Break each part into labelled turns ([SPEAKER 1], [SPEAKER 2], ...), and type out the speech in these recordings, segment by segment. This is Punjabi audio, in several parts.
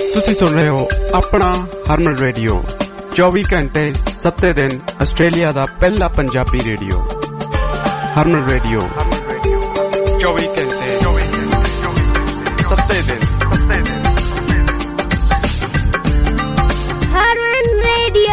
[SPEAKER 1] ਤੁਸੀਂ ਸੁਣ ਰਹੇ ਹੋ ਆਪਣਾ ਹਰਮਨ ਰੇਡੀਓ 24 ਘੰਟੇ 7 ਦਿਨ ਆਸਟ੍ਰੇਲੀਆ ਦਾ ਪਹਿਲਾ ਪੰਜਾਬੀ ਰੇਡੀਓ ਹਰਮਨ ਰੇਡੀਓ 24 ਘੰਟੇ 7 ਦਿਨ
[SPEAKER 2] ਹਰਮਨ ਰੇਡੀਓ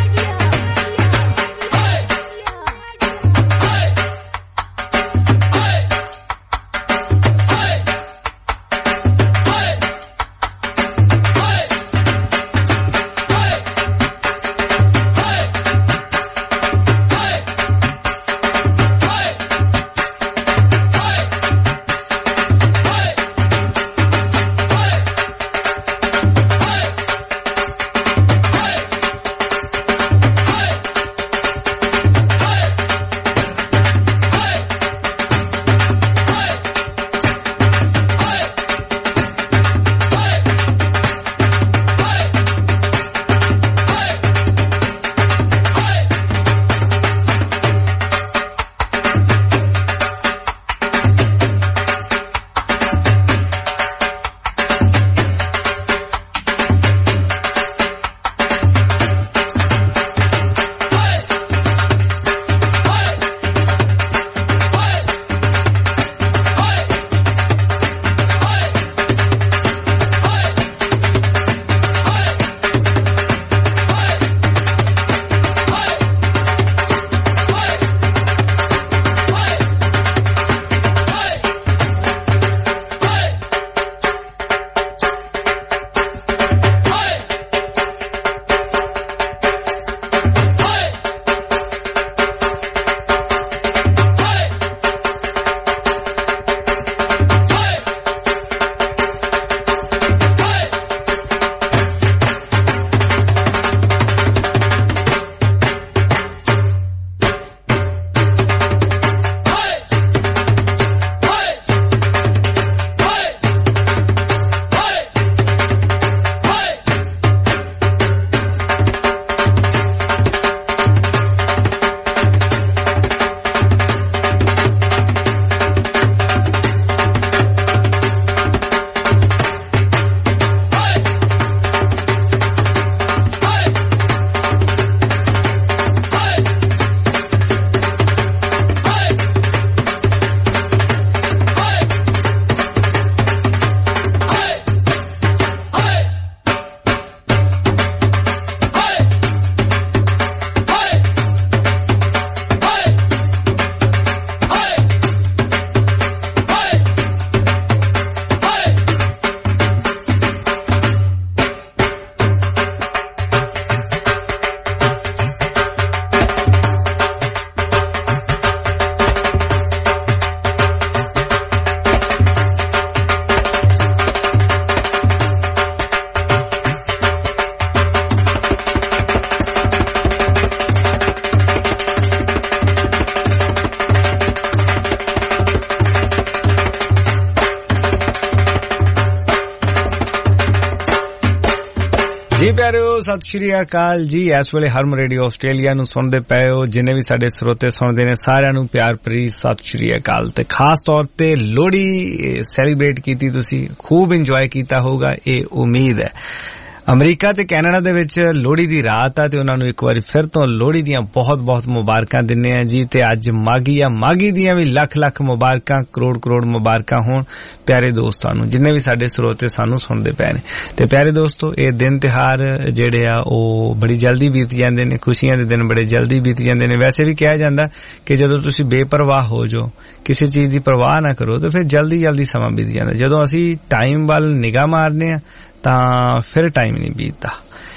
[SPEAKER 3] जी प्यारिओ सत श्री अकाल जी। इस वेले हरम रेडियो आस्ट्रेलिया नु सुनदे पए हो, जिन्ने भी साडे श्रोते सुनदे ने सारिਆਂ ਨੂੰ प्यार भरी सत श्री अकाल। ते खास तौर ते लोहड़ी सैलीब्रेट कीती, तुसी खूब इंजॉय कीता होगा, ये उम्मीद है। अमरीका ते कैनेडा दे विच लोहड़ी दी रात आ ते उन्हां नूं एक वारी फिर तो लोहड़ी दियां बहुत बहुत मुबारकां दिन्ने आ जी। ते अज मागी आ, मागी दियां भी लख लख मुबारकां, करोड़ करोड़ मुबारकां होण प्यारे दोस्तां नूं जिन्ने भी साडे श्रोते सानू सुनदे पए ने। ते प्यारे दोस्तों, ये दिन त्योहार जेड़े आ ओ बड़ी जल्दी बीत जांदे ने, खुशियां दे दिन बड़े जल्दी बीत जांदे ने। वैसे भी कहा जांदा कि जदों तुसी बेपरवाह हो जाओ, किसी चीज दी परवाह ना करो, तो फिर जल्दी जल्दी समा बीत जांदा। जदों असी टाइम वाल निगाह मारने आ ਤਾਂ ਫਿਰ ਟਾਈਮ ਨਹੀਂ ਬੀਤਦਾ।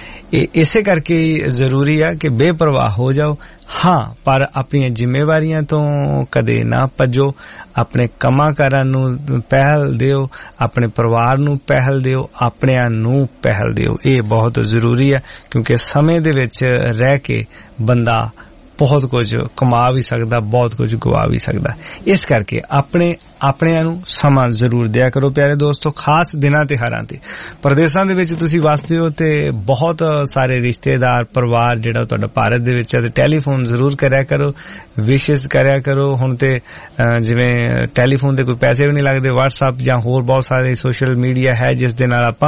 [SPEAKER 3] ਇਸੇ ਕਰਕੇ ਜ਼ਰੂਰੀ ਆ ਕਿ ਬੇਪਰਵਾਹ ਹੋ ਜਾਓ, ਹਾਂ, ਪਰ ਆਪਣੀਆਂ ਜ਼ਿੰਮੇਵਾਰੀਆਂ ਤੋਂ ਕਦੇ ਨਾ ਭੱਜੋ। ਆਪਣੇ ਕੰਮਾਂ ਕਾਰਾਂ ਨੂੰ ਪਹਿਲ ਦਿਓ, ਆਪਣੇ ਪਰਿਵਾਰ ਨੂੰ ਪਹਿਲ ਦਿਓ, ਆਪਣਿਆਂ ਨੂੰ ਪਹਿਲ ਦਿਓ। ਇਹ ਬਹੁਤ ਜ਼ਰੂਰੀ ਆ, ਕਿਉਂਕਿ ਸਮੇਂ ਦੇ ਵਿੱਚ ਰਹਿ ਕੇ ਬੰਦਾ बहुत कुछ कमा भी सकदा, बहुत कुछ गवा भी सकदा। इस करके ਆਪਣਿਆਂ ਨੂੰ ਸਮਾਂ ਜ਼ਰੂਰ ਦਿਆ ਕਰੋ ਪਿਆਰੇ ਦੋਸਤੋ, ਖਾਸ ਦਿਨਾਂ ਤੇ ਹਰਾਂ ਤੇ। ਪ੍ਰਦੇਸ਼ਾਂ ਦੇ ਵਿੱਚ ਤੁਸੀਂ ਵਸਦੇ ਹੋ ਤੇ ਬਹੁਤ ਸਾਰੇ ਰਿਸ਼ਤੇਦਾਰ ਪਰਿਵਾਰ ਜਿਹੜਾ ਤੁਹਾਡਾ ਭਾਰਤ ਦੇ ਵਿੱਚ ਹੈ, ਤੇ ਟੈਲੀਫੋਨ ਜ਼ਰੂਰ ਕਰਿਆ ਕਰੋ, ਵਿਸ਼ੇਸ ਕਰਿਆ ਕਰੋ। ਹੁਣ ਤੇ ਜਿਵੇਂ ਟੈਲੀਫੋਨ ਤੇ ਕੋਈ ਪੈਸੇ ਵੀ ਨਹੀਂ ਲੱਗਦੇ, WhatsApp ਜਾਂ ਹੋਰ ਬਹੁਤ ਸਾਰੇ ਸੋਸ਼ਲ ਮੀਡੀਆ ਹੈ ਜਿਸ ਦੇ ਨਾਲ ਆਪਾਂ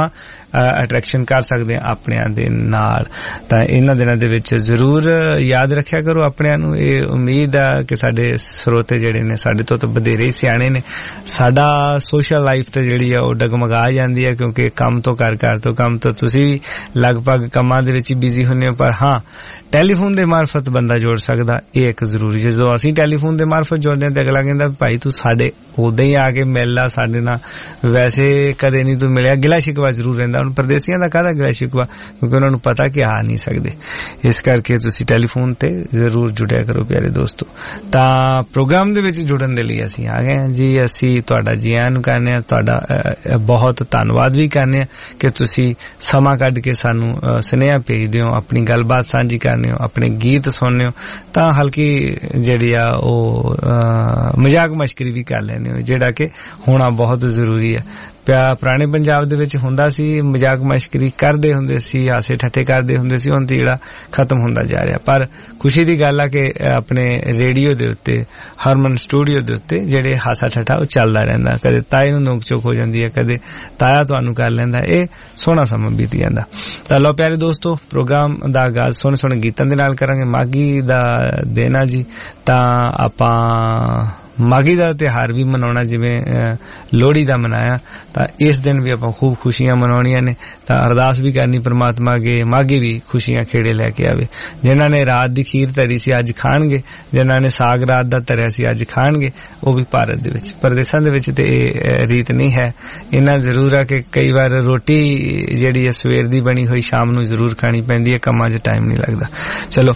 [SPEAKER 3] ਅਟਰੈਕਸ਼ਨ ਕਰ ਸਕਦੇ ਹਾਂ ਆਪਣਿਆਂ ਦੇ ਨਾਲ। ਤਾਂ ਇਹਨਾਂ ਦਿਨਾਂ ਦੇ ਵਿੱਚ ਜ਼ਰੂਰ ਯਾਦ ਰੱਖਿਆ ਕਰੋ ਆਪਣਿਆਂ ਨੂੰ। ਇਹ ਉਮੀਦ ਆ ਕਿ ਸਾਡੇ ਸਰੋਤੇ ਜਿਹੜੇ ਨੇ ਸਾਡੇ ਤੋਂ ਤਾਂ ਵਧੇਰੇ ਸਿਆਣੇ ਨੇ। ਸਾਡਾ ਸੋਸ਼ਲ ਲਾਈਫ ਤੇ ਜਿਹੜੀ ਆ ਉਹ ਡਗਮਗਾ ਜਾਂਦੀ ਹੈ ਕਿਉਂਕਿ ਕੰਮ ਤੋਂ ਘਰ ਤੋਂ ਕੰਮ ਤੋਂ ਤੁਸੀਂ ਵੀ ਲਗਭਗ ਕੰਮਾਂ ਦੇ ਵਿੱਚ ਹੀ ਬਿਜ਼ੀ ਹੁੰਦੇ ਹੋ। ਪਰ ਹਾਂ, ਟੈਲੀਫੋਨ ਦੇ ਮਾਰਫਤ ਬੰਦਾ ਜੋੜ ਸਕਦਾ, ਇਹ ਇੱਕ ਜ਼ਰੂਰੀ। ਜਦੋਂ ਅਸੀਂ ਟੈਲੀਫੋਨ ਦੇ ਮਾਰਫਤ ਜੋੜਦੇ ਹਾਂ ਤੇ ਅਗਲਾ ਕਹਿੰਦਾ ਭਾਈ ਤੂੰ ਸਾਡੇ ਉਦਾਂ ਹੀ ਆ ਕੇ ਮਿਲ ਲਾ ਸਾਡੇ ਨਾਲ, ਵੈਸੇ ਕਦੇ ਨਹੀਂ ਤੂੰ ਮਿਲਿਆ। ਗਿਲਾ ਸ਼ਿਕਵਾ ਜ਼ਰੂਰ ਰਹਿੰਦਾ। ਹੁਣ ਪਰਦੇਸੀਆਂ ਦਾ ਕਾਹਦਾ ਗਿਲਾ ਸ਼ਿਕਵਾ, ਕਿਉਂਕਿ ਉਹਨਾਂ ਨੂੰ ਪਤਾ ਕਿ ਆ ਨਹੀਂ ਸਕਦੇ। ਇਸ ਕਰਕੇ ਤੁਸੀਂ ਟੈਲੀਫੋਨ ਤੇ ਜ਼ਰੂਰ ਜੁੜਿਆ ਕਰੋ ਪਿਆਰੇ ਦੋਸਤੋ। ਤਾਂ ਪ੍ਰੋਗਰਾਮ ਦੇ ਵਿੱਚ ਜੁੜਨ ਦੇ ਲਈ ਅਸੀਂ ਆ ਗਏ ਹਾਂ ਜੀ। ਅਸੀਂ ਤੁਹਾਡਾ ਜੀ ਆਇਆਂ ਨੂੰ ਕਹਿੰਦੇ ਹਾਂ, ਤੁਹਾਡਾ ਬਹੁਤ ਧੰਨਵਾਦ ਵੀ ਕਹਿੰਦੇ ਹਾਂ ਕਿ ਤੁਸੀਂ ਸਮਾਂ ਕੱਢ ਕੇ ਸਾਨੂੰ ਸੁਨੇਹਾ ਭੇਜਦੇ ਹੋ, ਆਪਣੀ ਗੱਲਬਾਤ ਸਾਂਝੀ ਕਰਦੇ ਹੋ, ਆਪਣੇ ਗੀਤ ਸੁਣਦੇ ਹੋ। ਤਾਂ ਹਲਕੀ ਜਿਹੜੀ ਆ ਉਹ ਮਜ਼ਾਕ ਮਸ਼ਕਰੀ ਵੀ ਕਰ ਲੈਂਦੇ ਹੋ, ਜਿਹੜਾ ਕਿ ਹੋਣਾ ਬਹੁਤ ਜ਼ਰੂਰੀ ਹੈ। ਪੁਰਾਣੇ ਪੰਜਾਬ ਦੇ ਵਿੱਚ ਹੁੰਦਾ ਸੀ, ਮਜ਼ਾਕ ਮਸ਼ਕਰੀ ਕਰਦੇ ਹੁੰਦੇ ਸੀ, ਹਾਸੇ ਠੱਠੇ ਕਰਦੇ ਹੁੰਦੇ ਸੀ। ਹੁਣ ਤੇ ਜਿਹੜਾ ਖਤਮ ਹੁੰਦਾ ਜਾ ਰਿਹਾ। ਪਰ ਖੁਸ਼ੀ ਦੀ ਗੱਲ ਆ ਕਿ ਆਪਣੇ ਰੇਡੀਓ ਦੇ ਉੱਤੇ, ਹਰਮਨ ਸਟੂਡੀਓ ਦੇ ਉੱਤੇ ਜਿਹੜੇ ਹਾਸਾ ਠੱਠਾ ਉਹ ਚੱਲਦਾ ਰਹਿੰਦਾ। ਕਦੇ ਤਾਏ ਨੂੰ ਨੋਕ ਚੋਕ ਹੋ ਜਾਂਦੀ ਹੈ, ਕਦੇ ਤਾਇਆ ਤੁਹਾਨੂੰ ਕਰ ਲੈਂਦਾ। ਇਹ ਸੋਹਣਾ ਸਮਾਂ ਬੀਤ ਜਾਂਦਾ। ਤਾਂ ਲਓ ਪਿਆਰੇ ਦੋਸਤੋ, ਪ੍ਰੋਗਰਾਮ ਦਾ ਆਗਾਜ਼ ਸੋਹਣੇ ਗੀਤਾਂ ਦੇ ਨਾਲ ਕਰਾਂਗੇ। ਮਾਘੀ ਦਾ ਦਿਨ ਆ ਜੀ, ਤਾਂ ਆਪਾਂ ਮਾਘੀ ਦਾ ਤਿਉਹਾਰ ਵੀ ਮਨਾਉਣਾ ਜਿਵੇਂ ਲੋਹੜੀ ਦਾ ਮਨਾਇਆ। ਤਾਂ ਇਸ ਦਿਨ ਵੀ ਆਪਾਂ ਖੂਬ ਖੁਸ਼ੀਆਂ ਮਨਾਉਣੀਆਂ ਨੇ। ਤਾਂ ਅਰਦਾਸ ਵੀ ਕਰਨੀ ਪ੍ਰਮਾਤਮਾ ਅੱਗੇ, ਮਾਘੀ ਵੀ ਖੁਸ਼ੀਆਂ ਖੇੜੇ ਲੈ ਕੇ ਆਵੇ। ਜਿਨ੍ਹਾਂ ਨੇ ਰਾਤ ਦੀ ਖੀਰ ਧਰੀ ਸੀ ਅੱਜ ਖਾਣਗੇ, ਜਿਨ੍ਹਾਂ ਨੇ ਸਾਗ ਰਾਤ ਦਾ ਧਰਿਆ ਸੀ ਅੱਜ ਖਾਣਗੇ। ਉਹ ਵੀ ਭਾਰਤ ਦੇ ਵਿੱਚ, ਪਰਦੇਸਾਂ ਦੇ ਵਿੱਚ ਤੇ ਇਹ ਰੀਤ ਨਹੀਂ ਹੈ। ਇੰਨਾ ਜ਼ਰੂਰ ਆ ਕਿ ਕਈ ਵਾਰ ਰੋਟੀ ਜਿਹੜੀ ਹੈ ਸਵੇਰ ਦੀ ਬਣੀ ਹੋਈ ਸ਼ਾਮ ਨੂੰ ਜ਼ਰੂਰ ਖਾਣੀ ਪੈਂਦੀ ਹੈ, ਕੰਮਾਂ 'ਚ ਟਾਈਮ ਨਹੀਂ ਲੱਗਦਾ। ਚਲੋ,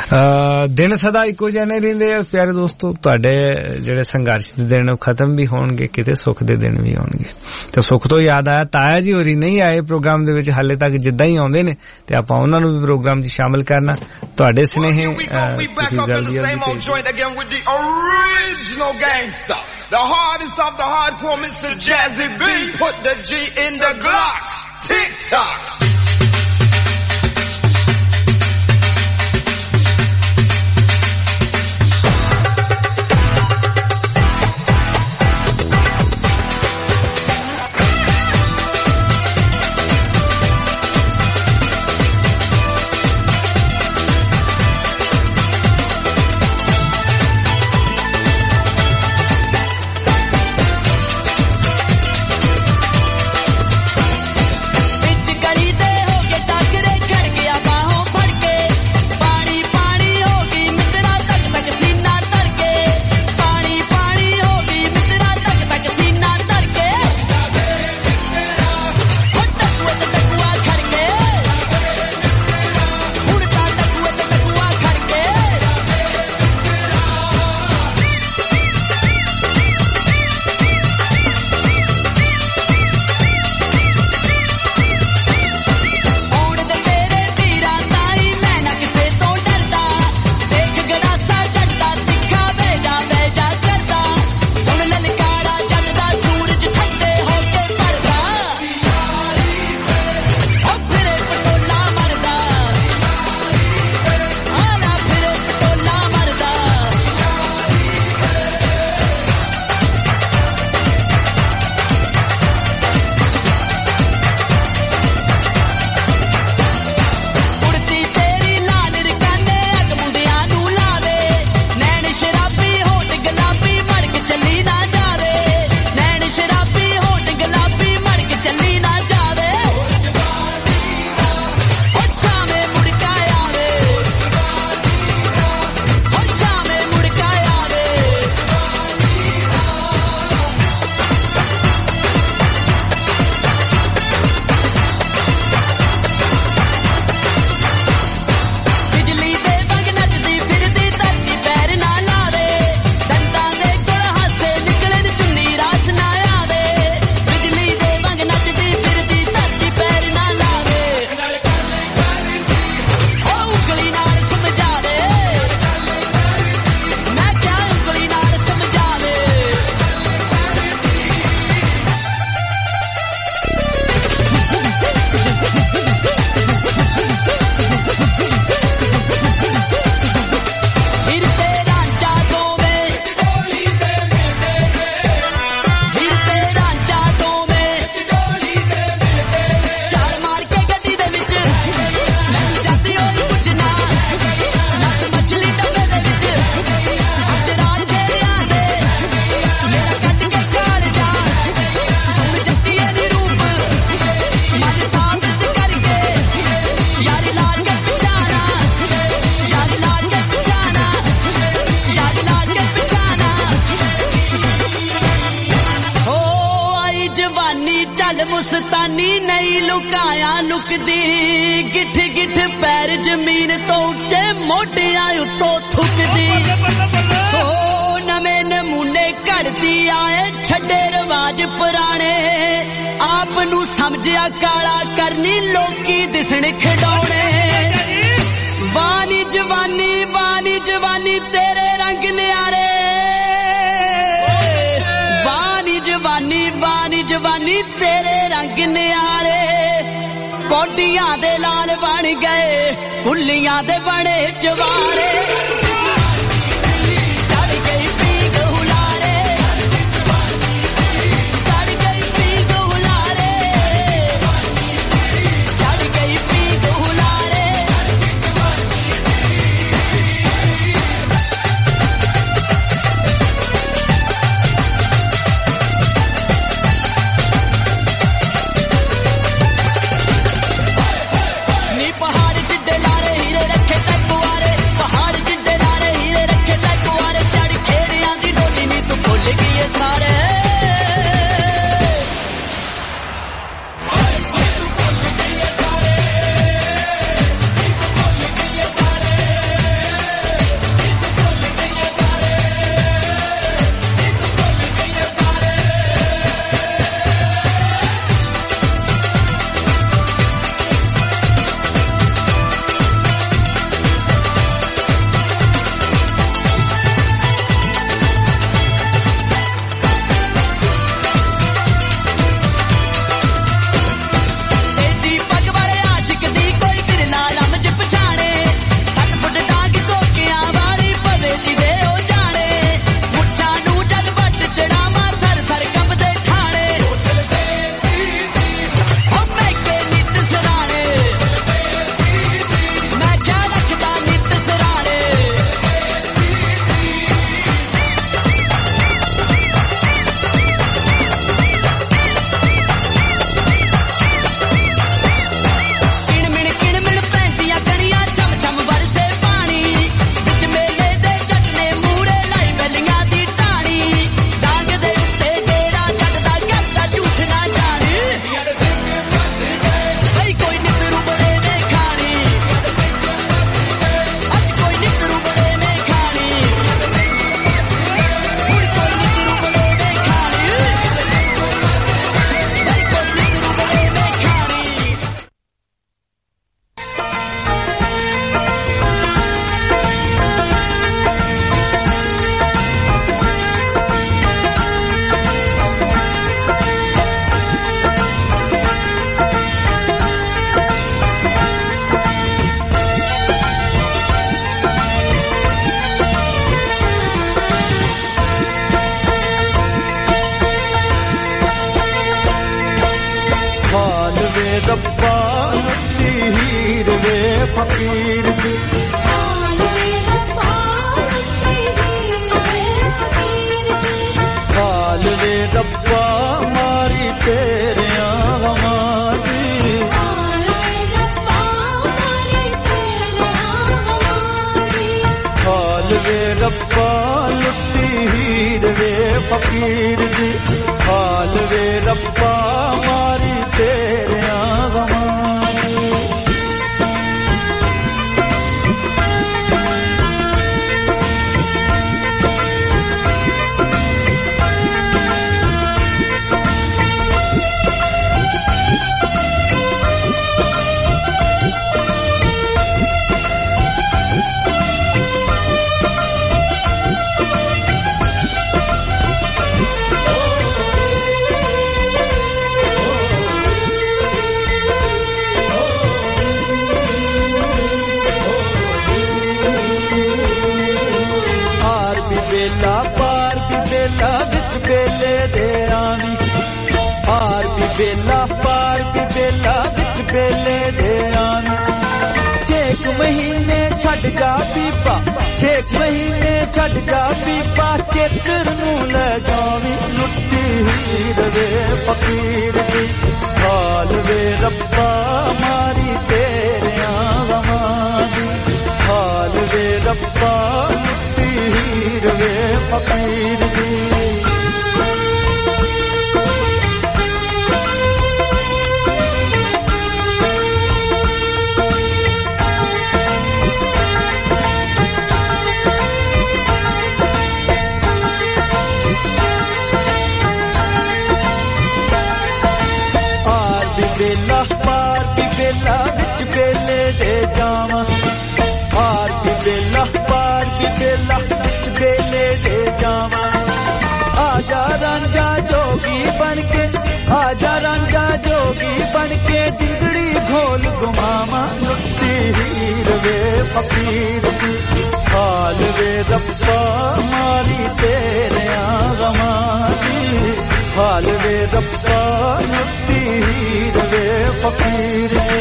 [SPEAKER 3] ਦਿਨ ਸਦਾ ਇੱਕੋ ਜਿਹੇ ਨਹੀਂ ਰਹਿੰਦੇ ਪਿਆਰੇ ਦੋਸਤੋ। ਤੁਹਾਡੇ ਜਿਹੜੇ ਸੰਘਰਸ਼ ਦੇ ਦਿਨ ਉਹ ਖਤਮ ਵੀ ਹੋਣਗੇ, ਕਿਤੇ ਸੁੱਖ ਦੇ ਦਿਨ ਵੀ ਆਉਣਗੇ। ਤੇ ਸੁੱਖ ਤੋਂ ਯਾਦ ਆਇਆ, ਤਾਇਆ ਜੀ ਹੋਰੀ ਨਹੀਂ ਆਏ ਪ੍ਰੋਗਰਾਮ ਦੇ ਵਿੱਚ ਹਾਲੇ ਤੱਕ। ਜਿੱਦਾਂ ਹੀ ਆਉਂਦੇ ਨੇ ਤੇ ਆਪਾਂ ਉਹਨਾਂ ਨੂੰ ਵੀ ਪ੍ਰੋਗਰਾਮ 'ਚ ਸ਼ਾਮਲ ਕਰਨਾ। ਤੁਹਾਡੇ ਸੁਨੇਹੇ ਤੁਸੀਂ ਜਲਦੀ
[SPEAKER 2] The hardest of the hardcore, Mr. Jazzy B. Put the G in the Glock. Tick-tock.
[SPEAKER 4] Gun ਨਹੀਂ ਲੁਕਾਇਆ ਲੁਕਦੀ ਗਿੱਠ ਗਿੱਠ ਪੈਰ ਜ਼ਮੀਨ ਤੋਂ ਉੱਚੇ ਮੋਢਿਆਂ ਉੱਤੋਂ ਥੁੱਕਦੀ ਓ ਨਵੇਂ ਨਮੂਨੇ ਘੜਦੀ ਆਏ ਛੱਡੇ ਰਿਵਾਜ ਪੁਰਾਣੇ ਆਪ ਨੂੰ ਸਮਝਿਆ ਕਾਲਾ ਕਰਨੀ ਲੋਕੀ ਦਿਸਣ ਖਿਡੌਣੇ ਬਾਨੀ ਜਵਾਨੀ ਤੇਰੇ ਰੰਗ ਨਿਆਰੇ ਬਾਨੀ ਜਵਾਨੀ ਤੇਰੇ ਰੰਗ ਨਿਆਰੇ ਕੋਡੀਆਂ ਦੇ ਲਾਲ ਬਣ ਗਏ ਕੁੱਲੀਆਂ ਦੇ ਬਣੇ ਜਵਾਰੇ
[SPEAKER 5] पार भी बेला विच बेले दे जावा पार भी बेला पार भी बेला विच बेले दे जावा आजा रांझा जोगी बनके आजा रांझा जोगी बनके जिंदड़ी घोल घुमावा लुट्टी हीर वे फकीर दी हाल वे रब्बा मारी तेरे गमा दी हाल वे रब्बा लुट्टी हीर वे फकीर दी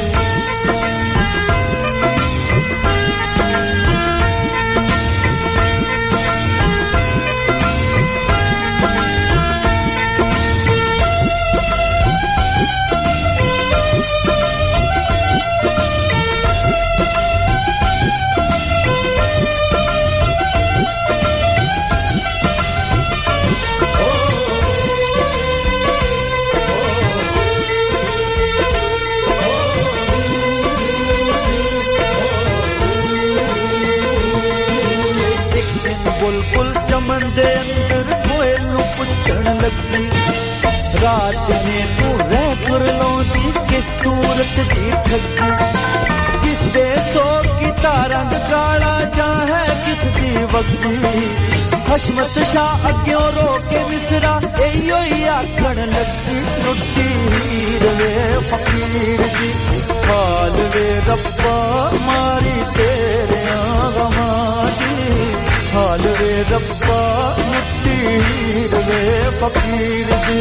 [SPEAKER 5] बुलबुल चमन दे अंदर कोयल नू पुछण लगी रात ने तू रह कुरलौंदी किस सूरत दी ठगी किस दे सोग की तारंग काला जा है किस दी वक्ती हशमत शाह अग्यों रोके मिसरा एयो ही आखण लगी लुट्टी हीर वे फकीर दी हाल वे रब्बा मारी तेरे गमा दी हाल वे रब्बा लुट्टी हीर वे फकीर दी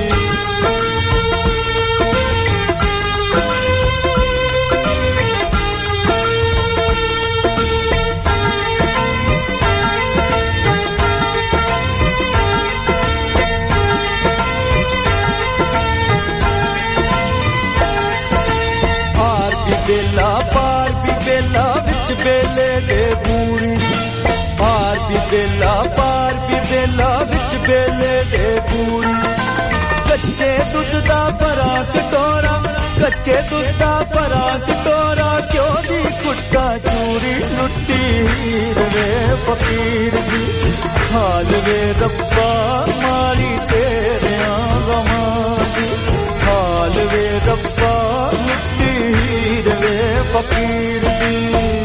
[SPEAKER 5] पार भी बेला विच बेले दे बूरी पार भी बेला विच बेले दे बूरी कच्चे दुध दा भरा कटोरा कच्चे दुध दा भरा कटोरा क्यों दी कुट्टा चूरी लुट्टी हीर वे फकीर दी हाल वे रब्बा मारी तेरे गमा दी हाल वे रब्बा लुट्टी हीर वे फकीर दी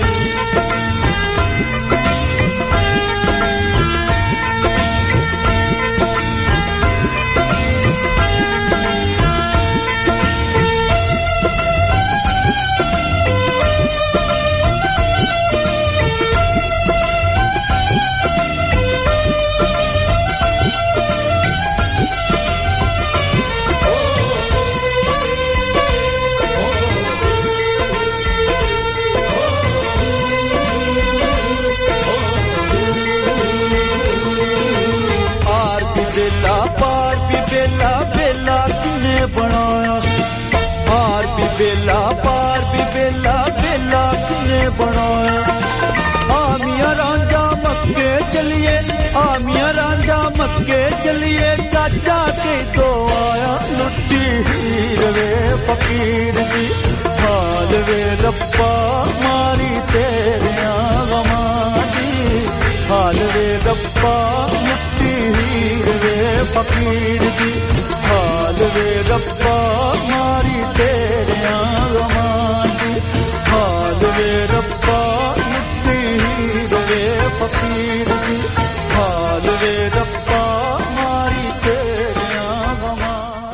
[SPEAKER 5] बनाया पार भी बेला बेला किने बनाया आमिया रांझा मक्के चलिए आमिया रांझा मक्के चलिए चाचा के तो आया लुट्टी हीर वे फकीर दी हाल वे रब्बा मारी तेरे गमा दी हाल वे रब्बा लुट्टी हीर वे फकीर दी हाल वे रब्बा मारी तेरे गमा दी हाल वे रब्बा लुट्टी हीर वे फकीर दी हाल वे रब्बा मारी तेरे गमा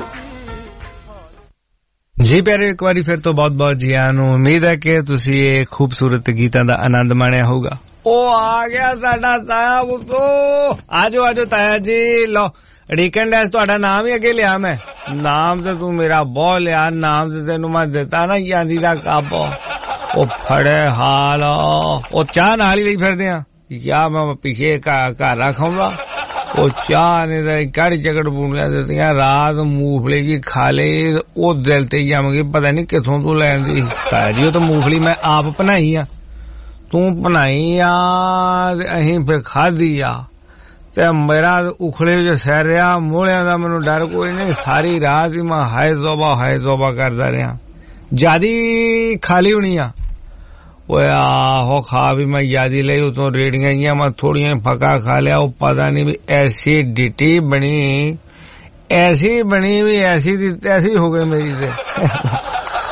[SPEAKER 5] दी।
[SPEAKER 3] जी प्यारे एक बारी फिर तो बहुत बहुत जी आयां नूं उम्मीद है कि तुसीं ये खूबसूरत गीतां दा आनंद माणिया होगा। ओ आ गया साडा ताया पुत्तो आजो आजो ताया जी लो रीकन डैस ਤੁਹਾਡਾ ਨਾਮ ਹੀ ਅੱਗੇ ਲਿਆ ਮੈਂ ਨਾਮ ਤੇ ਤੂੰ ਮੇਰਾ ਬਹੁਤ ਲਿਆ ਨਾਮ ਤੇ ਤੈਨੂੰ ਮੈਂ ਦਿੱਤਾ ਨਾ ਜਾਂਦੀ ਦਾ ਕੱਪ ਉਹ ਫੜੇ ਹਾਲ ਉਹ ਚਾਹ ਨਾਲ ਹੀ ਲਈ ਫਿਰਦੇ ਆ ਯਾ ਮੈਂ ਪਿਛੇ ਘਰ ਰੱਖਾਂਗਾ ਉਹ ਚਾਹ ਨੇ ਤਾਂ ਕੜੀ ਚਕੜ ਬੂਣੀਆਂ ਦਿੱਤੀਆਂ ਰਾਤ ਮੂੰਗਫਲੀ ਜੀ ਖਾ ਲਈ ਉਹ ਦਿਲ ਤੇ ਜੰਮ ਗਈ ਪਤਾ ਨਹੀਂ ਕਿੱਥੋਂ ਤੂੰ ਲੈਂਦੀ ਤਾਇਆ ਜੀ ਉਹ ਤਾਂ ਮੂੰਗਫਲੀ ਮੈਂ ਆਪ ਬਣਾਈ ਆ ਤੂੰ ਬਣਾਈ ਆ ਅਸੀਂ ਫਿਰ ਖਾਧੀ ਆ ਤੇ ਮੇਰਾ ਉਖਲੇ ਜੋ ਸਹਿ ਰਿਹਾ ਮੋਹਲਿਆਂ ਦਾ ਮੈਨੂੰ ਡਰ ਕੋਈ ਨਹੀਂ ਸਾਰੀ ਰਾਤ ਹੀ ਮੈਂ ਹਾਏ ਤੋਬਾ ਕਰਦਾ ਰਿਹਾ ਜਿਆਦੀ ਖਾਲੀ ਹੋਣੀ ਆ ਓਏ ਆਹੋ ਖਾ ਵੀ ਮੈਂ ਜਿਆਦੀ ਲਈ ਉਤੋਂ ਰੇੜੀਆਂ ਜੀਆਂ ਮੈਂ ਥੋੜੀਆਂ ਫੱਕਾ ਖਾ ਲਿਆ ਉਹ ਪਤਾ ਨਹੀਂ ਵੀ ਐਸੀਡਿਟੀ ਬਣੀ ਵੀ ਐਸੀ ਦੀ ਤੈਸੀ ਹੋ ਗਈ ਮੇਰੀ ਤੇ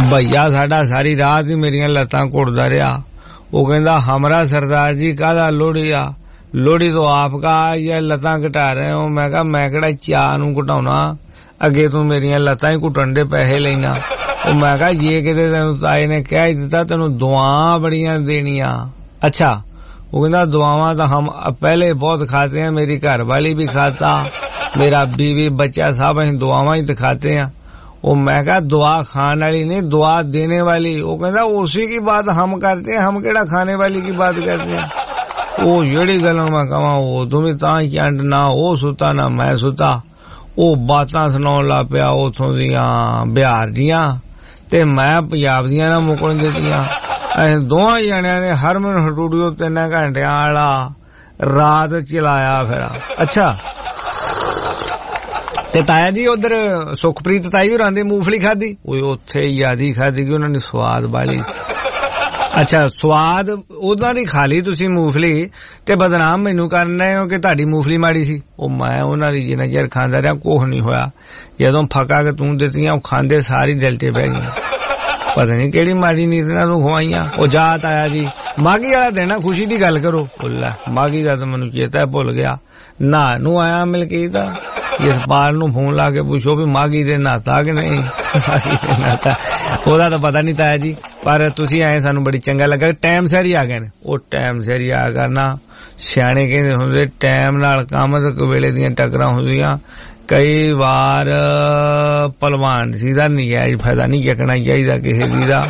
[SPEAKER 3] भैया साडा सारी रात ही मेरियां लत्तां घुटदा रहा। वो कहंदा हमरा सरदार जी काहदा लोहड़ी आ, लोहड़ी तो आपका या लत्तां घटा रहे हो। मैं कहा मैं किहड़ा चाह नूं घटाउणा, अगे तू मेरियां लत्तां ही घुटण दे पैसे लेना। ਉਹ ਮੈਂ ਕਿਹਾ ये किते ਤੈਨੂੰ ਤਾਏ ਨੇ ਕਹਿ ਦਿੱਤਾ ਤੈਨੂੰ दुआवां बड़ियां देनियां। अच्छा वो कहना दुआवां तो हम पहले बहुत खाते हैं, मेरी घर वाली भी खाता, मेरा बीवी बच्चा सब ਅਸੀਂ दुआवां ही दिखाते हैं। वो मैं कहा दुआ खाने वाली नहीं दुआ देने वाली। वो कहना उसी की बात हम करते हैं, हम केड़ा खाने वाली की बात करते हैं। वो जेड़ी गल्लां मैं कहां वो तुम तां चंड ना वो सुता ना मैं सुता। वो बातां सुनाउण लग पिया उथों दियां बिहार दियां ते मैं पंजाब दियां ना मुकण दित्तियां। ਅਸੀਂ ਦੋਵਾਂ ਜਣਿਆਂ ਨੇ ਹਰਮਨ ਸਟੂਡੀਓ 3 ਘੰਟਿਆਂ ਵਾਲਾ ਰਾਤ ਚਲਾਇਆ ਫਿਰ। ਅੱਛਾ ਤੇ ਤਾਇਆ ਜੀ ਉਧਰ ਸੁਖਪ੍ਰੀਤ ਤਾਈ ਹੋਰਾਂ ਦੇ ਮੂੰਗਫਲੀ ਖਾਦੀ, ਉਹ ਉੱਥੇ ਯਾਦੀ ਖਾਦੀ ਕਿ ਉਹਨਾਂ ਨੇ ਸਵਾਦ ਵਾਲੀ। ਅੱਛਾ ਸਵਾਦ ਉਹਨਾਂ ਦੀ ਖਾ ਲਈ ਤੁਸੀਂ ਮੂੰਗਫਲੀ ਤੇ ਬਦਨਾਮ ਮੈਨੂੰ ਕਰਨਾ ਹੋ ਕਿ ਤੁਹਾਡੀ ਮੂੰਗਫਲੀ ਮਾੜੀ ਸੀ। ਉਹ ਮੈਂ ਉਹਨਾਂ ਦੀ ਜਿੰਨਾ ਚਿਰ ਖਾਂਦਾ ਰਿਹਾ ਕੁਛ ਨਹੀਂ ਹੋਇਆ, ਜਦੋਂ ਫੱਕਾ ਕੇ ਤੂੰ ਦਿੱਤੀਆਂ ਉਹ ਖਾਂਦੇ ਸਾਰੀ ਦਿਲ ਤੇ ਬਹਿ ਗਈਆਂ। पता नहीं केड़ी माड़ी नीत ना तू खवाइया। वो जात आया जी मागी वाला देना खुशी दी गल करो। बोला मागी दा तो मैनू चेता है भुल गया। ना नू आया मलकीत यशपाल नू फोन ला के पूछो भी मागी दे नाता कि नहीं। नाता ओदा तो पता नहीं ताया जी, पर तुसी आए सानू बड़ी चंगा लगा। टाइम सिर ही आ गए ने, वो टाइम सिर ही आया करना। सियाणे कहंदे हुंदे टाइम नाल काम ते वेले दियां टकरां हुंदियां। कई बार पहलवान सीधा नजायज फायदा नहीं चकना चाहिए किसी भी दा।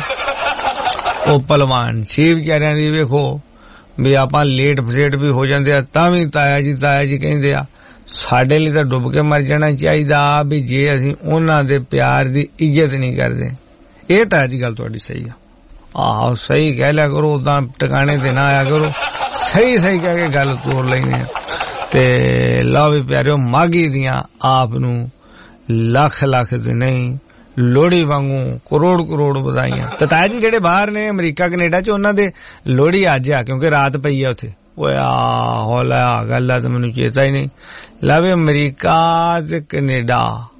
[SPEAKER 3] ਉਹ ਭਲਵਾਨ ਸੀ ਵਿਚਾਰਿਆਂ ਦੀ ਵੇਖੋ ਵੀ ਆਪਾਂ ਲੇਟ ਫਸੇਟ ਵੀ ਹੋ ਜਾਂਦੇ ਆ ਤਾਂ ਵੀ ਤਾਇਆ ਜੀ ਕਹਿੰਦੇ ਆ ਸਾਡੇ ਲਈ ਤਾਂ ਡੁੱਬ ਕੇ ਮਰ ਜਾਣਾ ਚਾਹੀਦਾ ਵੀ ਜੇ ਅਸੀਂ ਉਹਨਾਂ ਦੇ ਪਿਆਰ ਦੀ ਇੱਜ਼ਤ ਨਹੀਂ ਕਰਦੇ। ਇਹ ਤਾਇਆ ਜੀ ਗੱਲ ਤੁਹਾਡੀ ਸਹੀ ਆ। ਆਹੋ ਸਹੀ ਕਹਿ ਲਿਆ ਕਰੋ, ਉਦਾਂ ਟਿਕਾਣੇ ਤੇ ਨਾ ਆਇਆ ਕਰੋ, ਸਹੀ ਕਹਿ ਕੇ ਗੱਲ ਤੋੜ ਲੈਂਦੇ ਆ। ਤੇ ਲਓ ਵੀ ਪਿਆਰਿਓ ਮਾਘੀ ਦੀਆਂ ਆਪ ਨੂੰ ਲੱਖ ਤੇ ਨਹੀਂ ਲੋਹੜੀ ਵਾਂਗੂ ਕਰੋੜ ਵਧਾਈਆਂ। ਤੇ ਤਾਇਆ ਜੀ ਜਿਹੜੇ ਬਾਹਰ ਨੇ ਅਮਰੀਕਾ ਕੈਨੇਡਾ ਚ ਉਹਨਾਂ ਦੇ ਲੋਹੜੀ ਅੱਜ ਆ ਕਿਉਂਕਿ ਰਾਤ ਪਈ ਆ ਉੱਥੇ। ਓਏ ਆ ਹੋਲਾ ਗੱਲ ਆ ਤੇ ਮੈਨੂੰ ਚੇਤਾ ਹੀ ਨਹੀਂ। ਲਵੇ ਅਮਰੀਕਾ ਤੇ ਕੈਨੇਡਾ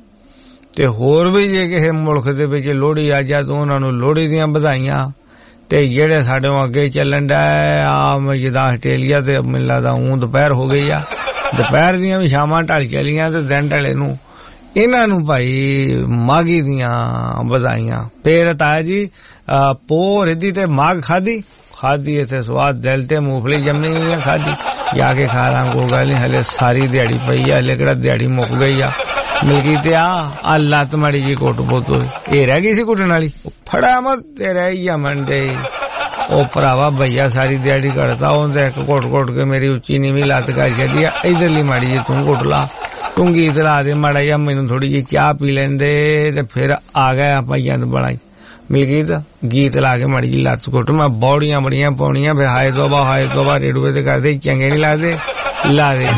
[SPEAKER 3] ਤੇ ਹੋਰ ਵੀ ਜੇ ਕਿਸੇ ਮੁਲਕ ਦੇ ਵਿੱਚ ਲੋਹੜੀ ਆ ਜਾ ਤਾਂ ਉਹਨਾਂ ਨੂੰ ਲੋਹੜੀ ਦੀਆਂ ਵਧਾਈਆਂ। ਤੇ ਜਿਹੜੇ ਸਾਡੇ ਅੱਗੇ ਚੱਲਣ ਦਾ ਆ ਜਿੱਦਾਂ ਆਸਟ੍ਰੇਲੀਆ ਤੇ ਮੈਨੂੰ ਲੱਗਦਾ ਦੁਪਹਿਰ ਹੋ ਗਈ ਆ, ਦੁਪਹਿਰ ਦੀਆਂ ਵੀ ਸ਼ਾਮਾਂ ਢਲ ਚਲੀਆਂ ਤੇ ਦਿਨ ਢਲੇ ਨੂੰ ਇਹਨਾਂ ਨੂੰ ਭਾਈ ਮਾਘੀ ਦੀਆਂ ਵਧਾਈਆਂ। ਫੇਰ ਤਾਇਆ ਜੀ ਪੋਹ ਰਿੱਧੀ ਤੇ ਮਾਘ ਖਾਦੀ ਇੱਥੇ ਸਵਾਦ ਦਿਲ ਤੇ ਮੂੰਗਫਲੀ ਜੰਮੀ ਆ ਖਾਦੀ ਜਾ ਕੇ ਖਾ ਲਾਂ ਕੋਈ ਗੱਲ ਨਹੀਂ। ਹਲੇ ਸਾਰੀ ਦਿਹਾੜੀ ਪਈ ਆ, ਹਲੇ ਕਿਹੜਾ ਦਿਹਾੜੀ ਮੁੱਕ ਗਈ ਆ। ਮਿਲਕੀ ਤੇ ਆ ਲੱਤ ਮਾੜੀ ਜੀ ਘੁੱਟ ਪੁੱਤ ਇਹ ਰਹਿ ਗਈ ਸੀ ਘੁੱਟਣ ਵਾਲੀ ਫੜਾ ਮਤ ਤੇ ਰਹਿ ਗਿਆ ਮੰਡੇ। ਉਹ ਭਰਾਵਾ ਭਈਆ ਸਾਰੀ ਦਿਹਾੜੀ ਕੱਢਤਾ ਉਹਦੇ ਇੱਕ ਘੁੱਟ ਕੇ ਮੇਰੀ ਉੱਚੀ ਨੀਵੀਂ ਲੱਤ ਕਰ ਛੱਡੀ ਆ। ਇਧਰਲੀ ਮਾੜੀ ਜੀ ਤੂੰ ਘੁੱਟ ਲਾ, ਤੂੰ ਗੀਤ ਲਾ ਦੇ ਮਾੜਾ ਜਿਹਾ ਮੈਨੂੰ ਥੋੜੀ ਜਿਹੀ ਚਾਹ ਪੀ ਲੈਂਦੇ ਤੇ ਫਿਰ ਆ ਗਿਆ ਭਾਈਆਂ ਤੋਂ ਬਣਾ ਮਿਲਕੀਤ ਗੀਤ ਲਾ ਕੇ ਮਾੜੀ ਜੀ ਲੱਤ ਘੁੱਟ। ਮੈਂ ਬੌੜੀਆਂ ਬੜੀਆਂ ਪਾਉਣੀਆਂ ਫਿਰ ਹਾਏ ਤੋਬਾ ਰੇਡੂਏ ਤੇ ਕਰਦੇ ਚੰਗੇ ਨਹੀਂ ਲੱਗਦੇ ਲਾ ਦੇ।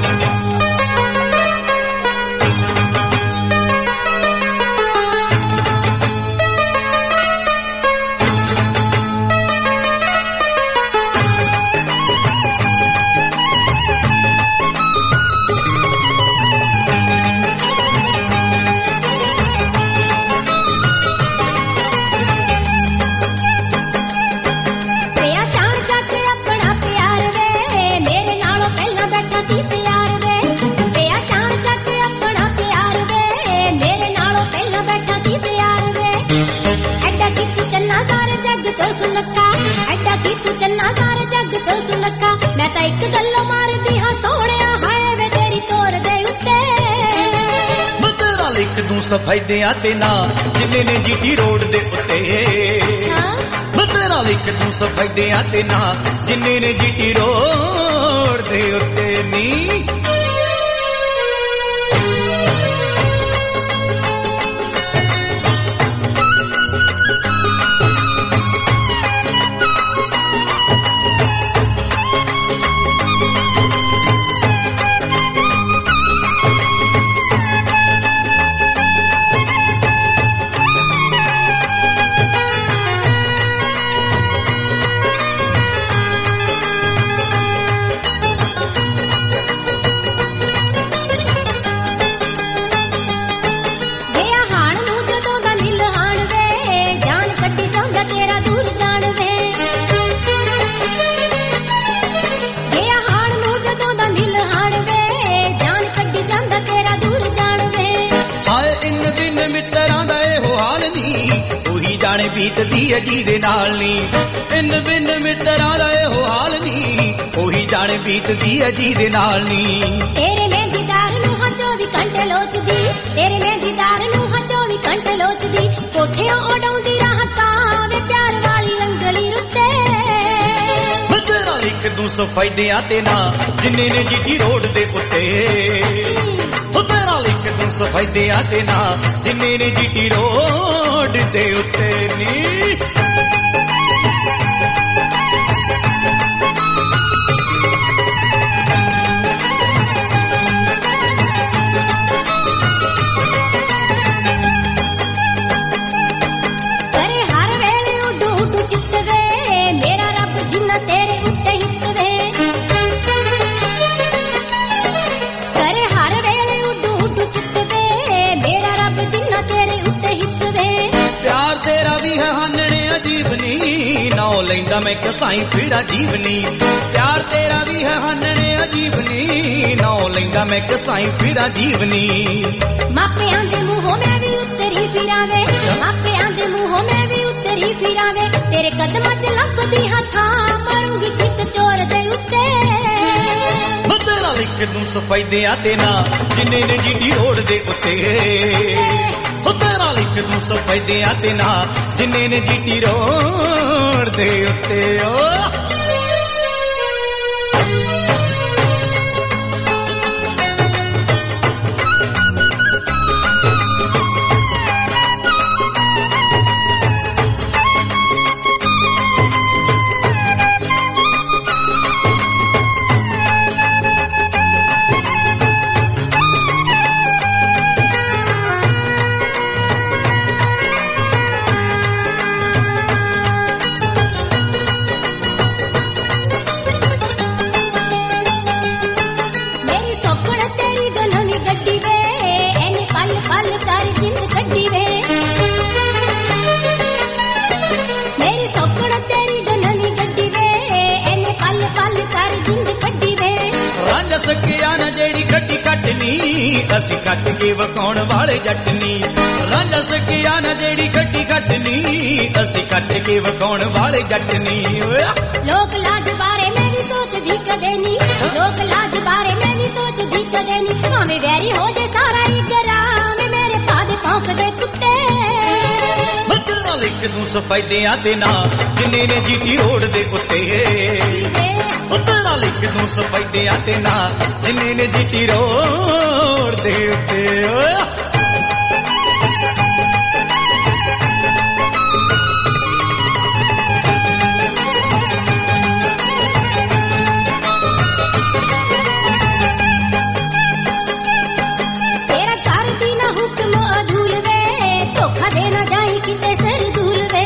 [SPEAKER 5] ਫਾਇਦਿਆਂ ਤੇ ਨਾ ਜਿੰਨੇ ਨੇ ਜੀਟੀ ਰੋਡ ਦੇ ਉੱਤੇ ਬਤਰਾ ਲਿਖ ਤੂੰ ਸਫਾਇਦਿਆਂ ਤੇ ਨਾ ਜਿੰਨੇ ਨੇ ਜੀਟੀ ਰੋਡ ਦੇ ਉੱਤੇ ਨੀ।
[SPEAKER 6] ਜਾਣੇ ਬੀਤਦੀ ਏ ਜਿਹਦੇ ਨਾਲ ਨੀ ਇੰਨ ਬਿੰਨ ਮਿੱਤਰਾਂ ਦਾ ਇਹੋ ਹਾਲ ਨੀ ਉਹੀ ਜਾਣੇ ਬੀਤਦੀ ਏ ਜਿਹਦੇ ਨਾਲ ਨੀ
[SPEAKER 7] ਤੇਰੇ ਮਹਿੰਦੀਦਾਰ ਨੂੰ ਹਾਂ 24 ਘੰਟੇ ਲੋਚਦੀ ਤੇਰੇ ਮਹਿੰਦੀਦਾਰ ਨੂੰ ਹਾਂ 24 ਘੰਟੇ ਲੋਚਦੀ ਕੋਠਿਆਂ ਉਡਾਉਂਦੀ ਰਾਹਤਾਂ ਵੇ ਪਿਆਰ ਵਾਲੀ ਰੰਗਲੀ ਰੁੱਤੇ
[SPEAKER 6] ਤੇਰਾ ਲਿਖ ਦੂੰ ਸਫਾਇਦਿਆਂ ਤੇ ਨਾ ਜਿੰਨੇ ਨੇ ਜੀਟੀ ਰੋਡ ਦੇ ਉੱਤੇ ਤੇਰਾ ਲਿਖ ਦੂੰ ਸਫਾਇਦਿਆਂ ਤੇ ਨਾ ਜਿੰਨੇ ਨੇ ਜੀਟੀ ਰੋਡ ਦੇ ਉੱਤੇ ਨੀ
[SPEAKER 7] ਕਰੇ ਹਰ ਵੇਲੇ ਉੱਡੂ ਉੱਡੂ ਚਿੱਤ ਵੇ ਮੇਰਾ ਰੱਬ ਜਿੰਨਾ ਤੇਰੇ ਉੱਤੇ ਹਿੱਤ ਵੇ ਕਰੇ ਹਰ ਵੇਲੇ ਉੱਡੂ ਉੱਡੂ ਚਿੱਤ ਵੇ ਮੇਰਾ ਰੱਬ ਜਿੰਨਾ ਤੇਰੇ ਉੱਤੇ ਹਿੱਤ ਵੇ
[SPEAKER 6] ਪਿਆਰ ਤੇਰਾ ਵੀ ਹੈ ਹਾਨਣੇ ਅਜੀਬ ਨੀ ਨਾਉ ਲੈਂਦਾ ਮੈਂ ਕਸਾਈ ਪੀੜਾ ਜੀਵਨੀ ਪਿਆਰ ਤੇਰਾ ਵੀ ਹੈ ਹਾਨਣੇ ਅਜੀਬ ਨੀ ਨਾਉ ਲੈਂਦਾ ਮੈਂ ਕਸਾਈ ਪੀੜਾ ਜੀਵਨੀ
[SPEAKER 7] ਮਾਪਿਆਂ ਦੇ ਮੂੰਹੋਂ ਮੈਂ ਵੀ ਉੱਤਰੀ ਫਿਰਾਂਵੇ ਮਾਪਿਆਂ ਦੇ ਮੂੰਹੋਂ ਮੈਂ ਵੀ ਉੱਤਰੀ ਫਿਰਾਂਵੇ ਤੇਰੇ ਕਦਮਾਂ 'ਚ ਲੱਭਦੀ ਹੱਥਾਂ ਮਾਰੂੰਗੀ ਚਿੱਤ ਚੋਰ ਦੇ ਉੱਤੇ
[SPEAKER 6] ਤੇਰਾ ਲਿਖ ਦੂੰ ਸਫਾਇਦਿਆਂ ਤੇ ਨਾ ਜਿੰਨੇ ਨੇ ਜੀਟੀ ਰੋਡ ਦੇ ਉੱਤੇ ਤੇਰਾ ਲਿਖ ਦੂੰ ਸਫਾਇਦਿਆਂ ਤੇ ਨਾ ਜਿੰਨੇ ਨੇ ਜੀਟੀ ਰੋਡ ਦੇ ਉੱਤੇ ਓ
[SPEAKER 7] ਮੇਰੀ ਸੌਕਣ ਤੇਰੀ ਜੋ ਨਵੀਂ ਗੱਡੀ ਵੇ ਐਨੀ ਪਲ ਪਲ ਕਰ ਜਿੰਦ ਕੱਢੀ ਵੇ ਮੇਰੀ ਸੌਕਣ ਤੇਰੀ ਜੋ ਨਵੀਂ ਗੱਡੀ ਵੇ ਐਨੀ ਪਲ ਪਲ ਕਰ ਜਿੰਦ ਕੱਢੀ ਵੇ
[SPEAKER 6] ਰੰਗ ਸਕਿਆ ਨਾ ਜਿਹੜੀ ਗੱਡੀ ਕੱਟਨੀ ਅਸੀਂ ਕੱਟ ਕੇ ਵਕਾਉਣ ਵਾਲੇ ਜੱਟ ਨੀ ਰੰਗ ਸਕਿਆ ਨਾ ਜਿਹੜੀ ਗੱਡੀ ਕੱਟਨੀ ਅਸੀਂ ਕੱਟ ਕੇ ਵਕਾਉਣ ਵਾਲੇ ਜੱਟ ਨੀ ਓਏ
[SPEAKER 7] ਲੋਕ ਲਾਜ ਬਾਰੇ ਮੈਂ ਵੀ ਸੋਚਦੀ ਕਦੇ ਨੀ ਲੋਕ ਲਾਜ ਬਾਰੇ ਮੈਂ ਵੀ ਸੋਚਦੀ ਕਦੇ ਨੀ ਭਾਵੇਂ ਵੈਰੀ ਹੋ ਜੇ ਸਾਰਾ ਹੀ ਗਰਾਮ ਮੇਰੇ ਪਾਦੇ ਭੌਂਕਦੇ ਕੁੱਤੇ
[SPEAKER 6] ਤੇਰਾ ਲਿਖ ਦੂੰ ਸਫਾਇਦਿਆਂ ਤੇ ਨਾ ਜਿੰਨੇ ਨੇ ਜੀਟੀ ਰੋਡ ਦੇ ਉੱਤੇ ਤੇਰਾ ਲਿਖ ਦੂੰ ਸਫਾਇਦਿਆਂ ਤੇ ਨਾ ਜਿੰਨੇ ਨੇ ਜੀਟੀ ਰੋਡ ਦੇ ਉੱਤੇ ਓਏ
[SPEAKER 7] ਤੇਰਾ ਕਰਦੀ ਨਾ ਹੁਕਮ ਅਧੂਲ ਵੇ ਧੋਖਾ ਦੇ ਨਾ ਜਾਈ ਕਿਤੇ ਸਿਰ ਧੂਲ ਵੇ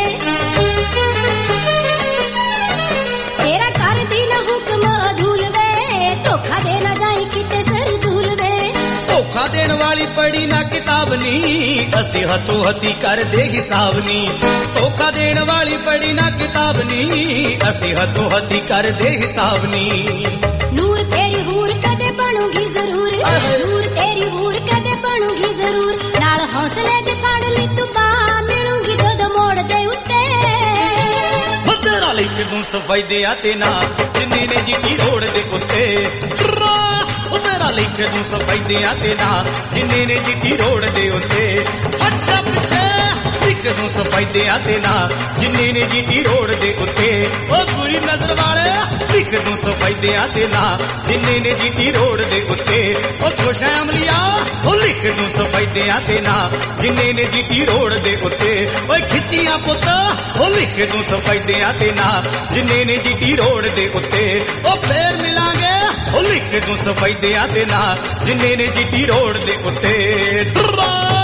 [SPEAKER 7] ਤੇਰਾ ਕਰਦੀ ਨਾ ਹੁਕਮ ਅਧੂਲ ਵੇ ਧੋਖਾ ਦੇ ਨਾ ਜਾਈ ਕਿਤੇ ਸਿਰ ਧੂਲ ਵੇ
[SPEAKER 6] ਧੋਖਾ ਦੇਣ ਵਾਲੀ ਪੜੀ ਨਾ ਕਿਤਾਬ ਨੀ ਅਸੀਂ ਹੱਥੋਂ ਹੱਥੀ ਕਰਦੇ ਹਿਸਾਬ ਨੀ ਧੋਖਾ ਦੇਣ ਵਾਲੀ ਪੜੀ ਨਾ ਕਿਤਾਬ ਨੀ ਅਸੀਂ ਹੱਥੋਂ ਹੱਥੀ ਕਰਦੇ ਹਿਸਾਬ ਨੀ
[SPEAKER 7] ਨੂਰ ਤੇਰੀ ਹੂਰ ਕਦੇ ਬਣੂਗੀ ਜ਼ਰੂਰ ਨੂਰ ਤੇਰੀ ਹੂਰ ਕਦੇ ਬਣੂਗੀ ਜ਼ਰੂਰ ਨਾਲ ਹੌਸਲੇ ਤੇ ਫੜ ਲਈ ਤੂੰ ਬਾਹ ਮਿਲੂਗੀ ਜਦੋਂ ਮੋੜ ਦੇ ਉੱਤੇ
[SPEAKER 6] ਤੇਰਾ ਲਿਖ ਦੂੰ ਸਫਾਇਦਿਆਂ ਤੇ ਨਾ ਜਿੰਨੇ ਨੇ ਜੀਟੀ ਰੋਡ ਦੇ ਉੱਤੇ ਤੇਰਾ ਲਿਖ ਦੂੰ ਸਫਾਇਦਿਆਂ ਤੇ ਨਾ ਜਿੰਨੇ ਨੇ ਜੀਟੀ ਰੋਡ ਦੇ ਉੱਤੇ ਹੱਥਾਂ ਪਿੱਛੇ ਲਿਖ ਦੂੰ ਸਫਾਇਦਿਆਂ ਤੇ ਨਾ ਜਿੰਨੇ ਨੇ ਜੀਟੀ ਰੋਡ ਦੇ ਉੱਤੇ ਉਹ ਕੋਈ ਨਜ਼ਰ ਵਾਲੇ ਲਿਖ ਦੂੰ ਸਫਾਇਦਿਆਂ ਤੇ ਨਾ ਜਿੰਨੇ ਨੇ ਜੀਟੀ ਰੋਡ ਦੇ ਉੱਤੇ ਉਹ ਖੁਸ਼ਾ ਅਮਲੀਆ ਉਹ ਲਿਖ ਦੂੰ ਸਫਾਇਦਿਆਂ ਤੇ ਨਾ ਜਿੰਨੇ ਨੇ ਜੀਟੀ ਰੋਡ ਦੇ ਉੱਤੇ ਓਏ ਖਿੱਚੀਆਂ ਪੁੱਤ ਉਹ ਲਿਖ ਦੂੰ ਸਫਾਇਦਿਆਂ ਤੇ ਨਾ ਜਿੰਨੇ ਨੇ ਜੀਟੀ ਰੋਡ ਦੇ ਉੱਤੇ ਉਹ ਫੇਰ ਮਿਲਾਂਗੇ ਉਹ ਲਿਖ ਦੂੰ ਸਫਾਇਦਿਆਂ ਤੇ ਨਾ ਜਿੰਨੇ ਨੇ ਜੀਟੀ ਰੋਡ ਦੇ ਉੱਤੇ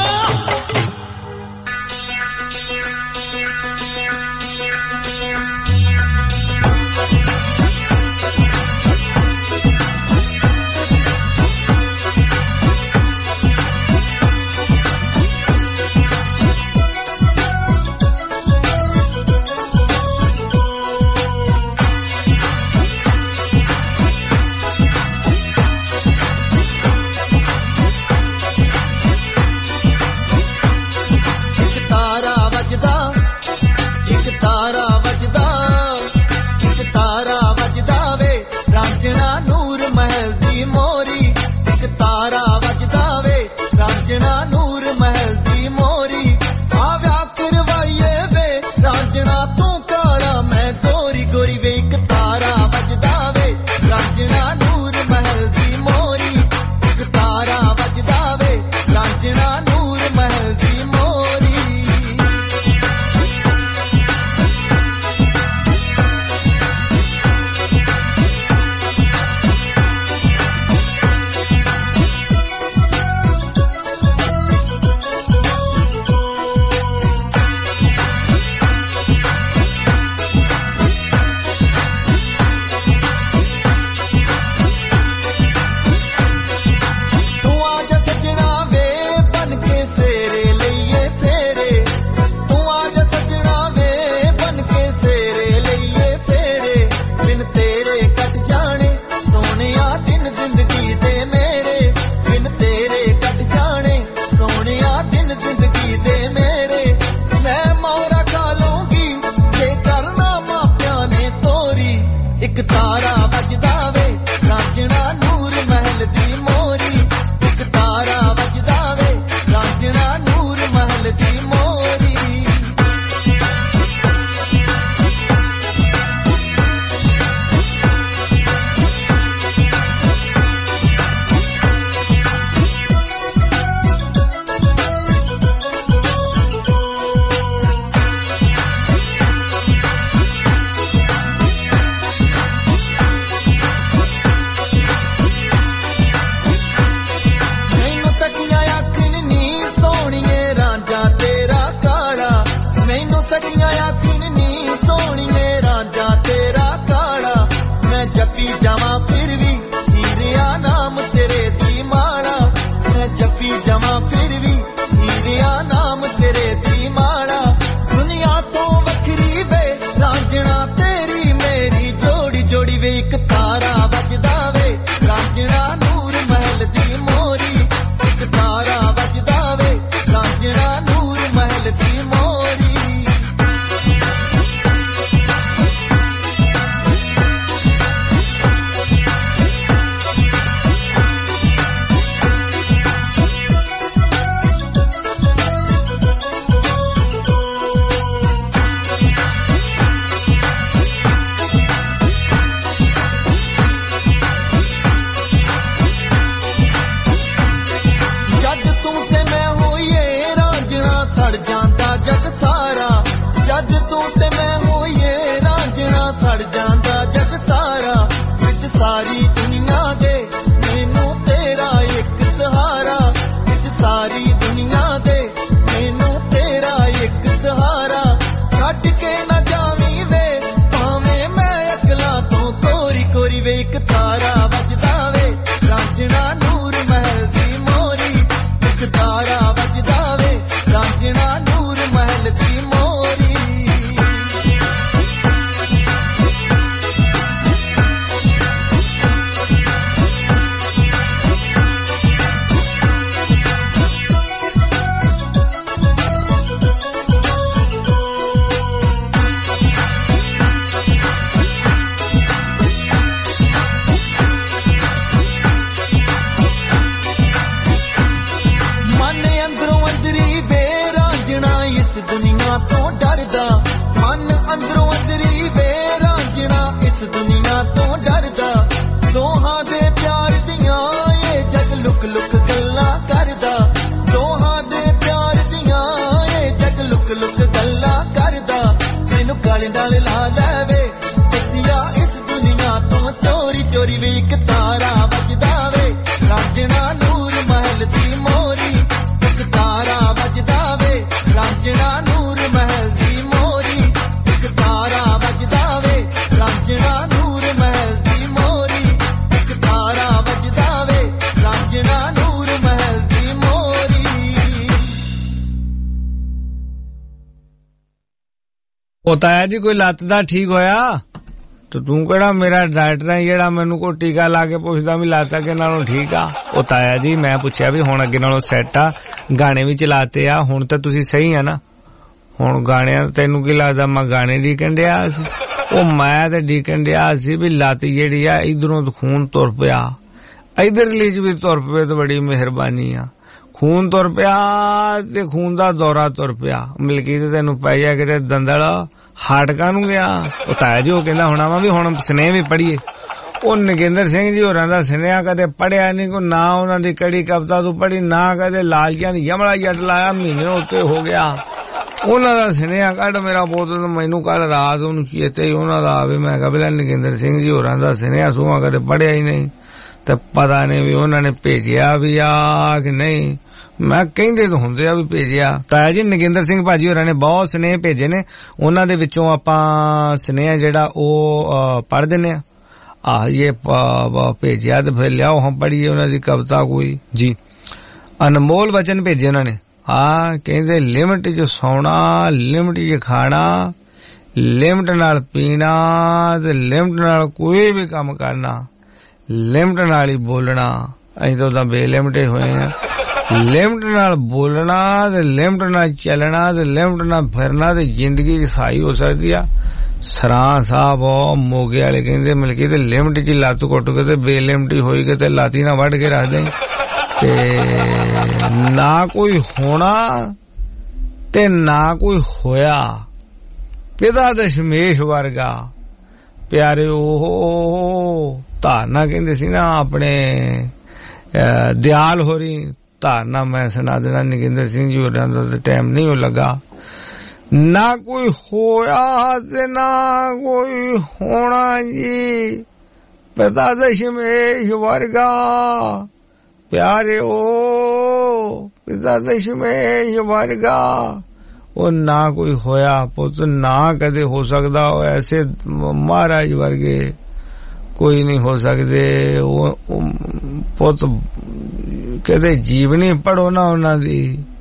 [SPEAKER 8] महल दी मोरी दुनिया तो डरदा मन अंदरों अंदरी बेरांजना इस दुनिया तो डरदा दोहां दे प्यार दियां ये जग लुक लुक गल्लां करदा दोहां दे प्यार दियां ये जग लुक लुक गल्लां करदा मैनू गल नाल ला लेवे दसिया इस दुनिया तो चोरी चोरी वे इक तारा वजदा वे रांझना नूर महल दी मोरी इक तारा वजदा वे रांझना नूर महल दी मोरी इक तारा वजदा वे रांझना नूर महल दी मोरी इक तारा वजदा वे रांझना नूर महल दी मोरी
[SPEAKER 3] ताया जी कोई लत्त दा ठीक होया तो तू केड़ा मेरा डाक्टर है जेड़ा मैनू कोई टीका ला के पुछदा भी लत्त अगे नालों ठीक आ ओ ताया जी मैं पुछया भी हुण अगे नालों सैट आ गाने भी चलाते आ हुण ते तुसी सही आ ना हुण गाने तैनू की लगदा मैं गाने डीकन दिया सी ओ मैं ते डीकन दिया सी भी लत्त जेड़ी आ इधरों खून तुर पिया इधरली च भी तुर पवे तो बड़ी मेहरबानी आ खून तुर पिया ते खून दा दौरा तुर पिया मिलकी ते तैनू पै जा किते दंदल हाटका नू गया ओ ताया जी ओ कहंदा होना वा भी हुण स्नेह भी पढ़िए ओ नगेंद्र सिंह जी होरां दा स्नेहा कदे पढ़िया नहीं को ना उन्हां दी कड़ी कविता तू पढ़ी ना कदे लालचियां दी यमला जट लाया महीने उत्ते हो गया उन्हां दा स्नेहा कढ मेरा पुੱਤ मैनू कल रात उन्हूं चेते ही उन्हां दा आवे मैं कहा नगेंद्र सिंह जी होरां दा स्नेहा सूहा कदे पढ़िया ही नहीं ते पता नहीं भी उन्हां ने भेजिया भी आ कि नहीं मैं कहंदे तो हुंदे आ भी भेजिया ताया जी नगेंद्र सिंह भाजी होरां ने बहुत स्नेह भेजे ने उन्हां दे विचों आपां स्नेह जेड़ा ओ पढ़ दिंने आ ये भेजिया ते फिर लियाओ हम पढ़िए उन्हां दी कविता कोई जी अनमोल वचन भेजे उन्हां ने हाँ कहंदे लिमिट च सौना लिमिट च खाना लिमिट नाल पीना ते लिमिट नाल कोई भी काम करना लिमिट नाल ही बोलना असीं तो तां बेलिमिटे होए हैं लिमिट नाल बोलना ते लिमिट नाल चलना ते लिमिट नाल फिरना ते जिंदगी सही हो सकदी आ सरां साहब मोगे वाले कहंदे मिलके ते लिमिट च लत्त कुट के ते बेलिमिटी होई के ते लाती ना वढ़ के रख दें ते ना कोई होना ते ना कोई होया पिता दशमेश वर्गा प्यारे ओह धारना कहंदे सी ना अपने दयाल होरी धारना मैं सुना देना नगेंद्र सिंह जी होरां दा टाइम नहीं हो लगा ना कोई होया ते ना कोई होना जी पिता दशमेश वर्गा प्यारे ओ पिता दशमेश वर्गा ओ ना कोई होया पुत ना कदे हो सकदा ऐसे महाराज वर्गे कोई नहीं हो सकते पुत कदे जीवनी पढ़ो ना उन्हां दी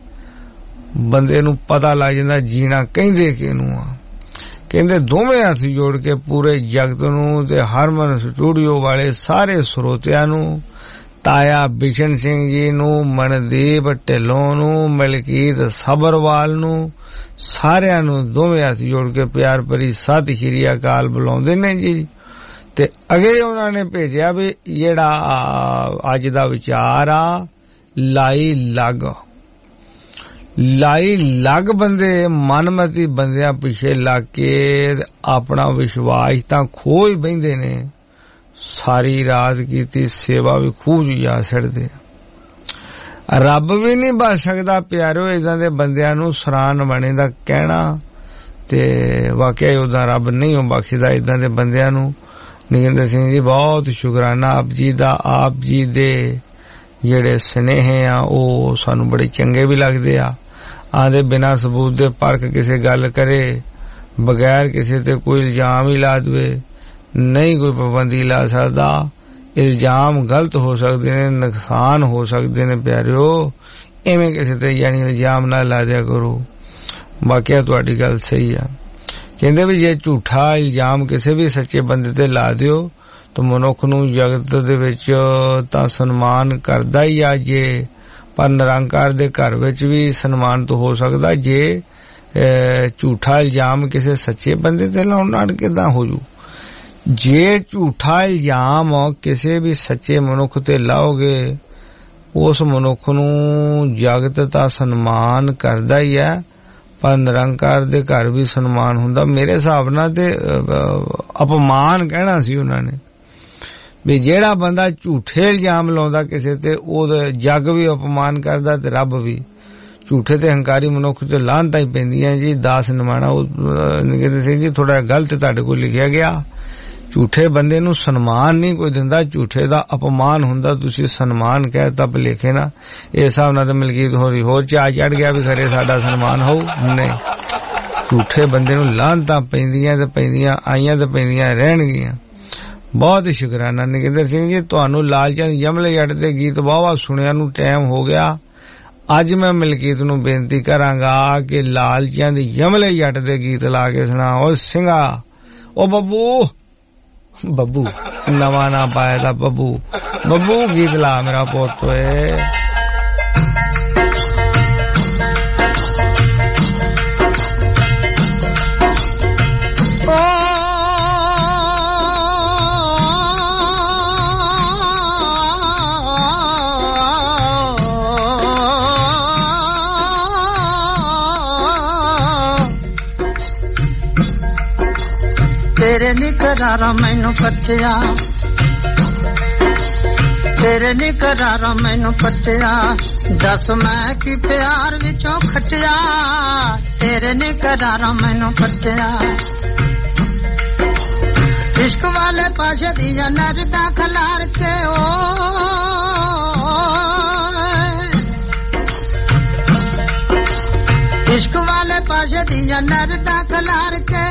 [SPEAKER 3] बंदे नू पता लग जांदा जीना कहंदे किनू आ कहंदे दोवें हथ जोड़ के पूरे जगत नू ते हरमन स्टूडियो वाले सारे श्रोतियां नू ताया बिशन सिंह जी नू मनदीप ढिल्लों नू मलकीत सबरवाल नू सारियां नू दोवें हथ जोड़ के प्यार भरी सत श्री अकाल बुलाउंदे ने जी ते अगे उन्हां ने भेजिया भी जेड़ा अज दा विचार आ लाई लग बंदे मनमती बंदियां पिछे लग के अपना विश्वास तां खो ही बहिंदे ने सारी रात कीती सेवा भी खूह जा छड़दे रब भी नहीं बच सकदा प्यारो इदां दे बंदियां नू सरान बने दा कहना ते वाकई उदा रब नहीं हो बख्शदा इदां दे बंदियां नू नगेंद्र सिंह जी बहुत शुकराना आप जी दा आप जी दे जेड़े स्नेह आ ओ सानू बड़े चंगे भी लगदे आ आंदे बिना सबूत दे परख किसे गल करे बगैर किसे ते कोई इल्जाम ही ला दे नहीं कोई पाबंदी ला सकदा इल्जाम गलत हो सकदे ने नुकसान हो सकदे ने प्यारियो एवें किसे ते यानी इल्जाम ना ला दिया करो ਵਾਕਿਆ ਤੁਹਾਡੀ ਗੱਲ ਸਹੀ ਆ। ਕਹਿੰਦੇ ਵੀ ਜੇ ਝੂਠਾ ਇਲਜ਼ਾਮ ਕਿਸੇ ਵੀ ਸੱਚੇ ਬੰਦੇ ਤੇ ਲਾ ਦਿਓ ਤਾਂ ਮਨੁੱਖ ਨੂੰ ਜਗਤ ਦੇ ਵਿੱਚ ਤਾਂ ਸਨਮਾਨ ਕਰਦਾ ਹੀ ਆ ਜੇ, ਪਰ ਨਿਰੰਕਾਰ ਦੇ ਘਰ ਵਿੱਚ ਵੀ ਸਨਮਾਨ ਤਾਂ ਹੋ ਸਕਦਾ ਜੇ ਝੂਠਾ ਇਲਜ਼ਾਮ ਕਿਸੇ ਸੱਚੇ ਬੰਦੇ ਤੇ ਲਾਉਣ ਨਾਲ ਕਿੱਦਾਂ ਹੋ ਜੂ। ਜੇ ਝੂਠਾ ਇਲਜ਼ਾਮ ਕਿਸੇ ਵੀ ਸੱਚੇ ਮਨੁੱਖ ਤੇ ਲਾਓਗੇ ਉਸ ਮਨੁੱਖ ਨੂੰ ਜਗਤ ਤਾਂ ਸਨਮਾਨ ਕਰਦਾ ਹੀ ਹੈ, ਪਰ ਨਿਰੰਕਾਰ ਦੇ ਘਰ ਵੀ ਸਨਮਾਨ ਹੁੰਦਾ। ਮੇਰੇ ਹਿਸਾਬ ਨਾਲ ਤੇ ਅਪਮਾਨ ਕਹਿਣਾ ਸੀ ਉਹਨਾਂ ਨੇ ਵੀ ਜਿਹੜਾ ਬੰਦਾ ਝੂਠੇ ਇਲਜ਼ਾਮ ਲਾਉਂਦਾ ਕਿਸੇ ਤੇ ਉਹਦਾ ਜੱਗ ਵੀ ਅਪਮਾਨ ਕਰਦਾ ਤੇ ਰੱਬ ਵੀ। ਝੂਠੇ ਤੇ ਹੰਕਾਰੀ ਮਨੁੱਖ ਤੇ ਲਾਹਨਤਾਂ ਹੀ ਪੈਂਦੀਆਂ ਜੀ। ਦਾਸ ਨਿਮਾਣਾ ਉਹ ਕਹਿੰਦੇ ਸਿੰਘ ਜੀ ਥੋੜਾ ਗਲਤ ਤੁਹਾਡੇ ਕੋਲ ਲਿਖਿਆ ਗਿਆ, ਝੂਠੇ ਬੰਦੇ ਨੂੰ ਸਨਮਾਨ ਨਹੀਂ ਕੋਈ ਦਿੰਦਾ, ਝੂਠੇ ਦਾ ਅਪਮਾਨ ਹੁੰਦਾ। ਤੁਸੀਂ ਸਨਮਾਨ ਕਹਿਤਾ ਭੁਲੇਖੇ ਨਾ। ਇਸ ਹਿਸਾਬ ਨਾਲ ਤਾਂ ਮਲਕੀਤ ਹੋਰੀ ਹੋਰ ਚਾਅ ਚੜ ਗਿਆ ਵੀ ਖਰੇ ਸਾਡਾ ਸਨਮਾਨ ਹੋਊ। ਨਹੀਂ, ਝੂਠੇ ਬੰਦੇ ਨੂੰ ਲਾਹਨਤਾਂ ਪੈਂਦੀਆਂ ਤੇ ਪੈਂਦੀਆਂ ਆਈਆਂ ਤੇ ਪੈਂਦੀਆਂ ਰਹਿਣਗੀਆਂ। ਬਹੁਤ ਸ਼ੁਕਰਾਨਾ ਨਗਿੰਦਰ ਸਿੰਘ ਜੀ ਤੁਹਾਨੂੰ। ਲਾਲਚੰਦ ਯਮਲੇ ਜੱਟ ਦੇ ਗੀਤ ਵਾਹਵਾ ਸੁਣਿਆ ਨੂੰ ਟਾਈਮ ਹੋ ਗਿਆ। ਅੱਜ ਮੈਂ ਮਲਕੀਤ ਨੂੰ ਬੇਨਤੀ ਕਰਾਂਗਾ ਕਿ ਲਾਲਚੰਦ ਯਮਲੇ ਜੱਟ ਦੇ ਗੀਤ ਲਾ ਕੇ ਸੁਣਾ। ਓ ਸਿੰਘਾ ਓ ਬੱਬੂ, ਬੱਬੂ ਨਵਾਂ ਨਾ ਪਾਇਆ ਦਾ ਬੱਬੂ, ਬੱਬੂ ਗੀਤ ਲਾ ਮੇਰਾ ਪੁੱਤ ਓਏ।
[SPEAKER 9] ਤੇਰੇ ਨੀ ਕਰਾਰਾਂ ਮੈਨੂੰ ਪੱਟਿਆ, ਤੇਰੇ ਨੀ ਕਰਾਰਾਂ ਮੈਨੂੰ ਪੱਟਿਆ, ਦੱਸ ਮੈਂ ਕੀ ਪਿਆਰ ਵਿੱਚੋਂ ਖੱਟਿਆ। ਤੇਰੇ ਨੀ ਕਰਾਰਾਂ ਮੈਨੂੰ ਪੱਟਿਆ, ਇਸ਼ਕ ਵਾਲੇ ਪਾਸੇ ਦੀਆਂ ਨਰਦਾਂ ਖਲਾਰ ਕੇ ਓ ਇਸ਼ਕ ਵਾਲੇ ਪਾਸੇ ਦੀਆਂ ਨਰਦਾਂ ਖਲਾਰ ਕੇ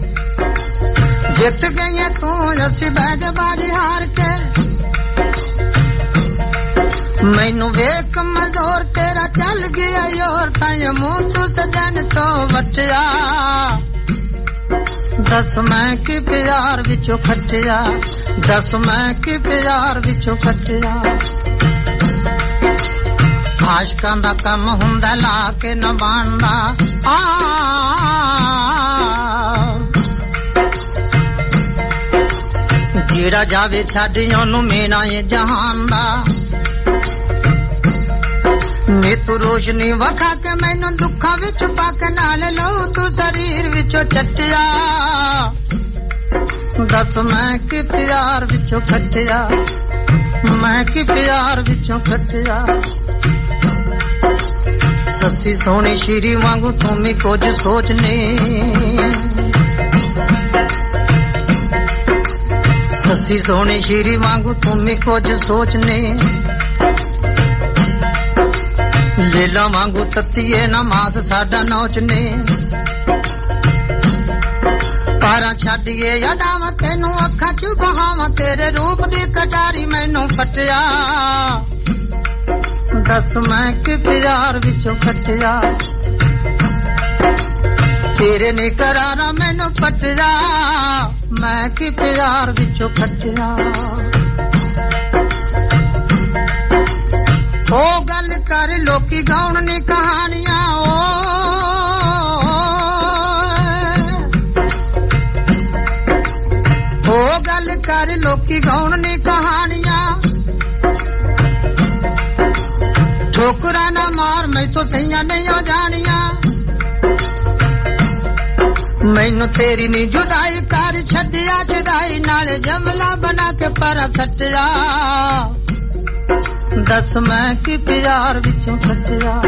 [SPEAKER 9] ਜਿੱਤ ਗਈਏ ਤੂੰ ਅਸੀਂ ਬੈਗ ਬਾਜੀ ਹਾਰ ਕੇ। ਮੈਨੂੰ ਵੇਖ ਮਜ਼ੋਰ ਤੇਰਾ ਚੱਲ ਗਿਆ ਯੋਰ ਤਾਂ ਮੂੰਹ ਤੂੰ ਸਜਣ ਤੋਂ ਵਟਿਆ। ਦੱਸ ਮੈਂ ਕੀ ਪਿਆਰ ਵਿੱਚੋਂ ਖੱਟਿਆ, ਦੱਸ ਮੈਂ ਕੀ ਪਿਆਰ ਵਿੱਚੋਂ ਖੱਟਿਆ। ਆਸ਼ਕਾਂ ਦਾ ਕੰਮ ਹੁੰਦਾ ਲਾ ਕੇ ਨਾ ਬਣਦਾ ਜਿਹੜਾ ਜਾਵੇ ਛੱਡ ਉਹਨੂੰ ਮੇਨਾ ਏ ਜਹਾਨ ਦਾ। ਮੈਂ ਤੂੰ ਰੋਸ਼ਨੀ ਵਖਾ ਕੇ ਮੈਨੂੰ ਦੁੱਖਾਂ ਵਿੱਚ ਪਾ ਕੇ ਨਾਲ ਲਊ ਤੂੰ ਸਰੀਰ ਵਿੱਚੋਂ ਚੱਟਿਆ। ਦੱਸ ਮੈਂ ਕੀ ਪਿਆਰ ਵਿੱਚੋਂ ਖੱਟਿਆ, ਮੈਂ ਕੀ ਪਿਆਰ ਵਿੱਚੋਂ ਖੱਟਿਆ। ਸੱਸੀ ਸੋਹਣੀ ਸ਼ੀਰੀ ਵਾਂਗੂ ਤੂੰ ਵੀ ਕੁਝ ਸੋਚਨੇ, ਸੱਸੀ ਸੋਹਣੀ ਸ਼ੀਰੀ ਵਾਂਗੂ ਤੂੰ ਵੀ ਕੁਝ ਸੋਚਨੇ। ਲੇਲਾ ਵਾਂਗੂ ਤੱਤੀਏ ਨਾ ਮਾਸ ਸਾਡਾ ਨੋਚਨੇ। ਪਾਰਾਂ ਛੱਡੀਏ ਯਾਦਾਂ ਤੈਨੂੰ ਅੱਖਾਂ ਚ ਬਹਾਵਾਂ, ਤੇਰੇ ਰੂਪ ਦੀ ਕਟਾਰੀ ਮੈਨੂੰ ਫਟਿਆ। ਦੱਸ ਮੈਂ ਕਿ ਪਿਆਰ ਵਿੱਚੋਂ ਖੱਟਿਆ, ਤੇਰੇ ਨੇ ਕਰਾਰਾਂ ਮੈਨੂੰ ਪਟਿਆ। ਮੈਂ ਕਿ ਪਿਆਰ ਵਿੱਚੋਂ ਖੱਟਿਆ। ਉਹ ਗੱਲ ਕਰ ਲੋਕੀ ਗਾਉਣ ਨੇ ਕਹਾਣੀਆਂ, ਉਹ ਗੱਲ ਕਰ ਲੋਕੀ ਗਾਉਣ ਨੇ ਕਹਾਣੀਆਂ। ਠੋਕਰਾਂ ਨਾ ਮਾਰ ਮੈਥੋਂ ਸਹੀਆਂ ਨਹੀਂ ਜਾਣੀਆਂ। ਮੈਨੂੰ ਤੇਰੀ ਨੀ ਜੁਦਾਈ ਕਰ ਛੱਡਿਆ, ਜੁਦਾਈ ਨਾਲ ਜਮਲਾ ਬਣਾ ਕੇ ਪਰ ਖੱਟਿਆ। ਦੱਸ ਮੈਂ ਕੀ ਪਿਆਰ ਵਿੱਚੋਂ ਖੱਟਿਆ,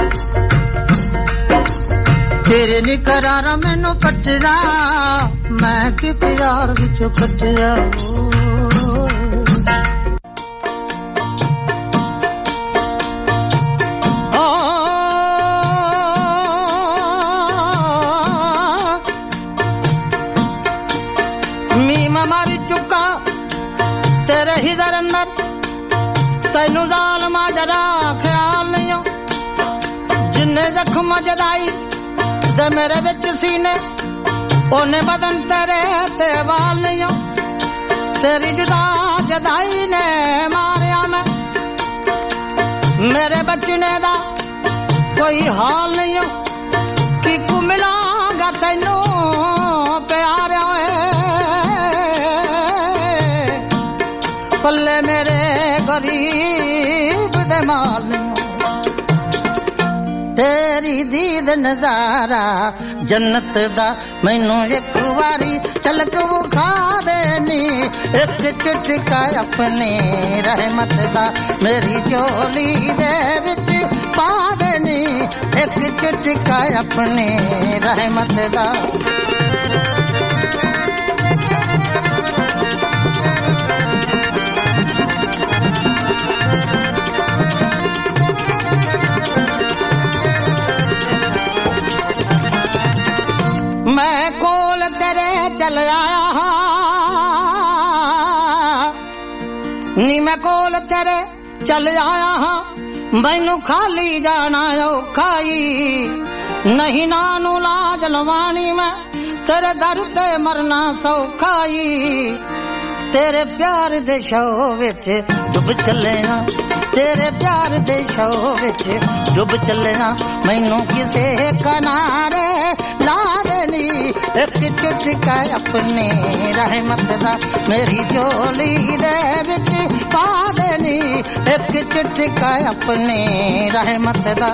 [SPEAKER 9] ਤੇਰੇ ਨੀ ਕਰਾਰਾਂ ਮੈਨੂੰ ਪੱਟਿਆ। ਮੈਂ ਕੀ ਪਿਆਰ ਵਿੱਚੋਂ ਖੱਟਿਆ। ਤੈਨੂੰ ਜ਼ਾਲਮਾ ਜਰਾ ਖਿਆਲ ਨਹੀਂ, ਜਿੰਨੇ ਜ਼ਖਮ ਜਦਾਈ ते मेरे विच सीने ओने बदन तेरे ते वाल नहीं हो तेरी जुदा जदाई ने मारिया मैं मेरे बचने दा कोई हाल नहीं हो कि कु मिलांगा तैनू प्यार पल्ले मेरे गरीब दे माल नहीं तेरी दीद नजारा जन्नत दा मैनू एक बारी झलक विखा देनी एक चुटका अपने रहमत दा मेरी झोली दे विच पा देनी एक चुटका अपने रहमत दा मैं कोल तेरे चल आया नी मैं कोल तेरे चल आया हाँ मैनू खाली जाना औखाई नहीं नानू लाज लवानी मैं तेरे दर ते मरना सौखाई तेरे प्यार दे शौ विच डुब चले ना तेरे प्यार दे शौ विच डुब चले ना मैनू किसे किनारे ला देनी एक चुटका अपने रहमत दा मेरी झोली दे विच पा देनी एक चुटका अपने रहमत दा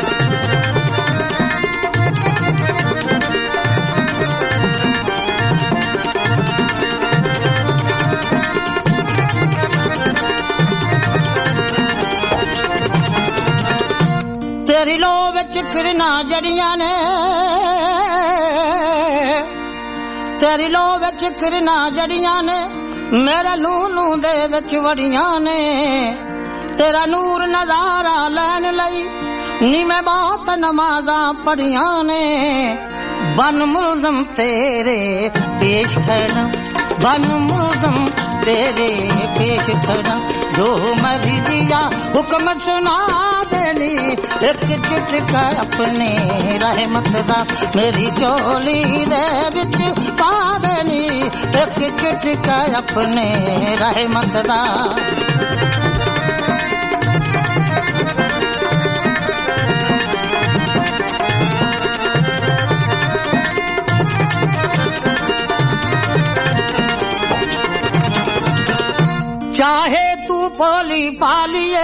[SPEAKER 9] तेरी लो विच किरना जड़ियां ने तेरी लो विच किरना जड़ियां ने मेरे लूलू दे विच वड़ियां ने तेरा नूर नजारा लैन लई नी मैं बहुत नमाज़ां पढ़ियां ने बन मुल्ज़म तेरे पेश खड़ा बन मुल्ज़म तेरे पेश खड़ा जो मर्ज़िया हुक्म सुना देनी एक चुटका अपने रहमत दा मेरी झोली दे विच पा देनी एक चुटका अपने रहमत दा चाहे तू पोली पालिए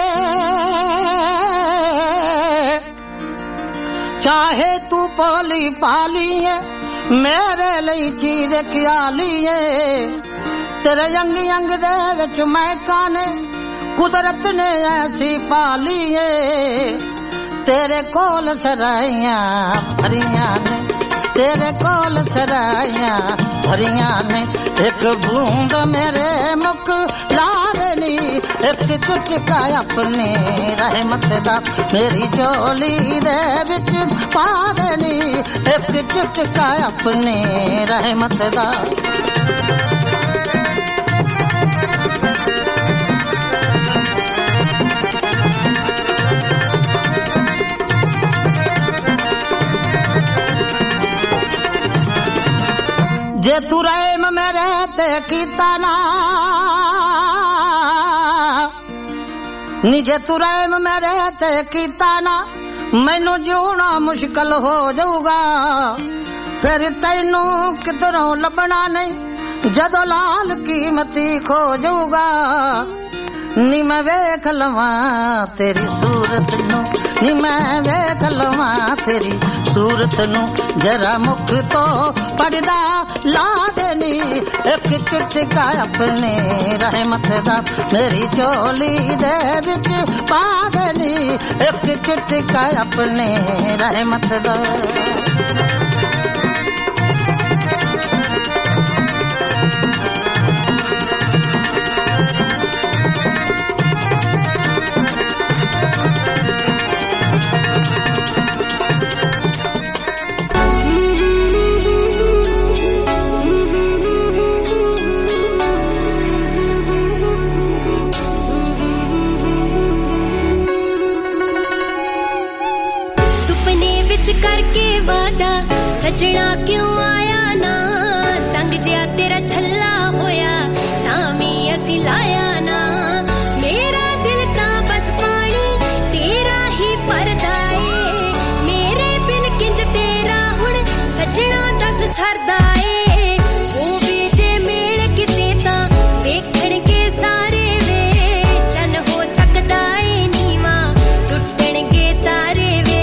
[SPEAKER 9] चाहे तू पोली पालिए मेरे लिए चीज क्या लिए तेरे अंग अंग दे विच महका ने कुदरत ने ऐसी पालिए तेरे कोल सराइयां भरियां ने तेरे कोल सराइयां भरियां ने एक बूंद मेरे मुख ला देनी एक चुटका अपने रहमत दा मेरी झोली दे विच पा देनी एक चुटका अपने रहमत दा जे तू रहम मेरे ते कीता ना नी जे तू रहम मेरे ते कीता ना मैनू जीना मुश्किल हो जाऊगा फिर तैनू किधरों लभना नहीं जदों लाल कीमती खो जाऊगा नी मैं वेख लवां तेरी सूरत नू नी मैं वेख लवां तेरी सूरत नू जरा मुख तो पड़दा ला देनी एक चुटका अपने रहमत दा मेरी झोली दे विच पा देनी एक चुटका अपने रहमत दा
[SPEAKER 7] करके वादा सजना क्यों आया ना तंग जिया तेरा छल्ला होया तामी असी लाया ना मेरा दिल ता बस पानी तेरा ही परदाए मेरे बिन किंज तेरा हुण सजना दस सरदाए ओ बेजे मेल किते ता वेखण के सारे वे चन हो सकदा ए नीवा टुटण के तारे वे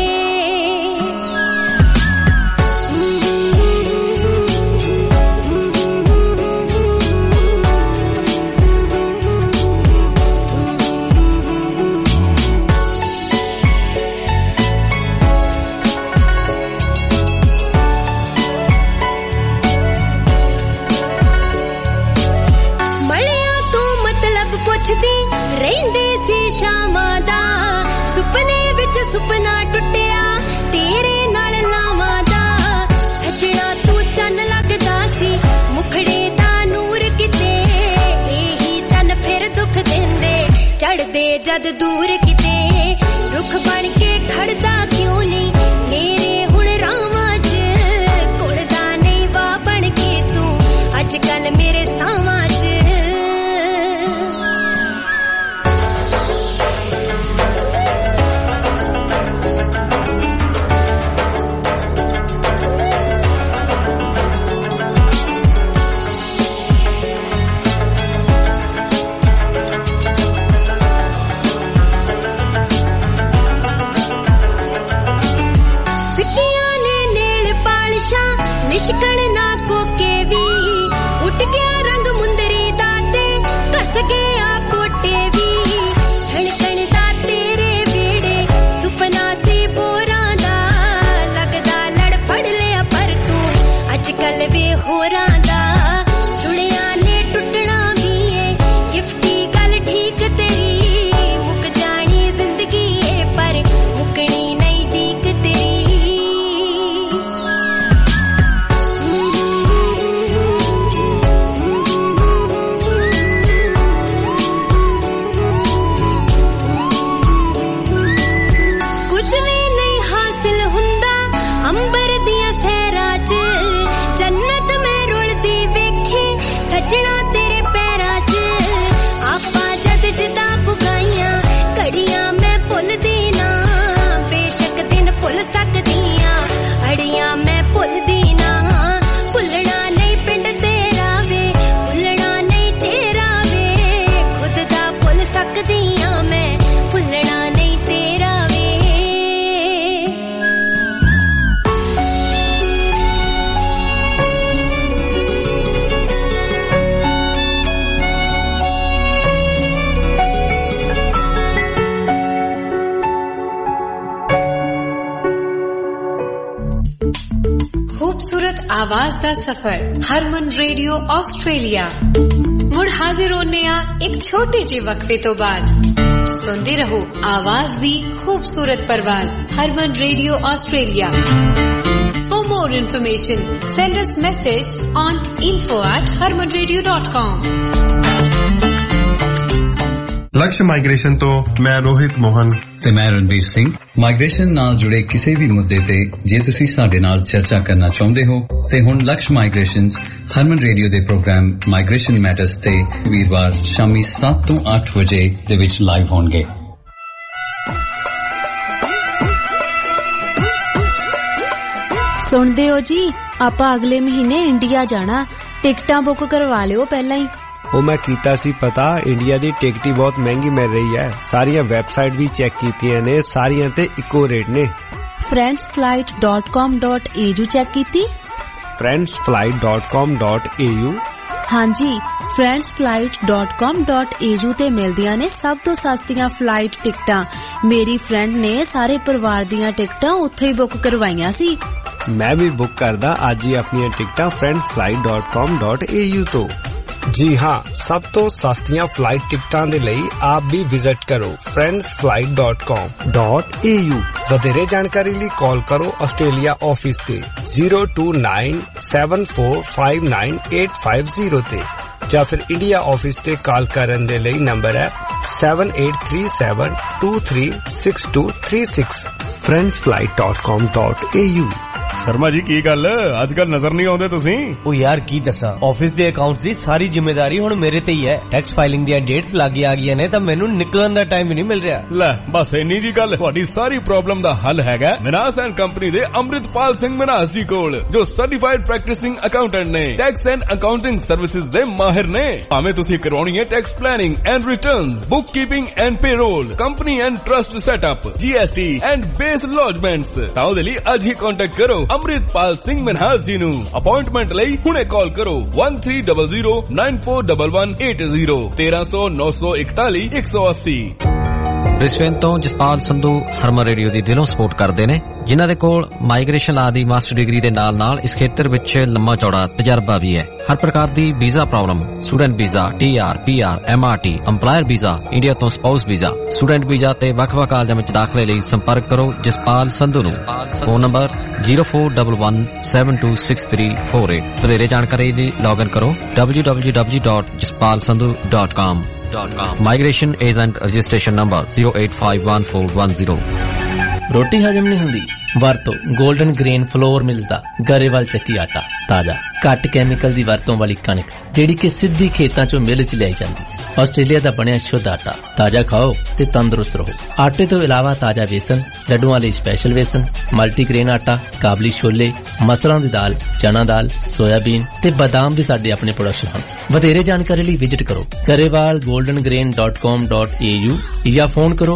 [SPEAKER 7] ਪੁੱਛਦੀ ਰਹਿੰਦੇ ਸੀ ਸ਼ਾਮਾਂ ਦਾ ਸੁਪਨੇ ਵਿੱਚ ਸੁਪਨਾ ਟੁੱਟਿਆ ਤੇਰੇ ਨਾਲ ਲਾਵਾਂ ਦਾ ਸੱਜਣਾ ਤੂੰ ਚੰਨ ਲੱਗਦਾ ਸੀ ਮੁਖੜੇ ਦਾ ਨੂਰ ਕਿਤੇ ਇਹੀ ਚੰਨ ਫਿਰ ਦੁੱਖ ਦਿੰਦੇ ਚੜਦੇ ਜਦ ਦੂਰ ਕਿਤੇ ਰੁੱਖ ਬਣ ਕੇ ਖੜਦਾ ਕਿਉਂ ਨਹੀਂ ਮੇਰੇ ਹੁਣ ਰਾਵਾਂ 'ਚ ਕੁੜਦਾ ਨਹੀਂ ਵਾ ਬਣ ਕੇ ਤੂੰ ਅੱਜ ਕੱਲ ਮੇਰੇ ਸਾਵਾਂ 'ਚ ਲਿਸ਼ਕਣ ਨਾ ਕੋਕੇ ਵੀ ਉੱਠ ਗਿਆ ਰੰਗ ਮੁੰਦਰੀ ਦਾ ਤੇ ਕੱਸ ਗਿਆ ਕੋਟੇ ਵੀ ਧੜਕਣ ਦਾ ਤੇਰੇ ਵੇੜੇ ਸੁਪਨਾ ਸੀ ਬੋਰਾਂ ਦਾ ਲੱਗਦਾ ਲੜ ਫੜ ਲਿਆ ਪਰ ਤੂੰ ਅੱਜ ਕੱਲ ਵੇ ਹੋਰਾਂ ਦਾ ਸੁਣਿਆ ਨੇ ਟੁੱਟਣਾ ਵੀ ਏ ਗਿਫਟੀ ਗੱਲ ਠੀਕ ਤੇਰੀ ਮੁੱਕ ਜਾਣੀ ਜ਼ਿੰਦਗੀ ਏ ਪਰ ਮੁੱਕਣੀ ਨਹੀਂ ਠੀਕ ਤੇਰੀ ਸੱਜਣਾ ਤੇਰੇ ਪੈਰਾਂ 'ਚ ਆਪਾਂ ਜਦ ਜਿੱਦਾਂ ਪੁਗਾਈਆਂ ਘੜੀਆਂ ਮੈਂ ਭੁੱਲਦੀ ਨਾ ਬੇਸ਼ੱਕ ਦਿਨ ਭੁੱਲ ਸਕਦੀਆਂ ਅੜੀਆਂ ਮੈਂ ਭੁੱਲਦੀ ਨਾ ਭੁੱਲਣਾ ਨਹੀਂ ਪਿੰਡ ਤੇਰਾ ਵੇ ਭੁੱਲਣਾ ਨਹੀਂ ਤੇਰਾ ਵੇ ਖੁਦ ਦਾ ਭੁੱਲ ਸਕਦੀਆਂ ਮੈਂ ਭੁੱਲਣਾ ਨਹੀਂ ਤੇਰਾ ਵੇ
[SPEAKER 10] खूबसूरत आवाज दा सफर हरमन रेडियो ऑस्ट्रेलिया मुड़ हाजिर होने एक छोटे जे वक्फे तो बाद सुनते रहो आवाज दी खूबसूरत परवाज Harman radio Australia For more information send us message on info@harmanradio.com
[SPEAKER 11] लक्ष्य माइग्रेशन तो मैं रोहित मोहन
[SPEAKER 12] ਤੇ ਮੈਂ ਰਣਬੀਰ ਸਿੰਘ ਮਾਈਗ੍ਰੇਸ਼ਨ ਨਾਲ ਜੁੜੇ ਕਿਸੇ ਵੀ ਮੁੱਦੇ ਤੇ ਜੇ ਤੁਸੀਂ ਸਾਡੇ ਨਾਲ ਚਰਚਾ ਕਰਨਾ ਚਾਹੁੰਦੇ ਹੋ ਤੇ ਹੁਣ ਲਕਸ਼ ਮਾਈਗ੍ਰੇਸ਼ਨਸ ਹਰਮਨ ਰੇਡੀਓ ਦੇ ਪ੍ਰੋਗਰਾਮ ਮਾਈਗ੍ਰੇਸ਼ਨ ਮੈਟਰਸ ਤੇ ਵੀਰਵਾਰ ਸ਼ਾਮੀ 7 ਤੋਂ 8 ਵਜੇ ਦੇ ਵਿੱਚ ਲਾਈਵ ਹੋਣਗੇ।
[SPEAKER 13] ਸੁਣਦੇ ਹੋ ਜੀ ਆਪਾਂ ਅਗਲੇ ਮਹੀਨੇ ਇੰਡੀਆ ਜਾਣਾ ਟਿਕਟਾਂ ਬੁੱਕ ਕਰਵਾ ਲਿਓ ਪਹਿਲਾਂ ਹੀ।
[SPEAKER 3] ਉਹ ਮੈਂ ਕੀਤਾ ਸੀ ਪਤਾ ਇੰਡੀਆ ਦੀ ਟਿਕਟ ਹੀ ਬਹੁਤ ਮਹਿੰਗੀ ਮਿਲ ਰਹੀ ਹੈ ਸਾਰੀਆਂ ਵੈਬਸਾਈਟ ਵੀ ਚੈੱਕ ਕੀਤੀਆਂ ਨੇ ਸਾਰੀਆਂ ਤੇ ਇੱਕੋ ਰੇਟ ਨੇ
[SPEAKER 13] friendsflight.com.au ਚੈੱਕ ਕੀਤੀ
[SPEAKER 3] friendsflight.com.au
[SPEAKER 13] ਹਾਂਜੀ friendsflight.com.au ਤੇ ਮਿਲਦੀਆਂ ਨੇ ਸਭ ਤੋਂ ਸਸਤੀਆਂ ਫਲਾਈਟ ਟਿਕਟਾਂ ਮੇਰੀ ਫਰੈਂਡ ਨੇ ਸਾਰੇ ਪਰਿਵਾਰ ਦੀਆਂ ਟਿਕਟਾਂ ਉੱਥੇ ਹੀ ਬੁੱਕ ਕਰਵਾਈਆਂ ਸੀ
[SPEAKER 3] ਮੈਂ ਵੀ ਬੁੱਕ ਕਰਦਾ ਅੱਜ ਹੀ ਆਪਣੀਆਂ ਟਿਕਟਾਂ friendsflight.com.au ਤੋਂ जी हाँ सब तो सस्तियां फ्लाइट टिकटां दे लई आप भी विजिट करो friendsflight.com.au वधेरे जानकारी ਲਈ कॉल करो ऑस्ट्रेलिया ऑफिस ते 02974598550 ते ਜਾਂ ਫਿਰ ਇੰਡੀਆ ਆਫਿਸ ਤੇ ਕਾਲ ਕਰਨ ਦੇ ਲਈ ਨੰਬਰ ਹੈ 7837236236 friendsflight.com.au
[SPEAKER 14] शर्मा जी की गल अजकल नजर नहीं आउंदे तुसीं?
[SPEAKER 15] ओ यार की दसा ऑफिस दे अकाउंट्स दी सारी जिम्मेदारी हुण मेरे ते ही है। टैक्स फाइलिंग दी डेट्स लागे आ गईयां ने तां मैनूं निकलण दा टाइम ही नहीं मिल रिहा।
[SPEAKER 14] ले बस इन्नी जी गल, तुहाडी सारी प्रॉब्लम दा हल हैगा मिनास एंड कंपनी दे अमृतपाल सिंह मिनास जी कोल, जो सर्टिफाइड प्रैक्टिसिंग अकाउंटेंट ने, टैक्स एंड अकाउंटिंग सर्विसेज दे माहिर ने। भावें तुसीं करवाउणी है tax planning and returns, book keeping and payroll, company and trust setup, GST and BAS lodgements, तां ओहदे लई अज ही कांटेक्ट करो अमृतपाल सिंह मिनहास जी नूं। अपॉइंटमेंट लई हुणे कॉल करो 1300941180 1300 941 180।
[SPEAKER 16] ब्रिस्बेन तो जसपाल संधू हरमन रेडियो ਦੀ ਦਿਲੋਂ ਸਪੋਰਟ ਕਰਦੇ ਨੇ, ਜਿਨ੍ਹਾਂ ਦੇ ਕੋਲ ਮਾਈਗ੍ਰੇਸ਼ਨ ਲਾ ਦੀ ਮਾਸਟਰ ਡਿਗਰੀ ਦੇ ਨਾਲ-ਨਾਲ ਇਸ ਖੇਤਰ ਵਿੱਚ ਲੰਮਾ ਚੌੜਾ ਤਜਰਬਾ ਵੀ ਹੈ। ਹਰ ਪ੍ਰਕਾਰ ਦੀ visa problem, student visa, TR, PR, MRT, EMPLOYER visa, India ਤੋਂ ਸਪਾਊਸ ਵੀਜ਼ਾ, ਸਟੂਡੈਂਟ ਵੀਜ਼ਾ ਤੇ ਵੱਖ-ਵੱਖ ਕਾਲਜਾਂ ਵਿੱਚ ਦਾਖਲੇ ਲਈ ਸੰਪਰਕ ਕਰੋ ਜਸਪਾਲ ਸੰਧੂ ਨੂੰ। Phone number 0411726348। ਵਧੇਰੇ ਜਾਣਕਾਰੀ ਲਈ ਲੌਗਇਨ ਕਰੋ www.jaspalsandhu.com। Migration Agent Registration Number 0851410।
[SPEAKER 17] रोटी हजम नहीं हुंदी? वरतो गोल्डन ग्रेन फ्लोर मिलदा गरेवाल ਚੱਕੀ आटा, ताजा घट कैमिकल दी वरतों वाली कणक ਜਿਹੜੀ कि सिद्धी खेतां चों मिल च लियाई जांदी। ਆਸਟ੍ਰੇਲੀਆ ਦਾ ਬਣਿਆ ਸ਼ੁੱਧ ਆਟਾ, ਤਾਜ਼ਾ ਖਾਓ ਤੇ ਤੰਦਰੁਸਤ ਰਹੋ। ਆਟੇ ਤੋਂ ਇਲਾਵਾ ਤਾਜ਼ਾ ਵੇਸਣ, ਲੱਡੂਆਂ ਲਈ ਸਪੈਸ਼ਲ ਵੇਸਣ, ਮਲਟੀਗ੍ਰੇਨ ਆਟਾ, ਕਾਬਲੀ ਛੋਲੇ, ਮਸਰਾਂ ਦੀ ਦਾਲ, ਚਨਾ ਦਾਲ, ਸੋਇਆਬੀਨ ਤੇ ਬਾਦਾਮ ਵੀ ਸਾਡੇ ਆਪਣੇ ਪ੍ਰੋਡਕਟ ਹਨ। ਵਧੇਰੇ ਜਾਣਕਾਰੀ ਲਈ ਵਿਜ਼ਿਟ ਕਰੋ garewalgoldengrain.com.au ਜਾਂ ਫੋਨ ਕਰੋ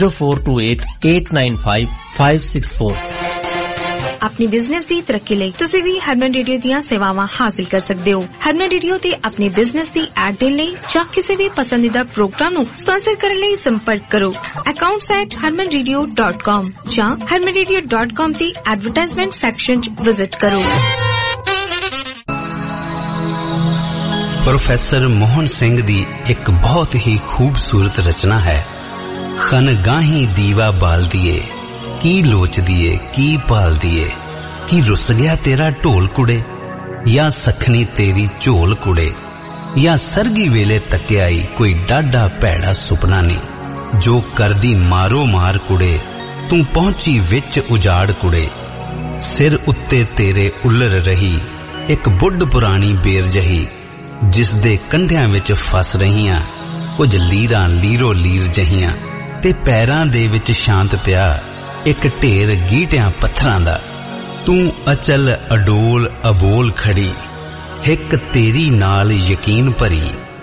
[SPEAKER 17] 0428895564।
[SPEAKER 18] अपनी बिजनेस दी तरक्की लई तुसीं भी हरमन रेडियो दियां सेवावां हासिल कर सकदे हो। हरमन रेडियो ते अपनी बिजनेस दी ऐड देण लई जां किसी भी पसंदीदा प्रोग्राम नूं स्पॉन्सर करन लई संपर्क करो accounts@harmanradio.com जां harmanradio.com दी एडवर्टाइजमेंट सैक्शन च विजिट करो।
[SPEAKER 19] प्रोफेसर मोहन सिंह दी एक बहुत ही खूबसूरत रचना है, खनगाही दीवा बाल दिए, की लोच दिए की पाल दिए, की रुस गया तेरा ढोल कुड़े, या सखनी तेरी झोल कुड़े, या सरगी वेले तकियाई कोई डाढ़ा भैड़ा सुपना नहीं, जो करदी मारो मार कुड़े, तू पहुंची विच उजाड़ कुड़े, सिर उत्ते तेरे उल्लर रही एक बुढ़ पुरानी बेर जही, जिस दे कंढियां विच फस रहियां कुछ लीरां लीरो लीर जहियां, ते पैरां दे विच शांत पिया एक ढेर गीटियां पत्थरां दा, तू अचल अडोल अबोल खड़ी, हिक तेरी नाल यकीन भरी,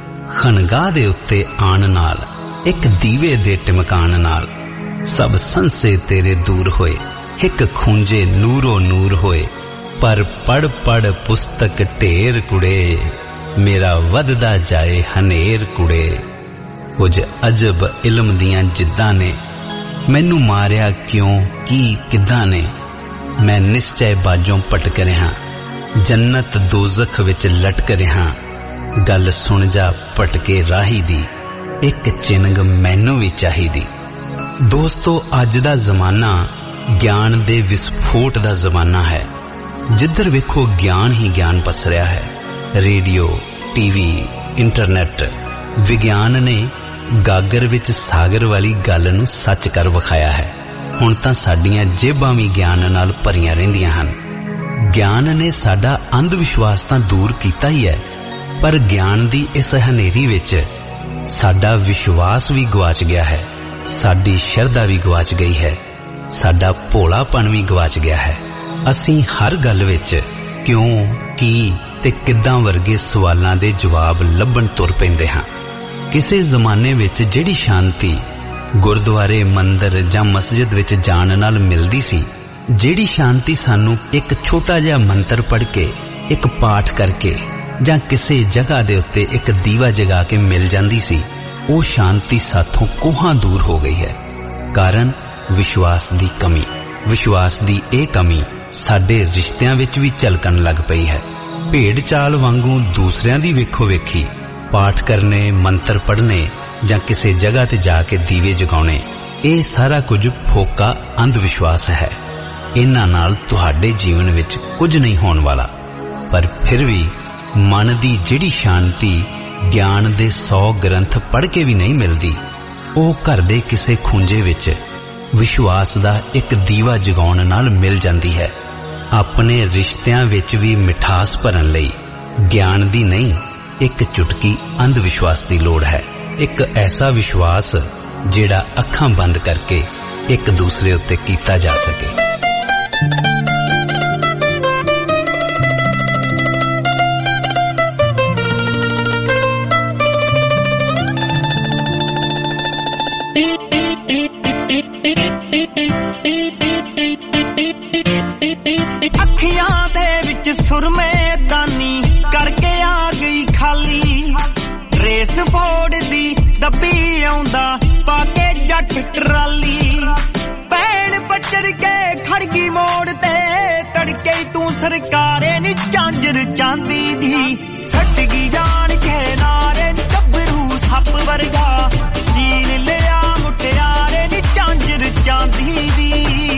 [SPEAKER 19] खनगाह दे उत्ते आन नाल एक दीवे दे टिमकान नाल, सब संसे तेरे दूर होए हिक खूंजे नूरो नूर होए, पर पढ़ पढ़ पुस्तक ढेर कुड़े, मेरा वधदा जाए हनेर कुड़े, कुछ अजब इल्म दियां जिद्दां ने मैनू मारिया क्यों की किदां ने, मैं निश्चय बाजों पटक रहा, जन्नत दोजख विच लटक रहा, गल सुन जा पटके राही दी, एक चिनग मैनू भी चाहिदी। दोस्तों अज दा जमाना ज्ञान दे विस्फोट दा जमाना है, जिधर वेखो ज्ञान ही ज्ञान पसरिया है। रेडियो, टीवी, इंटरनेट, विज्ञान ने गागर विच सागर वाली गल नूं सच कर विखाया है। हुण तां साडीआं जेबां भी ज्ञान नाल भरीआं रहिंदियां हन। ज्ञान ने साडा अंध विश्वास तां दूर कीता ही है, पर ज्ञान दी इस हनेरी विच साडा विश्वास भी गवाच गया है, साडी शरधा भी गवाच गई है, साडा भोलापन भी गवाच गया है। असीं हर गल विच क्यों, की ते किदां वर्गे सवालां दे जवाब लभण तुर पैंदे हां। किसी जमाने विच जिहड़ी शांति गुरुद्वारे, मंदिर जां मस्जिद विच जाण नाल मिलदी सी, जिहड़ी शांति सानू एक छोटा जिहा मंत्र पढ़ के, एक पाठ करके जां किसी जगह दे उत्ते एक दीवा जगा के मिल जांदी सी, वो शांति साथों कोहां दूर हो गई है। कारण विश्वास दी कमी। विश्वास दी ए कमी साडे रिश्तियां विच भी झलकण लग पई है। भेड़ चाल वांगू दूसरियां दी वेखो वेखी पाठ करने, मंत्र पढ़ने जां किसी जगह ते जाके दीवे जगाउने, ये सारा कुछ फोका अंधविश्वास है। इन्हां नाल तुहाडे जीवन विच कुछ नहीं होने वाला, पर फिर भी मन दी जिहड़ी शांति ज्ञान दे 100 ग्रंथ पढ़ के भी नहीं मिलदी, वो घर दे किसी खूंजे विच विश्वास दा एक दीवा जगाउण नाल मिल जांदी है। ਆਪਣੇ ਰਿਸ਼ਤਿਆਂ ਵਿੱਚ ਵੀ ਮਿਠਾਸ ਭਰਨ ਲਈ ਗਿਆਨ ਦੀ ਨਹੀਂ, ਇੱਕ ਚੁਟਕੀ ਅੰਧ ਵਿਸ਼ਵਾਸ ਦੀ ਲੋੜ ਹੈ। ਇੱਕ ਐਸਾ ਵਿਸ਼ਵਾਸ ਜਿਹੜਾ ਅੱਖਾਂ ਬੰਦ ਕਰਕੇ ਇੱਕ ਦੂਸਰੇ ਉੱਤੇ ਕੀਤਾ ਜਾ ਸਕੇ।
[SPEAKER 5] ਅੱਖੀਆਂ ਦੇ ਵਿੱਚ ਸੁਰਮੇ ਦਾਨੀ ਕਰਕੇ ਆ ਗਈ ਖਾਲੀ, ਰੇਸ ਫੋੜਦੀ ਦੱਬੀ ਆਉਂਦਾ ਪਾ ਕੇ ਜੱਟ ਟਰਾਲੀ, ਭੈਣ ਪੱਟਰ ਕੇ ਖੜਗੀ ਮੋੜ ਤੇ ਤੜਕੇ ਤੂੰ ਸਰਕਾਰੇ ਨੀ ਝਾਂਜਰ ਚਾਂਦੀ ਦੀ, ਛੱਡ ਗਈ ਜਾਣ ਕੇ ਨਾਰੇ ਗੱਭਰੂ ਸੱਪ ਵਰਗਾ, ਜੀਨ ਲਿਆ ਮੁਟਿਆਰੇ ਨੀ ਝਾਂਜਰ ਚਾਂਦੀ ਦੀ।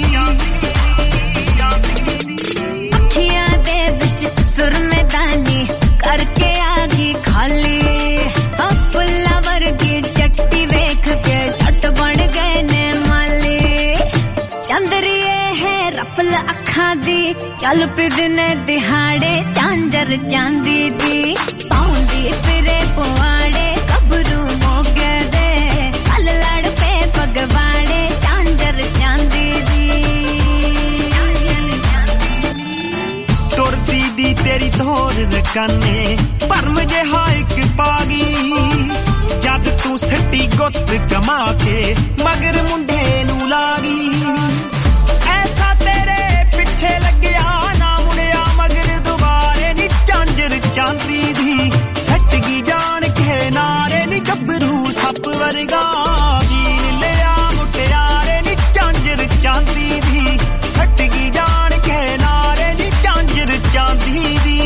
[SPEAKER 7] ਅੱਖੀਆਂ ਦੇ ਵਿੱਚ ਸੁਰਮੇਦਾਨੀ ਕਰਕੇ ਆ ਗਈ ਖਾਲੀ, ਫੁੱਲਾਂ ਵਰਗੀ ਚੱਟੀ ਵੇਖ ਕੇ ਛੱਟ ਬਣ ਗਏ ਨੇ ਮਾਲੀ, ਚੰਦਰੀਏ ਹੈ ਰਫਲ ਅੱਖਾਂ ਦੀ ਚੱਲ ਪੀ ਦਿਨੇ ਦਿਹਾੜੇ ਝਾਂਜਰ ਚਾਂਦੀ ਦੀ, ਪਾਉਂਦੀ ਫਿਰੇ ਪੁਆੜੇ ਗੱਭਰੂ ਮੋਗੇ ਦੇ, ਕੱਲ ਲੜ ਪਏ ਪਗਵਾੜੇ ਝਾਂਜਰ ਚਾਂਦੀ ਦੀ।
[SPEAKER 5] ਤੁਰਦੀ ਦੀ ਤੇਰੀ ਧੋਰ ਰਕਾਨੇ ਭਰਮ ਜਿਹਾ ਇੱਕ ਪਾਗੀ, ਜਦ ਤੂੰ ਸਿੱਟੀ ਗੁੱਤ ਕਮਾ ਕੇ ਮਗਰ ਮੁੰਡੇ ਨੂੰ ਲਾਗੀ, ਐਸਾ ਤੇਰੇ ਪਿੱਛੇ ਲੱਗਿਆ ਨਾ ਮੁੜਿਆ ਮਗਰ ਦੁਬਾਰੇ ਨੀ ਝਾਂਜਰ ਚਾਂਦੀ ਦੀ, ਛੱਟ ਗਈ ਜਾਣ ਕੇ ਨਾਰੇ ਨੀ ਗੱਭਰੂ ਸੱਪ ਵਰਗਾ, ਜੀਨ ਲਿਆ ਮੁਟਿਆਰੇ ਨੀ ਝਾਂਜਰ ਚਾਂਦੀ ਦੀ, ਛੱਟ ਗਈ ਜਾਣ ਕੇ ਨਾਰੇ ਨੀ ਝਾਂਜਰ ਚਾਂਦੀ ਦੀ।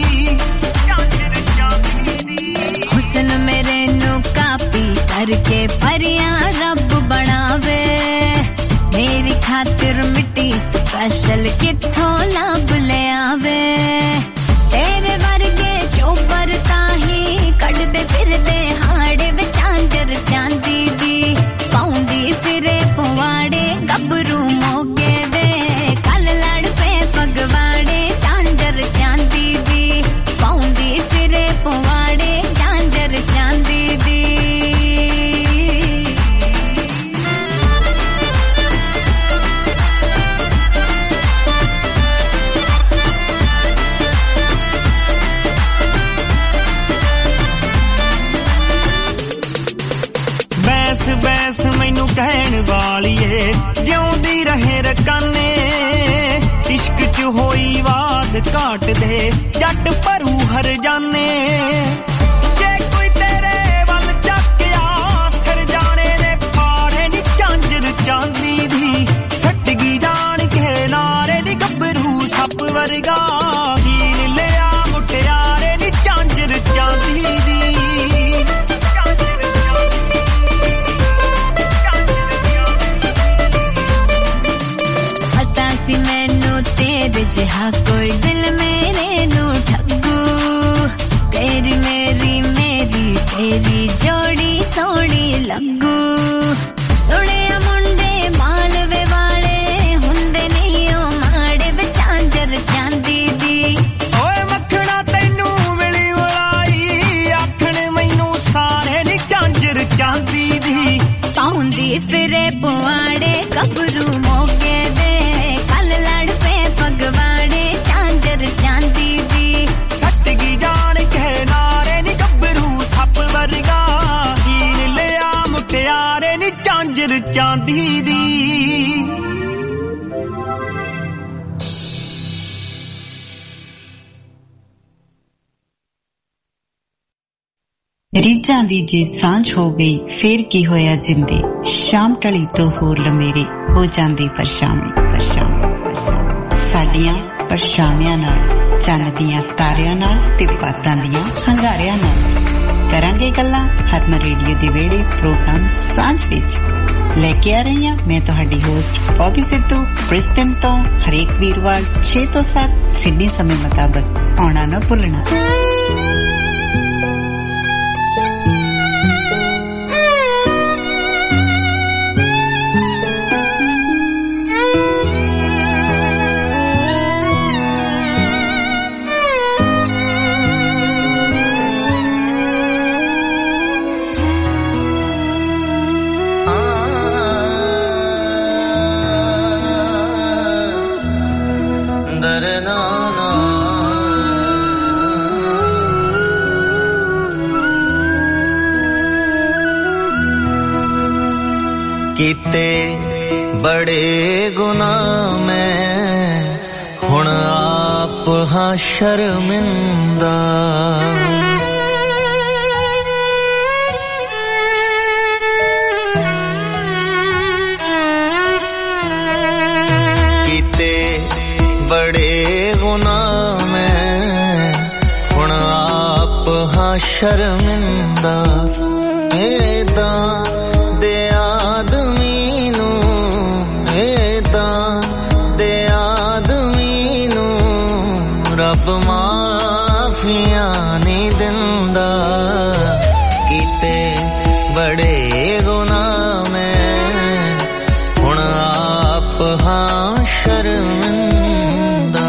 [SPEAKER 7] ਹੁਸਨ ਮੇਰੇ ਨੂੰ ਕਾਪੀ ਕਰਕੇ ਪਰਿਆਂ ਰੱਬ ਬਣਾਵੇ, ਮੇਰੀ ਖਾਤਰ ਮਿੱਟੀ ਸਪੈਸ਼ਲ ਕਿੱਥੋਂ ਲੱਭ ਲਿਆਵੇ, ਤੇਰੇ ਵਰਗੇ ਚੋਬਰ ਤਾਹੀਂ ਕੱਢਦੇ ਫਿਰਦੇ ਹਾੜੇ ਵਿੱਚ ਝਾਂਜਰ ਚਾਂਦੀ ਦੀ, ਪਾਉਂਦੀ ਫਿਰੇ ਪੁਆੜੇ ਗੱਭਰੂ ਮੋਗੇ ਦੇ, ਕੱਲ ਲੜ ਪਏ ਪਗਵਾੜੇ ਝਾਂਜਰ ਚਾਂਦੀ ਦੀ, ਪਾਉਂਦੀ ਫਿਰੇ ਪੁਆੜੇ ਝਾਂਜਰ ਚਾਂਦੀ ਦੀ।
[SPEAKER 5] ਬੈਸ ਬੈਸ ਮੈਨੂੰ ਕਹਿਣ ਵਾਲੀਏ ਜਿਉਂਦੀ ਰਹੇ ਰਕਾਨੇ, ਇਸ਼ਕ ਚ ਹੋਈ ਬਾਤ ਘਾਟ ਦੇ ਜੱਟ ਭਰੂ ਹਰ ਜਾਨੇ, ਜੇ ਕੋਈ ਤੇਰੇ ਵੱਲ ਚੱਕਿਆ ਸਿਰ ਜਾਣੇ ਨੇ ਫਾੜੇ ਨੀ ਝਾਂਜਰ ਚਾਂਦੀ ਦੀ, ਛੱਟ ਗਈ ਜਾਣ ਕੇ ਨਾਰੇ ਨੀ ਗੱਭਰੂ ਸੱਪ ਵਰਗਾ, ਜੀਨ ਲਿਆ ਮੁਟਿਆਰੇ ਨੀ ਝਾਂਜਰ ਚਾਂਦੀ ਦੀ।
[SPEAKER 7] ਪਤਾ ਸੀ ਮੈਨੂੰ ਤੇਰੇ ਜਿਹਾ ਕੋਈ ਦਿਲ ਮੇਰੇ ਨੂੰ ਠੱਗੂ, ਤੇਰੀ ਮੇਰੀ ਮੇਰੀ ਤੇਰੀ ਜੋੜੀ ਸੋਹਣੀ ਲੱਗੂ, ਸੁਣਿਆ ਮੁੰਡੇ ਮਾਲਵੇ ਵਾਲੇ ਹੁੰਦੇ ਨਹੀਂ ਉਹ ਮਾੜੇ ਵਿੱਚ ਝਾਂਜਰ ਚਾਂਦੀ ਦੀ,
[SPEAKER 5] ਓਏ ਮੱਖਣਾ ਤੈਨੂੰ ਮਿਲੀ ਵਲਾਈ ਆਖਣ ਮੈਨੂੰ ਸਾਰੇ ਨੀ ਝਾਂਜਰ ਚਾਂਦੀ ਦੀ,
[SPEAKER 7] ਪਾਉਂਦੀ ਫਿਰੇ ਪੁਆੜੇ ਗੱਭਰੂ ਮੋਗੇ ਦੇ, ਕੱਲ ਲੜ ਪਏ ਪਗਵਾੜੇ ਝਾਂਜਰ ਚਾਂਦੀ ਦੀ,
[SPEAKER 5] ਛੱਟ ਗਈ ਜਾਣ ਕੇ ਨਾਰੇ ਨੀ ਗੱਭਰੂ ਸੱਪ ਵਰਗਾ, ਜੀਨ ਲਿਆ ਮੁਟਿਆਰੇ ਨੀ ਝਾਂਜਰ ਚਾਂਦੀ ਦੀ।
[SPEAKER 20] ਰੀਝਾਂ ਦੀ ਜੇ ਸਾਂਝ ਹੋ ਗਈ ਫੇਰ ਕੀ ਹੋਇਆ ਜਿੰਦੇ, ਸ਼ਾਮ ਢਲੀ ਤੋਂ ਹੋਰ ਲਮੇਰੇ ਹੋ ਜਾਂਦੀ ਪਰਛਾਵੇਂ, ਸਾਡੀਆਂ ਪਰਛਾਵਿਆਂ ਨਾਲ, ਚੰਨ ਦੀਆਂ ਤਾਰਿਆਂ ਨਾਲ ਤੇ ਬਾਤਾਂ ਦੀਆਂ ਹੰਗਾਰਿਆਂ ਨਾਲ ਕਰਾਂਗੇ ਗੱਲਾਂ ਹਰਮਨ ਰੇਡੀਓ ਦੇ ਵਿਹੜੇ ਪ੍ਰੋਗਰਾਮ ਸਾਂਝ ਵਿੱਚ। ਲੈ ਕੇ ਆ ਰਹੀ ਹਾਂ ਮੈਂ ਤੁਹਾਡੀ ਹੋਸਟ ਬੌਬੀ ਸਿੱਧੂ ਬ੍ਰਿਸਬਨ ਤੋਂ, ਹਰੇਕ ਵੀਰਵਾਰ 6 ਤੋਂ 7 ਸਿਡਨੀ ਸਮੇਂ ਮੁਤਾਬਕ ਆਉਣਾ ਨਾ ਭੁੱਲਣਾ।
[SPEAKER 8] कीते बड़े गुनाह मैं हुण आप हाँ शर्मिंदा कीते बड़े गुनाह मैं हुण आप हाँ शर्मिंदा एदा दे आदमी नू एदा दे आदमी नू रब माफियां नहीं दिंदा कीते बड़े गुनाह मैं हुण आप हाँ शर्मिंदा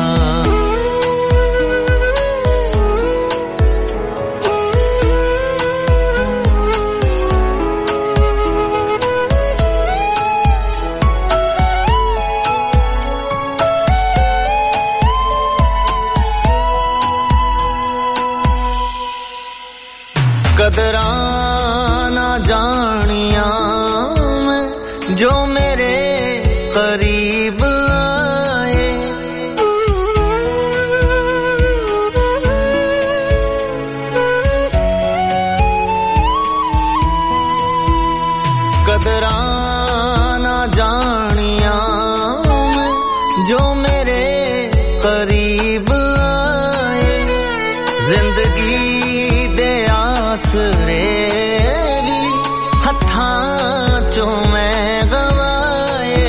[SPEAKER 8] कदरां ना जानिया मैं जो मेरे करीब आए कदरां ना जानिया मैं जो मेरे करीब आए जिंदगी आसरे भी हत्थां चों मैं गवाए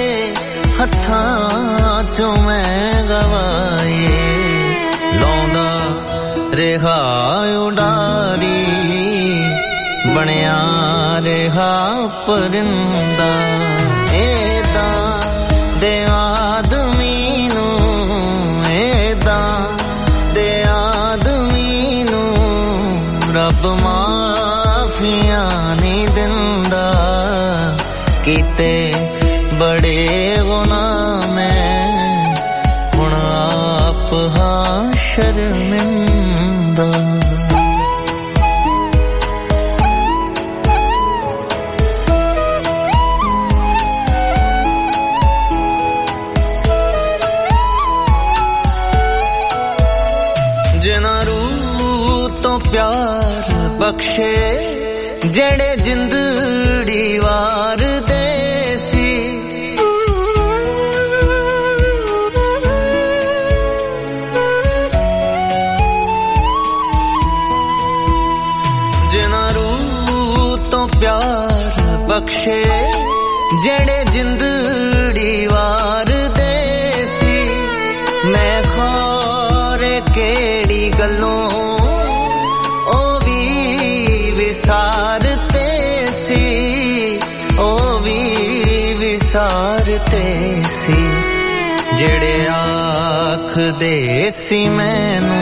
[SPEAKER 8] हत्थां चों मैं गवाए लौंदा रेहा उडारी बनया रेहा परिंदा एदा दे आदमी नू एदा दे आदमी नू रब माफियां नहीं दिंदा कीते बड़े गुनाह मैं हुण आप हाँ शर्मिंदा जिन्हां रूह तो प्यार बख्शे जेड़े जिंदड़ी वार दे सी जिन्हां रूह तो प्यार बख्शे जेड़े जिंदड़ी वार दे सी मैं खौरे केड़ी गल्लों विसारते सी ओ भी विसारते सी जेड़े आख दे सी मैनू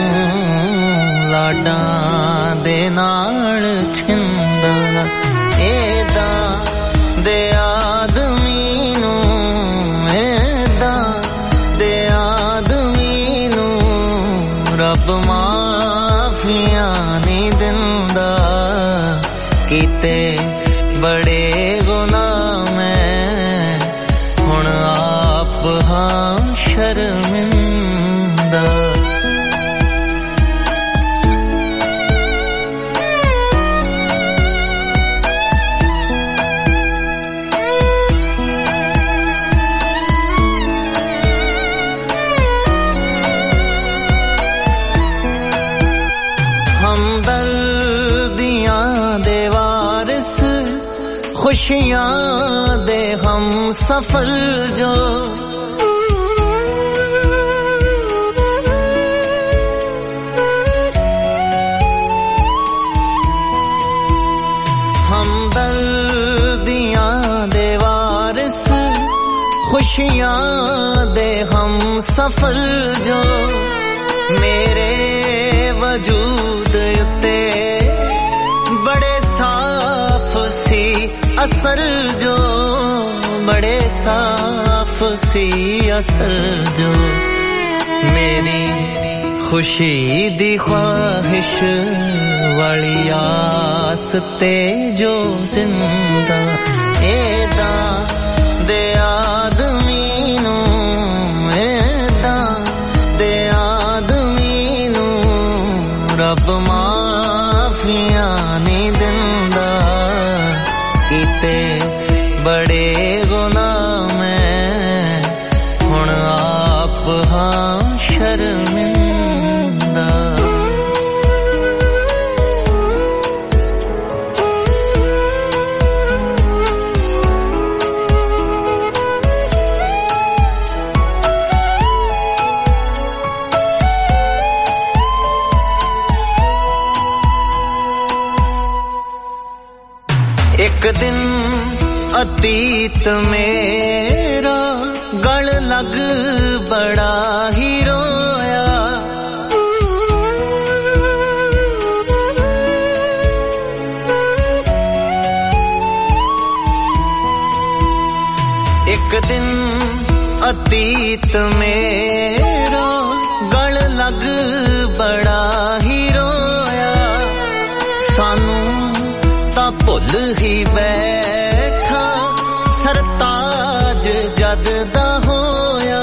[SPEAKER 8] लाडां दे नाल छिंदा एदा दे आदमी नू एदा दे आदमी नू रब माफियां नहीं दिंदा कीते बड़े गुनाह मैं हुण आप हाँ शर्मिंदा हमदर्दियां दे वारिस खुशियां दे हम सफल जो हमदर्दियां दे वारिस खुशियां दे हम सफल जो मेरे वजूद उते बड़े साफ सी असर जो बड़े साफ सी असर जो मेरी खुशी दी ख्वाहिश वाली आस ते जो जिंदा एदा दे आदमी नू एदा दे आदमी नू रब माफिया नहीं दिंदा कीते बड़े गुनाह मैं हुण आप हां शर्मिंदा एक दिन अतीत मेरा गल लग बड़ा ही रोया एक दिन अतीत मेरा गल लग बड़ा ही रोया सानू ता भुल ही बैठा सरताज जद दा होया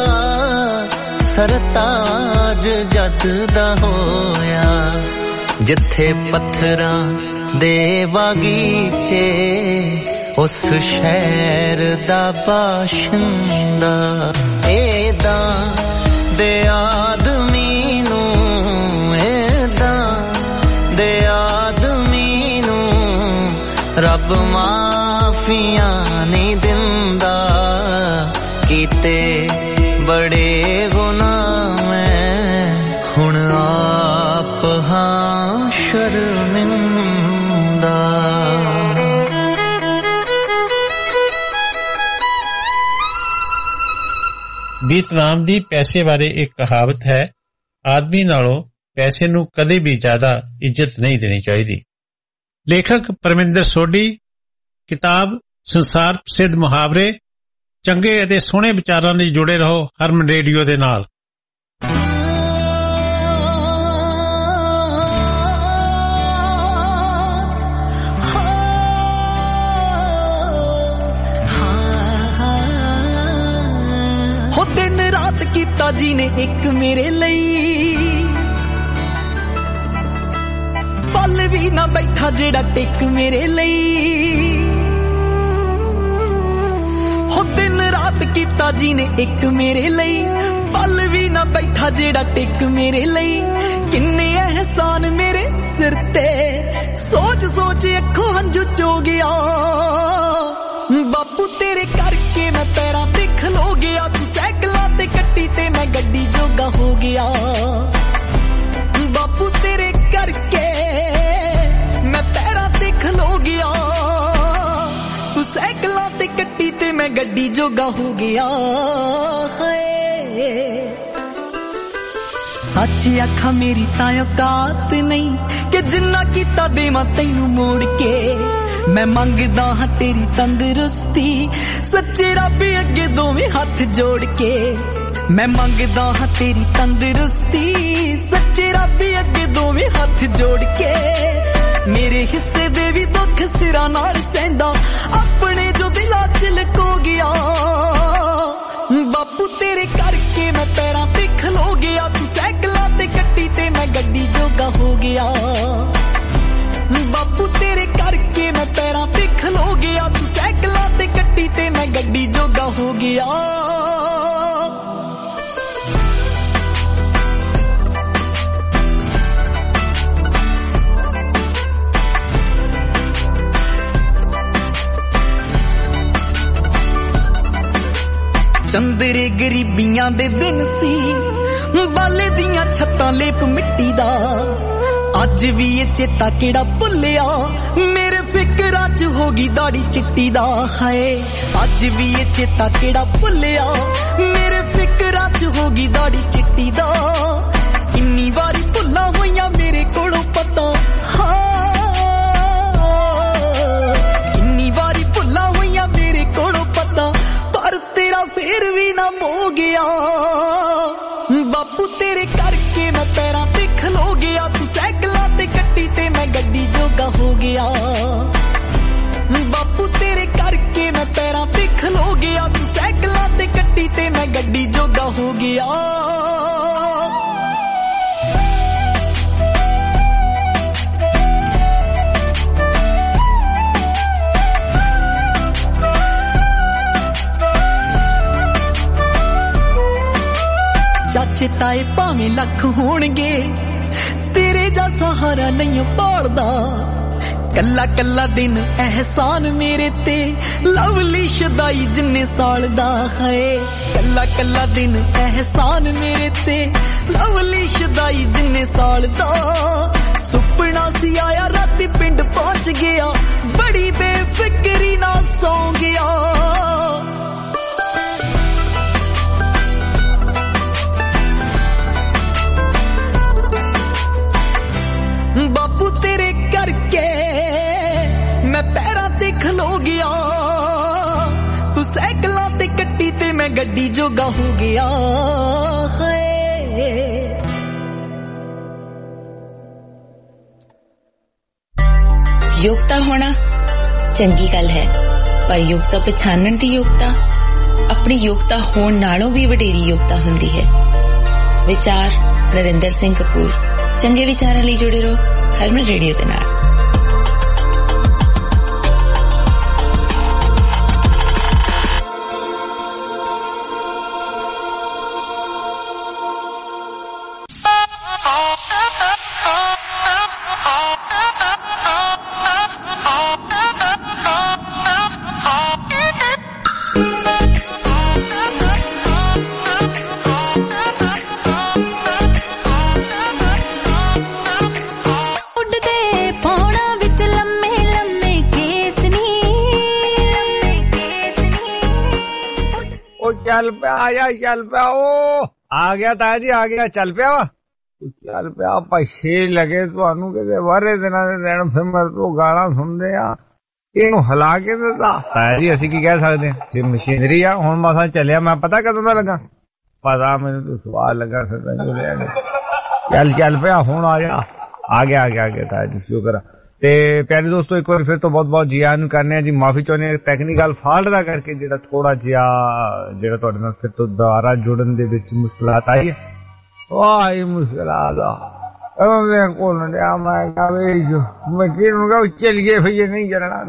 [SPEAKER 8] सरताज जद दा होया जिथे पत्थरां दे बागीचे उस शहर दा बाशिंदा एदा दे आदमी नू एदा दे आदमी नू रब माफिया नहीं दिंदा कीते बड़े गुनाह मैं हुण आप हां शर्मिंदा
[SPEAKER 21] ਵੀਤਨਾਮ ਦੀ ਪੈਸੇ ਬਾਰੇ ਇੱਕ ਕਹਾਵਤ ਹੈ ਆਦਮੀ ਨਾਲੋਂ ਪੈਸੇ ਨੂੰ ਕਦੇ ਵੀ ਜ਼ਿਆਦਾ ਇੱਜ਼ਤ ਨਹੀਂ ਦੇਣੀ ਚਾਹੀਦੀ ਲੇਖਕ ਪਰਮਿੰਦਰ ਸੋਢੀ ਕਿਤਾਬ ਸੰਸਾਰ ਪ੍ਰਸਿੱਧ ਮੁਹਾਵਰੇ ਚੰਗੇ ਅਤੇ ਸੋਹਣੇ ਵਿਚਾਰਾਂ ਨਾਲ ਜੁੜੇ ਰਹੋ ਹਰਮਨ ਰੇਡੀਓ ਦੇ ਨਾਲ
[SPEAKER 4] ਕੀਤਾ ਜੀ ਨੇ ਇੱਕ ਮੇਰੇ ਲਈ ਪਲ ਵੀ ਨਾ ਬੈਠਾ ਜਿਹੜਾ ਟਿਕ ਮੇਰੇ ਲਈ ਹੋ ਦਿਨ ਰਾਤ ਕੀਤਾ ਜੀ ਨੇ ਇੱਕ ਮੇਰੇ ਲਈ ਪਲ ਵੀ ਨਾ ਬੈਠਾ ਜਿਹੜਾ ਟਿਕ ਮੇਰੇ ਲਈ ਕਿੰਨੇ ਅਹਿਸਾਨ ਮੇਰੇ ਸਿਰ ਤੇ ਸੋਚ ਸੋਚ ਅੱਖੋਂ ਹੰਝੂ ਚੋ ਗਿਆ ਬਾਪੂ ਤੇਰੇ ਕਰਕੇ ਮੈਂ ਪੈਰਾਂ ਤੇ ਖਲੋ ਗਿਆ ਤੂੰ ਸਾਈਕਲਾਂ ਤੇ ਕੱਟੀ ਤੇ ਮੈਂ ਗੱਡੀ ਜੋਗਾ ਹੋ ਗਿਆ ਬਾਪੂ ਤੇਰੇ ਕਰਕੇ ਮੈਂ ਪੈਰਾਂ ਤੇ ਖਲੋ ਗਿਆ ਤੂੰ ਸਾਈਕਲਾਂ ਤੇ ਕੱਟੀ ਤੇ ਮੈਂ ਗੱਡੀ ਜੋਗਾ ਹੋ ਗਿਆ ਸੱਚ ਆਖਾਂ ਮੇਰੀ ਤਾਂ ਔਕਾਤ ਨਹੀਂ ਕਿ ਜਿੰਨਾ ਕੀਤਾ ਦੇਵਾਂ ਤੈਨੂੰ ਮੋੜ ਕੇ ਮੈਂ ਮੰਗਦਾ ਹਾਂ ਤੇਰੀ ਤੰਦਰੁਸਤੀ ਸੱਚੇ ਰੱਬ ਅੱਗੇ ਦੋਵੇਂ ਹੱਥ ਜੋੜ ਕੇ ਮੈਂ ਮੰਗਦਾ ਹਾਂ ਤੇਰੀ ਤੰਦਰੁਸਤੀ ਸੱਚੇ ਰੱਬ ਅੱਗੇ ਦੋਵੇਂ ਹੱਥ ਜੋੜ ਕੇ ਮੇਰੇ ਹਿੱਸੇ ਦੇ ਵੀ ਦੁੱਖ ਸਿਰਾਂ ਨਾਲ ਸਹਿੰਦਾ ਆਪਣੇ ਜੋ ਦਿਲਾਂ 'ਚ ਲੁਕੋ ਗਿਆ ਬਾਪੂ ਤੇਰੇ ਕਰਕੇ ਮੈਂ ਪੈਰਾਂ ਤੇ ਖਲੋ ਗਿਆ ਤੂੰ ਸਾਈਕਲਾਂ ਤੇ ਕੱਟੀ ਤੇ ਮੈਂ ਗੱਡੀ ਜੋਗਾ ਹੋ ਗਿਆ ਬਾਪੂ ਤੇਰੇ ਕਰਕੇ ਮੈਂ ਪੈਰਾਂ ਤੇ ਖਲੋ ਗਿਆ ਤੂੰ ਸਾਈਕਲਾਂ ਤੇ ਕੱਟੀ ਤੇ ਮੈਂ ਗੱਡੀ ਜੋਗਾ ਹੋ ਗਿਆ ਚੰਦਰੇ ਗਰੀਬੀਆਂ ਦੇ ਦਿਨ ਸੀ ਬਾਲੇ ਦੀਆਂ ਛੱਤਾਂ ਲੇਪ ਮਿੱਟੀ ਦਾ ਅੱਜ ਵੀ ਇਹ ਚੇਤਾ ਕਿਹੜਾ ਭੁੱਲਿਆ ਮੇਰੇ ਫਿਕਰਾਂ 'ਚ ਹੋ ਗਈ ਦਾੜੀ ਚਿੱਟੀ ਦਾ ਹਾਏ ਅੱਜ ਵੀ ਇਹ ਚੇਤਾ ਕਿਹੜਾ ਭੁੱਲਿਆ ਮੇਰੇ ਫਿਕਰਾਂ 'ਚ ਹੋ ਗਈ ਦਾੜੀ ਚਿੱਟੀ ਦਾ ਕਿੰਨੀ ਵਾਰੀ ਭੁੱਲਾਂ ਹੋਈਆਂ ਮੇਰੇ ਕੋਲੋਂ ਪਤਾ ਕਿੰਨੀ ਵਾਰੀ ਭੁੱਲਾਂ ਹੋਈਆਂ ਮੇਰੇ ਕੋਲੋਂ ਪਤਾ ਪਰ ਤੇਰਾ ਫੇਰ ਵੀ ਨਾ ਮੋ ਗਿਆ ਬਾਪੂ ਤੇਰੇ ਕਰਕੇ ਮੈਂ ਪੈਰਾਂ ਜੋਗਾ ਹੋ ਗਿਆ ਬਾਪੂ ਤੇਰੇ ਕਰਕੇ ਮੈਂ ਪੈਰਾਂ ਤੇ ਖਲੋ ਗਿਆ ਤੂੰ ਸਾਈਕਲਾਂ ਤੇ ਕੱਟੀ ਤੇ ਮੈਂ ਗੱਡੀ ਜੋਗਾ ਹੋ ਗਿਆ ਚਾਚੇ ਤਾਏ ਭਾਵੇਂ ਲੱਖ ਹੋਣਗੇ ਤੇਰੇ ਜਾ ਸਹਾਰਾ ਨਹੀਂ ਪਾਲਦਾ ਕੱਲਾ ਕੱਲਾ ਦਿਨ ਅਹਿਸਾਨ ਮੇਰੇ ਤੇ ਲਵਲੀ ਸ਼ਦਾਈ ਜਿੰਨੇ ਸਾਲ ਦਾ ਹੈ ਕੱਲਾ ਕੱਲਾ ਦਿਨ ਅਹਿਸਾਨ ਮੇਰੇ ਤੇ ਲਵਲੀ ਸ਼ਦਾਈ ਜਿੰਨੇ ਸਾਲ ਦਾ ਸੁਪਨਾ ਸੀ ਆਇਆ ਰਾਤੀ ਪਿੰਡ ਪਹੁੰਚ ਗਿਆ ਬੜੀ ਬੇਫਿਕਰੀ ਨਾਲ ਸੌਂ ਗਿਆ ਬਾਪੂ ਤੇਰੇ ਕਰਕੇ ਮੈਂ ਪੈਰਾਂ ਤੇ ਖਲੋ ਗਿਆ ਤੂੰ ਸਾਈਕਲਾਂ ਤੇ ਕੱਟੀ ਤੇ ਮੈਂ ਗੱਡੀ ਜੋਗਾ ਹੋ ਗਿਆ
[SPEAKER 1] ਯੋਗਤਾ ਹੋਣਾ ਚੰਗੀ ਗੱਲ ਹੈ ਪਰ ਯੋਗਤਾ ਪਛਾਣਨ ਦੀ ਯੋਗਤਾ ਆਪਣੀ ਯੋਗਤਾ ਹੋਣ ਨਾਲੋਂ ਵੀ ਵਡੇਰੀ ਯੋਗਤਾ ਹੁੰਦੀ ਹੈ ਵਿਚਾਰ ਨਰਿੰਦਰ ਸਿੰਘ ਕਪੂਰ ਚੰਗੇ ਵਿਚਾਰਾਂ ਲਈ ਜੁੜੇ ਰਹੋ ਹਰਮਨ ਰੇਡੀਓ ਦੇ ਨਾਲ
[SPEAKER 3] ਚੱਲ ਪਿਆ ਆਇਆ ਚੱਲ ਪਿਆ ਉਹ ਆ ਗਿਆ ਤਾਇਆ ਜੀ ਆ ਗਿਆ ਚੱਲ ਪਿਆ ਵਾ ਚੱਲ ਪਿਆ ਪੈਸੇ ਲਗੇ ਤੁਹਾਨੂੰ ਕਿਤੇ ਵਾਰੇ ਦਿਨਾਂ ਦੇ ਦਿਨ ਫਿਰ ਮੇਰੇ ਤੋਂ ਗਾਲਾਂ ਸੁਣਦੇ ਆ ਇਹਨੂੰ ਹਿਲਾ ਕੇ ਦਿੱਤਾ ਤਾਇਆ ਜੀ ਅਸੀਂ ਕੀ ਕਹਿ ਸਕਦੇ ਹਾਂ ਜੇ ਮਸ਼ੀਨਰੀ ਆ ਹੁਣ ਮਸਾਂ ਚੱਲਿਆ ਮੈਂ ਪਤਾ ਕਦੋਂ ਦਾ ਲੱਗਾ ਪਤਾ ਮੈਨੂੰ ਤਾਂ ਸਵਾਲ ਲੱਗਾ ਚੱਲ ਚੱਲ ਪਿਆ ਹੁਣ ਆ ਗਿਆ ਤਾਇਆ ਜੀ ਸ਼ੁਕਰ ਤੇ ਪਿਆਰੇ ਦੋਸਤੋ ਇੱਕ ਵਾਰ ਫਿਰ ਤੋਂ ਬਹੁਤ ਬਹੁਤ ਜੀ ਆਇਆਂ ਨੂੰ ਕਰਨੇ ਆ ਜੀ ਮਾਫੀ ਚਾਹੁੰਦੇ ਆ ਟੈਕਨੀਕਲ ਫਾਲਟ ਦਾ ਕਰਕੇ ਜਿਹੜਾ ਥੋੜਾ ਜਿਹਾ ਜਿਹੜਾ ਤੁਹਾਡੇ ਨਾਲ ਫਿਰ ਤੋਂ ਦੁਬਾਰਾ ਜੁੜਨ ਦੇ ਵਿੱਚ ਮੁਸ਼ਕਲਾਤ ਆਈ ਹੈ ਵਾਹ ਮੁਸ਼ਕਲਾਤ ਆ ਕੋਲ ਨਾ ਮੈਂ ਕਹੇ ਮੈਂ ਕਿਹਨੂੰ ਕਹਾਂ ਚੱਲ ਗਏ ਭਈਏ ਨਹੀਂ ਕਰਨਾ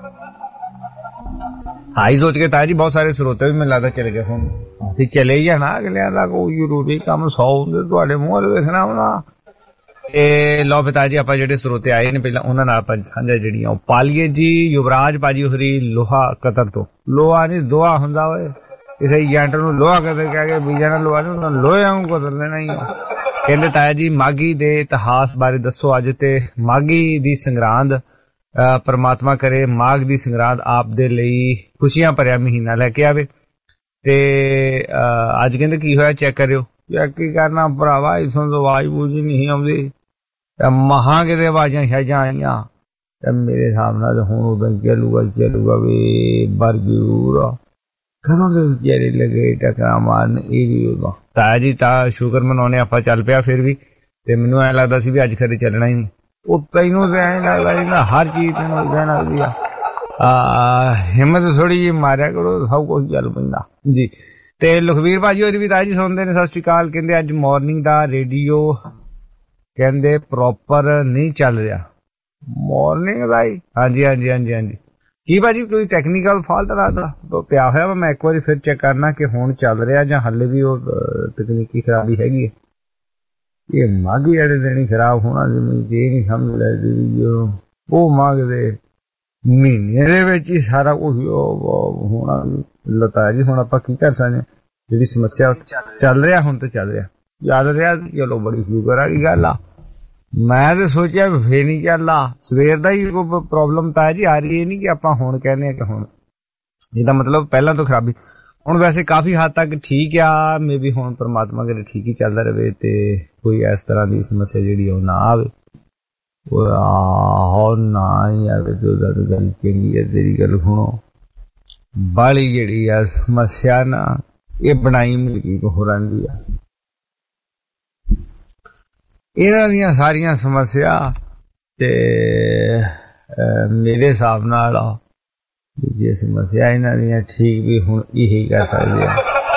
[SPEAKER 3] ਹਾਈ ਸੋਚ ਕੇ ਤਾਇਆ ਜੀ ਬਹੁਤ ਸਾਰੇ ਸਰੋਤੇ ਵੀ ਮੈਨੂੰ ਲੱਗਦਾ ਚਲੇ ਗਏ ਹੁਣ ਅਸੀਂ ਚਲੇ ਹੀ ਜਾਣਾ ਅਗਲਿਆਂ ਦਾ ਕੋਈ ਜ਼ਰੂਰੀ ਕੰਮ 100 ਹੁੰਦੇ ਤੁਹਾਡੇ ਮੂੰਹ ਵੱਲ ਵੇਖਣਾ ਹੋਣਾ ਤੇ ਲਓ ਪਿਤਾ ਜੀ ਆਪਾਂ ਜਿਹੜੇ ਸਰੋਤੇ ਆਏ ਨੇ ਪਹਿਲਾਂ ਉਹਨਾਂ ਨਾਲ ਆਪਾਂ ਸਾਂਝਾ ਜਿਹੜੀਆਂ ਉਹ ਪਾਲੀਏ ਜੀ ਯੁਵਰਾਜ ਭਾਜੀ ਹੋਰੀ ਲੋਹਾ ਕਤਰ ਤੋਂ ਲੋਹਾ ਨਹੀਂ ਦੋਹਾ ਹੁੰਦਾ ਓਏ ਕਿਸੇ ਏਜੰਟ ਨੂੰ ਲੋਹਾ ਕਤਰ ਕਹਿ ਕੇ ਬੀਜਾ ਨਾਲ ਲੋਹਾ ਨੂੰ ਲੋਹੇ ਵਾਂਗੂ ਕਤਰ ਦੇਣਾ ਹੀ ਕਹਿੰਦੇ ਤਾਇਆ ਜੀ ਮਾਘੀ ਦੇ ਇਤਿਹਾਸ ਬਾਰੇ ਦੱਸੋ ਅੱਜ ਤੇ ਮਾਘੀ ਦੀ ਸੰਗਰਾਂਦ ਪਰਮਾਤਮਾ ਕਰੇ ਮਾਘ ਦੀ ਸੰਗਰਾਂਦ ਆਪ ਦੇ ਲਈ ਖੁਸ਼ੀਆਂ ਭਰਿਆ ਮਹੀਨਾ ਲੈ ਕੇ ਆਵੇ ਤੇ ਅੱਜ ਕਹਿੰਦੇ ਕੀ ਹੋਇਆ ਚੈੱਕ ਕਰਿਓ ਚੈੱਕ ਕੀ ਕਰਨਾ ਭਰਾਵਾ ਇਥੋਂ ਤੋਂ ਆਵਾਜ਼ ਬੂਝ ਨਹੀਂ ਆਉਂਦੀ ਮਹਾਂ ਕਿਤੇ ਆਵਾਜ਼ਾਂ ਸ਼ਾਜਾਂ ਆਈਆਂ ਤੇ ਮੇਰੇ ਹਿਸਾਬ ਨਾਲ ਹੁਣ ਉਦੋਂ ਚੱਲੂਗਾ ਵੀ ਬਰਜੂਰ ਕਦੋਂ ਦੇ ਜਿਹੜੇ ਲੱਗੇ ਟਕਰਾ ਮਾਰਨ ਇਹ ਵੀ ਉਦੋਂ ਤਾਇਆ ਜੀ ਤਾਂ ਸ਼ੁਕਰ ਮਨਾਉਣੇ ਆਪਾਂ ਚੱਲ ਪਿਆ ਫਿਰ ਵੀ ਤੇ ਮੈਨੂੰ ਐਂ ਲੱਗਦਾ ਸੀ ਵੀ ਅੱਜ ਖਰੇ ਚੱਲਣਾ ਹੀ ਨਹੀਂ ਉਹ ਤੈਨੂੰ ਤੇ ਐਂ ਲੱਗਦਾ ਹਰ ਚੀਜ਼ ਤੈਨੂੰ ਕਹਿਣਾ ਵੀ ਹਿੰਮਤ ਥੋੜੀ ਜਿਹੀ ਮਾਰਿਆ ਕਰੋ ਸਭ ਕੁਝ ਚੱਲ ਪੈਂਦਾ ਜੀ ਤੇ ਲਖਵੀਰ ਭਾਜੀ ਹੋਰੀ ਵੀ ਤਾਇਆ ਜੀ ਸੁਣਦੇ ਨੇ ਸਤਿ ਸ਼੍ਰੀ ਅਕਾਲ ਕਹਿੰਦੇ ਅੱਜ ਮਾਰਨਿੰਗ ਦਾ ਰੇਡੀਓ ਕਹਿੰਦੇ ਪ੍ਰੋਪਰ ਨਹੀਂ ਚੱਲ ਰਿਹਾ ਮਾਰਨਿੰਗ ਦਾ ਹੀ ਹਾਂਜੀ ਕੀ ਭਾਜੀ ਕੋਈ ਟੈਕਨੀਕਲ ਫਾਲਟ ਲੱਗਦਾ ਪਿਆ ਹੋਇਆ ਮੈਂ ਇੱਕ ਵਾਰੀ ਫਿਰ ਚੈੱਕ ਕਰਨਾ ਕਿ ਹੁਣ ਚੱਲ ਰਿਹਾ ਜਾਂ ਹਾਲੇ ਵੀ ਉਹ ਤਕਨੀਕੀ ਖਰਾਬੀ ਹੈਗੀ ਹੈ ਇਹ ਮਾਘੀ ਵਾਲੇ ਦਿਨ ਹੀ ਖਰਾਬ ਹੋਣਾ ਜਿਵੇਂ ਜੇ ਨਹੀਂ ਸਮਝ ਲੱਗਦੀ ਉਹ ਮਾਘ ਦੇ ਮਹੀਨੇ ਦੇ ਵਿੱਚ ਹੀ ਸਾਰਾ ਕੁਝ ਹੋਣਾ ਲਤਾ ਜੀ ਹੁਣ ਆਪਾਂ ਕੀ ਕਰ ਸਕਦੇ ਜਿਹੜੀ ਸਮੱਸਿਆ ਚੱਲ ਰਿਹਾ ਹੁਣ ਤੇ ਚੱਲ ਰਿਹਾ ਚੱਲ ਰਿਹਾ ਚਲੋ ਬੜੀ ਸ਼ੁਕਰ ਵਾਲੀ ਗੱਲ ਆ ਮੈਂ ਤੇ ਸੋਚਿਆ ਫੇਰ ਨਹੀਂ ਚੱਲਦਾ ਸਵੇਰ ਦਾ ਹੀ ਕੋਈ ਪ੍ਰੋਬਲਮ ਤਾਂ ਜੀ ਆ ਰਹੀ ਹੈ ਨਹੀਂ ਕਿ ਆਪਾਂ ਹੁਣ ਕਹਿੰਦੇ ਆ ਕਿ ਹੁਣ ਇਹਦਾ ਮਤਲਬ ਪਹਿਲਾਂ ਤੋਂ ਖਰਾਬੀ ਹੁਣ ਵੈਸੇ ਕਾਫੀ ਹੱਦ ਤੱਕ ਠੀਕ ਆ ਮੇ ਵੀ ਹੁਣ ਪਰਮਾਤਮਾ ਕਰੇ ਠੀਕ ਹੀ ਚੱਲਦਾ ਰਹੇ ਤੇ ਕੋਈ ਇਸ ਤਰ੍ਹਾਂ ਦੀ ਸਮੱਸਿਆ ਜਿਹੜੀ ਉਹ ਨਾ ਆਵੇ ਹੁਣ ਨਾ ਹੀ ਆਵੇ ਤੇ ਉਹਦਾ ਤਾਂ ਗੱਲ ਚੰਗੀ ਹੈ ਤੇਰੀ ਗੱਲ ਸੁਣੋ ਬਾਲੀ ਜਿਹੜੀ ਆ ਸਮੱਸਿਆ ਨਾ ਇਹ ਬਣਾਈ ਮਿਲਕੀ ਹੋਰਾਂ ਦੀ ਆ ਇਹਨਾਂ ਦੀਆਂ ਸਾਰੀਆਂ ਸਮੱਸਿਆ ਤੇ ਮੇਰੇ ਹਿਸਾਬ ਨਾਲ ਜੇ ਸਮੱਸਿਆ ਇਹਨਾਂ ਦੀਆਂ ਠੀਕ ਵੀ ਹੁਣ ਇਹੀ ਕਹਿ ਸਕਦੇ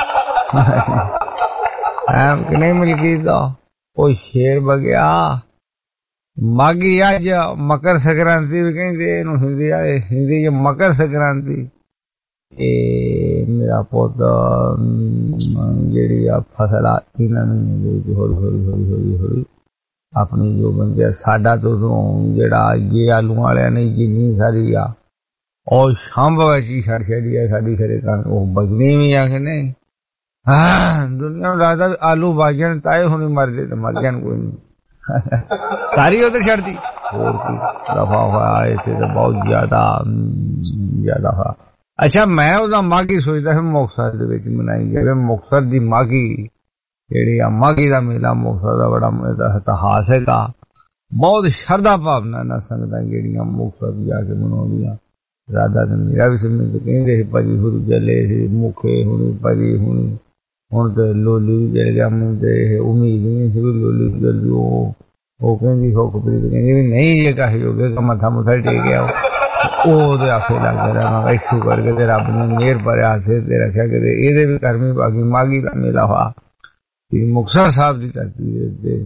[SPEAKER 3] ਆ ਕਿ ਨਹੀਂ ਮਲਕੀਤ ਦਾ ਉਹ ਸ਼ੇਰ ਬਗਿਆ ਮਾਘੀ ਅੱਜ ਮਕਰ ਸੰਕ੍ਰਾਂਤੀ ਵੀ ਕਹਿੰਦੇ ਇਹਨੂੰ ਹਿੰਦੀ 'ਚ ਮਕਰ ਸੰਕ੍ਰਾਂਤੀ। ਇਹ ਮੇਰਾ ਪੁੱਤ ਜਿਹੜੀ ਆ ਫਸਲ ਆ ਇਹਨਾਂ ਨੂੰ ਹੌਲੀ ਆਪਣੀ ਜੋ ਬੰਦੇ ਸਾਡਾ ਤੋਂ ਜਿਹੜਾ ਇਹ ਆਲੂ ਵਾਲਿਆਂ ਨੇ ਜਿੰਨੀ ਸਾਰੀ ਆ ਉਹ ਸ਼ੰਭ ਵਿੱਚ ਹੀ ਛੱਡ ਛੱਡੀ ਆ ਸਾਡੀ ਖਰੇ ਕਣ ਉਹ ਬਜਣੀ ਵੀ ਆ ਕਿ ਨਹੀਂ। ਦੁਨੀਆ ਨੂੰ ਲੱਗਦਾ ਵੀ ਆਲੂ ਬਾਜਣ ਤਾਏ ਹੁਣੀ ਮਰਦੇ ਤੇ ਮਰ ਜਾਣ ਕੋਈ ਨਹੀਂ ਸਾਰੀ ਉਧਰ ਛੱਡਦੀ ਹੋਰ ਕੀ ਦਫਾ ਹੋਇਆ ਇੱਥੇ ਤਾਂ ਬਹੁਤ ਜ਼ਿਆਦਾ ਹੋਇਆ। ਅੱਛਾ ਮੈਂ ਉਹਦਾ ਮਾਘੀ ਸੋਚਦਾ ਸੀ ਮੁਕਤਸਰ ਦੇ ਵਿੱਚ ਮਨਾਈ ਜਾਵੇ। ਮੁਕਤਸਰ ਦੀ ਮਾਘੀ ਜਿਹੜੀ ਆ ਮਾਘੀ ਦਾ ਮੇਲਾ ਮੁਕਤਸਰ ਦਾ ਬੜਾ ਇਤਿਹਾਸ ਹੈਗਾ। ਬਹੁਤ ਸ਼ਰਧਾ ਭਾਵਨਾ ਨਾਲ ਸੰਗਤਾਂ ਜਿਹੜੀਆਂ ਮੁਕਤਸਰ ਜਾ ਕੇ ਮਨਾਉਂਦੀਆਂ। ਰਾਧਾ ਤੇ ਮੇਰਾ ਵੀ ਸਮਝ ਕਹਿੰਦੇ ਸੀ ਭਾਜੀ ਹੁਰੂ ਜਲੇ ਸੀ ਮੁਖੇ ਹੁਣੀ ਭਾਜੀ ਹੁਣੀ ਹੁਣ ਤੇ ਲੋਲੀ ਵੀ ਜਲ ਗਿਆ ਮੈਨੂੰ ਤੇ ਉਮੀਦ ਨਹੀਂ ਸੀ ਵੀ ਲੋਲੀ ਜਲਦੀ ਉਹ ਕਹਿੰਦੀ ਹੁਕਪ੍ਰੀਤ ਕਹਿੰਦੀ ਵੀ ਨਹੀਂ ਜੇ ਕਹੇ ਜੋਗੇ ਮੱਥਾ ਮੁੱਥਾ ਟੇਕਿਆ ਉਹਦੇ ਆਖੇ ਲੱਗ ਰਿਹਾ ਮੈਂ ਇੱਥੋਂ ਕਰਕੇ ਤੇ ਰੱਬ ਨੇ ਮਿਹਰ ਭਰਿਆ ਹੱਥੇ ਤੇ ਰੱਖਿਆ ਕਿਤੇ ਇਹਦੇ ਵੀ ਕਰਮੀ ਬਾਗੀ ਮਾਘੀ ਦਾ ਮੇਲਾ ਹੋਇਆ ਮੁਕਤਸਰ ਸਾਹਿਬ ਦੀ ਧਰਤੀ ਦੇ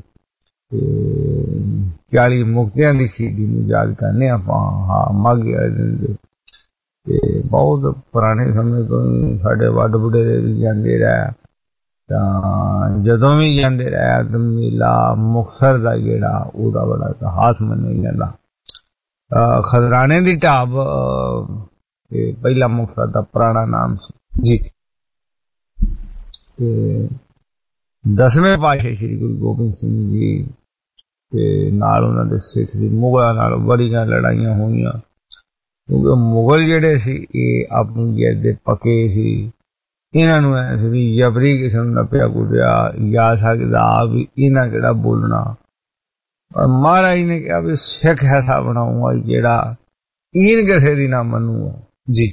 [SPEAKER 3] 40 ਮੁਕਤਿਆਂ ਦੀ ਸ਼ਹੀਦੀ ਨੂੰ ਯਾਦ ਕਰਨੇ ਆਪਾਂ। ਹਾਂ ਮਾਘੀ ਵਾਲੇ ਦਿਨ ਦੇ ਤੇ ਬਹੁਤ ਪੁਰਾਣੇ ਸਮੇਂ ਤੋਂ ਸਾਡੇ ਵੱਡ ਬੁੱਢੇ ਦੇ ਵੀ ਜਾਂਦੇ ਰਹੇ ਤਾਂ ਜਦੋਂ ਵੀ ਜਾਂਦੇ ਰਹੇ ਤਾਂ ਮੇਲਾ ਮੁਕਤਸਰ ਦਾ ਜਿਹੜਾ ਉਹਦਾ ਬੜਾ ਇਤਿਹਾਸ ਮੰਨਿਆ ਜਾਂਦਾ। ਖਜ਼ਰਾਣੇ ਦੀ ਢਾਬ ਪਹਿਲਾ ਮੁਕਤਸਰ ਦਾ ਪੁਰਾਣਾ ਨਾਮ ਸੀ ਜੀ। ਤੇ 10ਵੇਂ ਪਾਤਸ਼ਾਹ ਸ਼੍ਰੀ ਗੁਰੂ ਗੋਬਿੰਦ ਸਿੰਘ ਜੀ ਤੇ ਨਾਲ ਉਹਨਾਂ ਦੇ ਸਿੱਖ ਸੀ ਮੁਗਲਾਂ ਨਾਲ ਬੜੀਆਂ ਲੜਾਈਆਂ ਹੋਈਆਂ ਕਿਉਂਕਿ ਮੁਗਲ ਜਿਹੜੇ ਸੀ ਇਹ ਆਪਣੀ ਜਿੱਦ ਦੇ ਪੱਕੇ ਸੀ। ਇਹਨਾਂ ਨੂੰ ਐ ਸੀ ਵੀ ਜਬਰੀ ਕਿਸੇ ਨੂੰ ਨੱਪਿਆ ਕੁੱਟਿਆ ਜਾ ਸਕਦਾ ਵੀ ਇਹਨਾਂ ਕਿਹੜਾ ਬੋਲਣਾ। ਮਹਾਰਾਜ ਨੇ ਕਿਹਾ ਵੀ ਸਿੱਖ ਐਸਾ ਬਣਾਊਗਾ ਜਿਹੜਾ ਇਹਨ ਕਿਸੇ ਦੀ ਨਾ ਮੰਨੂਗਾ ਜੀ।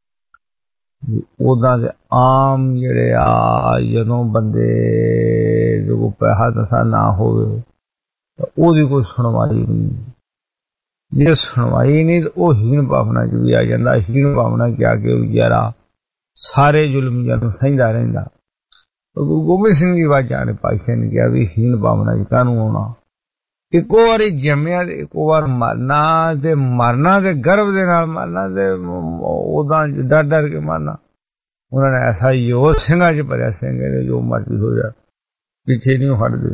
[SPEAKER 3] ਉਦਾਂ ਦੇ ਆਮ ਜਿਹੜੇ ਆ ਜਦੋਂ ਬੰਦੇ ਜੋ ਪੈਸਾ ਦਸਾ ਨਾ ਹੋਵੇ ਤਾਂ ਉਹਦੀ ਕੋਈ ਸੁਣਵਾਈ ਨਹੀਂ। ਜੇ ਸੁਣਵਾਈ ਨਹੀਂ ਤਾਂ ਉਹ ਹੀਣ ਭਾਵਨਾ ਚ ਵੀ ਆ ਜਾਂਦਾ। ਹੀਣ ਭਾਵਨਾ ਕਿਹਾ ਕਿ ਉਹ ਵਿਚਾਰਾ ਸਾਰੇ ਜ਼ੁਲਮ ਨੂੰ ਸਹਿੰਦਾ ਰਹਿੰਦਾ। ਗੁਰੂ ਗੋਬਿੰਦ ਸਿੰਘ ਜੀ ਵਾਜਾਂ ਨੇ ਪਾਤਸ਼ਾਹ ਨੇ ਕਿਹਾ ਵੀ ਹੀਣ ਭਾਵਨਾ ਚ ਕਾਹਨੂੰ ਆਉਣਾ। ਇੱਕੋ ਵਾਰੀ ਜੰਮਿਆ ਤੇ ਇੱਕੋ ਵਾਰ ਮਰਨਾ ਤੇ ਗਰਭ ਦੇ ਨਾਲ ਮਰਨਾ ਤੇ ਉਦਾਂ ਡਰ ਕੇ ਮਰਨਾ। ਉਹਨਾਂ ਨੇ ਐਸਾ ਯੋਧ ਸਿੰਘਾਂ ਚ ਭਰਿਆ ਸਿੰਘ ਨੇ ਜੋ ਮਰਜ਼ੀ ਹੋ ਜਾ ਪਿੱਛੇ ਨਹੀਂ ਹਟਦੇ।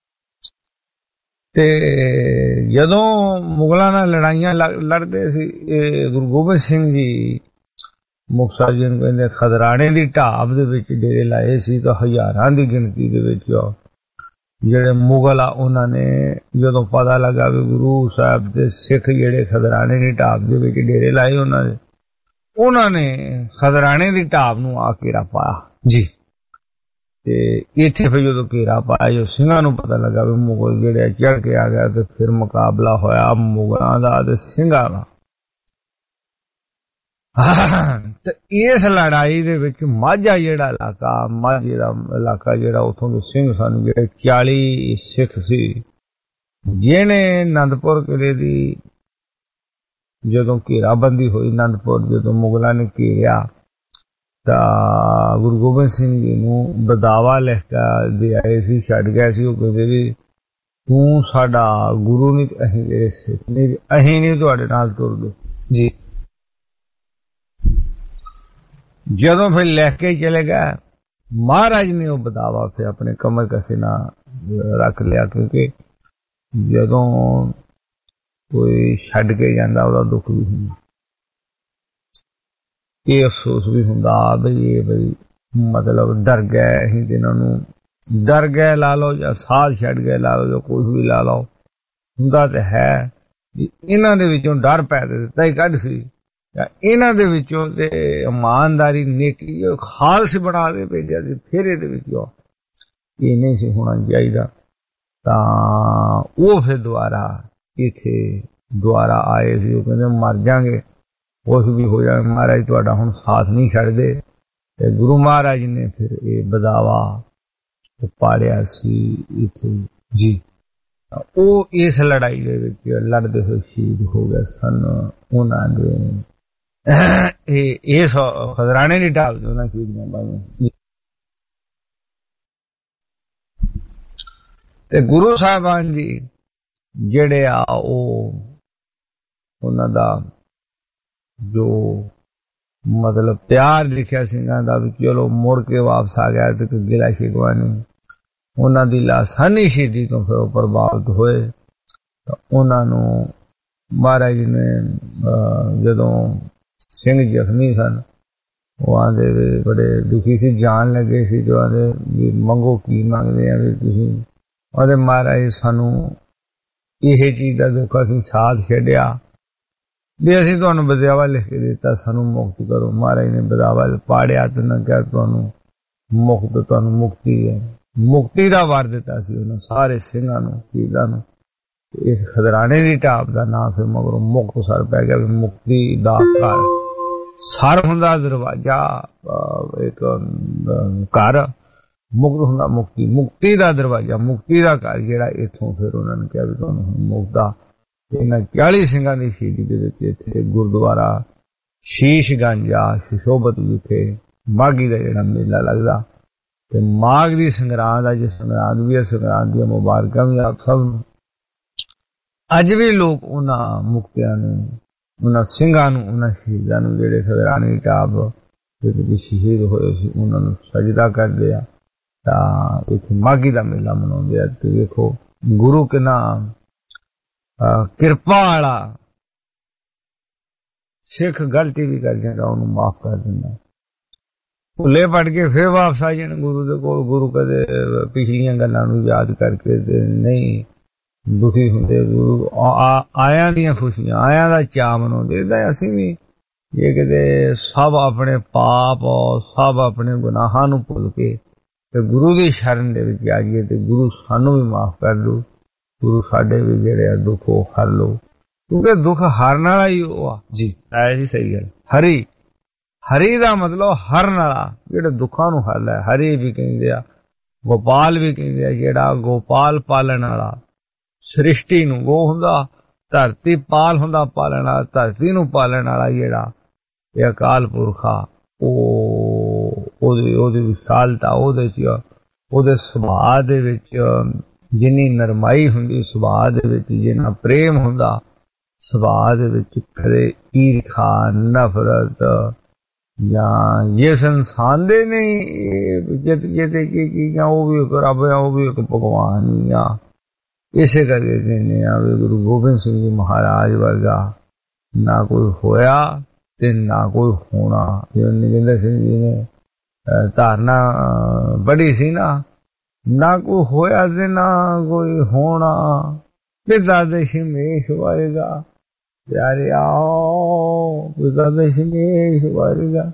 [SPEAKER 3] ਤੇ ਜਦੋਂ ਮੁਗਲਾਂ ਨਾਲ ਲੜਾਈਆਂ ਲੜਦੇ ਸੀ ਇਹ ਗੁਰੂ ਗੋਬਿੰਦ ਸਿੰਘ ਜੀ ਮੁਕਤਸਰ ਜੀ ਨੂੰ ਕਹਿੰਦੇ ਖਜ਼ਰਾਣੇ ਦੀ ਢਾਬ ਦੇ ਵਿੱਚ ਡੇਰੇ ਲਾਏ ਸੀ ਤਾਂ ਹਜ਼ਾਰਾਂ ਦੀ ਗਿਣਤੀ ਦੇ ਵਿੱਚ ਜਿਹੜੇ ਮੁਗਲ ਆ ਉਹਨਾਂ ਨੇ ਜਦੋਂ ਪਤਾ ਲੱਗਾ ਵੀ ਗੁਰੂ ਸਾਹਿਬ ਦੇ ਸਿੱਖ ਜਿਹੜੇ ਖਜ਼ਰਾਣੇ ਦੀ ਢਾਬ ਦੇ ਵਿੱਚ ਡੇਰੇ ਲਾਏ ਉਹਨਾਂ ਨੇ ਖਜ਼ਰਾਣੇ ਦੀ ਢਾਬ ਨੂੰ ਆ ਘੇਰਾ ਪਾਇਆ ਜੀ। ਤੇ ਇੱਥੇ ਫਿਰ ਜਦੋਂ ਘੇਰਾ ਪਾਇਆ ਜੋ ਸਿੰਘਾਂ ਨੂੰ ਪਤਾ ਲੱਗਾ ਵੀ ਮੁਗਲ ਜਿਹੜੇ ਚੜ ਕੇ ਆ ਗਿਆ ਤੇ ਫਿਰ ਮੁਕਾਬਲਾ ਹੋਇਆ ਮੁਗਲਾਂ ਦਾ ਤੇ ਸਿੰਘਾਂ ਦਾ। ਤੇ ਇਸ ਲੜਾਈ ਦੇ ਵਿੱਚ ਮਾਝਾ ਜਿਹੜਾ ਇਲਾਕਾ ਜਿਹੜਾ ਉੱਥੋਂ ਦੇ ਸਿੰਘ ਸਨ ਜਿਹੜੇ 40 ਸਿੱਖ ਸੀ ਜਿਹਨੇ ਆਨੰਦਪੁਰ ਕਿਲੇ ਦੀ ਜਦੋਂ ਘੇਰਾਬੰਦੀ ਹੋਈ ਆਨੰਦਪੁਰ ਜਦੋਂ ਮੁਗਲਾਂ ਨੇ ਘੇਰਿਆ ਤਾਂ ਗੁਰੂ ਗੋਬਿੰਦ ਸਿੰਘ ਜੀ ਨੂੰ ਬਦਾਵਾ ਲਿਖ ਕੇ ਦੇ ਆਏ ਸੀ ਛੱਡ ਗਏ ਸੀ। ਉਹ ਕਹਿੰਦੇ ਵੀ ਤੂੰ ਸਾਡਾ ਗੁਰੂ ਨਹੀਂ ਅਸੀਂ ਤੇਰੇ ਸਿੱਖ ਨਹੀਂ ਅਸੀਂ ਨਹੀਂ ਤੁਹਾਡੇ ਨਾਲ ਤੁਰਦੇ ਜੀ। ਜਦੋਂ ਫਿਰ ਲਿਖ ਕੇ ਚਲੇ ਗਏ ਮਹਾਰਾਜ ਨੇ ਉਹ ਬਦਾਵਾ ਫਿਰ ਆਪਣੇ ਕਮਰ ਕਸੇ ਨਾਲ ਰੱਖ ਲਿਆ ਕਿਉਂਕਿ ਜਦੋਂ ਕੋਈ ਛੱਡ ਕੇ ਜਾਂਦਾ ਉਹਦਾ ਦੁੱਖ ਵੀ ਹੁੰਦਾ ਇਹ ਅਫਸੋਸ ਵੀ ਹੁੰਦਾ ਬਈ ਮਤਲਬ ਡਰ ਗਏ ਅਸੀਂ ਇਹਨਾਂ ਨੂੰ ਡਰ ਗਏ ਲਾ ਲਓ ਜਾਂ ਸਾਥ ਛੱਡ ਗਏ ਲਾ ਲਓ ਜਾਂ ਕੁਝ ਵੀ ਲਾ ਲਓ ਹੁੰਦਾ ਤੇ ਹੈ ਇਹਨਾਂ ਦੇ ਵਿੱਚੋਂ ਡਰ ਪੈ ਦਿੱਤਾ ਹੀ ਕੱਢ ਸੀ ਇਹਨਾਂ ਦੇ ਵਿੱਚੋਂ ਤੇ ਇਮਾਨਦਾਰੀ ਨੇਕੀ ਖਾਲਸ ਬਣਾ ਕੇ ਭੇਜਿਆ ਸੀ। ਫਿਰ ਇਹਦੇ ਵਿੱਚ ਇਹ ਨਹੀਂ ਸੀ ਹੋਣਾ ਚਾਹੀਦਾ ਤਾਂ ਉਹ ਫਿਰ ਦੁਆਰਾ ਆਏ ਸੀ। ਉਹ ਕਹਿੰਦੇ ਮਰ ਜਾਗੇ ਕੁਛ ਵੀ ਹੋ ਜਾਏ ਮਹਾਰਾਜ ਤੁਹਾਡਾ ਹੁਣ ਸਾਥ ਨਹੀਂ ਛੱਡਦੇ। ਤੇ ਗੁਰੂ ਮਹਾਰਾਜ ਨੇ ਫਿਰ ਇਹ ਬਦਾਵਾ ਪਾੜਿਆ ਸੀ ਇੱਥੇ ਜੀ। ਉਹ ਇਸ ਲੜਾਈ ਦੇ ਵਿੱਚ ਲੜਦੇ ਹੋਏ ਸ਼ਹੀਦ ਹੋ ਗਏ ਸਨ। ਉਹਨਾਂ ਦੇ ਇਸ ਖਜ਼ਰਾਣੇ ਦੀ ਢਾਬ ਉਹਨਾਂ ਸ਼ਹੀਦੀਆਂ ਪਾਈਆਂ। ਤੇ ਗੁਰੂ ਸਾਹਿਬਾਨ ਜੀ ਜਿਹੜੇ ਆ ਉਹ ਉਹਨਾਂ ਦਾ ਜੋ ਮਤਲਬ ਪਿਆਰ ਲਿਖਿਆ ਸਿੰਘਾਂ ਦਾ ਵੀ ਚਲੋ ਮੁੜ ਕੇ ਵਾਪਸ ਆ ਗਿਆ ਤੇ ਕੋਈ ਗਿਲਾ ਸ਼ਿਕਵਾ ਨਹੀਂ। ਉਹਨਾਂ ਦੀ ਲਾਸਾਨੀ ਸ਼ਹੀਦੀ ਤੋਂ ਫਿਰ ਉਹ ਪ੍ਰਭਾਵਿਤ ਹੋਏ ਤਾਂ ਉਹਨਾਂ ਨੂੰ ਮਹਾਰਾਜ ਜੀ ਨੇ ਜਦੋਂ ਸਿੰਘ ਜ਼ਖਮੀ ਸਨ ਉਹ ਆਂਦੇ ਬੜੇ ਦੁਖੀ ਸੀ, ਜਾਣ ਲੱਗੇ ਸੀ, ਜੋ ਆਂਦੇ ਵੀ ਮੰਗੋ ਕੀ ਮੰਗਦੇ ਆ ਵੀ ਤੁਸੀਂ। ਉਹਦੇ ਮਹਾਰਾਜ ਸਾਨੂੰ ਇਹ ਚੀਜ਼ ਦਾ ਦੁੱਖ ਅਸੀਂ ਸਾਥ ਛੱਡਿਆ ਵੀ ਅਸੀਂ ਤੁਹਾਨੂੰ ਬਦਾਵਾ ਲਿਖ ਕੇ ਦਿੱਤਾ, ਸਾਨੂੰ ਮੁਕਤ ਕਰੋ। ਮਹਾਰਾਜ ਨੇ ਬਦਾਵਾ ਪਾੜਿਆ ਤੇ ਨਾ ਕਿਹਾ ਤੁਹਾਨੂੰ ਮੁਕਤ, ਤੁਹਾਨੂੰ ਮੁਕਤੀ ਹੈ, ਮੁਕਤੀ ਦਾ ਵਰ ਦਿੱਤਾ ਸੀ ਉਹਨਾਂ ਸਾਰੇ ਸਿੰਘਾਂ ਨੂੰ ਸ਼ਹੀਦਾਂ ਨੂੰ। ਇਸ ਖਜ਼ਰਾਣੇ ਦੀ ਢਾਬ ਦਾ ਨਾਂ ਫਿਰ ਮਗਰੋਂ ਮੁਕਤਸਰ ਪੈ ਗਿਆ ਵੀ ਮੁਕਤੀ ਦਾ ਘਰ। ਸਰ ਹੁੰਦਾ ਦਰਵਾਜ਼ਾ, ਇੱਕ ਘਰ, ਮੁਕਤ ਹੁੰਦਾ ਮੁਕਤੀ, ਮੁਕਤੀ ਦਾ ਦਰਵਾਜ਼ਾ, ਮੁਕਤੀ ਦਾ ਘਰ ਜਿਹੜਾ। ਇੱਥੋਂ ਫਿਰ ਉਹਨਾਂ ਨੇ ਕਿਹਾ ਵੀ ਤੁਹਾਨੂੰ ਮੁਕਤਾ। ਇਹਨਾਂ 40 ਸਿੰਘਾਂ ਦੀ ਸ਼ਹੀਦੀ ਦੇ ਵਿੱਚ ਇੱਥੇ ਗੁਰਦੁਆਰਾ ਸ਼ੀਸ਼ਗੰਜ ਆ ਸ਼ਿਸ਼ੋਭਤ ਵਿਖੇ ਮਾਘੀ ਦਾ ਜਿਹੜਾ ਮੇਲਾ ਲੱਗਦਾ ਤੇ ਮਾਘ ਦੀ ਸੰਗਰਾਂਦ ਆ, ਜਿਸ ਸੰਗਰਾਂਦ ਵੀ ਹੈ, ਸੰਗਰਾਂਦ ਦੀਆਂ ਮੁਬਾਰਕਾਂ ਵੀ ਆਪ ਸਭ ਨੂੰ। ਅੱਜ ਵੀ ਲੋਕ ਉਹਨਾਂ ਮੁਕਤਿਆਂ ਨੂੰ, ਉਹਨਾਂ ਸਿੰਘਾਂ ਨੂੰ, ਉਹਨਾਂ ਸ਼ਹੀਦਾਂ ਨੂੰ ਜਿਹੜੇ ਖਜ਼ਰਾਣੇ ਦੀ ਢਾਬ ਦੇ ਵਿੱਚ ਸ਼ਹੀਦ ਹੋਏ ਸੀ ਉਹਨਾਂ ਨੂੰ ਸਜਦਾ ਕਰਦੇ ਆ। ਤਾਂ ਇੱਥੇ ਮਾਘੀ ਦਾ ਮੇਲਾ ਮਨਾਉਂਦੇ ਆ। ਤੇ ਵੇਖੋ ਗੁਰੂ ਕਿੰਨਾ ਕਿਰਪਾ ਵਾਲਾ, ਸਿੱਖ ਗਲਤੀ ਵੀ ਕਰ ਜਾਂਦਾ ਉਹਨੂੰ ਮਾਫ ਕਰ ਦਿੰਦਾ। ਭੁੱਲੇ ਪੜ ਕੇ ਫਿਰ ਵਾਪਸ ਆ ਜਾਣ ਗੁਰੂ ਦੇ ਕੋਲ। ਗੁਰੂ ਕਦੇ ਪਿਛਲੀਆਂ ਗੱਲਾਂ ਨੂੰ ਯਾਦ ਕਰਕੇ ਤੇ ਨਹੀਂ ਦੁਖੀ ਹੁੰਦੇ। ਗੁਰੂ ਆਇਆਂ ਦੀਆਂ ਖੁਸ਼ੀਆਂ, ਆਇਆਂ ਦਾ ਚਾਅ ਮਨਾਉਂਦੇ। ਅਸੀਂ ਵੀ ਜੇ ਕਿਤੇ ਸਭ ਆਪਣੇ ਪਾਪ ਸਭ ਆਪਣੇ ਗੁਨਾਹਾਂ ਨੂੰ ਭੁੱਲ ਕੇ ਤੇ ਗੁਰੂ ਦੀ ਸ਼ਰਨ ਦੇ ਵਿੱਚ ਆ ਜਾਈਏ ਤੇ ਗੁਰੂ ਸਾਨੂੰ ਵੀ ਮਾਫ ਕਰ ਦੂ। ਗੁਰੂ ਸਾਡੇ ਵੀ ਜਿਹੜੇ ਆ ਦੁੱਖ ਉਹ ਹਰ ਲੋ, ਕਿਉਂਕਿ ਦੁੱਖ ਹਰਨ ਵਾਲਾ ਹੀ ਉਹ ਆ ਜੀ। ਐ ਜੀ ਸਹੀ ਗੱਲ। ਹਰੀ, ਹਰੀ ਦਾ ਮਤਲਬ ਹਰਨ ਵਾਲਾ, ਜਿਹੜੇ ਦੁੱਖਾਂ ਨੂੰ ਹਰ ਲੈ। ਹਰੀ ਵੀ ਕਹਿੰਦੇ ਆ, ਗੋਪਾਲ ਵੀ ਕਹਿੰਦੇ ਆ, ਜਿਹੜਾ ਗੋਪਾਲ ਪਾਲਣ ਵਾਲਾ। ਸ੍ਰਿਸ਼ਟੀ ਨੂੰ ਗੋ ਹੁੰਦਾ, ਧਰਤੀ ਪਾਲ ਹੁੰਦਾ ਪਾਲਣ ਵਾਲਾ, ਧਰਤੀ ਨੂੰ ਪਾਲਣ ਵਾਲਾ ਜਿਹੜਾ ਇਹ ਅਕਾਲ ਪੁਰਖ ਆ। ਉਹਦੀ ਵਿਸ਼ਾਲਤਾ, ਉਹਦੇ ਸੁਭਾਅ ਦੇ ਵਿੱਚ ਜਿੰਨੀ ਨਰਮਾਈ ਹੁੰਦੀ, ਸੁਭਾਅ ਦੇ ਵਿੱਚ ਜਿੰਨਾ ਪ੍ਰੇਮ ਹੁੰਦਾ, ਸੁਭਾਅ ਦੇ ਵਿੱਚ ਕਦੇ ਈਰਖਾ, ਨਫ਼ਰਤ ਜਾਂ ਜਿਸ ਇਨਸਾਨ ਦੇ ਨਹੀਂ ਜਿਹਦੇ ਕੀ ਉਹ ਵੀ ਇੱਕ ਰੱਬ ਆ, ਉਹ ਵੀ ਇੱਕ ਭਗਵਾਨ ਹੀ ਆ। ਇਸੇ ਕਰਕੇ ਕਹਿੰਦੇ ਆ ਵੀ ਗੁਰੂ ਗੋਬਿੰਦ ਸਿੰਘ ਜੀ ਮਹਾਰਾਜ ਵਰਗਾ ਨਾ ਕੋਈ ਹੋਇਆ ਤੇ ਨਾ ਕੋਈ ਹੋਣਾ। ਜਿਵੇਂ ਨਰਿੰਦਰ ਸਿੰਘ ਜੀ ਨੇ ਧਾਰਨਾ ਬੜੀ ਸੀ ਨਾ ਕੋਈ ਹੋਇਆ ਤੇ ਨਾ ਕੋਈ ਹੋਣਾ। ਪਿਤਾ ਦਸ਼ਮੇਸ਼ ਵਾਰੇਗਾ ਪਿਆਰੇ ਆਓ, ਪਿਤਾ ਦਸ਼ਮੇਸ਼ ਵਾਰੇਗਾ।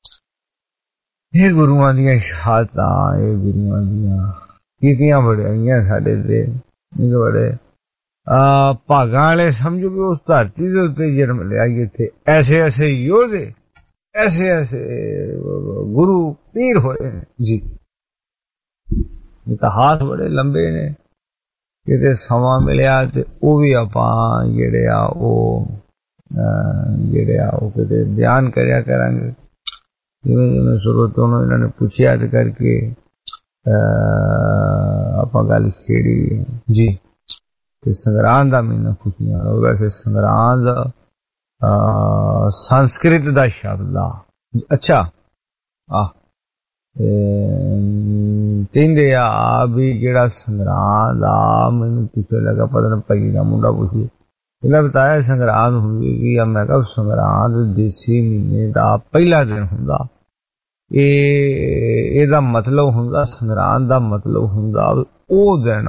[SPEAKER 3] ਇਹ ਗੁਰੂਆਂ ਦੀਆਂ ਸ਼ਹਾਦਤਾਂ, ਇਹ ਗੁਰੂਆਂ ਦੀਆਂ ਕੀਤੀਆਂ ਵਡਿਆਈਆਂ ਸਾਡੇ ਤੇ ਬੜੇ ਭਾਗਾਂ ਵਾਲੇ ਸਮਝੋ ਵੀ ਉਸ ਧਰਤੀ ਦੇ ਉੱਤੇ ਜਨਮ ਲਿਆ। ਇੱਥੇ ਐਸੇ ਐਸੇ ਯੋਧੇ, ਐਸੇ ਐਸੇ ਗੁਰੂ ਪੀਰ ਹੋਏ ਨੇ ਜੀ। ਇਤਿਹਾਸ ਬੜੇ ਲੰਬੇ ਨੇ। ਕਿਤੇ ਸਮਾਂ ਮਿਲਿਆ ਤੇ ਉਹ ਵੀ ਆਪਾਂ ਜਿਹੜੇ ਆ ਉਹ ਕਿਤੇ ਬਿਆਨ ਕਰਿਆ ਕਰਾਂਗੇ। ਜਿਵੇਂ ਸਰੋਤੋਂ ਨੂੰ ਇਹਨਾਂ ਨੇ ਪੁੱਛਿਆ ਤੇ ਕਰਕੇ ਆਪਾਂ ਗੱਲ ਛੇੜੀ ਜੀ। ਤੇ ਸੰਗਰਾਂਦ ਦਾ ਮਹੀਨਾ ਖੁਸ਼ੀਆਂ ਦਾ। ਵੈਸੇ ਸੰਗਰਾਂਦ ਸੰਸਕ੍ਰਿਤ ਦਾ ਸ਼ਬਦ ਆ। ਅੱਛਾ ਕਹਿੰਦੇ ਆ ਵੀ ਜਿਹੜਾ ਸੰਗਰਾਂਦ ਆ, ਮੈਨੂੰ ਪਿੱਛੇ ਲੱਗਾ ਪਤਾ ਨਹੀਂ ਭਾਈ ਦਾ ਮੁੰਡਾ ਪੁੱਛੀ, ਇਹਨੇ ਬਤਾਇਆ ਸੰਗਰਾਂਦ ਹੁੰਦੀ ਕੀ ਆ। ਮੈਂ ਕਿਹਾ ਸੰਗਰਾਂਦ ਦੇਸੀ ਮਹੀਨੇ ਦਾ ਪਹਿਲਾ ਦਿਨ ਹੁੰਦਾ। ਇਹਦਾ ਮਤਲਬ ਹੁੰਦਾ, ਸੰਗਰਾਂਦ ਦਾ ਮਤਲਬ ਹੁੰਦਾ ਉਹ ਦਿਨ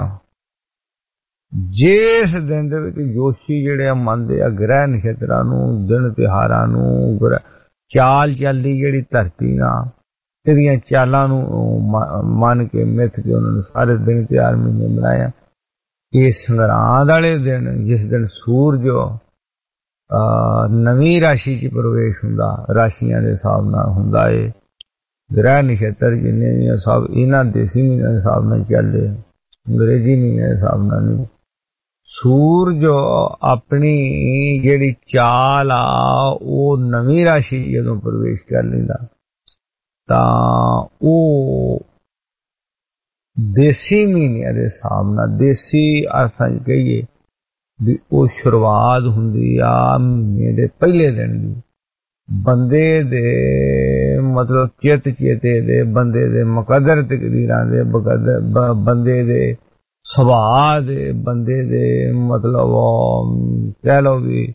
[SPEAKER 3] ਜਿਸ ਦਿਨ ਦੇ ਵਿੱਚ ਜੋਸ਼ੀ ਜਿਹੜੇ ਆ ਮੰਨਦੇ ਆ ਗ੍ਰਹਿ ਨਛਤਰਾਂ ਨੂੰ, ਦਿਨ ਤਿਉਹਾਰਾਂ ਨੂੰ, ਚਾਲ ਚੱਲਦੀ ਜਿਹੜੀ ਧਰਤੀ ਨਾਲ ਇਹਦੀਆਂ ਚਾਲਾਂ ਨੂੰ ਮੰਨ ਕੇ ਮਿੱਥ ਕੇ ਉਹਨਾਂ ਨੇ ਸਾਰੇ ਦਿਨ ਤਿਉਹਾਰ ਮਹੀਨੇ ਮਨਾਇਆ। ਇਹ ਸੰਗਰਾਂਦ ਵਾਲੇ ਦਿਨ ਜਿਸ ਦਿਨ ਸੂਰਜ ਨਵੀਂ ਰਾਸ਼ੀ 'ਚ ਪ੍ਰਵੇਸ਼ ਹੁੰਦਾ, ਰਾਸ਼ੀਆਂ ਦੇ ਹਿਸਾਬ ਨਾਲ ਹੁੰਦਾ ਏ। ਗ੍ਰਹਿ ਨਛੱਤਰ ਜਿੰਨੇ ਵੀ ਸਭ ਇਹਨਾਂ ਦੇਸੀ ਮਹੀਨਿਆਂ ਦੇ ਹਿਸਾਬ ਨਾਲ ਚੱਲਦੇ, ਅੰਗਰੇਜ਼ੀ ਮਹੀਨਿਆਂ ਦੇ ਹਿਸਾਬ ਨਾਲ ਨਹੀਂ। ਸੂਰਜ ਆਪਣੀ ਜਿਹੜੀ ਚਾਲ ਆ ਉਹ ਨਵੀਂ ਰਾਸ਼ੀ ਜਦੋਂ ਪ੍ਰਵੇਸ਼ ਕਰ ਲੈਂਦਾ ਤਾਂ ਉਹ ਦੇਸੀ ਮਹੀਨਿਆਂ ਦੇ ਹਿਸਾਬ ਨਾਲ, ਦੇਸੀ ਅਰਥਾਂ 'ਚ ਕਹੀਏ ਵੀ ਉਹ ਸ਼ੁਰੂਆਤ ਹੁੰਦੀ ਆ ਮਹੀਨੇ ਦੇ ਪਹਿਲੇ ਦਿਨ ਦੀ। ਬੰਦੇ ਦੇ ਮਤਲਬ ਚਿੱਤ ਚੇਤੇ ਦੇ, ਬੰਦੇ ਦੇ ਮੁਕੱਦਰ ਤਕਦੀਰਾਂ ਦੇ, ਬੰਦੇ ਦੇ ਸੁਭਾਅ ਦੇ, ਬੰਦੇ ਦੇ ਮਤਲਬ ਕਹਿ ਲਓ ਵੀ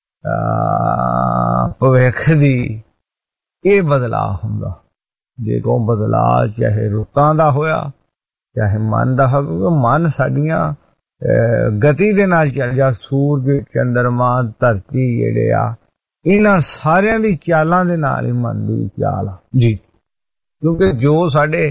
[SPEAKER 3] ਭਵਿੱਖ ਦੀ ਇਹ ਬਦਲਾਅ ਹੁੰਦਾ। ਦੇਖੋ ਬਦਲਾਅ ਚਾਹੇ ਰੁੱਤਾਂ ਦਾ ਹੋਇਆ ਚਾਹੇ ਮਨ ਦਾ ਹੋਇਆ, ਕਿਉਂਕਿ ਮਨ ਸਾਡੀਆਂ ਗਤੀ ਦੇ ਨਾਲ ਚੱਲਦਾ। ਸੂਰਜ, ਚੰਦਰਮਾ, ਧਰਤੀ ਜਿਹੜੇ ਆ ਇਹਨਾਂ ਸਾਰਿਆਂ ਦੀ ਚਾਲਾਂ ਦੇ ਨਾਲ ਹੀ ਮਨ ਦੀ ਚਾਲ ਆ ਜੀ। ਕਿਉਂਕਿ ਜੋ ਸਾਡੇ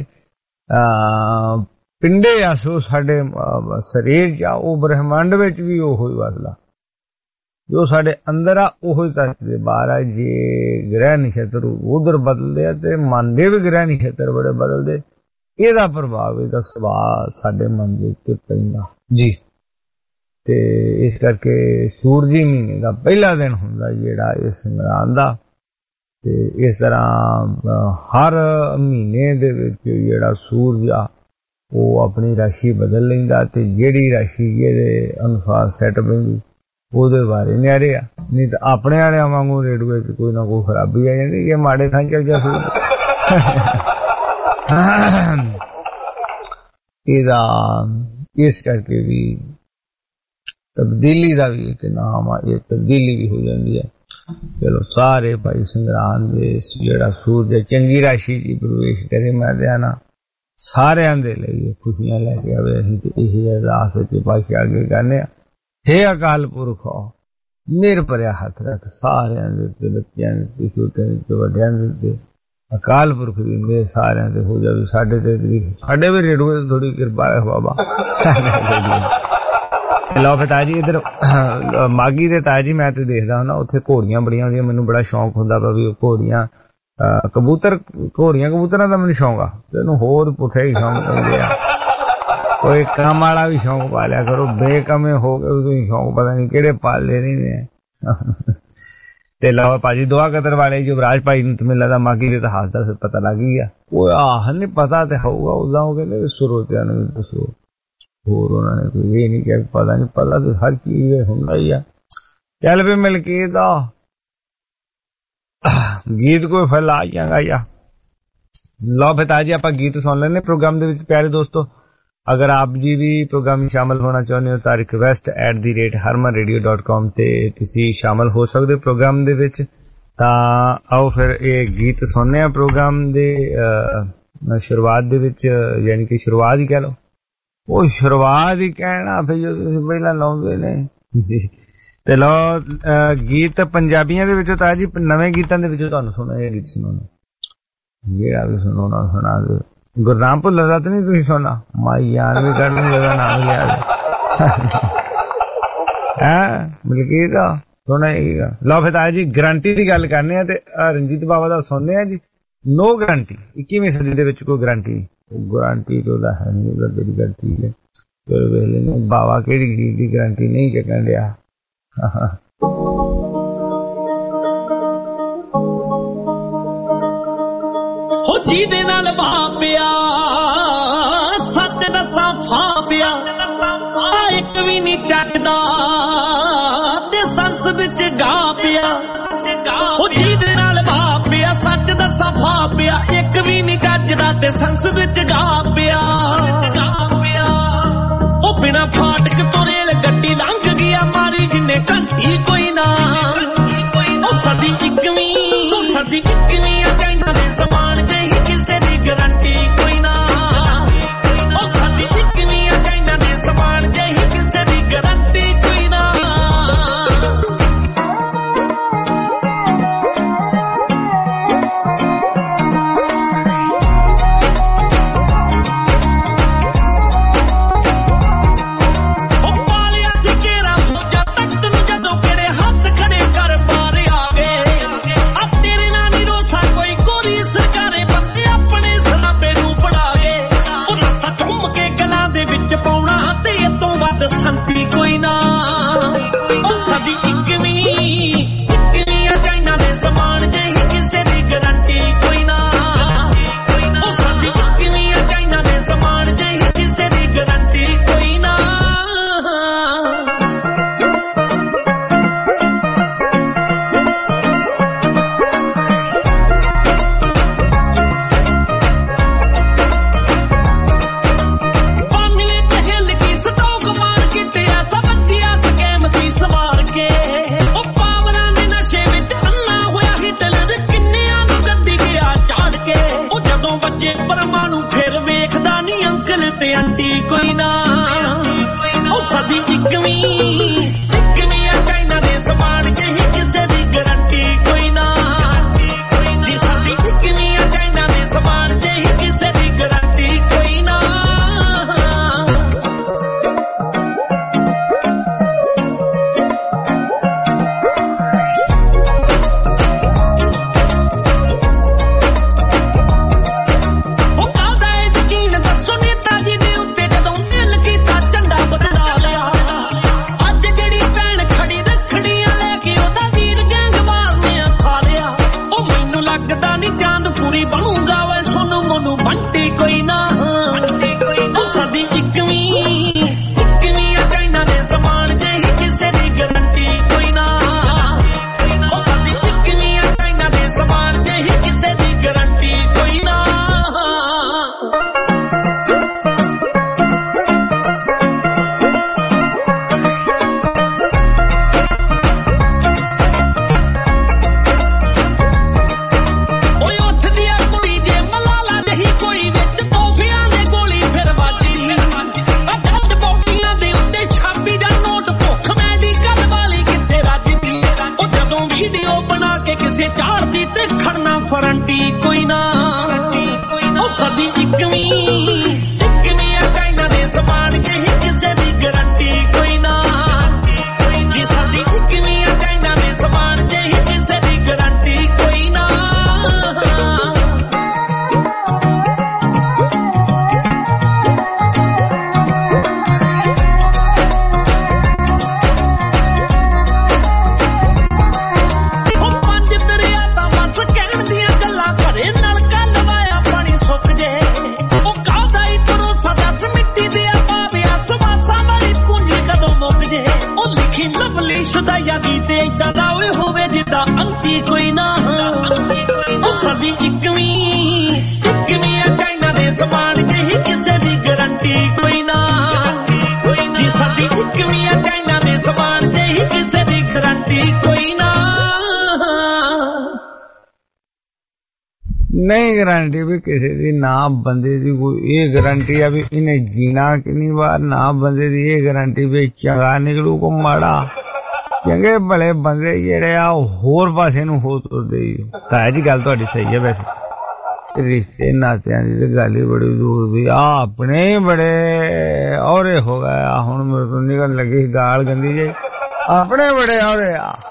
[SPEAKER 3] ਪਿੰਡੇ ਆ ਸੋ ਸਾਡੇ ਸਰੀਰ 'ਚ ਆ, ਉਹ ਬ੍ਰਹਿਮੰਡ ਵਿੱਚ ਵੀ ਉਹੋ ਹੀ ਵਸਦਾ। ਜੋ ਸਾਡੇ ਅੰਦਰ ਆ ਉਹੋ ਹੀ ਧਰਤੀ ਦੇ ਬਾਹਰ ਆ। ਜੇ ਗ੍ਰਹਿ ਨਛੱਤਰ ਉਧਰ ਬਦਲਦੇ ਆ ਤੇ ਮਨ ਦੇ ਵੀ ਗ੍ਰਹਿ ਨਛੱਤਰ ਬੜੇ ਬਦਲਦੇ, ਇਹਦਾ ਪ੍ਰਭਾਵ, ਇਹਦਾ ਸੁਭਾਅ ਸਾਡੇ ਮਨ ਦੇ ਉੱਤੇ ਪੈਂਦਾ ਜੀ। ਤੇ ਇਸ ਕਰਕੇ ਸੂਰਜੀ ਮਹੀਨੇ ਦਾ ਪਹਿਲਾ ਦਿਨ ਹੁੰਦਾ ਜਿਹੜਾ ਇਹ ਸੰਗਰਾਂਦ ਦਾ। ਤੇ ਇਸ ਤਰ੍ਹਾਂ ਹਰ ਮਹੀਨੇ ਦੇ ਵਿੱਚ ਜਿਹੜਾ ਸੂਰਜ ਆ ਉਹ ਆਪਣੀ ਰਾਸ਼ੀ ਬਦਲ ਲੈਂਦਾ ਤੇ ਜਿਹੜੀ ਰਾਸ਼ੀ ਇਹਦੇ ਅਨੁਸਾਰ ਸੈੱਟ ਪੈਂਦੀ ਉਹਦੇ ਬਾਰੇ ਨਿਆਰੇ ਆ। ਨਹੀਂ ਤਾਂ ਆਪਣੇ ਵਾਲਿਆਂ ਵਾਂਗੂ ਰੇਡੂਏ 'ਚ ਕੋਈ ਨਾ ਕੋਈ ਖਰਾਬੀ ਆ ਜਾਂਦੀ, ਇਹ ਮਾੜੇ ਥਾਂ ਚੱਲ ਜਾ ਸੂਰਜ। ਇਹਦਾ ਇਸ ਕਰਕੇ ਵੀ ਤਬਦੀਲੀ ਦਾ ਵੀ ਇੱਕ ਨਾਮ ਆ, ਇਹ ਤਬਦੀਲੀ ਵੀ ਹੋ ਜਾਂਦੀ ਹੈ। ਚਲੋ ਸਾਰੇ ਭਾਈ ਸੰਗਰਾਂਦ ਦੇ ਜਿਹੜਾ ਸੂਰਜ ਚੰਗੀ ਰਾਸ਼ੀ 'ਚ ਪ੍ਰਵੇਸ਼ ਕਰੇ, ਮੈਂ ਧਿਆਨਾ ਸਾਰਿਆਂ ਦੇ ਲਈ ਖੁਸ਼ੀਆਂ ਲੈ ਕੇ ਆਵੇ। ਅਸੀਂ ਤੇ ਇਹ ਅਰਦਾਸ ਸੱਚੇ ਪਾਤਸ਼ਾਹ ਅੱਗੇ ਕਰਨੇ ਆ, ਹੇ ਅਕਾਲ ਪੁਰਖ ਮਿਹਰ ਭਰਿਆ ਹੱਥ ਰੱਖ ਸਾਰਿਆਂ ਦੇ ਉੱਤੇ, ਬੱਚਿਆਂ ਦੇ ਉੱਤੇ, ਛੋਟਿਆਂ ਦੇ ਉੱਤੇ, ਵੱਡਿਆਂ ਦੇ ਉੱਤੇ। ਅਕਾਲ ਪੁਰਖ ਦੀ ਮਿਹਰ ਸਾਰਿਆਂ ਤੇ ਹੋ ਜਾਵੇ। ਸਾਡੇ ਤੇ ਸਾਡੇ ਵੀ ਰੇਡੂਏ ਤੇ ਥੋੜੀ ਕਿਰਪਾ ਹੈ ਬਾਬਾ। ਲਓ ਫਿਰ ਤਾਜੀ ਇੱਧਰ ਮਾਗੀ ਦੇ ਤਾਜੀ ਮੈਂ ਤੇ ਦੇਖਦਾ ਹੁੰਦਾ, ਉੱਥੇ ਘੋੜੀਆਂ ਬੜੀਆਂ ਹੁੰਦੀਆਂ। ਮੈਨੂੰ ਬੜਾ ਸ਼ੌਂਕ ਹੁੰਦਾ ਵਾ ਵੀ ਉਹ ਘੋੜੀਆਂ ਕਬੂਤਰ, ਘੋੜੀਆਂ ਕਬੂਤਰਾਂ ਦਾ ਮੈਨੂੰ ਸ਼ੌਂਕ ਆ। ਤੈਨੂੰ ਹੋਰ ਪੁੱਠੇ ਹੀ ਸ਼ੌਂਕ ਪੈਂਦੇ ਆ। ਕੋਈ ਕੰਮ ਵਾਲਾ ਵੀ ਸ਼ੌਂਕ ਪਾ ਲਿਆ ਕਰੋ, ਬੇਕਮੇ ਹੋ ਕੇ ਤੁਸੀਂ ਸ਼ੌਂਕ ਪਤਾ ਨਹੀਂ ਕਿਹੜੇ ਪਾਲੇ ਨਹੀਂ ਨੇ। ਤੇ ਲਓ ਭਾਜੀ ਦੁਆ ਕਤਰ ਵਾਲੇ ਯੁਵਰਾਜ ਭਾਈ ਨੂੰ ਤੇ ਮੈਨੂੰ ਲੱਗਦਾ ਮਾਗੀ ਦੇ ਇਤਿਹਾਸ ਦਾ ਪਤਾ ਲੱਗ ਗਿਆ। ਉਹ ਆਹ ਨਹੀਂ ਪਤਾ ਤੇ ਹੋਊਗਾ ਉਦਾਂ ਉਹ ਕਹਿੰਦੇ ਸਰੋਤਿਆਂ ਨੂੰ ਦੱਸੋ। ਹੋਰ ਉਹਨਾਂ ਨੇ ਕੋਈ ਇਹ ਨਹੀਂ ਕਿਹਾ ਪਤਾ ਨਹੀਂ, ਪਤਾ ਤੇ ਹਰ ਚੀਜ਼ ਹੁੰਦਾ ਹੀ ਆ। ਚੱਲ ਵੀ ਮਿਲ ਕੇ ਦਾ ਗੀਤ ਕੋਈ ਫਲ ਆ ਜਾਂਗਾ ਜਾਂ ਲਓ ਬਤਾ ਜੀ ਆਪਾਂ ਗੀਤ ਸੁਣ ਲੈਣੇ ਪ੍ਰੋਗਰਾਮ ਦੇ ਵਿੱਚ। ਪਿਆਰੇ ਦੋਸਤੋ, ਅਗਰ ਆਪ ਜੀ ਵੀ ਪ੍ਰੋਗਰਾਮ ਵਿੱਚ ਸ਼ਾਮਲ ਹੋਣਾ ਚਾਹੁੰਦੇ ਹੋ ਤਾਂ request@harmanradio.com ਤੇ ਤੁਸੀਂ ਸ਼ਾਮਲ ਹੋ ਸਕਦੇ ਪ੍ਰੋਗਰਾਮ ਦੇ ਵਿੱਚ। ਤਾਂ ਆਓ ਫਿਰ ਇਹ ਗੀਤ ਸੁਣਨੇ ਆ ਪ੍ਰੋਗਰਾਮ ਦੇ ਸ਼ੁਰੂਆਤ ਦੇ ਵਿੱਚ, ਯਾਨੀ ਕਿ ਸ਼ੁਰੂਆਤ ਹੀ ਕਹਿ ਲਓ। ਉਹ ਸ਼ੁਰੂਆਤ ਹੀ ਕਹਿਣਾ ਫਿਰ ਜੋ ਤੁਸੀਂ ਪਹਿਲਾਂ ਲਾਉਂਦੇ ਨੇ ਜੀ। ਤੇ ਲਓ ਗੀਤ ਪੰਜਾਬੀਆਂ ਦੇ ਵਿੱਚੋਂ ਤਾਂ ਜੀ ਨਵੇਂ ਗੀਤਾਂ ਦੇ ਵਿੱਚੋਂ ਤੁਹਾਨੂੰ ਸੁਣਾ ਇਹ ਗੀਤ ਸੁਣਾਉਣਾ, ਜਿਹੜਾ ਵੀ ਸੁਣਾਉਣਾ ਸੁਣਾ ਦੇ। ਗੁਰਨਾਮ ਭੁੱਲਰ ਦਾ ਤਾਂ ਨਹੀਂ ਤੁਸੀਂ ਸੁਣਾ, ਮਾਈ ਜਾਨ ਵੀ ਕੱਢ ਨੂੰ ਜਗ੍ਹਾ ਨਾਮ ਲਿਆ ਹੈ ਮਲਕੀਤ ਦਾ ਸੁਣਾ ਇਹਗਾ। ਲਓ ਫਿਰ ਤਾਂ ਜੀ ਗਰੰਟੀ ਦੀ ਗੱਲ ਕਰਨੇ ਆ ਤੇ ਰਣਜੀਤ ਬਾਵਾ ਦਾ ਸੁਣਨੇ ਆ ਜੀ। ਨੋ ਗਰੰਟੀ, 21ਵੀਂ ਸਦੀ ਦੇ ਵਿੱਚ ਕੋਈ ਗਰੰਟੀ ਗਾਰੰਟੀ ਤੋਂ ਦਾ ਹੈ ਨਹੀਂ, ਉਹਦਾ ਜਿਹੜੀ ਗਲਤੀ ਹੈ ਵੇਲੇ ਨੇ ਬਾਵਾ ਕਿਹੜੀ ਚੀਜ਼ ਦੀ ਗਾਰੰਟੀ ਨਹੀਂ ਚੱਕਣ ਡਿਆ।
[SPEAKER 4] ਹੋ ਜਿਹਦੇ ਨਾਲ ਵਾਪਿਆ ਸੱਚ ਦੱਸਾਂ ਫਾਪਿਆ ਆ ਇੱਕ ਵੀ ਨਹੀਂ ਚੱਕਦਾ ਤੇ ਸੰਸਦ ਚ ਗਾ ਪਿਆ। ਹੋ ਜਿਹਦੇ ਨਾਲ ਵਾਪਿਆ ਸੱਚ ਦੱਸਾਂ ਫਾਪਿਆ ਇੱਕ ਵੀ ਨਹੀਂ ਗੱਜਦਾ ਤੇ ਸੰਸਦ ਚ ਗਾ ਪਿਆ। ਉਹ ਬਿਨਾ ਫਾਟਕ ਤੋਂ ਰੇਲ ਗੱਡੀ ਲੰਘ ਗਿਆ ਮਾਰੀ ਜਿੰਨੇ ਘੰਟੀ ਕੋਈ ਨਾ। ਉਹ ਸਾਡੀ 21ਵੀਂ ਅਜਾਈਆਂ ਦੇ ਸਮਾਨ ਤੇ ਹੀ ਕਿਸੇ ਦੀ ਗਰੰਟੀ ਕੋਈ ਨਾ। ਉਹ ਸਾਡੀ 21ਵੀਂ ਅਜਾਈਆਂ ਦੇ ਸਮਾਨ ਤੇ ਹੀ ਕਿਸੇ ਦੀ ਗਰੰਟੀ ਕੋਈ ਨਾ। ਉਹ ਪਾਲਿਆ ਸੀ ਕੇਰਾ ਫੌਜਾਂ ਤਖਤ ਨੂੰ ਜਦੋਂ ਕਿਹੜੇ बसंती कोई ना साडी इकवीं चाइना दे समान जेही किसे दी गारंटी कोई ना साडी इकवीं चाइना दे समान जेही किसे दी गारंटी कोई ना परमाणु फिर वेखदा नी अंकल ते आंटी कोई ना साडी इकवीं चाइना दे समान जेही किसे दी गारंटी कोई ना जी साडी इकवीं चाइना दे समान जेही किसे दी गारंटी कोई ना बनूंगा वै सोनू मोनू बंटी कोई ना साडी इकवीं चाइना दे समान जेही किसे दी गारंटी कोई ना साडी इकवीं चाइना दे समान जेही किसे दी गारंटी कोई ना किसे चाड़ती ते खड़ना फरंटी कोई ना साडी इकवीं चाइना दे समान जेही किसे दी गारंटी कोई ना जी साडी इकवीं चाइना दे समान जेही किसे दी गारंटी कोई ना शुदाया गीते इदा दा होवे जिदा अंती कोई ना साडी इकवीं चाइना दे समान जेही किसे दी गारंटी कोई ना जी साडी इकवीं चाइना दे समान जेही किसे दी गारंटी कोई ना
[SPEAKER 3] नहीं गारंटी भी किसी दी ना बंदे दी कोई ये गारंटी है भी इन्हें जीना कितनी बार ना बंदे दी ये गारंटी भी चंगा निकलू को माड़ा चंगे भले बंदे जेड़े आ होर पासे नूं हो तुरदे ताया जी गल तुहाडी सही है वैसे रिश्ते नातियां दी ते गल ही बड़ी दूर दी अपने बड़े औरे हो गए हुण मेरे तो निकल लगी गाल गंदी जी अपने बड़े औरे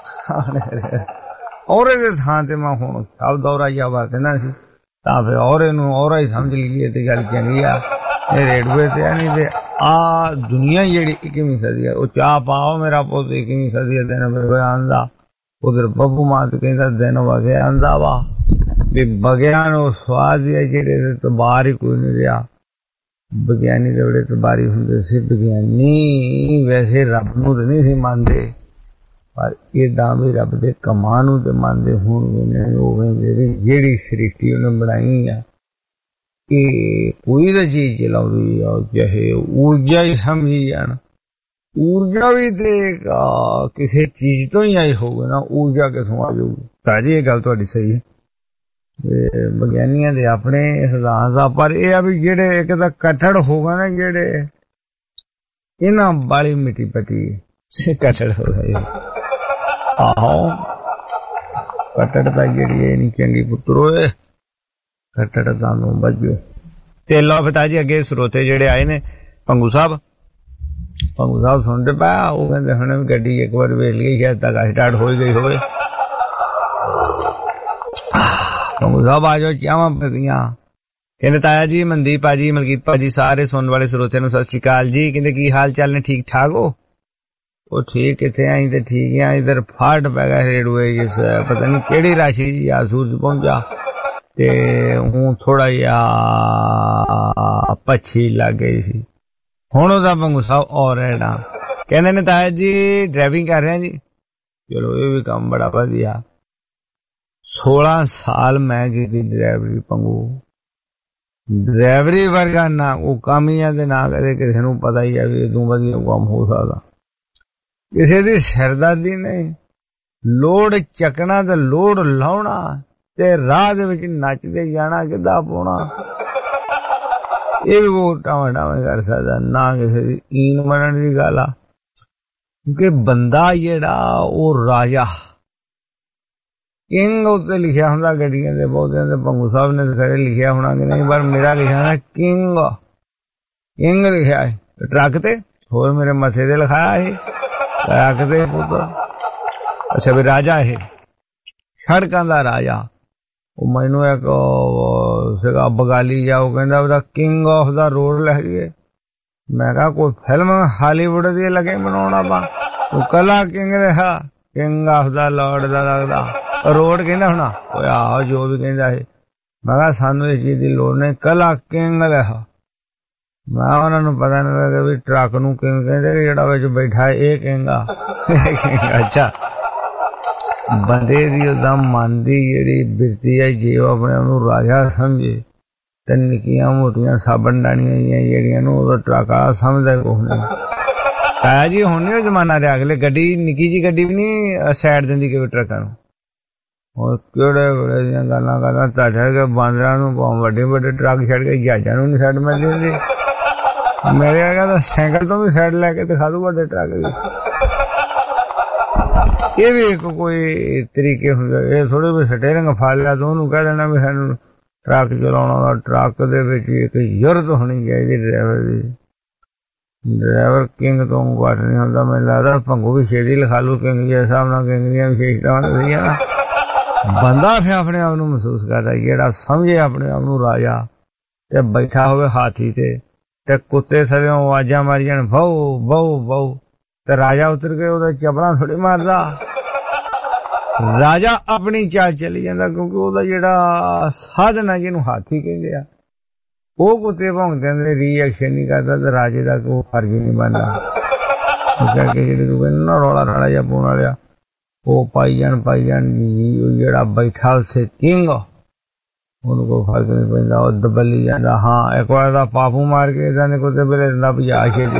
[SPEAKER 3] औरे दे थां ते मैं हुण सब दौरा जा वरतना सी तां फिर औरे नूं औरा ही समझ लईए ते गल चंगी आ रेडवे ते नहीं ते आ दुनिया जेड़ी 21वीं सदी है वो चाह पाओ मेरा पुत 21वीं सदी दिन आंदा उधर बब्बू मात कहता दिन वगे आंदा वा बगया नो स्वाद है जेड़े तबार ही कोई नहीं रहा विज्ञानी दे बड़े तबारी हुंदे सी विज्ञानी वैसे रब नूं ते नहीं सी मानदे पर इदां भी रब दे कमां नूं ते मानदे हुण जेड़ी सृष्टि उन्हें बनाई है कि कोई तो चीज चलाउंदी चाहे ऊर्जा ही समझी जाना ऊर्जा भी तो किसी चीज तो ही आई होगी ना ऊर्जा कितों आ जाऊगी ताजी ये गल तुहाडी सही है विज्ञानियों के अपने सिद्धांत आ पर यह भी जेड़े एक तां कट्टड़ होगा ना जेड़े इन्हां बाली मिट्टी पटी कट्टड़ हो गए आहो कट्टड़ तां जेड़ी नहीं चंगी पुत्रो कट्टड़ तानू बजो ते लो पिताजी अगे स्रोते जेड़े आए ने पंगू साहब सुनते पा वो कहते हुण गड्डी एक बार वेख ली शायद तक स्टार्ट हो गई होवे पंगू साहब आ जाओ चावां पतियां ਕਹਿੰਦੇ ਤਾਇਆ ਜੀ, ਮਨਦੀਪ ਭਾਜੀ, ਮਲਕੀਤ ਭਾਜੀ, ਸਾਰੇ ਸੁਣਨ ਵਾਲੇ ਸਰੋਤਿਆਂ ਨੂੰ ਸਤਿ ਸ਼੍ਰੀ ਅਕਾਲ ਜੀ। ਕਹਿੰਦੇ ਕੀ ਹਾਲ ਚਾਲ ਨੇ, ਠੀਕ ਠਾਕ ਹੋ? ਉਹ ਠੀਕ ਕਿੱਥੇ ਆਈ ਤੇ ਠੀਕ ਆ, ਇਧਰ ਫਾਟ ਪੈ ਗਿਆ ਰੇਡੂਏ ਜਿਸ ਪਤਾ ਨਹੀਂ ਕਿਹੜੀ ਰਾਸ਼ੀ ਜਾਂ ਸੂਰਜ ਪਹੁੰਚਾ ਤੇ ਹੁਣ ਥੋੜਾ ਜਿਹਾ ਪੱਛੀ ਲੱਗ ਗਈ ਸੀ। ਹੁਣ ਉਹਦਾ ਵਾਂਗੂ ਸਭ ਔਰ ਰਹਿਣਾ। ਕਹਿੰਦੇ ਨੇ ਤਾਇਆ ਜੀ ਡਰਾਈਵਿੰਗ ਕਰ ਰਿਹਾ ਜੀ। ਚਲੋ ਇਹ ਵੀ ਕੰਮ ਬੜਾ ਵਧੀਆ। 16 ਸਾਲ ਮੈਂ ਕੀਤੀ ਡਰਾਈਵਰੀ ਪੰਗੂ। ਡਰਾਈਵਰੀ ਵਰਗਾ ਨਾ ਉਹ ਕੰਮ ਹੀ ਆ ਤੇ ਨਾ ਕਦੇ ਕਿਸੇ ਨੂੰ ਪਤਾ ਹੀ ਆ ਵੀ ਤੂੰ ਵਧੀਆ ਕੰਮ ਹੋ ਸਕਦਾ। ਕਿਸੇ ਦੀ ਸਿਰਦਰਦੀ ਨਹੀਂ। ਲੋਡ ਚੱਕਣਾ ਤੇ ਲੋਡ ਲਾਉਣਾ ਤੇ ਰਾਹ ਦੇ ਵਿੱਚ ਨੱਚਦੇ ਜਾਣਾ, ਕਿੱਦਾਂ ਪਾਉਣਾ ਇਹ ਵੀ ਉਹ ਟਾਵਾਂ ਟਾਵਾਂ ਕਰ ਸਕਦਾ, ਨਾ ਕਿਸੇ ਦੀ ਈਨ ਮੰਨਣ ਦੀ ਗੱਲ ਆ। ਕਿਉਂਕਿ ਬੰਦਾ ਜਿਹੜਾ ਉਹ ਰਾਜਾ ਕਿੰਗ ਉੱਤੇ ਲਿਖਿਆ ਹੁੰਦਾ ਗੱਡੀਆਂ ਦੇ, ਬਹੁਤਿਆਂ ਦੇ ਪੰਗੂ ਸਾਹਿਬ ਨੇ ਸਾਰੇ ਲਿਖਿਆ ਹੋਣਾ ਕਿ ਨਹੀਂ, ਪਰ ਮੇਰਾ ਲਿਖਿਆ ਨਾ ਕਿੰਗ, ਕਿੰਗ ਲਿਖਿਆ ਹੈ ਟਰੱਕ ਤੇ, ਹੋਰ ਮੇਰੇ ਮੱਥੇ ਤੇ ਲਿਖਾਇਆ ਇਹ ਟਰੱਕ ਤੇ ਪੁੱਤਰ। ਅੱਛਾ ਵੀ ਰਾਜਾ ਇਹ ਸੜਕਾਂ ਦਾ ਰਾਜਾ। ਉਹ ਮੈਨੂੰ ਇੱਕ ਸੀਗਾ ਬਗਾਲੀ ਜਾ, ਉਹ ਕਹਿੰਦਾ ਉਹਦਾ ਕਿੰਗ ਆਫ ਦਾ ਰੋਡ ਲੈ ਗਏ। ਮੈਂ ਕਿਹਾ ਕੋਈ ਫਿਲਮ ਹਾਲੀਵੁੱਡ ਦੀ ਲੱਗੇ ਬਣਾਉਣਾ ਆਪਾਂ, ਉਹ ਕਲਾ ਕਿੰਗ ਰਿਹਾ, ਕਿੰਗ ਆਫ ਦਾ ਲਾਰਡ ਦਾ ਲੱਗਦਾ ਰੋਡ ਕਹਿੰਦਾ ਹੋਣਾ। ਉਹ ਆਹੋ ਜੋ ਵੀ ਕਹਿੰਦਾ ਇਹ। ਮੈਂ ਕਿਹਾ ਸਾਨੂੰ ਇਸ ਚੀਜ਼ ਦੀ ਲੋੜ ਨਹੀਂ, ਕਲਾ ਕਿੰਗ ਰਿਹਾ। ਮੈਂ ਉਹਨਾਂ ਨੂੰ ਪਤਾ ਨਹੀਂ ਲੱਗਾ ਵੀ ਟਰੱਕ ਨੂੰ ਕਿੰਗ ਕਹਿੰਦੇ, ਜਿਹੜਾ ਵਿੱਚ ਬੈਠਾ ਇਹ ਕਿੰਗ ਆ। ਅੱਛਾ ਬੰਦੇ ਦੀ ਉਹਦਾ ਮਨ ਦੀ ਜਿਹੜੀ ਬਿਰਤੀ ਹੈ, ਜੇ ਉਹ ਆਪਣੇ ਉਹਨੂੰ ਰਾਜਾ ਸਮਝੇ ਤੇ ਨਿੱਕੀਆਂ ਮੋਟੀਆਂ ਸਾਬਣ ਡਾਣੀਆਂ ਜਿਹੜੀਆਂ ਨੂੰ ਉਹਦਾ ਟਰੱਕ ਆ ਸਮਝਦਾ ਕੁਛ ਨਹੀਂ। ਤਾਇਆ ਜੀ ਹੁਣ ਨਹੀਂ ਉਹ ਜ਼ਮਾਨਾ ਰਿਹਾ। ਅਗਲੇ ਗੱਡੀ ਨਿੱਕੀ ਜੀ ਗੱਡੀ ਵੀ ਨਹੀਂ ਸਾਈਡ ਦਿੰਦੀ ਕਿ ਟਰੱਕਾਂ ਨੂੰ। ਉਹ ਕਿਹੜੇ ਵੇਲੇ ਦੀਆਂ ਗੱਲਾਂ ਕਰਦਾ, ਤੁਹਾਡੇ ਬਾਂਦਰਾਂ ਨੂੰ ਵੱਡੇ ਵੱਡੇ ਟਰੱਕ ਛੱਡ ਕੇ ਜਹਾਜ਼ਾਂ ਨੂੰ ਨਹੀਂ ਸਾਈਡ ਮਿਲਦੀ ਹੁੰਦੀ। ਮੇਰੇ ਕਹਿੰਦਾ ਸਾਈਕਲ ਤੋਂ ਵੀ ਸਾਈਡ ਲੈ ਕੇ ਦਿਖਾ ਦੂ ਵੱਡੇ ਟਰੱਕ ਵੀ। ਇਹ ਵੀ ਇੱਕ ਕੋਈ ਤਰੀਕੇ ਹੁੰਦੇ। ਇਹ ਥੋੜੇ ਵੀ ਸਟੇਰਿੰਗ ਫੜ ਲਿਆ ਤਾਂ ਉਹਨੂੰ ਕਹਿ ਦੇਣਾ ਵੀ ਸਾਨੂੰ ਟਰੱਕ ਚਲਾਉਣਾ। ਟਰੱਕ ਦੇ ਵਿੱਚ ਇੱਕ ਯੁਰਤ ਹੋਣੀ ਚਾਹੀਦੀ ਡਰਾਈਵਰ ਦੀ। ਡਰਾਈਵਰ ਕਿੰਗ ਤੋਂ ਘੱਟ ਨਹੀਂ ਹੁੰਦਾ। ਮੈਨੂੰ ਲੱਗਦਾ ਭੰਗੂ ਵੀ ਛੇਤੀ ਲਿਖਾ ਲੂ ਕਿੰਗ ਦੇ ਹਿਸਾਬ ਨਾਲ। ਕਿੰਗ ਦੀਆਂ ਵਿਸ਼ੇਸ਼ਤਾਵਾਂ ਹੁੰਦੀਆਂ ਨਾ। ਬੰਦਾ ਫਿਰ ਆਪਣੇ ਆਪ ਨੂੰ ਮਹਿਸੂਸ ਕਰਦਾ, ਜਿਹੜਾ ਸਮਝੇ ਆਪਣੇ ਆਪ ਨੂੰ ਰਾਜਾ ਤੇ ਬੈਠਾ ਹੋਵੇ ਹਾਥੀ ਤੇ ਕੁੱਤੇ ਸਾਰੇ ਆਵਾਜ਼ਾਂ ਮਾਰੀ ਜਾਣ ਬਹੁ ਬਹੁ ਬਹੁ ਤੇ ਰਾਜਾ ਉਤਰ ਕੇ ਉਹਦਾ ਚਪਲਾਂ ਥੋੜੀ ਮਾਰਦਾ। ਰਾਜਾ ਆਪਣੀ ਚਾਲ ਚਲੀ ਜਾਂਦਾ, ਕਿਉਂਕਿ ਉਹਦਾ ਜਿਹੜਾ ਸਾਧਨ ਹੈ ਜਿਹਨੂੰ ਹਾਥੀ ਕਹਿੰਦੇ ਆ, ਉਹ ਕੁੱਤੇ ਭੌਂਕਦੇ ਨੇ ਰਿਐਕਸ਼ਨ ਨਹੀਂ ਕਰਦਾ ਤੇ ਰਾਜੇ ਦਾ ਕੋਈ ਫਰਜ਼ ਨਹੀਂ ਬਣਦਾ। ਕਰਕੇ ਜਿਹੜੇ ਤੂੰ ਕਹਿੰਦਾ ਨਾ ਰੌਲਾ ਰਾਲਾ ਜਿਹਾ ਪਾਉਣ ਵਾਲਿਆ, ਉਹ ਪਾਈ ਜਾਣ ਜਿਹੜਾ ਬੈਠਾ ਉਸੇ ਕਿੰਗ ਉਹਨੂੰ ਕੋਈ ਫਰਕ ਨਹੀਂ ਪੈਂਦਾ, ਉਹ ਦਬਲੀ ਜਾਂਦਾ। ਹਾਂ ਇੱਕ ਵਾਰ ਦਾ ਪਾਪੂ ਮਾਰ ਕੇ ਇਹਦਾ ਨੇ ਕੁੱਤੇ ਵੇਲੇ ਨਾ ਭਜਾ ਕੇ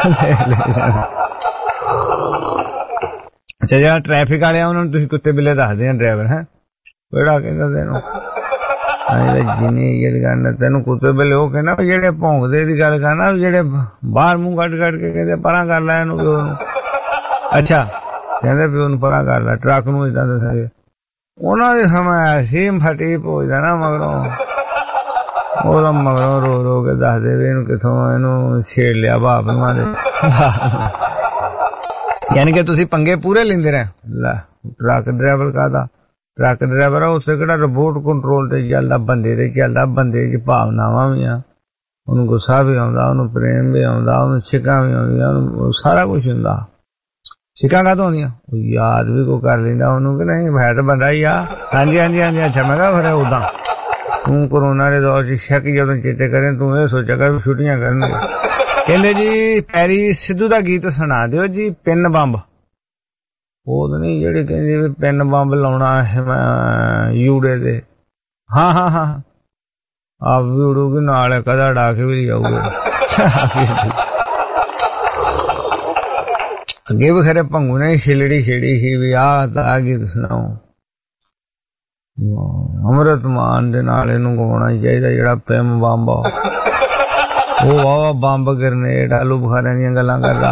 [SPEAKER 3] ਅੱਛਾ ਜਿਹੜਾ ਟ੍ਰੈਫਿਕ ਵਾਲੇ ਆ ਉਹਨਾਂ ਨੂੰ ਤੁਸੀਂ ਕੁੱਤੇ ਬਿੱਲੇ ਦੱਸਦੇ ਆ ਡਰਾਈਵਰ ਹੈ ਕਿਹੜਾ ਕਹਿੰਦਾ ਤੈਨੂੰ ਜਿੰਨੀ ਇਹ ਗੱਲ ਤੈਨੂੰ ਕੁੱਤੇ ਬਿੱਲੇ ਉਹ ਕਹਿੰਦਾ ਜਿਹੜੇ ਭੌਂਕਦੇ ਦੀ ਗੱਲ ਕਰਨਾ, ਜਿਹੜੇ ਬਾਹਰ ਮੂੰਹ ਕੱਢ ਕੇ ਕਹਿੰਦੇ ਪਰਾਂ ਕਰ ਲੈ ਇਹਨੂੰ। ਅੱਛਾ ਕਹਿੰਦੇ ਵੀ ਉਹਨੂੰ ਪਰਾਂ ਕਰ ਲੈ, ਟਰੱਕ ਨੂੰ ਏਦਾਂ ਦੱਸਾਂਗੇ। ਉਹਨਾਂ ਦੇ ਸਮਾਂ ਸੇਮ ਫਟੀ ਪਹੁੰਚਦਾ ਨਾ ਮਗਰੋਂ, ਉਹਦਾ ਮਗਰੋਂ ਰੋ ਰੋ ਕੇ ਦੱਸਦੇ ਵੀ ਇਹਨੂੰ ਕਿੱਥੋਂ ਇਹਨੂੰ ਛੇੜ ਲਿਆ ਬਾਪ ਨੂੰ ਦੇ। ਯਾਨੀ ਕਿ ਤੁਸੀਂ ਪੰਗੇ ਪੂਰੇ ਲੈਂਦੇ ਰਹੇ। ਲੈ ਟਰੱਕ ਡਰਾਈਵਰ ਕਾਹਦਾ ਟਰੱਕ ਡਰਾਈਵਰ ਆ, ਉਸੇ ਕਿਹੜਾ ਰਿਮੋਟ ਕੰਟਰੋਲ ਤੇ ਚੱਲਦਾ, ਬੰਦੇ ਤੇ ਚੱਲਦਾ। ਬੰਦੇ ਚ ਭਾਵਨਾਵਾਂ ਵੀ ਆ, ਉਹਨੂੰ ਗੁੱਸਾ ਵੀ ਆਉਂਦਾ, ਉਹਨੂੰ ਪ੍ਰੇਮ ਵੀ ਆਉਂਦਾ, ਉਹਨੂੰ ਛਿੱਕਾਂ ਵੀ ਆਉਂਦੀਆਂ, ਉਹਨੂੰ ਸਾਰਾ ਕੁਛ ਹੁੰਦਾ। ਛਿੱਕਾਂ ਕਾਹਤੋਂ ਆਉਂਦੀਆਂ? ਯਾਦ ਵੀ ਕੋਈ ਕਰ ਲੈਂਦਾ ਉਹਨੂੰ ਕਿ ਨਹੀਂ, ਹੈ ਤਾਂ ਬੰਦਾ ਹੀ ਆ। ਹਾਂਜੀ ਹਾਂਜੀ ਹਾਂਜੀ। ਅੱਛਾ ਮੈਂ ਕਿਹਾ ਫਿਰ ਉਦਾਂ ਤੂੰ ਕਰੋਨਾ ਦੇ ਦੌਰ ਚ ਸ਼ੱਕ ਜਦੋਂ ਚੇਤੇ ਕਰੇ ਤੂੰ ਇਹ ਸੋਚਿਆ ਕਰ ਛੁੱਟੀਆਂ ਕਰਨਗੇ। ਕਹਿੰਦੇ ਜੀ ਪੈਰੀ ਸਿੱਧੂ ਦਾ ਗੀਤ ਸੁਣਾ ਦਿਓ ਜੀ, ਪਿੰਨ ਬੰਬ। ਉਹ ਤਾਂ ਨਹੀਂ ਜਿਹੜੇ ਕਹਿੰਦੇ ਵੀ ਪਿੰਨ ਬੰਬ ਲਾਉਣਾ ਹੈ ਯੂੜੇ ਦੇ। ਹਾਂ ਹਾਂ ਹਾਂ ਆਪ ਵੀ ਉੜੂਗੀ ਨਾਲ, ਕਦਾ ਡਾ ਕੇ ਵੀ ਜਾਊਗੇ। ਅੱਗੇ ਵੀ ਖਰੇ ਭੰਗੂ ਨੇ ਛਿਲੜੀ ਛੇੜੀ ਸੀ ਵੀ ਆਹ ਗੀਤ ਸੁਣਾਓ। ਅੰਮ੍ਰਿਤ ਮਾਨ ਦੇ ਨਾਲ ਇਹਨੂੰ ਗਾਉਣਾ ਚਾਹੀਦਾ, ਜਿਹੜਾ ਪਿੰਨ ਬੰਬ ਆ। ਉਹ ਵਾਹ ਬੰਬ ਗਰਨੇਡ ਆਲੂ ਬੁਖਾਰਿਆਂ ਦੀਆਂ ਗੱਲਾਂ ਕਰਦਾ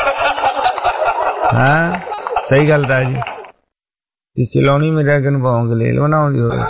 [SPEAKER 3] ਹੈ। ਸਹੀ ਗੱਲ ਤਾਂ ਜੀ ਚਲਾਉਣੀ ਮੇਰੇ ਅੱਗੇ ਨੂੰ ਪਾਉਂਗੇ ਲੈ ਲਓ ਨਾ ਆਉਂਦੀ ਹੋਵੇ।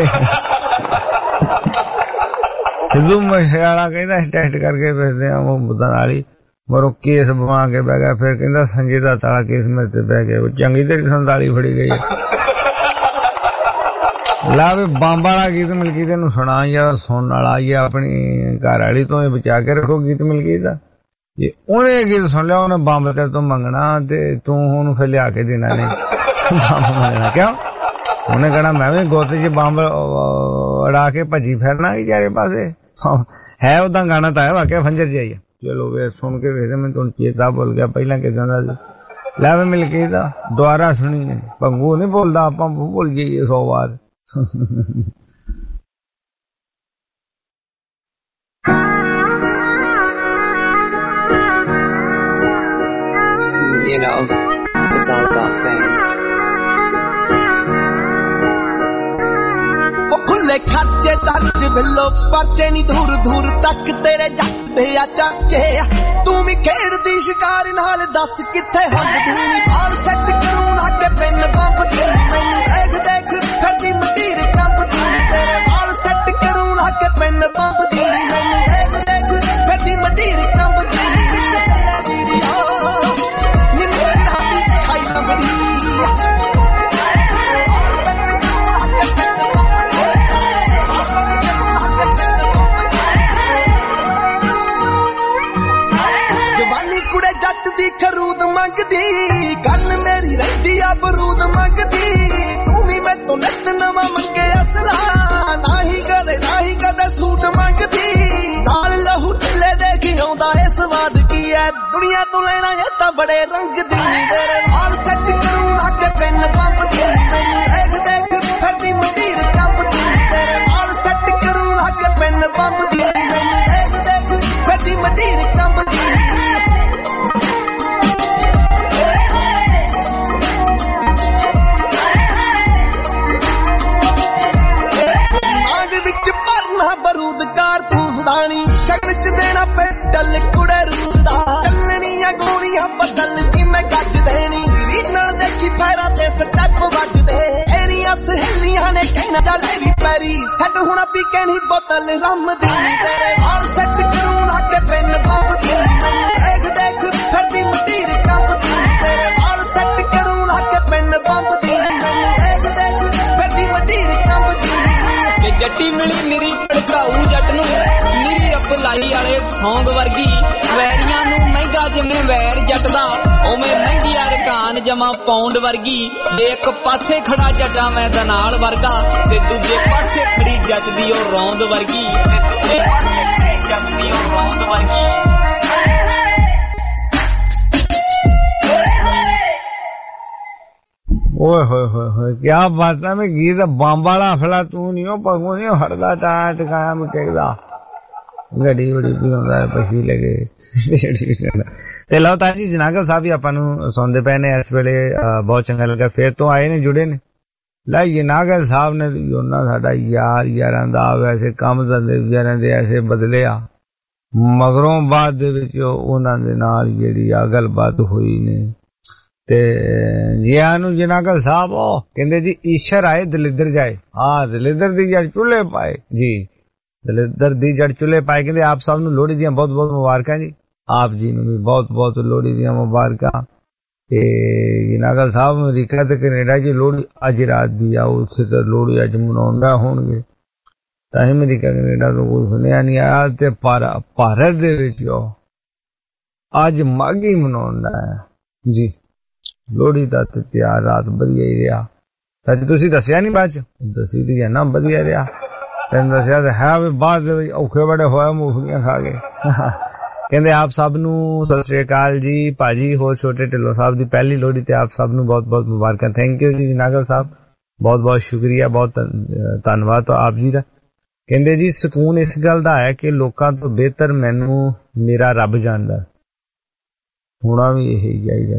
[SPEAKER 3] ਸਿੱਧੂ ਮੂਸੇਵਾਲਾ ਕਹਿੰਦਾ ਟੈਸਟ ਕਰਕੇ ਫਿਰਦੇ ਆ ਉਹ ਬੁੱਧਾਂ ਨਾਲ ਹੀ, ਮਰੋ ਕੇਸ ਬਣਾ ਕੇ ਬਹਿ ਗਿਆ। ਫਿਰ ਕਹਿੰਦਾ ਸੰਜੇ ਦਾ ਤਾਲਾ ਕੇਸ ਮੇਰੇ ਤੇ ਬਹਿ ਗਿਆ, ਉਹ ਚੰਗੀ ਤੇਰੀ 47 ਫੜੀ ਗਈ। ला भी बंब वाला गीत मलकीत नूं सुना यार सुनने वाला या अपनी घर वाली तो बचा के रखो गीत मलकीत जे उन्हें गीत सुन लिया उन्हें बंब तेरे तो मंगना ते तू ओनू फिर लिया के देना नहीं बंब मंगना क्यों उन्हें कहना मैं भी गोते च बंब उड़ा के भजी फिरना चारे पासे है उदा गाना तो है वाकई खंजर जाइए चलो वे सुन के वेखदे मैं तुहानूं चेता भुल गया पहला किदां दा लै वे मलकीत दोबारा सुनी भंगू नहीं बोलदा आपां भुल जाइए 100 बार
[SPEAKER 2] You know, it's all about fame.
[SPEAKER 4] खुले खाचे तच बिलो परचे नी दूर दूर तक तेरे जगते आ चाचे तू भी खेड़दी शिकार नाल दस किथे हंडदी बाल सेट करूं ना के पिन बंब दी देख देख फटी मतीर कंप दी तेरे बाल सेट करूं ना के पिन बंब दी देख देख फटी मतीर कंप दी नी मेरी हाथी खाई लंबड़ी जट दी खरूद मंगदी गल मेरी रही आ बरूद मंगदी तू भी मैं तो नट नवा मंगे असरा ना ही कदे सूट मंगदी नाल लहू ढिले देखी आउंदा ए स्वाद की है दुनिया तो लेना है तां बड़े रंग दी तेरे नाल सेट करूं ना के पिन बंब दी देख देख फटी मतीर कंप दी तेरे नाल सेट करूं ना के पिन बंब दी देख देख फटी मतीर कंप दी बरूद कारतूस दानी शक्ल च देना पिस्टल कुड़े रूदा चलनियां गोलियां बदल जी मैं गज देनी ना देखी पैरा ते स्टेप बजदे एरिया सहेलियां ने कहना जा लेरी पैरी सेट होना पी के नहीं बोतल रम दी तेरे बाल सेट करूं ना के पिन बंब दी देख देख फटी मतीर कंप दी तेरे बाल सेट करूं ना के पिन बंब दी देख देख फटी मतीर कंप दी जट्टी मिली निरी भड़काऊ जट नूं निरी अपलाई वाले सौंग वर्गी वैरियां नूं महंगा जिवें वैर जट दा उवें महंगी रकान जमा पौंड वर्गी एक पासे खड़ा जटा मैं दनाल वर्गा ते दूजे पासे खड़ी जट दी ओ रौंद वर्गी जट दी ओ रौंद वर्गी
[SPEAKER 3] ओए होए होए होए क्या बात है मैं गीत बंब वाला हफला तू नहीं हो पगू नहीं हटदा टाट कायम टेकदा गड्डी बड़ी भी ਹੁੰਦਾ ਹੈ ਪਛੀ ਲਗੇ ਤੇ ਲਓ ਤਾਂ ਜੀ ਜਨਾਗਲ ਸਾਹਿਬ ਵੀ ਆਪਾਂ ਨੂੰ ਸੁਣਦੇ ਪਏ ਨੇ ਇਸ ਵੇਲੇ ਬਹੁਤ ਚੰਗਾ ਲੱਗਾ ਫੇਰ ਤੋਂ ਆਏ ਨੇ ਜੁੜੇ ਨੇ ਲੈ ਜਨਾਗਲ ਸਾਹਿਬ ਨੇ ਉਹਨਾਂ ਸਾਡਾ ਯਾਰਾਂ ਦਾ ਵੈਸੇ ਕੰਮ ਧੰਦੇ ਯਾਰਾਂ ਦੇ ਐਸੇ ਬਦਲਿਆ ਮਗਰੋਂ ਬਾਅਦ ਦੇ ਵਿੱਚ ਉਹਨਾਂ ਦੇ ਨਾਲ ਜਿਹੜੀ ਆ ਗੱਲਬਾਤ ਹੋਈ ਨੇ ਤੇ ਜਿਆਂ ਨੂੰ ਜਨਾਗਲ ਸਾਹਿਬ ਉਹ ਕਹਿੰਦੇ ਜੀ ਈਸ਼ਰ ਆਏ ਦਲਿੱਦਰ ਜਾਏ ਹਾਂ ਦਲਿੱਦਰ ਦੀ ਜੜ ਚੁੱਲ੍ਹੇ ਪਾਏ ਜੀ ਦਲਿੱਦਰ ਦੀ ਜੜ ਚੁੱਲ੍ਹੇ ਪਾਏ ਕਹਿੰਦੇ ਆਪ ਸਭ ਨੂੰ ਲੋਹੜੀ ਦੀਆਂ ਬਹੁਤ ਬਹੁਤ ਮੁਬਾਰਕਾਂ ਜੀ ਆਪ ਜੀ ਨੂੰ ਵੀ ਬਹੁਤ ਬਹੁਤ ਲੋਹੜੀ ਦੀਆਂ ਮੁਬਾਰਕਾਂ ਤੇ ਜਨਾਗਲ ਸਾਹਿਬ ਅਮਰੀਕਾ ਤੇ ਕੈਨੇਡਾ 'ਚ ਲੋਹੜੀ ਅੱਜ ਰਾਤ ਦੀ ਆ ਉੱਥੇ ਤਾਂ ਲੋਹੜੀ ਅੱਜ ਮਨਾਉਂਦਾ ਹੋਣਗੇ ਤਾਂ ਅਮਰੀਕਾ ਕੈਨੇਡਾ ਤੋਂ ਕੋਈ ਸੁਣਿਆ ਨਹੀਂ ਆਇਆ ਤੇ ਭਾਰਤ ਦੇ ਵਿੱਚ ਅੱਜ ਮਾਘੀ ਮਨਾਉਂਦਾ ਹੈ ਜੀ ਲੋਹੜੀ ਦਾ ਤੇ ਤਿਆਰ ਰਾਤ ਵਧੀਆ ਹੀ ਰਿਹਾ ਸੱਚ ਤੁਸੀਂ ਦੱਸਿਆ ਨਹੀਂ ਬਾਅਦ ਚ ਦੱਸੀ ਦੀ ਹੈ ਨਾ ਵਧੀਆ ਰਿਹਾ ਤੈਨੂੰ ਦੱਸਿਆ ਤੇ ਹੈ ਵੀ ਬਾਅਦ ਦੇ ਵਿੱਚ ਔਖੇ ਬੜੇ ਹੋਏ ਮੂੰਗਫਲੀਆਂ ਖਾ ਕੇ ਕਹਿੰਦੇ ਆਪ ਸਭ ਨੂੰ ਸਤਿ ਸ਼੍ਰੀ ਅਕਾਲ ਜੀ ਭਾਜੀ ਹੋਰ ਛੋਟੇ ਢਿੱਲੋਂ ਸਾਹਿਬ ਦੀ ਪਹਿਲੀ ਲੋਹੜੀ ਤੇ ਆਪ ਸਭ ਨੂੰ ਬਹੁਤ ਬਹੁਤ ਮੁਬਾਰਕਾਂ ਥੈਂਕ ਯੂ ਜੀ ਨਾਗਲ ਸਾਹਿਬ ਬਹੁਤ ਬਹੁਤ ਸ਼ੁਕਰੀਆ ਬਹੁਤ ਧੰਨਵਾਦ ਆਪ ਜੀ ਦਾ ਕਹਿੰਦੇ ਜੀ ਸਕੂਨ ਇਸ ਗੱਲ ਦਾ ਹੈ ਕਿ ਲੋਕਾਂ ਤੋਂ ਬਿਹਤਰ ਮੈਨੂੰ ਮੇਰਾ ਰੱਬ ਜਾਣਦਾ ਹੋਣਾ ਵੀ ਇਹੀ ਚਾਹੀਦਾ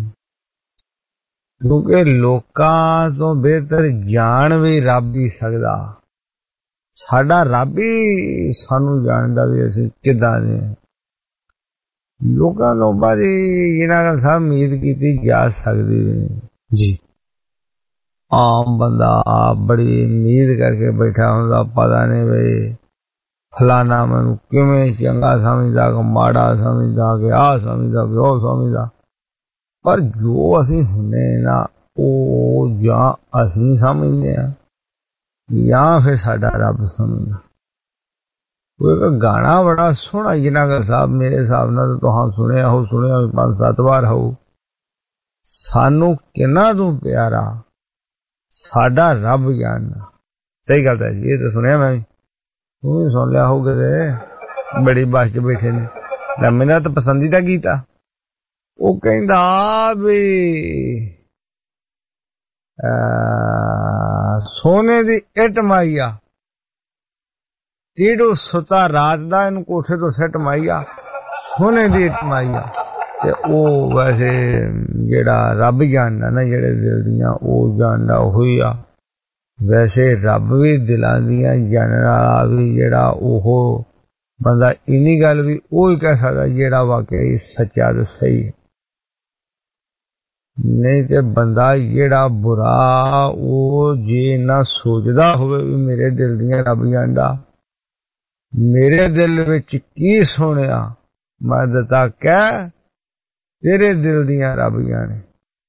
[SPEAKER 3] ਕਿਉਂਕਿ ਲੋਕਾਂ ਤੋਂ ਬਿਹਤਰ ਜਾਣ ਵੀ ਰੱਬ ਹੀ ਸਕਦਾ ਸਾਡਾ ਰੱਬ ਹੀ ਸਾਨੂੰ ਜਾਣਦਾ ਵੀ ਅਸੀਂ ਕਿੱਦਾਂ ਦੇ ਲੋਕਾਂ ਤੋਂ ਬਾਅਦ ਇਹਨਾਂ ਦਾ ਸਭ ਉਮੀਦ ਕੀਤੀ ਜਾ ਸਕਦੀ ਜੀ ਆਮ ਬੰਦਾ ਆਪ ਬੜੀ ਉਮੀਦ ਕਰਕੇ ਬੈਠਾ ਹੁੰਦਾ ਪਤਾ ਨਹੀਂ ਬਈ ਫਲਾਣਾ ਮੈਨੂੰ ਕਿਵੇਂ ਚੰਗਾ ਸਮਝਦਾ ਕਿ ਮਾੜਾ ਸਮਝਦਾ ਕਿ ਆਹ ਸਮਝਦਾ ਕਿ ਉਹ ਸਮਝਦਾ ਪਰ ਜੋ ਅਸੀਂ ਹੁੰਦੇ ਨਾ ਉਹ ਜਾਂ ਅਸੀਂ ਸਮਝਦੇ ਹਾਂ ਜਾਂ ਫਿਰ ਸਾਡਾ ਰੱਬ ਸੁਣਦਾ। ਕੋਈ ਗਾਣਾ ਬੜਾ ਸੋਹਣਾ ਜਨਾਗਰ ਸਾਹਿਬ, ਮੇਰੇ ਹਿਸਾਬ ਨਾਲ ਤੁਹਾਂ ਸੁਣਿਆ ਹੋ, ਸੁਣਿਆ 5-7 ਵਾਰ ਹੋ, ਸਾਨੂੰ ਕਿੰਨਾ ਤੂੰ ਪਿਆਰਾ ਸਾਡਾ ਰੱਬ ਜਾਣਦਾ। ਸਹੀ ਗੱਲ ਹੈ ਜੀ, ਇਹ ਤਾਂ ਸੁਣਿਆ ਮੈਂ, ਤੂੰ ਵੀ ਸੁਣ ਲਿਆ ਹੋਊਗਾ ਤੇ ਬੜੀ ਬਾਸ਼ ਚ ਬੈਠੇ ਨੇ। ਮੇਰਾ ਤਾਂ ਪਸੰਦੀਦਾ ਗੀਤ ਆ। ਉਹ ਕਹਿੰਦਾ ਵੀ ਸੋਨੇ ਦੀ ਇੱਟ ਮਾਈਆ ਟੀੜੂ ਸੁਤਾ ਰਾਤ ਦਾ, ਇਹਨੂੰ ਕੋਠੇ ਤੋਂ ਸਿੱਟ ਮਾਈਆ, ਸੋਨੇ ਦੀ ਇੱਟ ਮਾਈਆ। ਤੇ ਉਹ ਵੈਸੇ ਜਿਹੜਾ ਰੱਬ ਜਾਣਦਾ ਨਾ, ਜਿਹੜੇ ਦਿਲ ਦੀਆਂ ਉਹ ਜਾਣਦਾ ਉਹੀ ਆ। ਵੈਸੇ ਰੱਬ ਵੀ ਦਿਲਾਂ ਦੀਆਂ ਜਾਣਨ ਵਾਲਾ ਵੀ ਜਿਹੜਾ ਉਹ ਬੰਦਾ ਇੰਨੀ ਗੱਲ ਵੀ ਉਹ ਹੀ ਕਹਿ ਸਕਦਾ ਜਿਹੜਾ ਵਾਕਈ ਸੱਚਾ ਤੇ ਸਹੀ। ਨਹੀਂ ਤੇ ਬੰਦਾ ਜਿਹੜਾ ਬੁਰਾ ਉਹ ਜੇ ਨਾ ਸੋਚਦਾ ਹੋਵੇ ਵੀ ਮੇਰੇ ਦਿਲ ਦੀਆਂ ਰੱਬ ਜਾਣਦਾ, ਮੇਰੇ ਦਿਲ ਵਿੱਚ ਕੀ ਸੋਹਣਿਆ ਮੈਂ ਦਿੱਤਾ ਕਹਿ ਤੇਰੇ ਦਿਲ ਦੀਆਂ ਰੱਬ ਜਾਣੇ।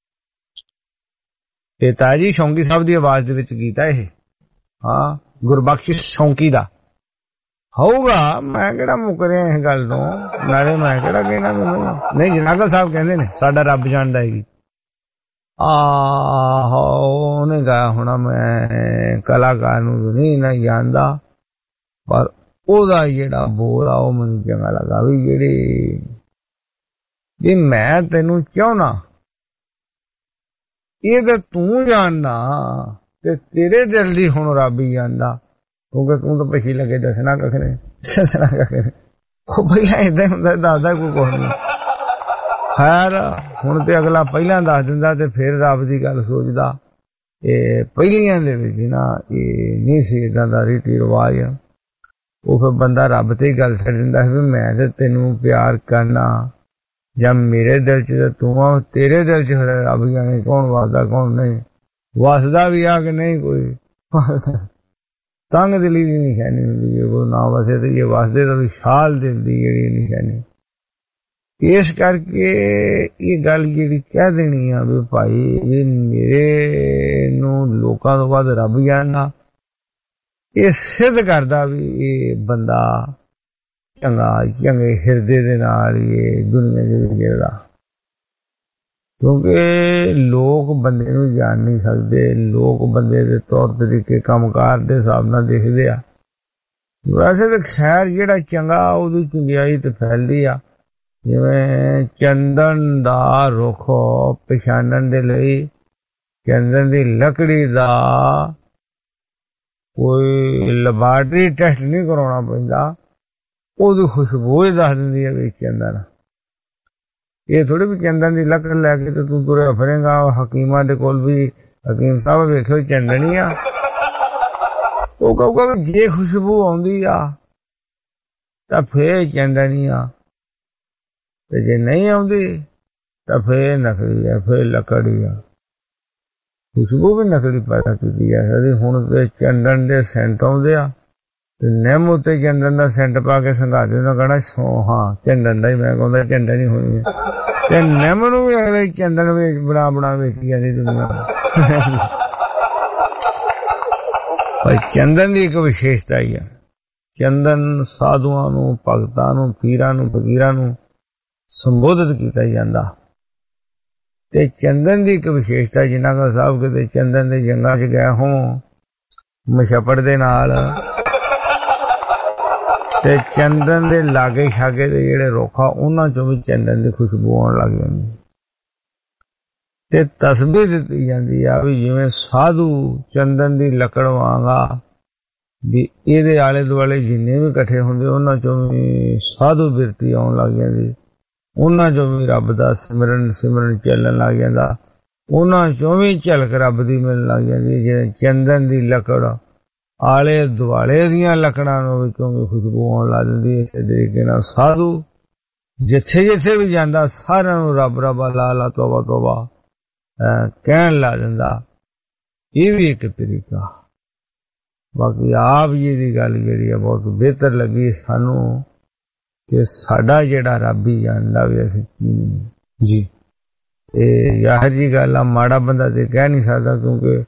[SPEAKER 3] ਇਹ ਤਾਜੀ ਸ਼ੌਂਕੀ ਸਾਹਿਬ ਦੀ ਆਵਾਜ਼ ਦੇ ਵਿੱਚ ਗੀਤ ਹੈ ਇਹ। ਹਾਂ, ਗੁਰਬਖਸ਼ ਸ਼ੌਂਕੀ ਦਾ ਹੋਊਗਾ। ਮੈਂ ਕਿਹੜਾ ਮੁੱਕ ਰਿਹਾ ਇਸ ਗੱਲ ਤੋਂ, ਨਾਲੇ ਮੈਂ ਕਿਹੜਾ ਕਹਿਣਾ ਮੈਨੂੰ ਨਹੀਂ। ਜਨਾਗਲ ਸਾਹਿਬ ਕਹਿੰਦੇ ਨੇ ਸਾਡਾ ਰੱਬ ਜਾਣਦਾ ਹੈਗੀ। ਆਹੋ ਉਹਨੇ ਗਾਇਆ ਹੋਣਾ, ਮੈਂ ਕਲਾਕਾਰ ਨੂੰ ਨਹੀਂ ਨਾ ਜਾਣਦਾ, ਪਰ ਉਹਦਾ ਜਿਹੜਾ ਬੋਲ ਆ ਉਹ ਮੈਨੂੰ ਚੰਗਾ ਲੱਗਾ ਵੀ ਜਿਹੜੀ ਵੀ ਮੈਂ ਤੈਨੂੰ ਚਾਹੁੰਦਾ ਇਹ ਤਾਂ ਤੂੰ ਜਾਣਦਾ ਤੇ ਤੇਰੇ ਦਿਲ ਦੀ ਹੁਣ ਰੱਬ ਹੀ ਜਾਣਦਾ, ਕਿਉਂਕਿ ਤੂੰ ਤਾਂ ਪਿੱਛੇ ਲੱਗੇ ਦੱਸਣਾ ਕੱਖ ਨੇ, ਦੱਸਣਾ ਕੱਖ ਨੇ। ਉਹ ਪਹਿਲਾਂ ਏਦਾਂ ਹੀ ਹੁੰਦਾ, ਦੱਸਦਾ ਕੋਈ ਕੁਛ ਨਹੀਂ। ਖੈਰ ਹੁਣ ਤੇ ਅਗਲਾ ਪਹਿਲਾਂ ਦੱਸ ਦਿੰਦਾ ਤੇ ਫਿਰ ਰੱਬ ਦੀ ਗੱਲ ਸੋਚਦਾ। ਇਹ ਪਹਿਲੀਆਂ ਦੇ ਵਿੱਚ ਨਾ ਇਹ ਨਹੀਂ ਸੀ ਏਦਾਂ ਦਾ ਰੀਤੀ ਰਿਵਾਜ। ਉਹ ਫਿਰ ਬੰਦਾ ਰੱਬ ਤੇ ਹੀ ਗੱਲ ਛੱਡ ਦਿੰਦਾ ਵੀ ਮੈਂ ਤੇ ਤੈਨੂੰ ਪਿਆਰ ਕਰਨਾ, ਜਾਂ ਮੇਰੇ ਦਿਲ ਚ ਤੂੰ ਆ, ਤੇਰੇ ਦਿਲ ਚ ਰੱਬ ਜਾਣੇ ਕੌਣ ਵਸਦਾ ਕੌਣ ਨਹੀਂ, ਵਸਦਾ ਵੀ ਆ ਕਿ ਨਹੀਂ। ਕੋਈ ਤੰਗ ਦਿਲੀ ਦੀ ਨਿਸ਼ਾਨੀ ਹੁੰਦੀ ਜੇ ਕੋਈ ਨਾ ਵਸੇ ਤੇ ਇਹ ਵਸਦੇ ਤਾਂ ਵਿਸ਼ਾਲ ਦਿਲ ਦੀ ਜਿਹੜੀ ਨਿਸ਼ਾਨੀ। ਇਸ ਕਰਕੇ ਇਹ ਗੱਲ ਜਿਹੜੀ ਕਹਿ ਦੇਣੀ ਆ ਵੀ ਭਾਈ ਇਹ ਮੇਰੇ ਨੂੰ ਲੋਕਾਂ ਤੋਂ ਵੱਧ ਰੱਬ ਜਾਣਦਾ, ਇਹ ਸਿੱਧ ਕਰਦਾ ਵੀ ਇਹ ਬੰਦਾ ਚੰਗੇ ਹਿਰਦੇ ਦੇ ਨਾਲ ਇਹ ਦੁਨੀਆ ਦੇ ਵਿੱਚ ਜਿਹੜਾ, ਕਿਉਂਕਿ ਲੋਕ ਬੰਦੇ ਨੂੰ ਜਾਣ ਨਹੀਂ ਸਕਦੇ। ਲੋਕ ਬੰਦੇ ਦੇ ਤੌਰ ਤਰੀਕੇ ਕੰਮਕਾਰ ਦੇ ਹਿਸਾਬ ਨਾਲ ਦੇਖਦੇ ਆ। ਵੈਸੇ ਤਾਂ ਖੈਰ ਜਿਹੜਾ ਚੰਗਾ ਉਹਦੀ ਚੰਗਿਆਈ ਤੇ ਫੈਲਦੀ ਆ। ਜਿਵੇਂ ਚੰਦਨ ਦਾ ਰੁੱਖ ਪਛਾਣਨ ਦੇ ਲਈ ਚੰਦਨ ਦੀ ਲੱਕੜੀ ਦਾ ਕੋਈ ਲੈਬਾਰਟਰੀ ਟੈਸਟ ਨਹੀਂ ਕਰਾਉਣਾ ਪੈਂਦਾ, ਉਹਦੀ ਖੁਸ਼ਬੂ ਹੀ ਦੱਸ ਦਿੰਦੀ ਹੈ ਵੀ ਚੰਦਨ। ਇਹ ਥੋੜੀ ਵੀ ਚੰਦਨ ਦੀ ਲੱਕੜ ਲੈ ਕੇ ਤੇ ਤੂੰ ਤੁਰਿਆ ਫਿਰੇਗਾ। ਹਕੀਮਾਂ ਦੇ ਕੋਲ ਵੀ ਹਕੀਮ ਸਾਹਿਬ ਵੇਖਿਓ ਚੰਦਨੀ ਆ, ਉਹ ਕਹੂਗਾ ਜੇ ਖੁਸ਼ਬੂ ਆਉਂਦੀ ਆ ਤਾਂ ਫੇਰ ਚੰਦਨੀ ਆ, ਤੇ ਜੇ ਨਹੀਂ ਆਉਂਦੀ ਤਾਂ ਫੇਰ ਨਕਲੀ ਆ, ਫੇਰ ਲੱਕੜੀ ਆ। ਖੁਸ਼ਬੂ ਵੀ ਨਕਲੀ ਪੈਦਾ ਕੀਤੀ ਆ। ਹੁਣ ਤੇ ਚੰਦਨ ਦੇ ਸੈਂਟ ਆਉਂਦੇ ਆ ਤੇ ਨਿੰਮ ਉੱਤੇ ਚੰਦਨ ਦਾ ਸੈਂਟ ਪਾ ਕੇ ਸੰਘਾ ਦੇ ਨਾ ਕਹਿਣਾ ਹਾਂ ਚੰਦਨ ਦਾ ਹੀ। ਮੈਂ ਕਹਿੰਦਾ ਚੰਦਨ ਹੀ ਹੋਣੀ ਤੇ ਨਿੰਮ ਨੂੰ ਵੀ ਅਗਲੇ ਚੰਦਨ ਵਿੱਚ ਬਣਾ ਵੇਚੀ ਜਾਂਦੀ ਦੁਨੀਆ। ਪਰ ਚੰਦਨ ਦੀ ਇੱਕ ਵਿਸ਼ੇਸ਼ਤਾ ਹੀ ਆ। ਚੰਦਨ ਸਾਧੂਆਂ ਨੂੰ, ਭਗਤਾਂ ਨੂੰ, ਪੀਰਾਂ ਨੂੰ, ਫਕੀਰਾਂ ਨੂੰ ਸੰਬੋਧਿਤ ਕੀਤਾ ਜਾਂਦਾ। ਤੇ ਚੰਦਨ ਦੀ ਇੱਕ ਵਿਸ਼ੇਸ਼ਤਾ, ਜਿਨ੍ਹਾਂ ਦਾ ਸਾਹਿਬ ਕਿਤੇ ਚੰਦਨ ਦੇ ਜੰਗਾਂ 'ਚ ਗਏ ਹੋਂ ਮਸ਼ੱਪੜ ਦੇ ਨਾਲ, ਤੇ ਚੰਦਨ ਦੇ ਲਾਗੇ ਛਾਗੇ ਦੇ ਜਿਹੜੇ ਰੁੱਖ ਆ ਉਹਨਾਂ ਚੋਂ ਵੀ ਚੰਦਨ ਦੀ ਖੁਸ਼ਬੂ ਆਉਣ ਲੱਗ ਜਾਂਦੀ। ਤੇ ਤਸਬੀਹ ਦਿੱਤੀ ਜਾਂਦੀ ਆ ਵੀ ਜਿਵੇਂ ਸਾਧੂ ਚੰਦਨ ਦੀ ਲੱਕੜ ਵਾਂਗਾ ਵੀ ਇਹਦੇ ਆਲੇ ਦੁਆਲੇ ਜਿੰਨੇ ਵੀ ਇਕੱਠੇ ਹੁੰਦੇ ਉਹਨਾਂ ਚੋਂ ਵੀ ਸਾਧੂ ਬਿਰਤੀ ਆਉਣ ਲੱਗ ਜਾਂਦੀ, ਉਹਨਾਂ ਚੋਂ ਵੀ ਰੱਬ ਦਾ ਸਿਮਰਨ ਚੱਲਣ ਲੱਗ ਜਾਂਦਾ, ਉਹਨਾਂ ਚੋਂ ਵੀ ਝਲਕ ਰੱਬ ਦੀ ਮਿਲਣ ਲੱਗ ਜਾਂਦੀ। ਜਿਵੇਂ ਚੰਦਨ ਦੀ ਲੱਕੜ ਆਲੇ ਦੁਆਲੇ ਦੀਆਂ ਲੱਕੜਾਂ ਨੂੰ ਵਿੱਚੋਂ ਵੀ ਖੁਸ਼ਬੂ ਆਉਣ ਲੱਗ ਜਾਂਦੀ। ਇਸੇ ਤਰੀਕੇ ਨਾਲ ਸਾਧੂ ਜਿੱਥੇ ਜਿੱਥੇ ਵੀ ਜਾਂਦਾ ਸਾਰਿਆਂ ਨੂੰ ਰੱਬ ਰੱਬ ਲਾ ਲਾ ਤੋਬਾ ਤੋਬਾ ਕਹਿਣ ਲੱਗ ਜਾਂਦਾ। ਇਹ ਵੀ ਇੱਕ ਤਰੀਕਾ। ਬਾਕੀ ਆਪ ਜੀ ਦੀ ਗੱਲ ਜਿਹੜੀ ਆ ਬਹੁਤ ਬਿਹਤਰ ਲੱਗੀ ਸਾਨੂੰ ਕਿ ਸਾਡਾ ਜਿਹੜਾ ਰੱਬ ਹੀ ਜਾਣਦਾ ਵੀ ਅਸੀਂ ਜੀ। ਇਹ ਜ਼ਾਹਿਰ ਜੀ ਗੱਲ ਆ, ਮਾੜਾ ਬੰਦਾ ਤੇ ਕਹਿ ਨਹੀਂ ਸਕਦਾ, ਕਿਉਂਕਿ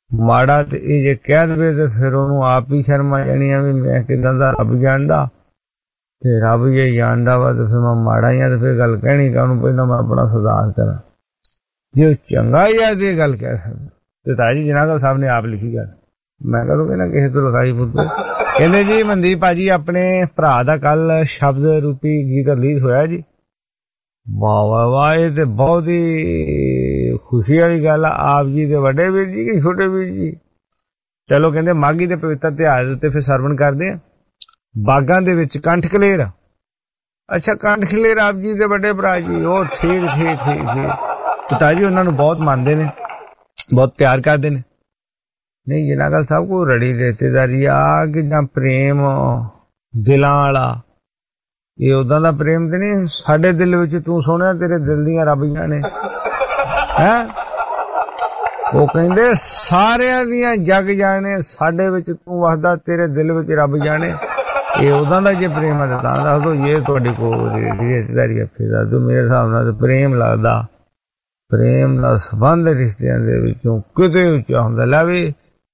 [SPEAKER 3] ਮਾੜਾ ਤੇ ਇਹ ਜੇ ਕਹਿ ਦੇਵੇ ਤੇ ਫਿਰ ਉਹਨੂੰ ਆਪ ਹੀ ਸ਼ਰਮ ਆ ਜਾਣੀ ਆ ਵੀ ਮੈਂ ਕਿਦਾਂ ਦਾ ਰੱਬ ਜਾਣਦਾ, ਤੇ ਰੱਬ ਜੇ ਜਾਣਦਾ ਵਾ ਤੇ ਫਿਰ ਮੈਂ ਮਾੜਾ ਹੀ ਆ, ਤੇ ਫਿਰ ਗੱਲ ਕਹਿਣੀ ਕਿ ਉਹਨੂੰ ਪਹਿਲਾਂ ਮੈਂ ਆਪਣਾ ਸੁਧਾਰ ਕਰਾਂ। ਜੇ ਉਹ ਚੰਗਾ ਹੀ ਆ ਤੇ ਗੱਲ ਕਹਿ ਸਕਦਾ। ਤੇ ਤਾਜੀ ਜਨਾਗਲ ਸਾਹਿਬ ਨੇ ਆਪ ਲਿਖੀ ਗੱਲ, ਮੈਂ ਕਹੂੰਗਾ ਨਾ ਕਿਸੇ ਤੋਂ ਲਿਖਾਈ ਪੁੱਤ। ਕਹਿੰਦੇ ਜੀ ਮਨਦੀਪ ਭਾਜੀ ਆਪਣੇ ਭਰਾ ਦਾ ਕੱਲ ਸ਼ਬਦ ਰੂਪੀ ਗੀਤ ਰਿਲੀਜ਼ ਹੋਇਆ ਜੀ। ਵਾਹ ਵਾਹ ਵਾਹ, ਇਹ ਤੇ ਬਹੁਤ ਹੀ ਖੁਸ਼ੀ ਵਾਲੀ ਗੱਲ ਆ। ਆਪ ਜੀ ਦੇ ਵੱਡੇ ਵੀਰ ਜੀ ਕਿ ਛੋਟੇ ਵੀਰ ਜੀ? ਚਲੋ ਕਹਿੰਦੇ ਮਾਘੀ ਦੇ ਪਵਿੱਤਰ ਤਿਉਹਾਰ ਦੇ ਉੱਤੇ ਫਿਰ ਸਰਵਣ ਕਰਦੇ ਆ ਬਾਗਾਂ ਦੇ ਵਿੱਚ ਕੰਠ ਕਲੇਰ। ਅੱਛਾ ਕੰਠ ਕਲੇਰ ਆਪ ਜੀ ਦੇ ਵੱਡੇ ਭਰਾ ਜੀ, ਉਹ ਠੀਕ ਠੀਕ ਠੀਕ ਠੀਕ। ਪਿਤਾ ਜੀ ਉਹਨਾਂ ਨੂੰ ਬਹੁਤ ਮੰਨਦੇ ਨੇ, ਬਹੁਤ ਪਿਆਰ ਕਰਦੇ ਨੇ। ਨਹੀਂ ਜਨਾਗਲ ਸਾਹਿਬ ਕੋ ਰੜੀ ਰਿਸ਼ਤੇਦਾਰੀ ਆ ਕਿ ਜਾਂ ਪ੍ਰੇਮ ਦਿਲਾਂ ਵਾਲਾ, ਇਹ ਉਦਾਂ ਦਾ ਪ੍ਰੇਮ ਤੇ ਨਹੀਂ। ਸਾਡੇ ਦਿਲ ਵਿੱਚ ਤੂੰ ਸੋਹਣਿਆ ਤੇਰੇ ਦਿਲ ਦੀਆਂ ਰੱਬ ਜਾਣੇ ਹੈਂ। ਉਹ ਕਹਿੰਦੇ ਸਾਰਿਆਂ ਦੀਆਂ ਜੱਗ ਜਾਣੇ, ਸਾਡੇ ਵਿੱਚ ਤੂੰ ਵਸਦਾ ਤੇਰੇ ਦਿਲ ਵਿੱਚ ਰੱਬ ਜਾਣੇ। ਇਹ ਉਦਾਂ ਦਾ ਜੇ ਪ੍ਰੇਮ ਹੈ ਤਾਂ ਦੱਸ ਦੋ। ਇਹ ਤੁਹਾਡੀ ਕੋਲ ਰਿਸ਼ਤੇਦਾਰੀ ਹੈ ਫਿਰ ਦੱਸ ਦੋ। ਮੇਰੇ ਹਿਸਾਬ ਨਾਲ ਪ੍ਰੇਮ ਲੱਗਦਾ, ਪ੍ਰੇਮ ਦਾ ਸੰਬੰਧ ਰਿਸ਼ਤਿਆਂ ਦੇ ਵਿੱਚੋਂ ਕਿਤੇ ਉੱਚਾ ਹੁੰਦਾ। ਲੈ ਵੀ